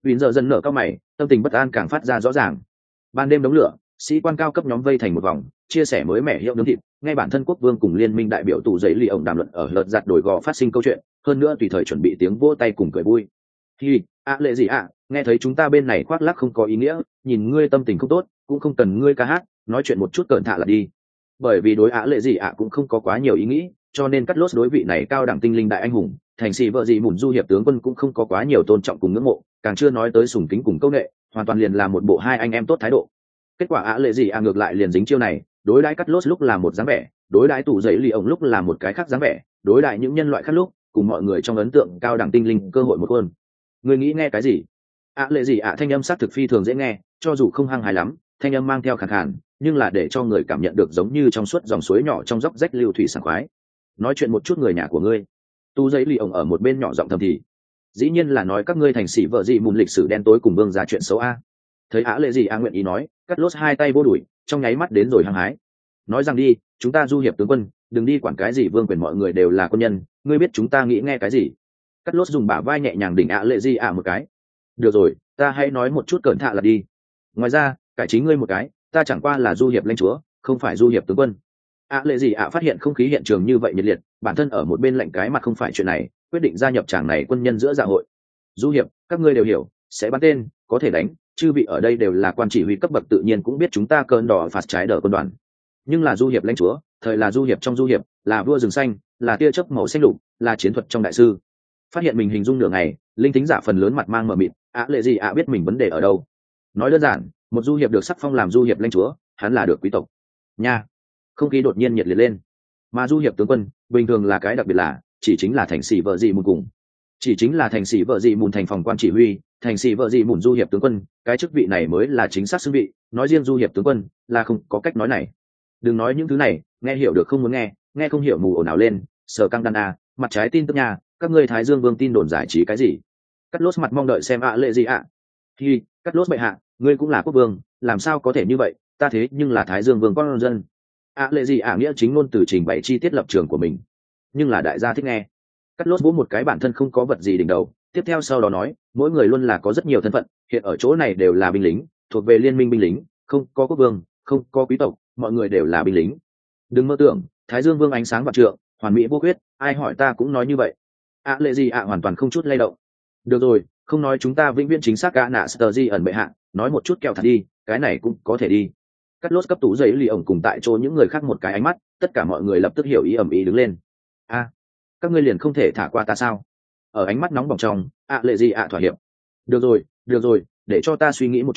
Vin giờ dần nở cao mày, tâm tình bất an càng phát ra rõ ràng. Ban đêm đống lửa, sĩ quan cao cấp nhóm vây thành một vòng, chia sẻ mới mẻ hiệu nướng thịt, ngay bản thân quốc vương cùng liên minh đại biểu tụ giấy lì ổng đàm luận ở lợt giặt đổi gò phát sinh câu chuyện, hơn nữa tùy thời chuẩn bị tiếng vỗ tay cùng cười vui. Hi, lệ gì ạ, nghe thấy chúng ta bên này khoác lác không có ý nghĩa, nhìn ngươi tâm tình không tốt, cũng không cần ngươi ca hát, nói chuyện một chút cẩn thạ là đi. Bởi vì đối lệ gì ạ cũng không có quá nhiều ý nghĩ, cho nên cắt lốt đối vị này cao đẳng tinh linh đại anh hùng, thành sĩ vợ gì mùn du hiệp tướng quân cũng không có quá nhiều tôn trọng cùng ngưỡng mộ, càng chưa nói tới sùng kính cùng câu nệ, hoàn toàn liền là một bộ hai anh em tốt thái độ. Kết quả lệ gì ngược lại liền dính chiêu này, đối đãi cắt lốt lúc là một dáng vẻ, đối đãi tủ giấy lì ổng lúc là một cái khác dáng vẻ, đối đãi những nhân loại khác lúc cùng mọi người trong ấn tượng cao đẳng tinh linh cơ hội một khuôn. Người nghĩ nghe cái gì? Lệ gì thanh âm sắc thực phi thường dễ nghe, cho dù không hăng hái lắm, thanh âm mang theo khàn khàn, nhưng là để cho người cảm nhận được giống như trong suốt dòng suối nhỏ trong dốc rách lưu thủy sảng khoái. Nói chuyện một chút người nhà của ngươi. Tu giấy lì ổng ở một bên nhỏ giọng thầm thì. Dĩ nhiên là nói các ngươi thành sĩ vợ gì mùn lịch sử đen tối cùng vương ra chuyện xấu a. Thấy lệ gì nguyện ý nói, cắt lốt hai tay vô đuổi, trong nháy mắt đến rồi hăng hái. Nói rằng đi, chúng ta du hiệp tướng quân, đừng đi quản cái gì vương quyền, mọi người đều là quân nhân, ngươi biết chúng ta nghĩ nghe cái gì? Cắt lốt dùng bả vai nhẹ nhàng đỉnh lệ gì một cái. Được rồi, ta hãy nói một chút cẩn thạ là đi. Ngoài ra, cải chính ngươi một cái, ta chẳng qua là du hiệp lãnh chúa, không phải du hiệp tướng quân. Lệ gì phát hiện không khí hiện trường như vậy nhiệt liệt, bản thân ở một bên lạnh cái mặt không phải chuyện này, quyết định gia nhập chàng này quân nhân giữa dạ hội. Du hiệp, các ngươi đều hiểu, sẽ bắn tên, có thể đánh, chư vị ở đây đều là quan chỉ huy cấp bậc, tự nhiên cũng biết chúng ta cơn đỏ phạt trái đỡ quân đoàn. Nhưng là du hiệp lãnh chúa, thời là du hiệp trong du hiệp, là vua rừng xanh, là tia chớp màu xanh lục, là chiến thuật trong đại sư. Phát hiện mình hình dung nửa ngày, linh tính giả phần lớn mặt mang mờ mịt, lệ gì biết mình vấn đề ở đâu. Nói đơn giản, một du hiệp được sắc phong làm du hiệp lãnh chúa, hắn là được quý tộc. Nha, không khí đột nhiên nhiệt liệt lên. Mà du hiệp tướng quân, bình thường là cái đặc biệt là, chỉ chính là thành sĩ vợ gì mùn cùng. Chỉ chính là thành sĩ vợ gì mùn thành phòng quan chỉ huy, thành sĩ vợ gì mùn du hiệp tướng quân, cái chức vị này mới là chính xác xưng vị, nói riêng du hiệp tướng quân, là không có cách nói này. Đừng nói những thứ này, nghe hiểu được không muốn nghe, nghe không hiểu mù ồn ào lên, sở căng đan mặt trái tin tức nhà, các ngươi Thái Dương Vương tin đồn giải trí cái gì? Cắt lốt mặt mong đợi xem lệ gì Thì, cắt lốt bệ hạ, ngươi cũng là quốc vương, làm sao có thể như vậy, ta thế nhưng là Thái Dương Vương con dân. Lệ gì nghĩa chính ngôn từ trình bày chi tiết lập trường của mình, nhưng là đại gia thích nghe. Cắt lốt vỗ một cái bản thân không có vật gì đỉnh đầu, tiếp theo sau đó nói, mỗi người luôn là có rất nhiều thân phận, hiện ở chỗ này đều là binh lính, thuộc về liên minh binh lính, không có quốc vương, không có quý tộc, mọi người đều là binh lính. Đừng mơ tưởng Thái Dương Vương ánh sáng vạn trượng, hoàn mỹ vô khuyết, ai hỏi ta cũng nói như vậy. Lệ gì hoàn toàn không chút lay động. Được rồi, không nói chúng ta vĩnh viễn chính xác cả nạ sờ di ẩn bệ hạ, nói một chút kẹo thật đi, cái này cũng có thể đi. Cắt lốt cấp tủ giấy lì ổng cùng tại chỗ những người khác một cái ánh mắt, tất cả mọi người lập tức hiểu ý, ầm ĩ đứng lên. Các ngươi liền không thể thả qua ta sao? Ở ánh mắt nóng bỏng trong, lệ gì thỏa hiệp. Được rồi, để cho ta suy nghĩ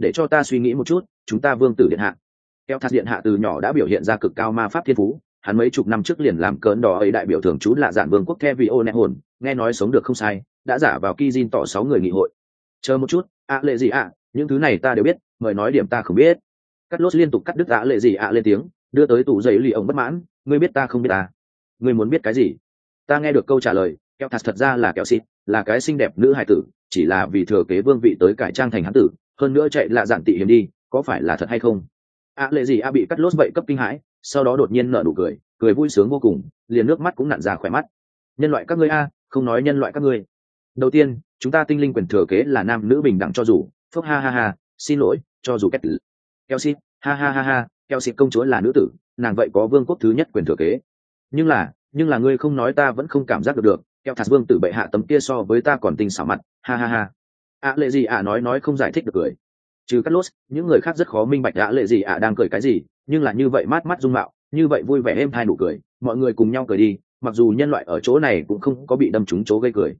một chút, chúng ta vương tử điện hạ. Keo thắt điện hạ từ nhỏ đã biểu hiện ra cực cao ma pháp thiên phú, hắn mấy chục năm trước liền làm cơn đỏ ấy đại biểu thường trú lạ dạn vương quốc the vì ô nẹ hồn, nghe nói sống được không sai, đã giả vào Kizin tỏ 6 người nghị hội. Chờ một chút, lệ gì những thứ này ta đều biết, mời nói điểm ta không biết. Cắt lốt liên tục cắt đứt lệ gì lên tiếng, đưa tới tủ giấy lì ông bất mãn, ngươi biết ta không biết ta. Ngươi muốn biết cái gì? Ta nghe được câu trả lời, keo thật ra là kẹo xịt, là cái xinh đẹp nữ hài tử, chỉ là vì thừa kế vương vị tới cải trang thành hán tử, hơn nữa chạy lạ dạn tị hiểm đi, có phải là thật hay không? Lệ gì bị cắt lốt vậy cấp kinh hãi, sau đó đột nhiên nở nụ cười, cười vui sướng vô cùng, liền nước mắt cũng nặn ra khỏe mắt. Nhân loại các ngươi không nói nhân loại các ngươi. Đầu tiên, chúng ta tinh linh quyền thừa kế là nam nữ bình đẳng cho dù, phúc ha, xin lỗi, cho dù kết tử. Kelsey, ha, Kelsey công chúa là nữ tử, nàng vậy có vương quốc thứ nhất quyền thừa kế. Nhưng là ngươi không nói ta vẫn không cảm giác được, Keo thật vương tử bệ hạ tấm kia so với ta còn tinh xảo mặt, ha. Lệ gì nói không giải thích được cười. Trừ cắt lốt, những người khác rất khó minh bạch lệ gì đang cười cái gì, nhưng là như vậy mát mắt dung mạo, như vậy vui vẻ êm thai nụ cười, mọi người cùng nhau cười đi, mặc dù nhân loại ở chỗ này cũng không có bị đâm trúng chỗ gây cười.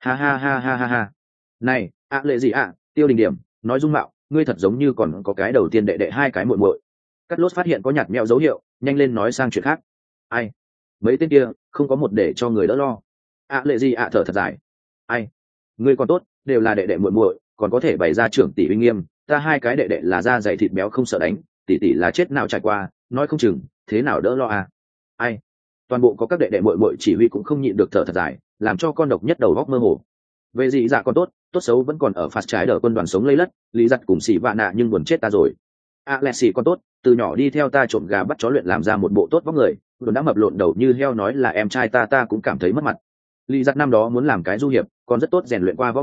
Ha. Này, lệ gì Tiêu Đình Điểm, nói dung mạo, ngươi thật giống như còn có cái đầu tiên đệ đệ hai cái muội muội. Cắt lốt phát hiện có nhạt mẹo dấu hiệu, nhanh lên nói sang chuyện khác. Ai? Mấy tên kia, không có một để cho người đỡ lo. Lệ gì thở thật dài. Ai? Ngươi còn tốt, đều là đệ đệ muội muội, còn có thể bày ra trưởng tỷ uy nghiêm, ta hai cái đệ đệ là da dày thịt béo không sợ đánh, tỷ là chết nào trải qua, nói không chừng, thế nào đỡ lo Ai? Toàn bộ có các đệ đệ muội muội chỉ huy cũng không nhịn được thở thật dài, làm cho con độc nhất đầu góc mơ hồ. Về gì còn tốt xấu vẫn còn ở phạt trái đỡ quân đoàn sống lây lất, lý giật cùng xỉ vạ nạ nhưng buồn chết ta rồi. Alexi còn tốt, từ nhỏ đi theo ta trộm gà bắt chó luyện làm ra một bộ tốt vóc người, đồn đã mập lộn đầu như heo nói là em trai ta cũng cảm thấy mất mặt. Lý giật năm đó muốn làm cái du hiệp, còn rất tốt rèn luyện qua võ nghệ,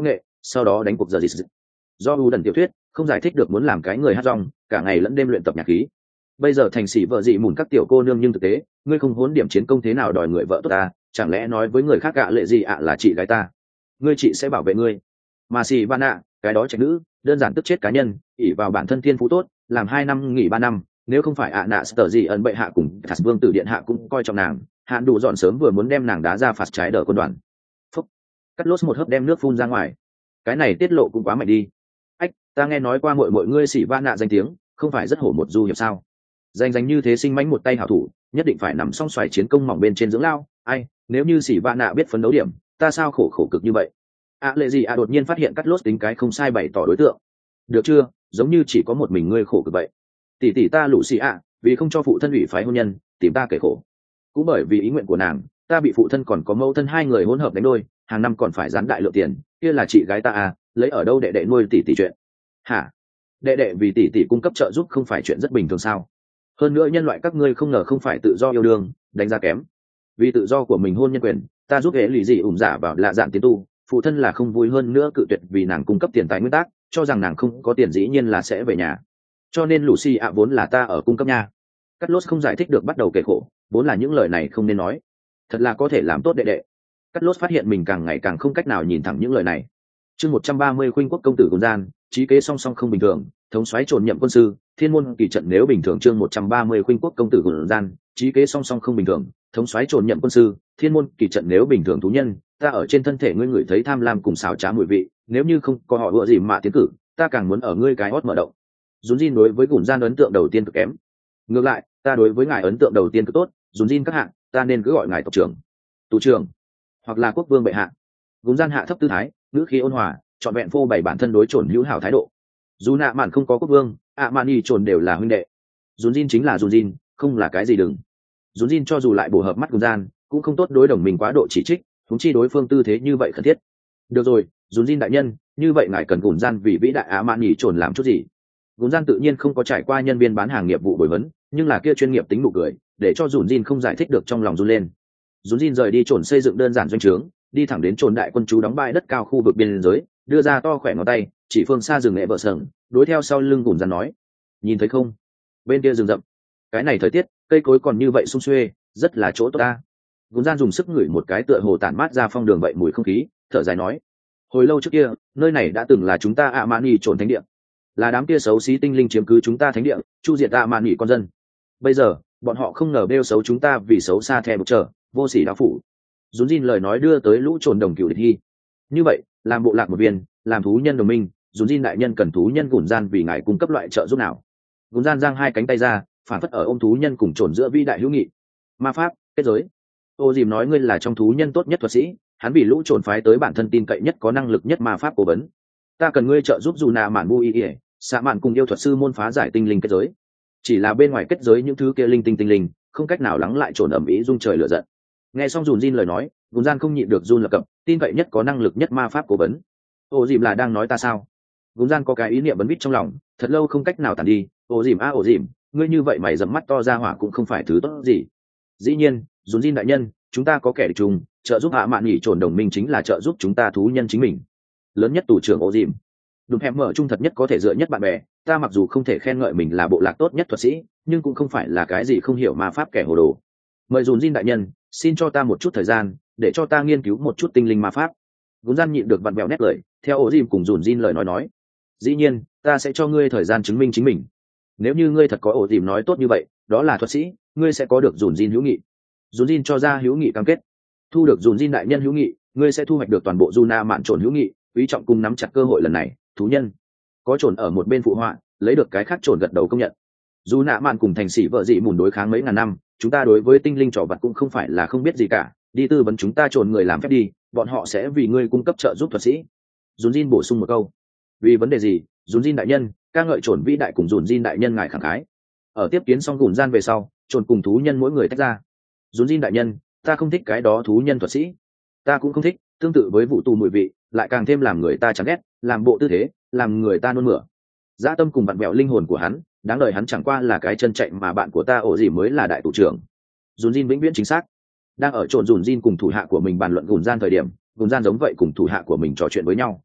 sau đó đánh cuộc giờ gì. Do u đần tiểu thuyết không giải thích được muốn làm cái người hát rong cả ngày lẫn đêm luyện tập nhạc khí. Bây giờ thành sĩ vợ dị mùn các tiểu cô nương, nhưng thực tế ngươi không hốn điểm chiến công thế nào đòi người vợ tốt ta, chẳng lẽ nói với người khác gạ lệ gì ạ là chị gái ta, ngươi chị sẽ bảo vệ ngươi. Mà xì van ạ cái đó trạch nữ đơn giản tức chết cá nhân, ỷ vào bản thân thiên phú tốt, làm 2 năm nghỉ 3 năm, nếu không phải ạ nạ sở gì ẩn bệ hạ cùng thạch vương tử điện hạ cũng coi trọng nàng, hạn đủ dọn sớm vừa muốn đem nàng đá ra phạt trái đỡ quân đoàn. Phúc, cắt lốt một hớp đem nước phun ra ngoài, cái này tiết lộ cũng quá mạnh đi. Ách, ta nghe nói qua mọi ngươi xỉ van nạ danh tiếng không phải rất hổ một du hiệp sao, danh như thế sinh mãnh một tay hảo thủ nhất định phải nằm song xoài chiến công mỏng bên trên dưỡng lao. Ai, nếu như xỉ van nạ biết phấn đấu điểm, ta sao khổ cực như vậy. Lệ gì đột nhiên phát hiện cắt lốt tính cái không sai, bày tỏ đối tượng. Được chưa, giống như chỉ có một mình ngươi khổ cực vậy. Tỷ ta lũ xì vì không cho phụ thân ủy phái hôn nhân tìm ta kể khổ, cũng bởi vì ý nguyện của nàng, ta bị phụ thân còn có mẫu thân 2 người hỗn hợp đánh đôi, hàng năm còn phải gián đại lượng tiền, kia là chị gái ta lấy ở đâu đệ nuôi tỷ chuyện. Hả? Đệ vì tỷ cung cấp trợ giúp không phải chuyện rất bình thường sao? Hơn nữa nhân loại các ngươi không ngờ không phải tự do yêu đương, đánh giá kém. Vì tự do của mình hôn nhân quyền, ta giúp hệ lụy gì ủm giả vào lạ dạng tiến tu, phụ thân là không vui hơn nữa cự tuyệt vì nàng cung cấp tiền tài nguyên tắc, cho rằng nàng không có tiền dĩ nhiên là sẽ về nhà. Cho nên Lucy vốn là ta ở cung cấp nha. Cắt lốt không giải thích được bắt đầu kể khổ, vốn là những lời này không nên nói. Thật là có thể làm tốt đệ. Cắt lốt phát hiện mình càng ngày càng không cách nào nhìn thẳng những lời này. Chương 130 khuynh quốc công tử Gùn Gian, trí kế song song không bình thường, thống soái trồn nhậm quân sư, thiên môn kỳ trận nếu bình thường. Chương 130 khuynh quốc công tử Gùn Gian, trí kế song song không bình thường, thống soái trồn nhậm quân sư, thiên môn kỳ trận nếu bình thường. Thú nhân, ta ở trên thân thể ngươi ngửi thấy tham lam cùng xảo trá mùi vị, nếu như không có họ ựa gì mà tiến cử, ta càng muốn ở ngươi cái hót mở động. Dùn Jin đối với Gùn Gian ấn tượng đầu tiên cực kém. Ngược lại, ta đối với ngài ấn tượng đầu tiên cực tốt. Dùn Jin các hạng, ta nên cứ gọi ngài tộc trưởng, tù trưởng, hoặc là quốc vương bệ hạ. Gùn Gian hạ thấp tư thái, ngữ khí ôn hòa, trọn vẹn phô bày bản thân đối trồn hữu hảo thái độ. Dù nạ mạn không có quốc vương, mạn y trồn đều là huynh đệ. Dùn Jin chính là Dùn Jin, không là cái gì đừng. Dùn Jin cho dù lại bổ hợp mắt Gùn Gian, cũng không tốt đối đồng mình quá độ chỉ trích, huống chi đối phương tư thế như vậy khẩn thiết. Được rồi, Dùn Jin đại nhân, như vậy ngài cần Gùn Gian vì vĩ đại mạn y trồn làm chút gì? Gùn Gian tự nhiên không có trải qua nhân viên bán hàng nghiệp vụ bồi vấn, nhưng là kia chuyên nghiệp tính nụ cười, để cho Dùn Jin không giải thích được trong lòng run lên. Dùn Jin rời đi trồn xây dựng đơn giản doanh trướng, đi thẳng đến trồn đại quân chú đóng bãi đất cao khu vực biên giới, đưa ra to khỏe ngón tay chỉ phương xa rừng nghệ bờ sừng, đối theo sau lưng Gùn Gian nói: nhìn thấy không, bên kia rừng rậm, cái này thời tiết cây cối còn như vậy sum xuê, rất là chỗ tốt ta. Gùn Gian dùng sức ngửi một cái tựa hồ tản mát ra phong đường vậy mùi không khí, thở dài nói: hồi lâu trước kia nơi này đã từng là chúng ta mạn y trồn thánh địa, là đám kia xấu xí tinh linh chiếm cứ chúng ta thánh địa, chu diệt mạn y con dân. Bây giờ bọn họ không ngờ bêu xấu chúng ta vì xấu xa thè bục trở vô sỉ đạo phủ. Dùn Jin lời nói đưa tới lũ trồn đồng cựu địch hy. Như vậy làm bộ lạc một viên, làm thú nhân đồng minh, Dùn Jin đại nhân cần thú nhân Gùn Gian vì ngài cung cấp loại trợ giúp nào? Gùn Gian giang 2 cánh tay ra, phản phất ở ôm thú nhân cùng trồn giữa vĩ đại hữu nghị. Ma pháp kết giới. Ô dìm nói ngươi là trong thú nhân tốt nhất thuật sĩ, hắn vì lũ trồn phái tới bản thân tin cậy nhất có năng lực nhất ma pháp cố vấn. Ta cần ngươi trợ giúp dù nạ mạn bu y xạ mạn cùng yêu thuật sư môn phá giải tinh linh kết giới. Chỉ là bên ngoài kết giới những thứ kia linh tinh linh không cách nào lắng lại trồn ẩm ý dung trời lửa giận. Nghe xong Dùn Jin lời nói, Gùn Gian không nhịn được run lập cập, tin cậy nhất có năng lực nhất ma pháp cố vấn. Ô dìm là đang nói ta sao? Gùn Gian có cái ý niệm bấn bít trong lòng, thật lâu không cách nào tàn đi. Ô dìm, ngươi như vậy mày dẫm mắt to ra hỏa cũng không phải thứ tốt gì. Dĩ nhiên, Dùn Jin đại nhân, chúng ta có kẻ địch chung, trợ giúp mạn nghỉ trồn đồng minh chính là trợ giúp chúng ta thú nhân chính mình. Lớn nhất tù trưởng Ô dìm, đúng hẻm mở trung thật nhất có thể dựa nhất bạn bè. Ta mặc dù không thể khen ngợi mình là bộ lạc tốt nhất thuật sĩ, nhưng cũng không phải là cái gì không hiểu ma pháp kẻ hồ đồ. Mời Dùn Jin đại nhân, xin cho ta một chút thời gian để cho ta nghiên cứu một chút tinh linh ma pháp. Gùn Gian nhịn được vặn vẹo nét lời, theo Ô dìm cùng Dùn Jin lời nói: dĩ nhiên, ta sẽ cho ngươi thời gian chứng minh chính mình. Nếu như ngươi thật có Ô dìm nói tốt như vậy, đó là thuật sĩ, ngươi sẽ có được Dùn Jin hữu nghị. Dùn Jin cho ra hữu nghị cam kết. Thu được Dùn Jin đại nhân hữu nghị, ngươi sẽ thu hoạch được toàn bộ Juna mạn trồn hữu nghị, quý trọng cùng nắm chặt cơ hội lần này. Thú nhân có trồn ở một bên phụ họa, lấy được cái khác trồn gật đầu công nhận. Juna mạn cùng thành sĩ vợ dị mùn đối kháng mấy ngàn năm, chúng ta đối với tinh linh trò vật cũng không phải là không biết gì cả, đi tư vấn chúng ta trồn người làm phép đi, bọn họ sẽ vì ngươi cung cấp trợ giúp thuật sĩ. Dùn Jin bổ sung một câu: vì vấn đề gì? Dùn Jin đại nhân, ca ngợi trồn vĩ đại cùng Dùn Jin đại nhân ngài khẳng khái. Ở tiếp kiến xong Gùn Gian về sau, trồn cùng thú nhân mỗi người tách ra. Dùn Jin đại nhân, ta không thích cái đó thú nhân thuật sĩ, ta cũng không thích, tương tự với vụ tù mùi vị, lại càng thêm làm người ta chán ghét, làm bộ tư thế, làm người ta nôn mửa. Dã tâm cùng vặn vẹo linh hồn của hắn, đáng đời hắn chẳng qua là cái chân chạy mà bạn của ta ổ gì mới là đại tù trưởng. Dùn Jin vĩnh viễn chính xác. Đang ở trộn Dùn Jin cùng thủ hạ của mình bàn luận Gùn Gian thời điểm, Gùn Gian giống vậy cùng thủ hạ của mình trò chuyện với nhau.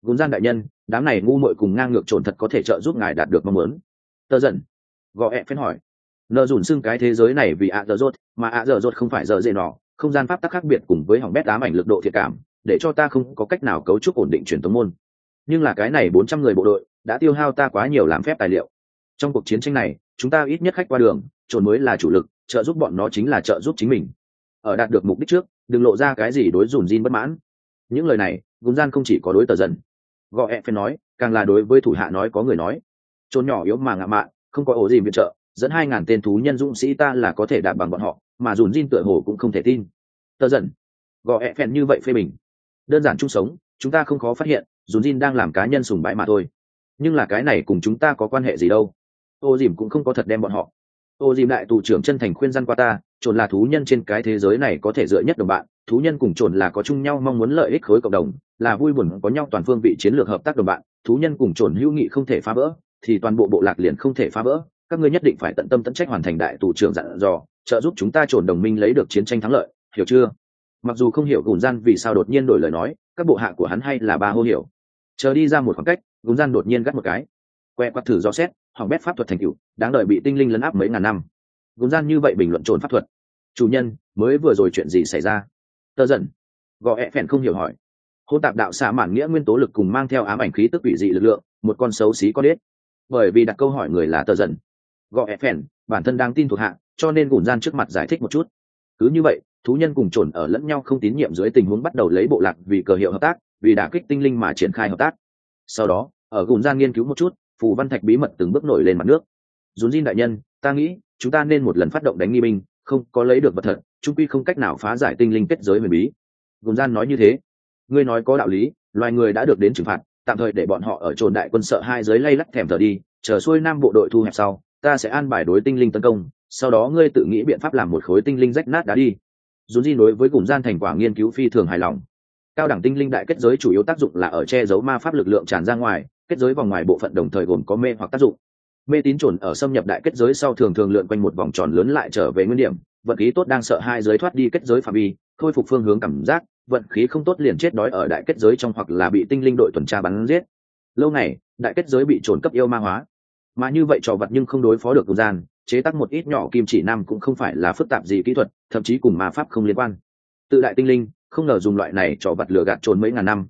Gùn gian đại nhân, đám này ngu muội cùng ngang ngược trộn thật có thể trợ giúp ngài đạt được mong muốn. Tờ giận gõ ẹ phén hỏi. Nợ dùn xưng cái thế giới này vì ạ dở dốt, mà ạ dở dốt không phải dở dễ nọ, không gian pháp tắc khác biệt cùng với hỏng bét ám ảnh lực độ thiệt cảm, để cho ta không có cách nào cấu trúc ổn định truyền tống môn. Nhưng là cái này 400 người bộ đội đã tiêu hao ta quá nhiều làm phép tài liệu. Trong cuộc chiến tranh này, chúng ta ít nhất khách qua đường, trộn mới là chủ lực, trợ giúp bọn nó chính là trợ giúp chính mình. Ở đạt được mục đích trước, đừng lộ ra cái gì đối dùn Jin bất mãn. Những lời này, Gùn gian không chỉ có đối tờ dần gọ ẹ phải nói, càng là đối với thủ hạ nói có người nói. Trốn nhỏ yếu mà ngạo mạn, không có ổ gì viện trợ, dẫn 2000 tên thú nhân dũng sĩ ta là có thể đạp bằng bọn họ, mà dùn Jin tựa hồ cũng không thể tin. Tờ dần gọ ẹ phèn như vậy phê bình. Đơn giản chung sống, chúng ta không khó phát hiện, dùn Jin đang làm cá nhân sùng bái mà thôi. Nhưng là cái này cùng chúng ta có quan hệ gì đâu? Ô dìm cũng không có thật đem bọn họ. Ô dìm đại tù trưởng chân thành khuyên răn qua ta, trồn là thú nhân trên cái thế giới này có thể dựa nhất đồng bạn, thú nhân cùng trồn là có chung nhau mong muốn lợi ích khối cộng đồng, là vui buồn có nhau toàn phương vị chiến lược hợp tác đồng bạn, thú nhân cùng trồn hữu nghị không thể phá vỡ, thì toàn bộ bộ lạc liền không thể phá vỡ. Các ngươi nhất định phải tận tâm tận trách hoàn thành đại tù trưởng dặn dò, trợ giúp chúng ta trồn đồng minh lấy được chiến tranh thắng lợi, hiểu chưa? Mặc dù không hiểu Gùn gian vì sao đột nhiên đổi lời nói, các bộ hạ của hắn hay là ba hô hiểu. Chờ đi ra một khoảng cách, Gùn gian đột nhiên gắt một cái, que quạt thử do xét, hỏng bét pháp thuật thành tựu, đáng đợi bị tinh linh lấn áp mấy ngàn năm. Gùn gian như vậy bình luận trồn pháp thuật. Chủ nhân, mới vừa rồi chuyện gì xảy ra? Tờ giận gò ẹ phèn không hiểu hỏi. Hôn tạp đạo xạ mạn nghĩa nguyên tố lực cùng mang theo ám ảnh khí tức quỷ dị lực lượng, một con xấu xí có đết. Bởi vì đặt câu hỏi người là tờ giận gò ẹ phèn, bản thân đang tin thuộc hạ, cho nên Gùn gian trước mặt giải thích một chút. Cứ như vậy, thú nhân cùng trồn ở lẫn nhau không tín nhiệm dưới tình huống bắt đầu lấy bộ lạc vì cờ hiệu hợp tác, vì đả kích tinh linh mà triển khai hợp tác. Sau đó, ở Gùn gian nghiên cứu một chút, phù văn thạch bí mật từng bước nổi lên mặt nước. Dùn Jin đại nhân, ta nghĩ chúng ta nên một lần phát động đánh nghi binh, không có lấy được vật thật, chung quy không cách nào phá giải tinh linh kết giới huyền bí. Gùn gian nói như thế, ngươi nói có đạo lý, loài người đã được đến trừng phạt, tạm thời để bọn họ ở trồn đại quân sợ hai giới lay lắc thèm thở đi, chờ xuôi nam bộ đội thu hẹp sau, ta sẽ an bài đối tinh linh tấn công, sau đó ngươi tự nghĩ biện pháp làm một khối tinh linh rách nát đá đi. Dùn Jin đối với Gùn gian thành quả nghiên cứu phi thường hài lòng. Cao đẳng tinh linh đại kết giới chủ yếu tác dụng là ở che giấu ma pháp lực lượng tràn ra ngoài, kết giới vòng ngoài bộ phận đồng thời gồm có mê hoặc tác dụng. Mê tín chuẩn ở xâm nhập đại kết giới sau thường thường lượn quanh một vòng tròn lớn lại trở về nguyên điểm, vận khí tốt đang sợ hai giới thoát đi kết giới phạm vi, khôi phục phương hướng cảm giác, vận khí không tốt liền chết đói ở đại kết giới trong hoặc là bị tinh linh đội tuần tra bắn giết. Lâu này, đại kết giới bị trồn cấp yêu ma hóa, mà như vậy trò vật nhưng không đối phó được Gùn gian, chế tác một ít nhỏ kim chỉ nam cũng không phải là phức tạp gì kỹ thuật, thậm chí cùng ma pháp không liên quan. Tự đại tinh linh không ngờ dùng loại này trò vật lừa gạt trồn mấy ngàn năm.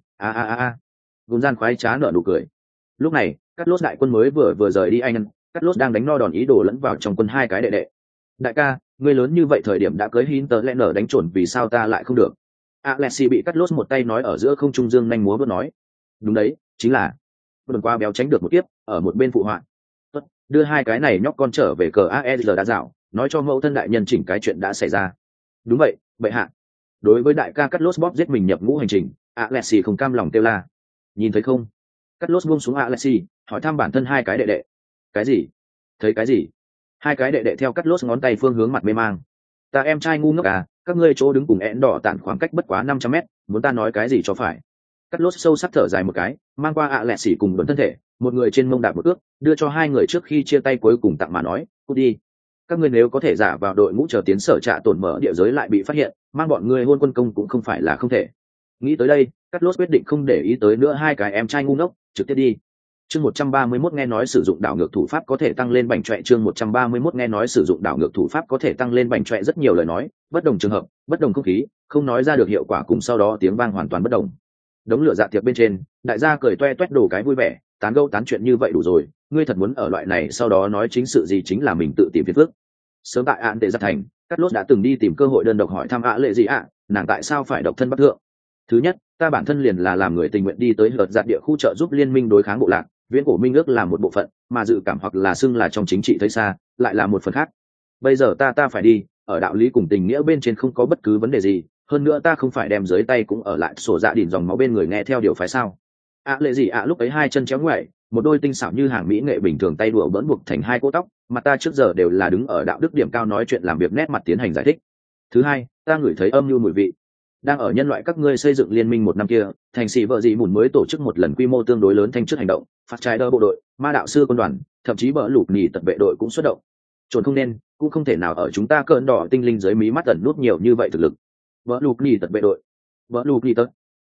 Gùn gian khoái trá nở nụ cười. Lúc này, Cát Lốt đại quân mới vừa rời đi anh, Cát Lốt đang đánh no đòn ý đồ lẫn vào trong quân hai cái đệ đệ. Đại ca, ngươi lớn như vậy thời điểm đã cưới Hinterlander đánh trồn vì sao ta lại không được? Alexi bị Cát Lốt một tay nói ở giữa không trung dương nhanh múa bước nói. Đúng đấy, chính là. Đừng qua béo tránh được một tiếp, ở một bên phụ họa. Tốt, đưa hai cái này nhóc con trở về cờ AER đã dạo, nói cho mẫu thân đại nhân chỉnh cái chuyện đã xảy ra. Đúng vậy, bệ hạ. Đối với đại ca Cát Lốt bóp giết mình nhập ngũ hành trình, Alexi không cam lòng kêu la. Nhìn thấy không? Cát Lốt buông xuống Alexi, hỏi thăm bản thân hai cái đệ đệ. Cái gì? Thấy cái gì? Hai cái đệ đệ theo Cát Lốt ngón tay phương hướng mặt mê mang. Ta em trai ngu ngốc à, các ngươi chỗ đứng cùng én đỏ tản khoảng cách bất quá 500 mét, muốn ta nói cái gì cho phải? Cát Lốt sâu sắc thở dài một cái, mang qua Alexi cùng đuổi thân thể, một người trên mông đạp một cước, đưa cho hai người trước khi chia tay cuối cùng tặng mà nói, cút đi. Các ngươi nếu có thể giả vào đội ngũ chờ tiến sở trạ tổn mở địa giới lại bị phát hiện, mang bọn ngươi hôn quân công cũng không phải là không thể. Nghĩ tới đây, Cát Lốt quyết định không để ý tới nữa hai cái em trai ngu ngốc, trực tiếp đi. Chương 131 nghe nói sử dụng đảo ngược thủ pháp có thể tăng lên bành trọe. Chương 131 nghe nói sử dụng đảo ngược thủ pháp có thể tăng lên bành trọe. Rất nhiều lời nói, bất đồng trường hợp, bất đồng không khí, không nói ra được hiệu quả cùng sau đó tiếng vang hoàn toàn bất đồng. Đống lửa dạ tiệc bên trên, đại gia cười toe toét đổ cái vui vẻ, tán gẫu tán chuyện như vậy đủ rồi, ngươi thật muốn ở loại này sau đó nói chính sự gì chính là mình tự tìm phiền phức. Sớm tại án tệ giặt thành, Cát Lốt đã từng đi tìm cơ hội đơn độc hỏi thăm lệ gì nàng tại sao phải độc thân bắc thượng. Thứ nhất, ta bản thân liền là làm người tình nguyện đi tới hợt giặt địa khu trợ giúp liên minh đối kháng bộ lạc, viễn cổ minh ước là một bộ phận, mà dự cảm hoặc là xưng là trong chính trị thấy xa lại là một phần khác. Bây giờ ta phải đi, ở đạo lý cùng tình nghĩa bên trên không có bất cứ vấn đề gì, hơn nữa ta không phải đem dưới tay cũng ở lại sổ dạ đỉn dòng máu bên người nghe theo điều phái sao? Lệ gì lúc ấy hai chân chéo ngoại, một đôi tinh xảo như hàng mỹ nghệ bình thường tay đùa bỡn buộc thành hai cỗ tóc, mà ta trước giờ đều là đứng ở đạo đức điểm cao nói chuyện làm việc nét mặt tiến hành giải thích. Thứ hai, ta ngửi thấy âm mưu mùi vị. Đang ở nhân loại các ngươi xây dựng liên minh một năm kia, thành sĩ vợ dị mùn mới tổ chức một lần quy mô tương đối lớn thanh trước hành động, phát trái đơ bộ đội, ma đạo sư quân đoàn, thậm chí bỡ lụt nhì tật vệ đội cũng xuất động. Trốn không nên, cũng không thể nào ở chúng ta cơn đỏ tinh linh dưới mí mắt ẩn nút nhiều như vậy thực lực. Bỡ lụt nhì tật vệ đội, bỡ lụt nhì tật.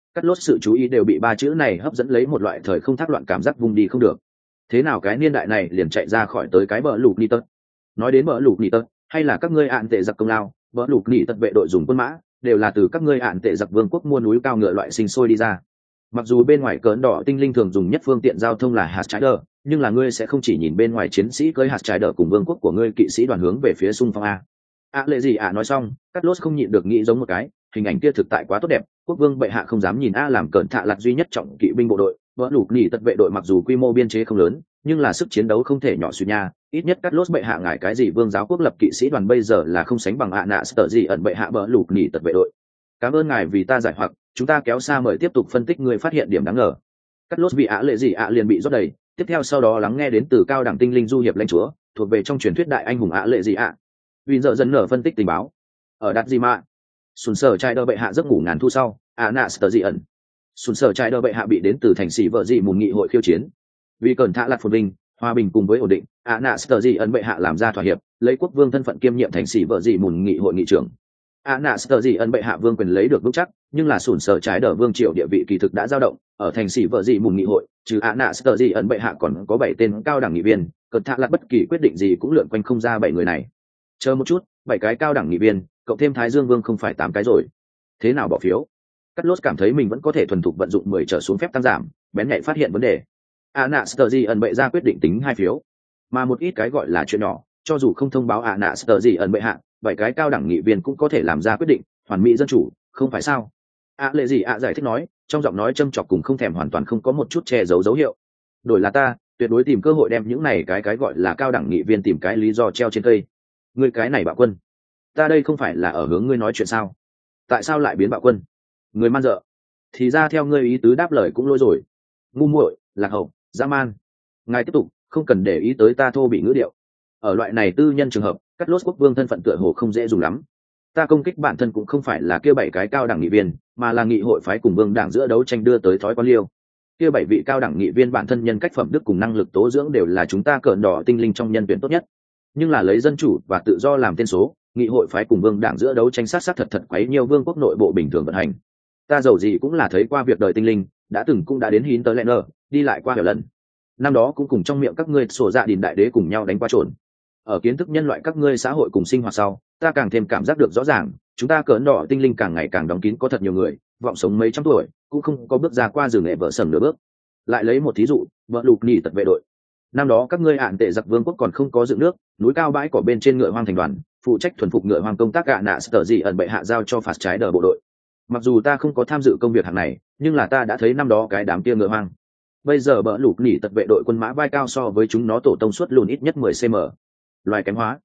Cắt lốt sự chú ý đều bị ba chữ này hấp dẫn lấy một loại thời không thác loạn cảm giác vùng đi không được. Thế nào cái niên đại này liền chạy ra khỏi tới cái bờ lục nỉ tật? Nói đến bờ lục nỉ tật, hay là các ngươi ạn tệ giặc công lao, bờ lục nỉ tật vệ đội dùng quân mã đều là từ các ngươi ạn tệ giặc vương quốc mua núi cao ngựa loại sinh sôi đi ra. Mặc dù bên ngoài cỡn đỏ tinh linh thường dùng nhất phương tiện giao thông là hạt trái đờ, nhưng là ngươi sẽ không chỉ nhìn bên ngoài chiến sĩ cưỡi hạt trái đờ cùng vương quốc của ngươi kỵ sĩ đoàn hướng về phía xung phong a. Lệ gì nói xong, Cắt Lốt không nhịn được nghĩ giống một cái, hình ảnh kia thực tại quá tốt đẹp, quốc vương bệ hạ không dám nhìn làm cẩn thạ lạt duy nhất trọng kỵ binh bộ đội, vỡ lục nỉ tật vệ đội mặc dù quy mô biên chế không lớn, nhưng là sức chiến đấu không thể nhỏ suy nha, ít nhất Cắt Lốt bệ hạ ngài cái gì vương giáo quốc lập kỵ sĩ đoàn bây giờ là không sánh bằng nạ sở gì ẩn bệ hạ vỡ lục nỉ tật vệ đội. Cảm ơn ngài vì ta giải hoặc, chúng ta kéo xa mời tiếp tục phân tích người phát hiện điểm đáng ngờ. Cắt Lốt bị lệ gì liền bị rót đầy, tiếp theo sau đó lắng nghe đến từ cao đẳng tinh linh du hiệp lãnh chúa, thuộc về trong truyền thuyết đại anh hùng lệ gì Vì giờ dần nở phân tích tình báo. Ở đặt gì mà sùn sở trai đơ bệ hạ giấc ngủ ngàn thu sau nạ sở gì ẩn sùn sở trai đơ bệ hạ bị đến từ thành sĩ vợ dị mùn nghị hội khiêu chiến. Vì cẩn thạ lạt phồn vinh hòa bình cùng với ổn định, nạ sở gì ẩn bệ hạ làm ra thỏa hiệp, lấy quốc vương thân phận kiêm nhiệm thành sĩ vợ dị mùn nghị hội nghị trưởng. nạ sở gì ẩn bệ hạ vương quyền lấy được vững chắc, nhưng là sùn sở trái đờ vương triều địa vị kỳ thực đã dao động. Ở thành sĩ vợ dị mùn nghị hội, trừ nạ sở gì ẩn bệ hạ còn có 7 tên cao đẳng nghị viên, cẩn thạ lạt bất kỳ quyết định gì cũng lượn quanh không ra 7 người này. Chờ một chút, 7 cái cao đẳng nghị viên cộng thêm Thái Dương Vương không phải 8 cái rồi. Thế nào bỏ phiếu? Cắt Lốt cảm thấy mình vẫn có thể thuần thục vận dụng 10 trở xuống phép tăng giảm, bén nhạy phát hiện vấn đề. Anastasia ẩn bệ ra quyết định tính 2 phiếu, mà một ít cái gọi là chuyện nhỏ, cho dù không thông báo Anastasia ẩn bệ hạ, 7 cái cao đẳng nghị viên cũng có thể làm ra quyết định, hoàn mỹ dân chủ, không phải sao? Lệ gì giải thích nói, trong giọng nói châm chọc cùng không thèm hoàn toàn không có một chút che giấu dấu hiệu. Đổi là ta, tuyệt đối tìm cơ hội đem những này cái gọi là cao đẳng nghị viên tìm cái lý do treo trên cây. Ngươi cái này bạo quân, ta đây không phải là ở hướng ngươi nói chuyện sao? Tại sao lại biến bạo quân? Người man dợ, thì ra theo ngươi ý tứ đáp lời cũng lỗi rồi. Ngu muội, lạc hậu, dã man. Ngài tiếp tục, không cần để ý tới ta thô bị ngữ điệu. Ở loại này tư nhân trường hợp, Cắt Lốt quốc vương thân phận tựa hồ không dễ dùng lắm. Ta công kích bản thân cũng không phải là kia 7 cái cao đẳng nghị viên, mà là nghị hội phái cùng vương đảng giữa đấu tranh đưa tới thói quen liêu. Kia 7 vị cao đẳng nghị viên bản thân nhân cách phẩm đức cùng năng lực tố dưỡng đều là chúng ta cợn đỏ tinh linh trong nhân tuyển tốt nhất. Nhưng là lấy dân chủ và tự do làm tên số, nghị hội phái cùng vương đảng giữa đấu tranh sát thật quấy nhiều vương quốc nội bộ bình thường vận hành. Ta dầu gì cũng là thấy qua việc đời tinh linh, đã từng cũng đã đến Hinterlander, đi lại qua nhiều lần. Năm đó cũng cùng trong miệng các ngươi sổ dạ đình đại đế cùng nhau đánh qua trộn. Ở kiến thức nhân loại các ngươi xã hội cùng sinh hoạt sau, ta càng thêm cảm giác được rõ ràng, chúng ta cỡn đỏ tinh linh càng ngày càng đóng kín, có thật nhiều người vọng sống mấy trăm tuổi cũng không có bước ra qua rừng nghệ vợ sầm nửa bước. Lại lấy một thí dụ, vợ lục nỉ tật vệ đội. Năm đó các ngươi ạn tệ giặc vương quốc còn không có dựng nước, núi cao bãi cỏ bên trên ngựa hoang thành đoàn, phụ trách thuần phục ngựa hoang công tác nạ sở gì ẩn bệ hạ giao cho phạt trái đờ bộ đội. Mặc dù ta không có tham dự công việc hàng này, nhưng là ta đã thấy năm đó cái đám kia ngựa hoang. Bây giờ bỡ lục nỉ tật vệ đội quân mã vai cao so với chúng nó tổ tông suất lùn ít nhất 10 cm. Loài kém hóa.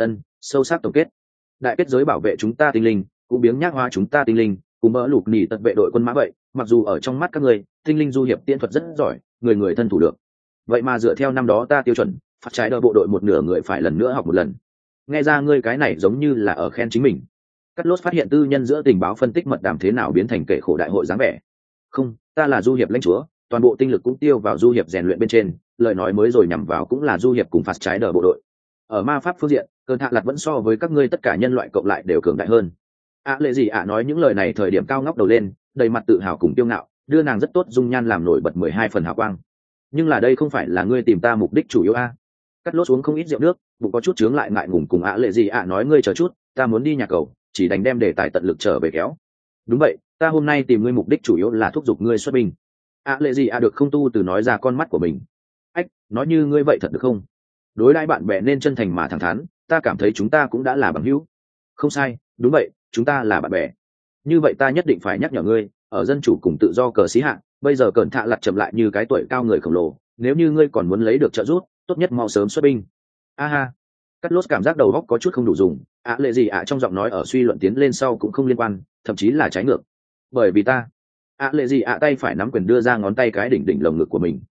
Sâu sắc tổng kết. Đại kết giới bảo vệ chúng ta tinh linh, cũng biếng nhác hóa chúng ta tinh linh, cùng bỡ lục nỉ tật vệ đội quân mã vậy, mặc dù ở trong mắt các người, tinh linh du hiệp tiên thuật rất giỏi, người người thân thủ được. Vậy mà dựa theo năm đó ta tiêu chuẩn, phạt trái đờ bộ đội một nửa người phải lần nữa học một lần. Nghe ra ngươi cái này giống như là ở khen chính mình. Cắt Lốt phát hiện tư nhân giữa tình báo phân tích mật đàm thế nào biến thành kể khổ đại hội dáng vẻ. Không, ta là du hiệp lãnh chúa, toàn bộ tinh lực cũng tiêu vào du hiệp rèn luyện bên trên, lời nói mới rồi nhằm vào cũng là du hiệp cùng phạt trái đờ bộ đội. Ở ma pháp phương diện, cơn hạ lạt vẫn so với các ngươi tất cả nhân loại cộng lại đều cường đại hơn. Lệ gì nói những lời này thời điểm cao ngóc đầu lên, đầy mặt tự hào cùng kiêu ngạo, đưa nàng rất tốt dung nhan làm nổi bật 12 phần hào quang. Nhưng là đây không phải là ngươi tìm ta mục đích chủ yếu a. Cắt Lốt uống không ít rượu nước, bụng có chút chướng lại ngại ngùng cùng lệ gì nói ngươi chờ chút, ta muốn đi nhà cầu, chỉ đành đem đề tài tận lực trở về kéo. Đúng vậy, ta hôm nay tìm ngươi mục đích chủ yếu là thúc giục ngươi xuất binh. Lệ gì được không tu từ nói ra con mắt của mình. Ách, nói như ngươi vậy thật được không? Đối đãi bạn bè nên chân thành mà thẳng thắn, ta cảm thấy chúng ta cũng đã là bằng hữu. Không sai, đúng vậy, chúng ta là bạn bè. Như vậy ta nhất định phải nhắc nhở ngươi, ở dân chủ cùng tự do cờ xí hạng, bây giờ cẩn thạ lặt chậm lại như cái tuổi cao người khổng lồ, nếu như ngươi còn muốn lấy được trợ giúp, tốt nhất mau sớm xuất binh. Ha. Cắt Lốt cảm giác đầu óc có chút không đủ dùng, lệ gì trong giọng nói ở suy luận tiến lên sau cũng không liên quan, thậm chí là trái ngược. Bởi vì ta, lệ gì tay phải nắm quyền đưa ra ngón tay cái đỉnh đỉnh lồng ngực của mình.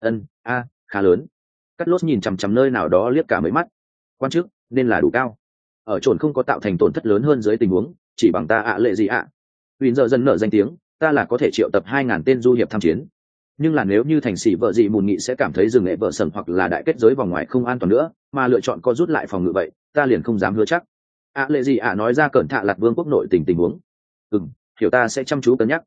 Khá lớn. Cắt Lốt nhìn chằm chằm nơi nào đó liếc cả mấy mắt. Quan chức nên là đủ cao. Ở trồn không có tạo thành tổn thất lớn hơn dưới tình huống, chỉ bằng ta lệ gì Huỳnh giờ dần nở danh tiếng, ta là có thể triệu tập 2000 tên du hiệp tham chiến. Nhưng là nếu như thành sĩ vợ dị mùn nghị sẽ cảm thấy rừng nghệ vợ sần hoặc là đại kết giới vòng ngoài không an toàn nữa, mà lựa chọn co rút lại phòng ngự vậy, ta liền không dám hứa chắc. Lệ gì nói ra cẩn thạ lạt vương quốc nội tình huống. Hiểu, ta sẽ chăm chú cân nhắc.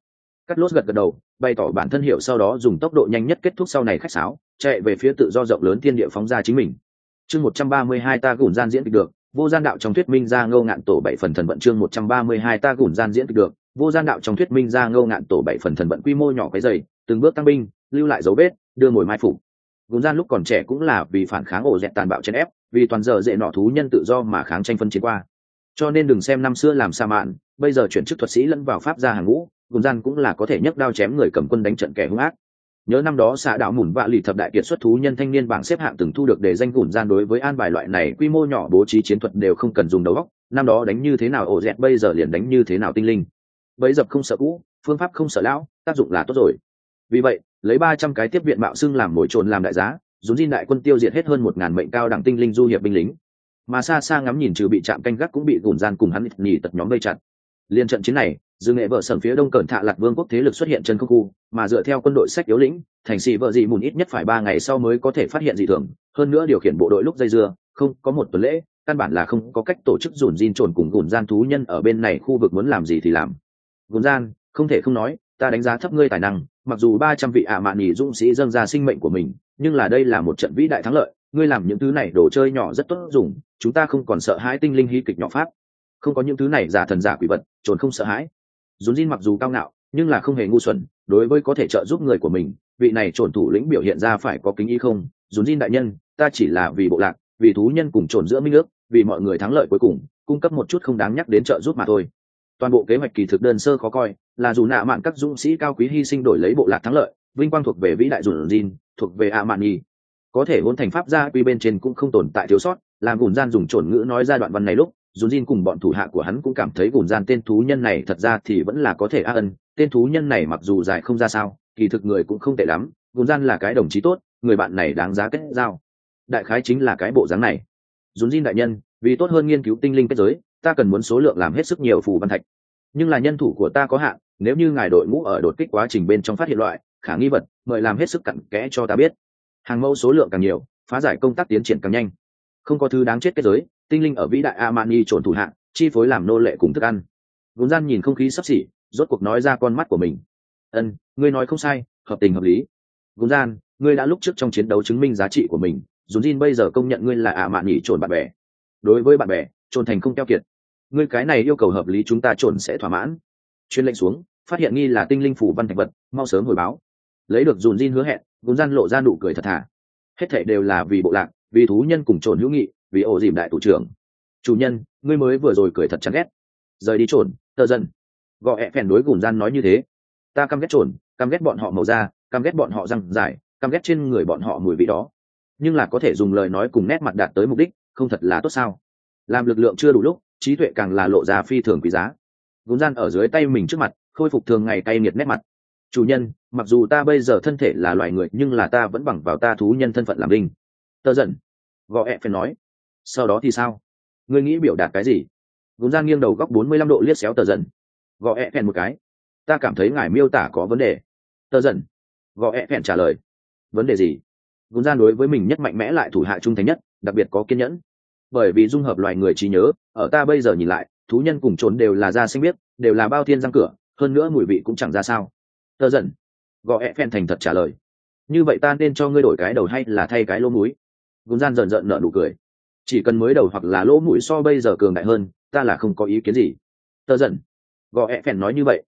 Cắt lốt gật gật đầu, bày tỏ bản thân hiểu, sau đó dùng tốc độ nhanh nhất kết thúc sau này khách sáo, chạy về phía tự do rộng lớn thiên địa phóng ra chính mình. Chương 132 ta gùn gian diễn kịch được, vô gian đạo trong thuyết minh ra Ngô Ngạn tổ 7 phần thần vận. Chương 132 ta gùn gian diễn kịch được, vô gian đạo trong thuyết minh ra Ngô Ngạn tổ 7 phần thần vận, quy mô nhỏ cái dày, từng bước tăng binh, lưu lại dấu vết, đưa ngồi mai phục. Gùn gian lúc còn trẻ cũng là vì phản kháng ổ dẹt tàn bạo chèn ép, vì toàn giờ dễ nọ thú nhân tự do mà kháng tranh phân chiến qua. Cho nên đừng xem năm xưa làm sa mạn, bây giờ chuyển chức thuật sĩ lẫn vào pháp gia hàng ngũ, gùn gian cũng là có thể nhấc đao chém người cầm quân đánh trận kẻ hung ác. Nhớ năm đó xã đạo mùn vạ lì thập đại kiệt xuất thú nhân thanh niên bảng xếp hạng từng thu được đề danh gùn gian, đối với an bài loại này quy mô nhỏ bố trí chiến thuật đều không cần dùng đầu óc, năm đó đánh như thế nào ổ dẹt bây giờ liền đánh như thế nào tinh linh. Bấy dập không sợ cũ, phương pháp không sợ lão, tác dụng là tốt rồi. Vì vậy, lấy 300 cái tiếp viện mạo xưng làm mồi trồn làm đại giá, dùn Jin đại quân tiêu diệt hết hơn 1000 mệnh cao đẳng tinh linh du hiệp binh lính. Mà xa xa ngắm nhìn trừ bị chạm canh gác cũng bị gùn gian cùng hắn nhì tật nhóm vây chặt. Liên trận chiến này, dư nghệ vợ sởn phía đông cẩn thạ lạc vương quốc thế lực xuất hiện chân không khu, mà dựa theo quân đội sách yếu lĩnh, thành sĩ vợ dị mùn ít nhất phải 3 ngày sau mới có thể phát hiện dị thường, hơn nữa điều khiển bộ đội lúc dây dưa, không có một tuần lễ, căn bản là không có cách tổ chức dùn Jin trồn cùng gùn gian thú nhân ở bên này khu vực muốn làm gì thì làm. Gùn gian, không thể không nói, ta đánh giá thấp ngươi tài năng, mặc dù 300 vị ạ mạn nhì dũng sĩ dâng ra sinh mệnh của mình, nhưng là đây là một trận vĩ đại thắng lợi, ngươi làm những thứ này đồ chơi nhỏ rất tốt dùng, chúng ta không còn sợ hãi tinh linh hí kịch nhỏ pháp, không có những thứ này giả thần giả quỷ vật, trồn không sợ hãi. Dùn Jin mặc dù cao ngạo, nhưng là không hề ngu xuẩn, đối với có thể trợ giúp người của mình, vị này trồn thủ lĩnh biểu hiện ra phải có kính ý không. Dùn Jin đại nhân, ta chỉ là vì bộ lạc, vì thú nhân cùng trồn giữa minh ước, vì mọi người thắng lợi cuối cùng, cung cấp một chút không đáng nhắc đến trợ giúp mà thôi. Toàn bộ kế hoạch kỳ thực đơn sơ khó coi, là dù nạ mạn các dũng sĩ cao quý hy sinh đổi lấy bộ lạc thắng lợi, vinh quang thuộc về vĩ đại Dùn Jin, thuộc về ạ mạn nhi. Có thể hôn thành pháp gia quy bên trên cũng không tồn tại thiếu sót, làm gùn gian dùng trồn ngữ nói ra đoạn văn này lúc, Dùn Jin cùng bọn thủ hạ của hắn cũng cảm thấy gùn gian tên thú nhân này thật ra thì vẫn là có thể ân, tên thú nhân này mặc dù dài không ra sao, kỳ thực người cũng không tệ lắm, gùn gian là cái đồng chí tốt, người bạn này đáng giá kết giao. Đại khái chính là cái bộ dáng này. Dùn Jin đại nhân, vì tốt hơn nghiên cứu tinh linh kết giới, ta cần muốn số lượng làm hết sức nhiều phù văn thạch, nhưng là nhân thủ của ta có hạn, nếu như ngài đội ngũ ở đột kích quá trình bên trong phát hiện loại khả nghi vật, mời làm hết sức cặn kẽ cho ta biết. Hàng mẫu số lượng càng nhiều, phá giải công tác tiến triển càng nhanh. Không có thứ đáng chết kết giới, tinh linh ở vĩ đại Amani trộn thủ hạng, chi phối làm nô lệ cùng thức ăn. Gùn gian nhìn không khí sắp xỉ, rốt cuộc nói ra con mắt của mình. Ngươi nói không sai, hợp tình hợp lý. Gùn gian, ngươi đã lúc trước trong chiến đấu chứng minh giá trị của mình, Dùn Jin bây giờ công nhận ngươi là Amani trộn bạn bè. Đối với bạn bè, trộn thành không keo kiệt. Ngươi cái này yêu cầu hợp lý, chúng ta trộn sẽ thỏa mãn. Truyền lệnh xuống, phát hiện nghi là tinh linh phủ văn thạch vật, mau sớm hồi báo. Lấy được Dùn Jin hứa hẹn, Gùn gian lộ ra nụ cười thật thà. Hết thảy đều là vì bộ lạc, vì thú nhân cùng trộn hữu nghị, vì ổ dìm đại thủ trưởng. Chủ nhân, ngươi mới vừa rồi cười thật chán ghét. Rời đi trộn, tờ dần. Gọi ẹ phèn đối Gùn gian nói như thế. Ta căm ghét trộn, căm ghét bọn họ màu da, căm ghét bọn họ răng dài, căm ghét trên người bọn họ mùi vị đó. Nhưng là có thể dùng lời nói cùng nét mặt đạt tới mục đích, không thật là tốt sao? Làm lực lượng chưa đủ lúc, trí tuệ càng là lộ ra phi thường quý giá. Gùn gian ở dưới tay mình trước mặt, khôi phục thường ngày cay nghiệt nét mặt. Chủ nhân, mặc dù ta bây giờ thân thể là loài người, nhưng là ta vẫn bằng vào ta thú nhân thân phận làm linh. Tờ giận. Gọi ẹ phải nói. Sau đó thì sao? Ngươi nghĩ biểu đạt cái gì? Gùn gian nghiêng đầu góc 45 độ liếc xéo tờ giận. Gọi ẹ phèn một cái. Ta cảm thấy ngài miêu tả có vấn đề. Tờ giận. Gọi ẹ phèn trả lời. Vấn đề gì? Gùn gian đối với mình nhất mạnh mẽ lại thủ hạ trung thành nhất, đặc biệt có kiên nhẫn. Bởi vì dung hợp loài người trí nhớ, ở ta bây giờ nhìn lại, thú nhân cùng trốn đều là da xanh biếc, đều là bao thiên răng cửa, hơn nữa mùi vị cũng chẳng ra sao. Tờ giận. Gọi ẹ phèn thành thật trả lời. Như vậy ta nên cho ngươi đổi cái đầu hay là thay cái lỗ mũi? Gùn gian rợn rợn nở nụ cười. Chỉ cần mới đầu hoặc là lỗ mũi so bây giờ cường đại hơn, ta là không có ý kiến gì. Tờ giận. Gọi ẹ phèn nói như vậy.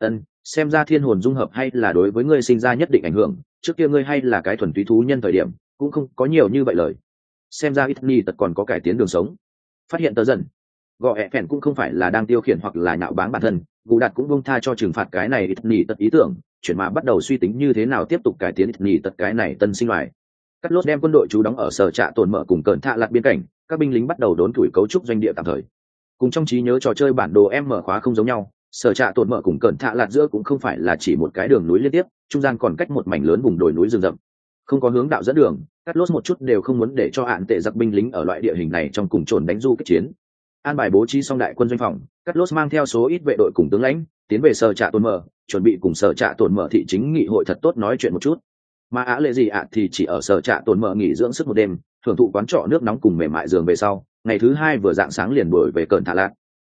Xem ra thiên hồn dung hợp hay là đối với ngươi sinh ra nhất định ảnh hưởng, trước kia ngươi hay là cái thuần túy thú nhân thời điểm, cũng không có nhiều như vậy lời. Xem ra ít ni tật còn có cải tiến đường sống. Phát hiện tờ giận. Gọi ẹ phèn cũng không phải là đang tiêu khiển hoặc là nhạo báng bản thân, Gù Đạt cũng buông tha cho trừng phạt cái này ít ni tật ý tưởng, chuyển mà bắt đầu suy tính như thế nào tiếp tục cải tiến ít ni tật cái này tân sinh loài. Cắt lốt đem quân đội trú đóng ở sở trạ tồn mở cùng cẩn thạ lạc biên cảnh, các binh lính bắt đầu đốn tuổi cấu trúc doanh địa tạm thời. Cùng trong trí nhớ trò chơi bản đồ em mở khóa không giống nhau, sở trạ tồn mở cùng cẩn thạ lạc giữa cũng không phải là chỉ một cái đường núi liên tiếp, trung gian còn cách một mảnh lớn vùng đồi núi rừng rậm. Không có hướng đạo dẫn đường, Cắt lốt một chút đều không muốn để cho hạn tệ giặc binh lính ở loại địa hình này trong cùng trồn đánh du kích chiến. An bài bố trí xong đại quân doanh phòng, Cắt lốt mang theo số ít vệ đội cùng tướng lãnh tiến về sở trạ tồn mở, chuẩn bị cùng sở trạ tồn mở thị chính nghị hội thật tốt nói chuyện một chút. Mà Á Lệ gì ạ thì chỉ ở sở trạ tồn mở nghỉ dưỡng sức một đêm, thưởng thụ quán trọ nước nóng cùng mềm mại giường về sau, ngày thứ hai vừa dạng sáng liền đuổi về cẩn thạ lạc.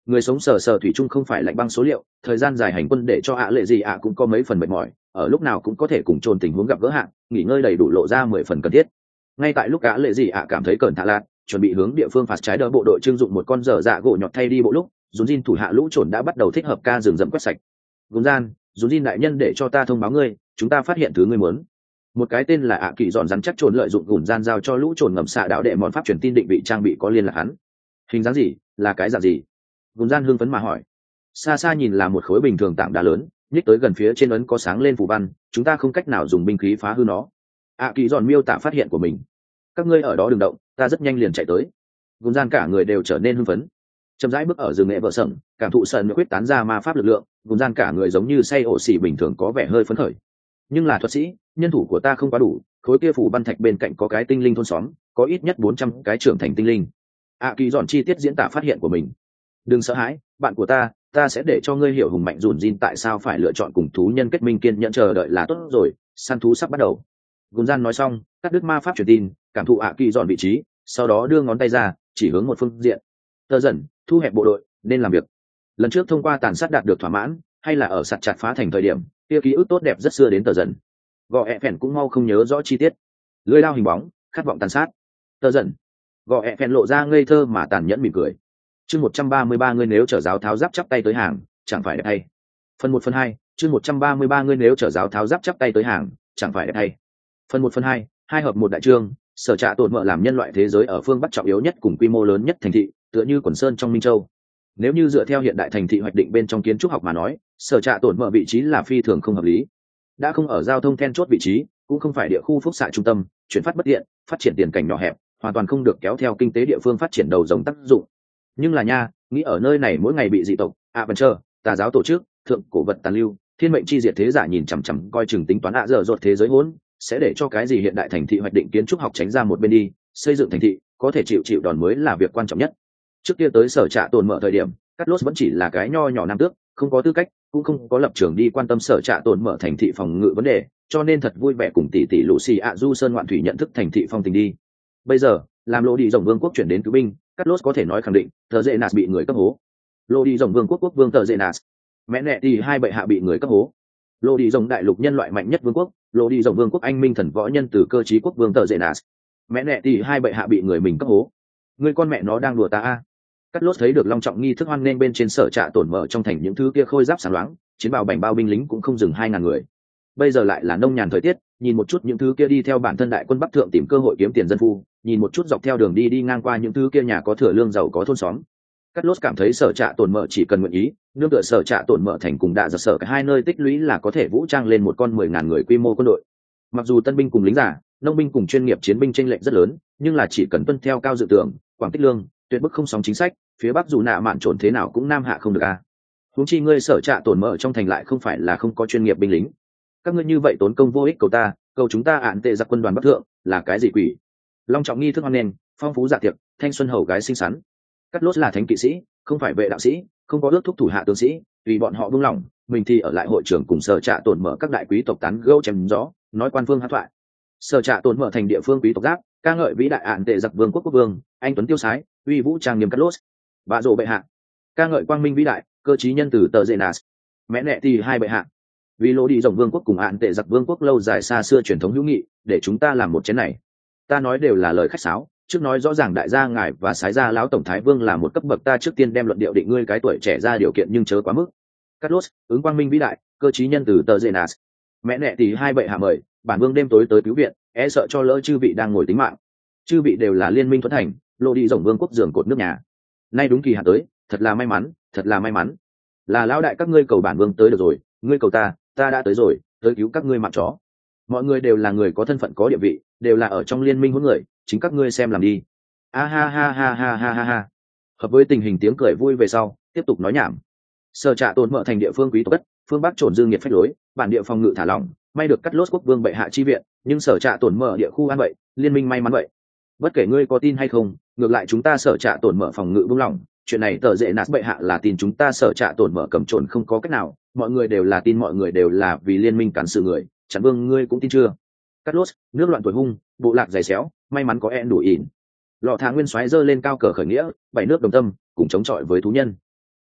người sống sờ sờ thủy chung không phải lạnh băng số liệu, thời gian dài hành quân để cho ạ lệ gì ạ cũng có mấy phần mệt mỏi, ở lúc nào cũng có thể cùng trồn tình huống gặp gỡ hạn, nghỉ ngơi đầy đủ lộ ra 10 phần cần thiết. Ngay tại lúc ạ lệ gì ạ cảm thấy cẩn thận lạt, chuẩn bị hướng địa phương phạt trái đỡ bộ đội trưng dụng một con dở dạ gỗ nhọt thay đi bộ lúc, dùn Jin thủ hạ lũ trồn đã bắt đầu thích hợp ca rừng rậm quét sạch. Gồm gian, dùn Jin đại nhân để cho ta thông báo ngươi, chúng ta phát hiện thứ ngươi muốn. Một cái tên là ạ kỳ dọn rắn chắc trồn lợi dụng gùn gian giao cho lũ trồn ngầm xạ đạo đệ mòn pháp truyền tin định vị trang bị có liên lạc hắn. Hình dáng gì, là cái dạng gì? Gùn gian hưng phấn mà hỏi. Xa xa nhìn là một khối bình thường tảng đá lớn, nhích tới gần phía trên ấn có sáng lên phù văn, chúng ta không cách nào dùng binh khí phá hư nó. ạ kỳ dọn miêu tả phát hiện của mình. Các ngươi ở đó đừng động, ta rất nhanh liền chạy tới. Gùn gian cả người đều trở nên hưng phấn, chậm rãi bước ở rừng nghệ vợ sẩm, cảm thụ sần quyết tán ra ma pháp lực lượng, gùn gian cả người giống như say ổ xỉ bình thường có vẻ hơi phấn khởi. Nhưng là thuật sĩ, nhân thủ của ta không quá đủ, khối kia phủ văn thạch bên cạnh có cái tinh linh thôn xóm, có ít nhất 400 cái trưởng thành tinh linh. ạ kỳ dọn chi tiết diễn tả phát hiện của mình. Đừng sợ hãi, bạn của ta sẽ để cho ngươi hiểu hùng mạnh dùn Jin tại sao phải lựa chọn cùng thú nhân kết minh, kiên nhẫn chờ đợi là tốt rồi, săn thú sắp bắt đầu. Gùn gian nói xong, cắt đứt ma pháp truyền tin, cảm thụ ạ kỳ dọn vị trí, sau đó đưa ngón tay ra chỉ hướng một phương diện. Tờ dần thu hẹp bộ đội, nên làm việc. Lần trước thông qua tàn sát đạt được thỏa mãn, hay là ở sạt chặt phá thành thời điểm kia ký ức tốt đẹp rất xưa đến tờ dần. Gò ẹ phèn cũng mau không nhớ rõ chi tiết. Lưỡi lao hình bóng, khát vọng tàn sát. Tờ dần. Gò ẹ phèn lộ ra ngây thơ mà tàn nhẫn mỉm cười. Chương 133 ngươi nếu trở giáo tháo giáp chắp tay tới hàng, chẳng phải đẹp hay. Phần 1/2, chương 133 ngươi nếu trở giáo tháo giáp chắp tay tới hàng, chẳng phải đẹp hay. Phần 1/2, hai hợp một đại chương. Sở trạ tổn mợ làm nhân loại thế giới ở phương bắc trọng yếu nhất cùng quy mô lớn nhất thành thị, tựa như quần sơn trong Minh Châu. Nếu như dựa theo hiện đại thành thị hoạch định bên trong kiến trúc học mà nói, sở trạ tổn mợ vị trí là phi thường không hợp lý. Đã không ở giao thông then chốt vị trí, cũng không phải địa khu phúc xạ trung tâm, chuyển phát bất tiện, phát triển tiền cảnh nhỏ hẹp, hoàn toàn không được kéo theo kinh tế địa phương phát triển đầu dòng tác dụng. Nhưng là nha, nghĩ ở nơi này mỗi ngày bị dị tộc, Adventure, tà giáo tổ chức, thượng cổ vật tàn lưu, thiên mệnh chi diệt thế giả nhìn chằm chằm coi chừng tính toán dở dột thế giới hỗn, sẽ để cho cái gì hiện đại thành thị hoạch định kiến trúc học tránh ra một bên đi, xây dựng thành thị có thể chịu đòn mới là việc quan trọng nhất. Trước kia tới sở trạ tồn mở thời điểm, Cát Lốt vẫn chỉ là cái nho nhỏ nam tước, không có tư cách, cũng không có lập trường đi quan tâm sở trạ tồn mở thành thị phòng ngự vấn đề, cho nên thật vui vẻ cùng tỷ tỷ Lucy ạ du sơn ngoạn thủy nhận thức thành thị phong tình đi. Bây giờ, làm Lô đi rồng vương quốc chuyển đến cứu binh, Cát Lốt có thể nói khẳng định, Tờ Dệ Nạt bị người cấp hố. Lô đi rồng vương quốc quốc vương Tờ Dệ Nạt, mẹ nẹ thì hai bệ hạ bị người cấp hố. Lô đi rồng đại lục nhân loại mạnh nhất vương quốc, Lô đi rồng vương quốc anh minh thần võ nhân từ cơ chí quốc vương Tờ Dệ Nạt, mẹ nẹ thì hai bệ hạ bị người mình cấp hố. Người con mẹ nó đang đùa ta a. Cát Lốt thấy được long trọng nghi thức hoan nghênh bên trên sở trạ tổn mở trong thành những thứ kia khôi giáp sáng loáng, chiến bào bành bao binh lính cũng không dừng 2000 người. Bây giờ lại là nông nhàn thời tiết, nhìn một chút những thứ kia đi theo bản thân đại quân bắc thượng tìm cơ hội kiếm tiền dân phu, nhìn một chút dọc theo đường đi ngang qua những thứ kia nhà có thừa lương giàu có thôn xóm. Cát Lốt cảm thấy sở trạ tổn mở chỉ cần nguyện ý, nương tựa sở trạ tổn mở thành cùng đạ giật sở cả hai nơi tích lũy là có thể vũ trang lên một con 10.000 người quy mô quân đội. Mặc dù tân binh cùng lính giả, nông binh cùng chuyên nghiệp chiến binh chênh lệch rất lớn, nhưng là chỉ cần tuân theo cao dự tưởng, quảng tích lương, tuyệt bức không sóng chính sách, phía bắc dù nạ mạn trộn thế nào cũng nam hạ không được a. Huống chi ngươi sở trạ tổn mở trong thành lại không phải là không có chuyên nghiệp binh lính. Các ngươi như vậy tốn công vô ích cầu chúng ta ạn tệ giặc quân đoàn bắc thượng, là cái gì quỷ? Long trọng nghi thức hoan nghênh, phong phú dạ tiệc, thanh xuân hầu gái xinh xắn. Cát Lốt là thánh kỵ sĩ, không phải vệ đạo sĩ, không có ước thúc thủ hạ tướng sĩ, vì bọn họ buông lỏng, mình thì ở lại hội trường cùng sở trạ tổn mở các đại quý tộc tán gẫu chém gió, nói quan phương hát thoại. Sở trạ tổn mở thành địa phương quý tộc giáp, ca ngợi vĩ đại ạn tệ giặc vương quốc quốc vương, anh tuấn tiêu sái, uy vũ trang nghiêm Cát Lốt. Bạ rộ bệ hạ, ca ngợi quang minh vĩ đại, cơ trí nhân từ Tờ Dệ Nạt, mẹ nẹ thì hai bệ hạ. Vì Lô đi rồng vương quốc cùng ạn tệ giặc vương quốc lâu dài xa xưa truyền thống hữu nghị, để chúng ta làm một chén này. Ta nói đều là lời khách sáo, trước nói rõ ràng đại gia ngài và sái gia lão tổng thái vương là một cấp bậc, ta trước tiên đem luận điệu định ngươi cái tuổi trẻ ra điều kiện nhưng chớ quá mức. Cát Lốt, ứng quang minh vĩ đại, cơ trí nhân từ Tờ Dệ Nạt, mẹ nẹ thì hai bệ hạ mời, bản vương đêm tối tới cứu viện, e sợ cho lỡ chư vị đang ngồi tính mạng. Chư vị đều là liên minh thuận thành, Lô đi rồng vương quốc giường cột nước nhà. Nay đúng kỳ hạn tới, thật là may mắn, thật là may mắn. Là lão đại các ngươi cầu bản vương tới được rồi, ngươi cầu ta đã tới rồi, tới cứu các ngươi mạng chó. Mọi người đều là người có thân phận có địa vị, đều là ở trong liên minh hỗn người, chính các ngươi xem làm đi. A ha ha ha ha ha ha ha. Hợp với tình hình tiếng cười vui về sau, tiếp tục nói nhảm. Sở trạ tổn mở thành địa phương quý tộc đất, phương bắc trộn dương nhiệt phách lối, bản địa phòng ngự thả lỏng, may được Cát Lốt quốc vương bệ hạ chi viện, nhưng sở trạ tổn mở địa khu an vậy, liên minh may mắn vậy. Bất kể ngươi có tin hay không, ngược lại chúng ta sở trạ tổn mở phòng ngự buông lỏng, chuyện này Tờ Dệ Nạt bệ hạ là tin chúng ta sở trạ tổn mở cầm trộn không có cách nào, mọi người đều là tin, mọi người đều là vì liên minh cản sự người, chẳng vương ngươi cũng tin chưa? Cát Lốt, nước loạn tuổi hung, bộ lạc dày xéo, may mắn có en đủ ỉn. Lọ Thả Nguyên soái giơ lên cao cờ khởi nghĩa, bảy nước đồng tâm, cùng chống chọi với thú nhân.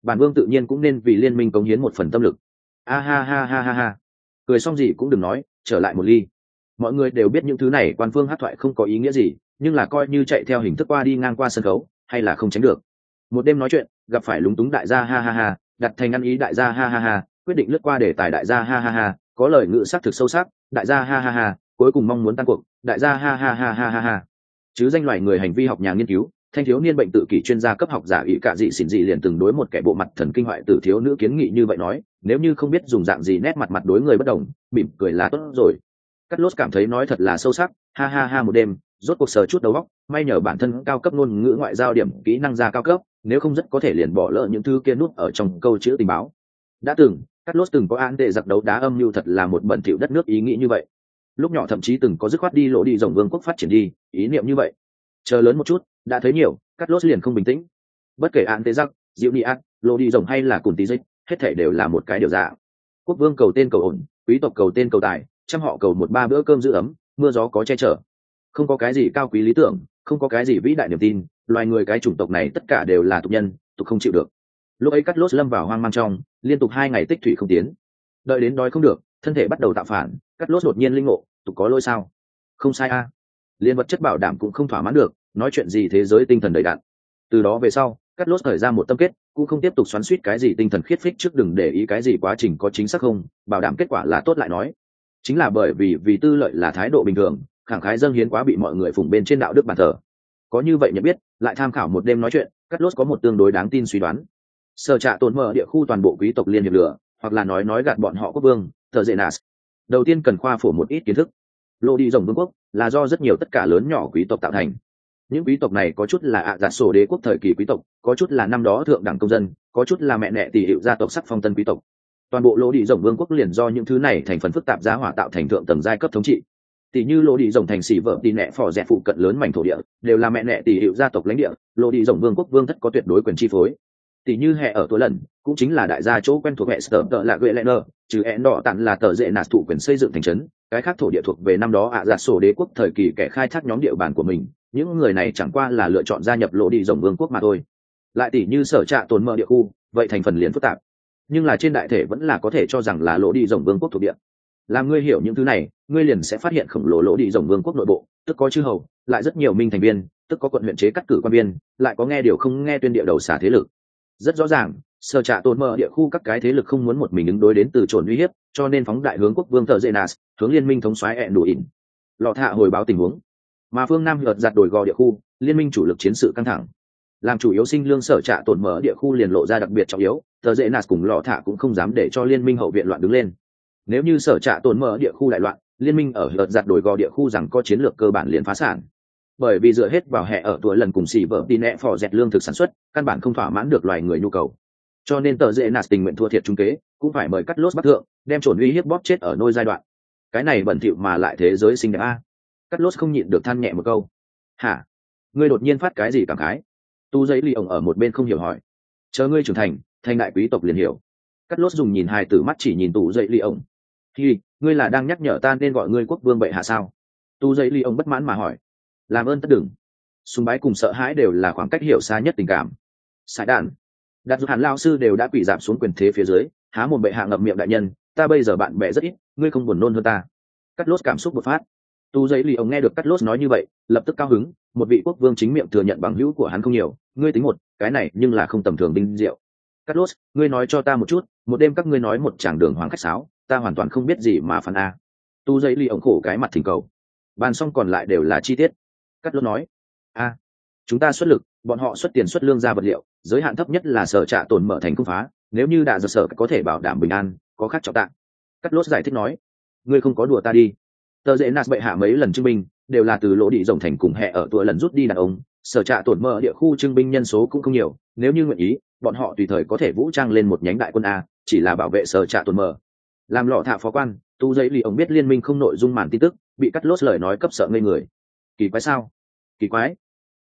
bản vương tự nhiên cũng nên vì liên minh cống hiến một phần tâm lực. A ha ha ha ha ha, cười xong gì cũng đừng nói, trở lại một ly. Mọi người đều biết những thứ này quan phương hát thoại không có ý nghĩa gì, nhưng là coi như chạy theo hình thức qua đi ngang qua sân khấu hay là không tránh được. Một đêm nói chuyện gặp phải lúng túng đại gia ha ha ha, đặt thành ăn ý đại gia ha ha ha, quyết định lướt qua đề tài đại gia ha ha ha, có lời ngữ sắc thực sâu sắc đại gia ha ha ha, cuối cùng mong muốn tan cuộc đại gia ha ha ha ha ha ha. Chứ danh loài người hành vi học nhà nghiên cứu thanh thiếu niên bệnh tự kỷ chuyên gia cấp học giả ý cạ dị xỉn dị liền từng đối một kẻ bộ mặt thần kinh hoại tử thiếu nữ kiến nghị như vậy nói, nếu như không biết dùng dạng gì nét mặt đối người bất đồng, mỉm cười là tốt rồi. Cắt lốt cảm thấy nói thật là sâu sắc, ha ha ha. Một đêm rốt cuộc sờ chút đầu óc, may nhờ bản thân cao cấp ngôn ngữ ngoại giao điểm kỹ năng ra cao cấp, nếu không rất có thể liền bỏ lỡ những thứ kia nút ở trong câu chữ tình báo. Đã từng cắt lốt từng có án tệ giặc đấu đá âm mưu thật là một bẩn thỉu đất nước ý nghĩ như vậy, lúc nhỏ thậm chí từng có dứt khoát đi lộ đi rồng vương quốc phát triển đi ý niệm như vậy. Chờ lớn một chút đã thấy nhiều, cắt lốt liền không bình tĩnh. Bất kể án tệ giặc, diệu đi ác, lộ đi rồng hay là cùng tí dịch, hết thể đều là một cái điều dạ. Quốc vương cầu tên cầu ổn, quý tộc cầu tên cầu tài, trăm họ cầu một ba bữa cơm giữ ấm, mưa gió có che chở. Không có cái gì cao quý lý tưởng, không có cái gì vĩ đại niềm tin, loài người cái chủng tộc này tất cả đều là tục nhân, tục không chịu được. Lúc ấy cắt lốt lâm vào hoang mang trong, liên tục 2 ngày tích thủy không tiến. Đợi đến đói không được, thân thể bắt đầu tạo phản, cắt lốt đột nhiên linh ngộ, tục có lỗi sao? Không sai a. Liên vật chất bảo đảm cũng không thỏa mãn được, nói chuyện gì thế giới tinh thần đầy đặn. Từ đó về sau, cắt lốt khởi ra một tâm kết, cũng không tiếp tục xoắn xuýt cái gì tinh thần khiết phích trước, đừng để ý cái gì quá trình có chính xác không, bảo đảm kết quả là tốt lại nói. Chính là bởi vì tư lợi là thái độ bình thường, khẳng khái dâng hiến quá bị mọi người phụng bên trên đạo đức bàn thờ. Có như vậy nhận biết, lại tham khảo một đêm nói chuyện, cắt lốt có một tương đối đáng tin suy đoán. Sở trạ tồn mở địa khu toàn bộ quý tộc liên hiệp lửa, hoặc là nói gạt bọn họ quốc vương, thờ dễ nas. Đầu tiên cần khoa phổ một ít kiến thức. Lộ đi rồng vương quốc là do rất nhiều tất cả lớn nhỏ quý tộc tạo thành. Những quý tộc này có chút là ạ giả sổ đế quốc thời kỳ quý tộc, có chút là năm đó thượng đẳng công dân, có chút là mẹ nẹ tỷ hiệu gia tộc sắc phong tân quý tộc. Toàn bộ lỗ đi rồng vương quốc liền do những thứ này thành phần phức tạp giá hỏa tạo thành thượng tầng giai cấp thống trị. Tỷ như lỗ đi rồng thành xỉ vợ tỷ nẹ phò dẹt phụ cận lớn mảnh thổ địa đều là mẹ nẹ tỷ hiệu gia tộc lãnh địa, lỗ đi rồng vương quốc vương thất có tuyệt đối quyền chi phối. Tỷ như hệ ở tối lần cũng chính là đại gia chỗ quen thuộc hệ sở tợ là gợi lẽ nơ, trừ én đỏ tặng là tờ dễ nạt thụ quyền xây dựng thành trấn, cái khác thổ địa thuộc về năm đó ạ giả sổ đế quốc thời kỳ kẻ khai thác nhóm địa bàn của mình, những người này chẳng qua là lựa chọn gia nhập lỗ đi rồng vương quốc mà thôi. Lại tỷ như sở trạ tồn mở địa khu, vậy thành phần liền phức tạp, nhưng là trên đại thể vẫn là có thể cho rằng là lỗ đi rồng vương quốc thuộc địa. Làm ngươi hiểu những thứ này, ngươi liền sẽ phát hiện khổng lồ lỗ đi rồng vương quốc nội bộ, tức có chư hầu, lại rất nhiều minh thành viên, tức có quận huyện chế cắt cử quan viên, lại có nghe điều không nghe tuyên địa đầu xả thế lực. Rất rõ ràng, sở trạ tồn mở địa khu các cái thế lực không muốn một mình ứng đối đến từ trồn uy hiếp, cho nên phóng đại hướng quốc vương thợ dễ nas, hướng liên minh thống soái ẹn đủ ỉn lọ thạ hồi báo tình huống. Mà phương nam hợt giặt đổi gò địa khu, liên minh chủ lực chiến sự căng thẳng, làm chủ yếu sinh lương sở trạ tồn mở địa khu liền lộ ra đặc biệt trọng yếu, thợ dễ nas cùng lọ thạ cũng không dám để cho liên minh hậu viện loạn đứng lên. Nếu như sở trạ tồn mở địa khu đại loạn, liên minh ở hợt giặt đổi gò địa khu rằng có chiến lược cơ bản liền phá sản, bởi vì dựa hết vào hệ ở tuổi lần cùng xỉ vợ đi nẹ phò dẹt lương thực sản xuất, căn bản không thỏa mãn được loài người nhu cầu. Cho nên tờ dễ nạt tình nguyện thua thiệt trung kế, cũng phải mời cắt lốt bắc thượng, đem trồn uy hiếp bóp chết ở nôi giai đoạn. Cái này bẩn thỉu mà lại thế giới xinh đẹp a. Cắt lốt không nhịn được than nhẹ một câu. Hả? Ngươi đột nhiên phát cái gì cảm khái? Tu giấy ly ổng ở một bên không hiểu hỏi. Chờ ngươi trưởng thành, thành đại quý tộc liền hiểu. Cắt lốt dùng nhìn hài tử mắt chỉ nhìn tù giấy ly ổng. Hi, ngươi là đang nhắc nhở ta nên gọi ngươi quốc vương bệ hạ sao? Tu giấy ly ổng bất mãn mà hỏi. Làm ơn tất đừng. Sùng bái cùng sợ hãi đều là khoảng cách hiểu xa nhất tình cảm. Sải đạn. Đặt dù hàn lao sư đều đã quỳ giảm xuống quyền thế phía dưới, há một bệ hạ ngậm miệng đại nhân, ta bây giờ bạn bè rất ít, ngươi không buồn nôn hơn ta. Cắt lốt cảm xúc bộc phát. Tu giấy lì ông nghe được cắt lốt nói như vậy, lập tức cao hứng, một vị quốc vương chính miệng thừa nhận bằng hữu của hắn không nhiều, ngươi tính một, cái này nhưng là không tầm thường binh diệu. Cắt lốt, ngươi nói cho ta một chút, một đêm các ngươi nói một tràng đường hoàng khách sáo, ta hoàn toàn không biết gì mà phản a. Tu giấy lì ông khổ cái mặt thỉnh cầu. Bàn xong còn lại đều là chi tiết. Cắt lốt nói, a, chúng ta xuất lực, bọn họ xuất tiền xuất lương ra vật liệu, giới hạn thấp nhất là sở trạ tồn mở thành công phá, nếu như đã giật sở có thể bảo đảm bình an, có khác trọng tạng. Cắt lốt giải thích nói, ngươi không có đùa ta đi. Tờ dễ nạt bệ hạ mấy lần trưng binh đều là từ lỗ đi rồng thành cùng hệ ở tuổi lần rút đi đàn ông, sở trạ tổn mở địa khu trưng binh nhân số cũng không nhiều, nếu như nguyện ý bọn họ tùy thời có thể vũ trang lên một nhánh đại quân a, chỉ là bảo vệ sở trạ tổn mở. Làm lọ thạ phó quan, tu giấy lì ông biết liên minh không nội dung màn tin tức, bị cắt lốt lời nói cấp sợ ngây người. Kỳ quái sao? Kỳ quái.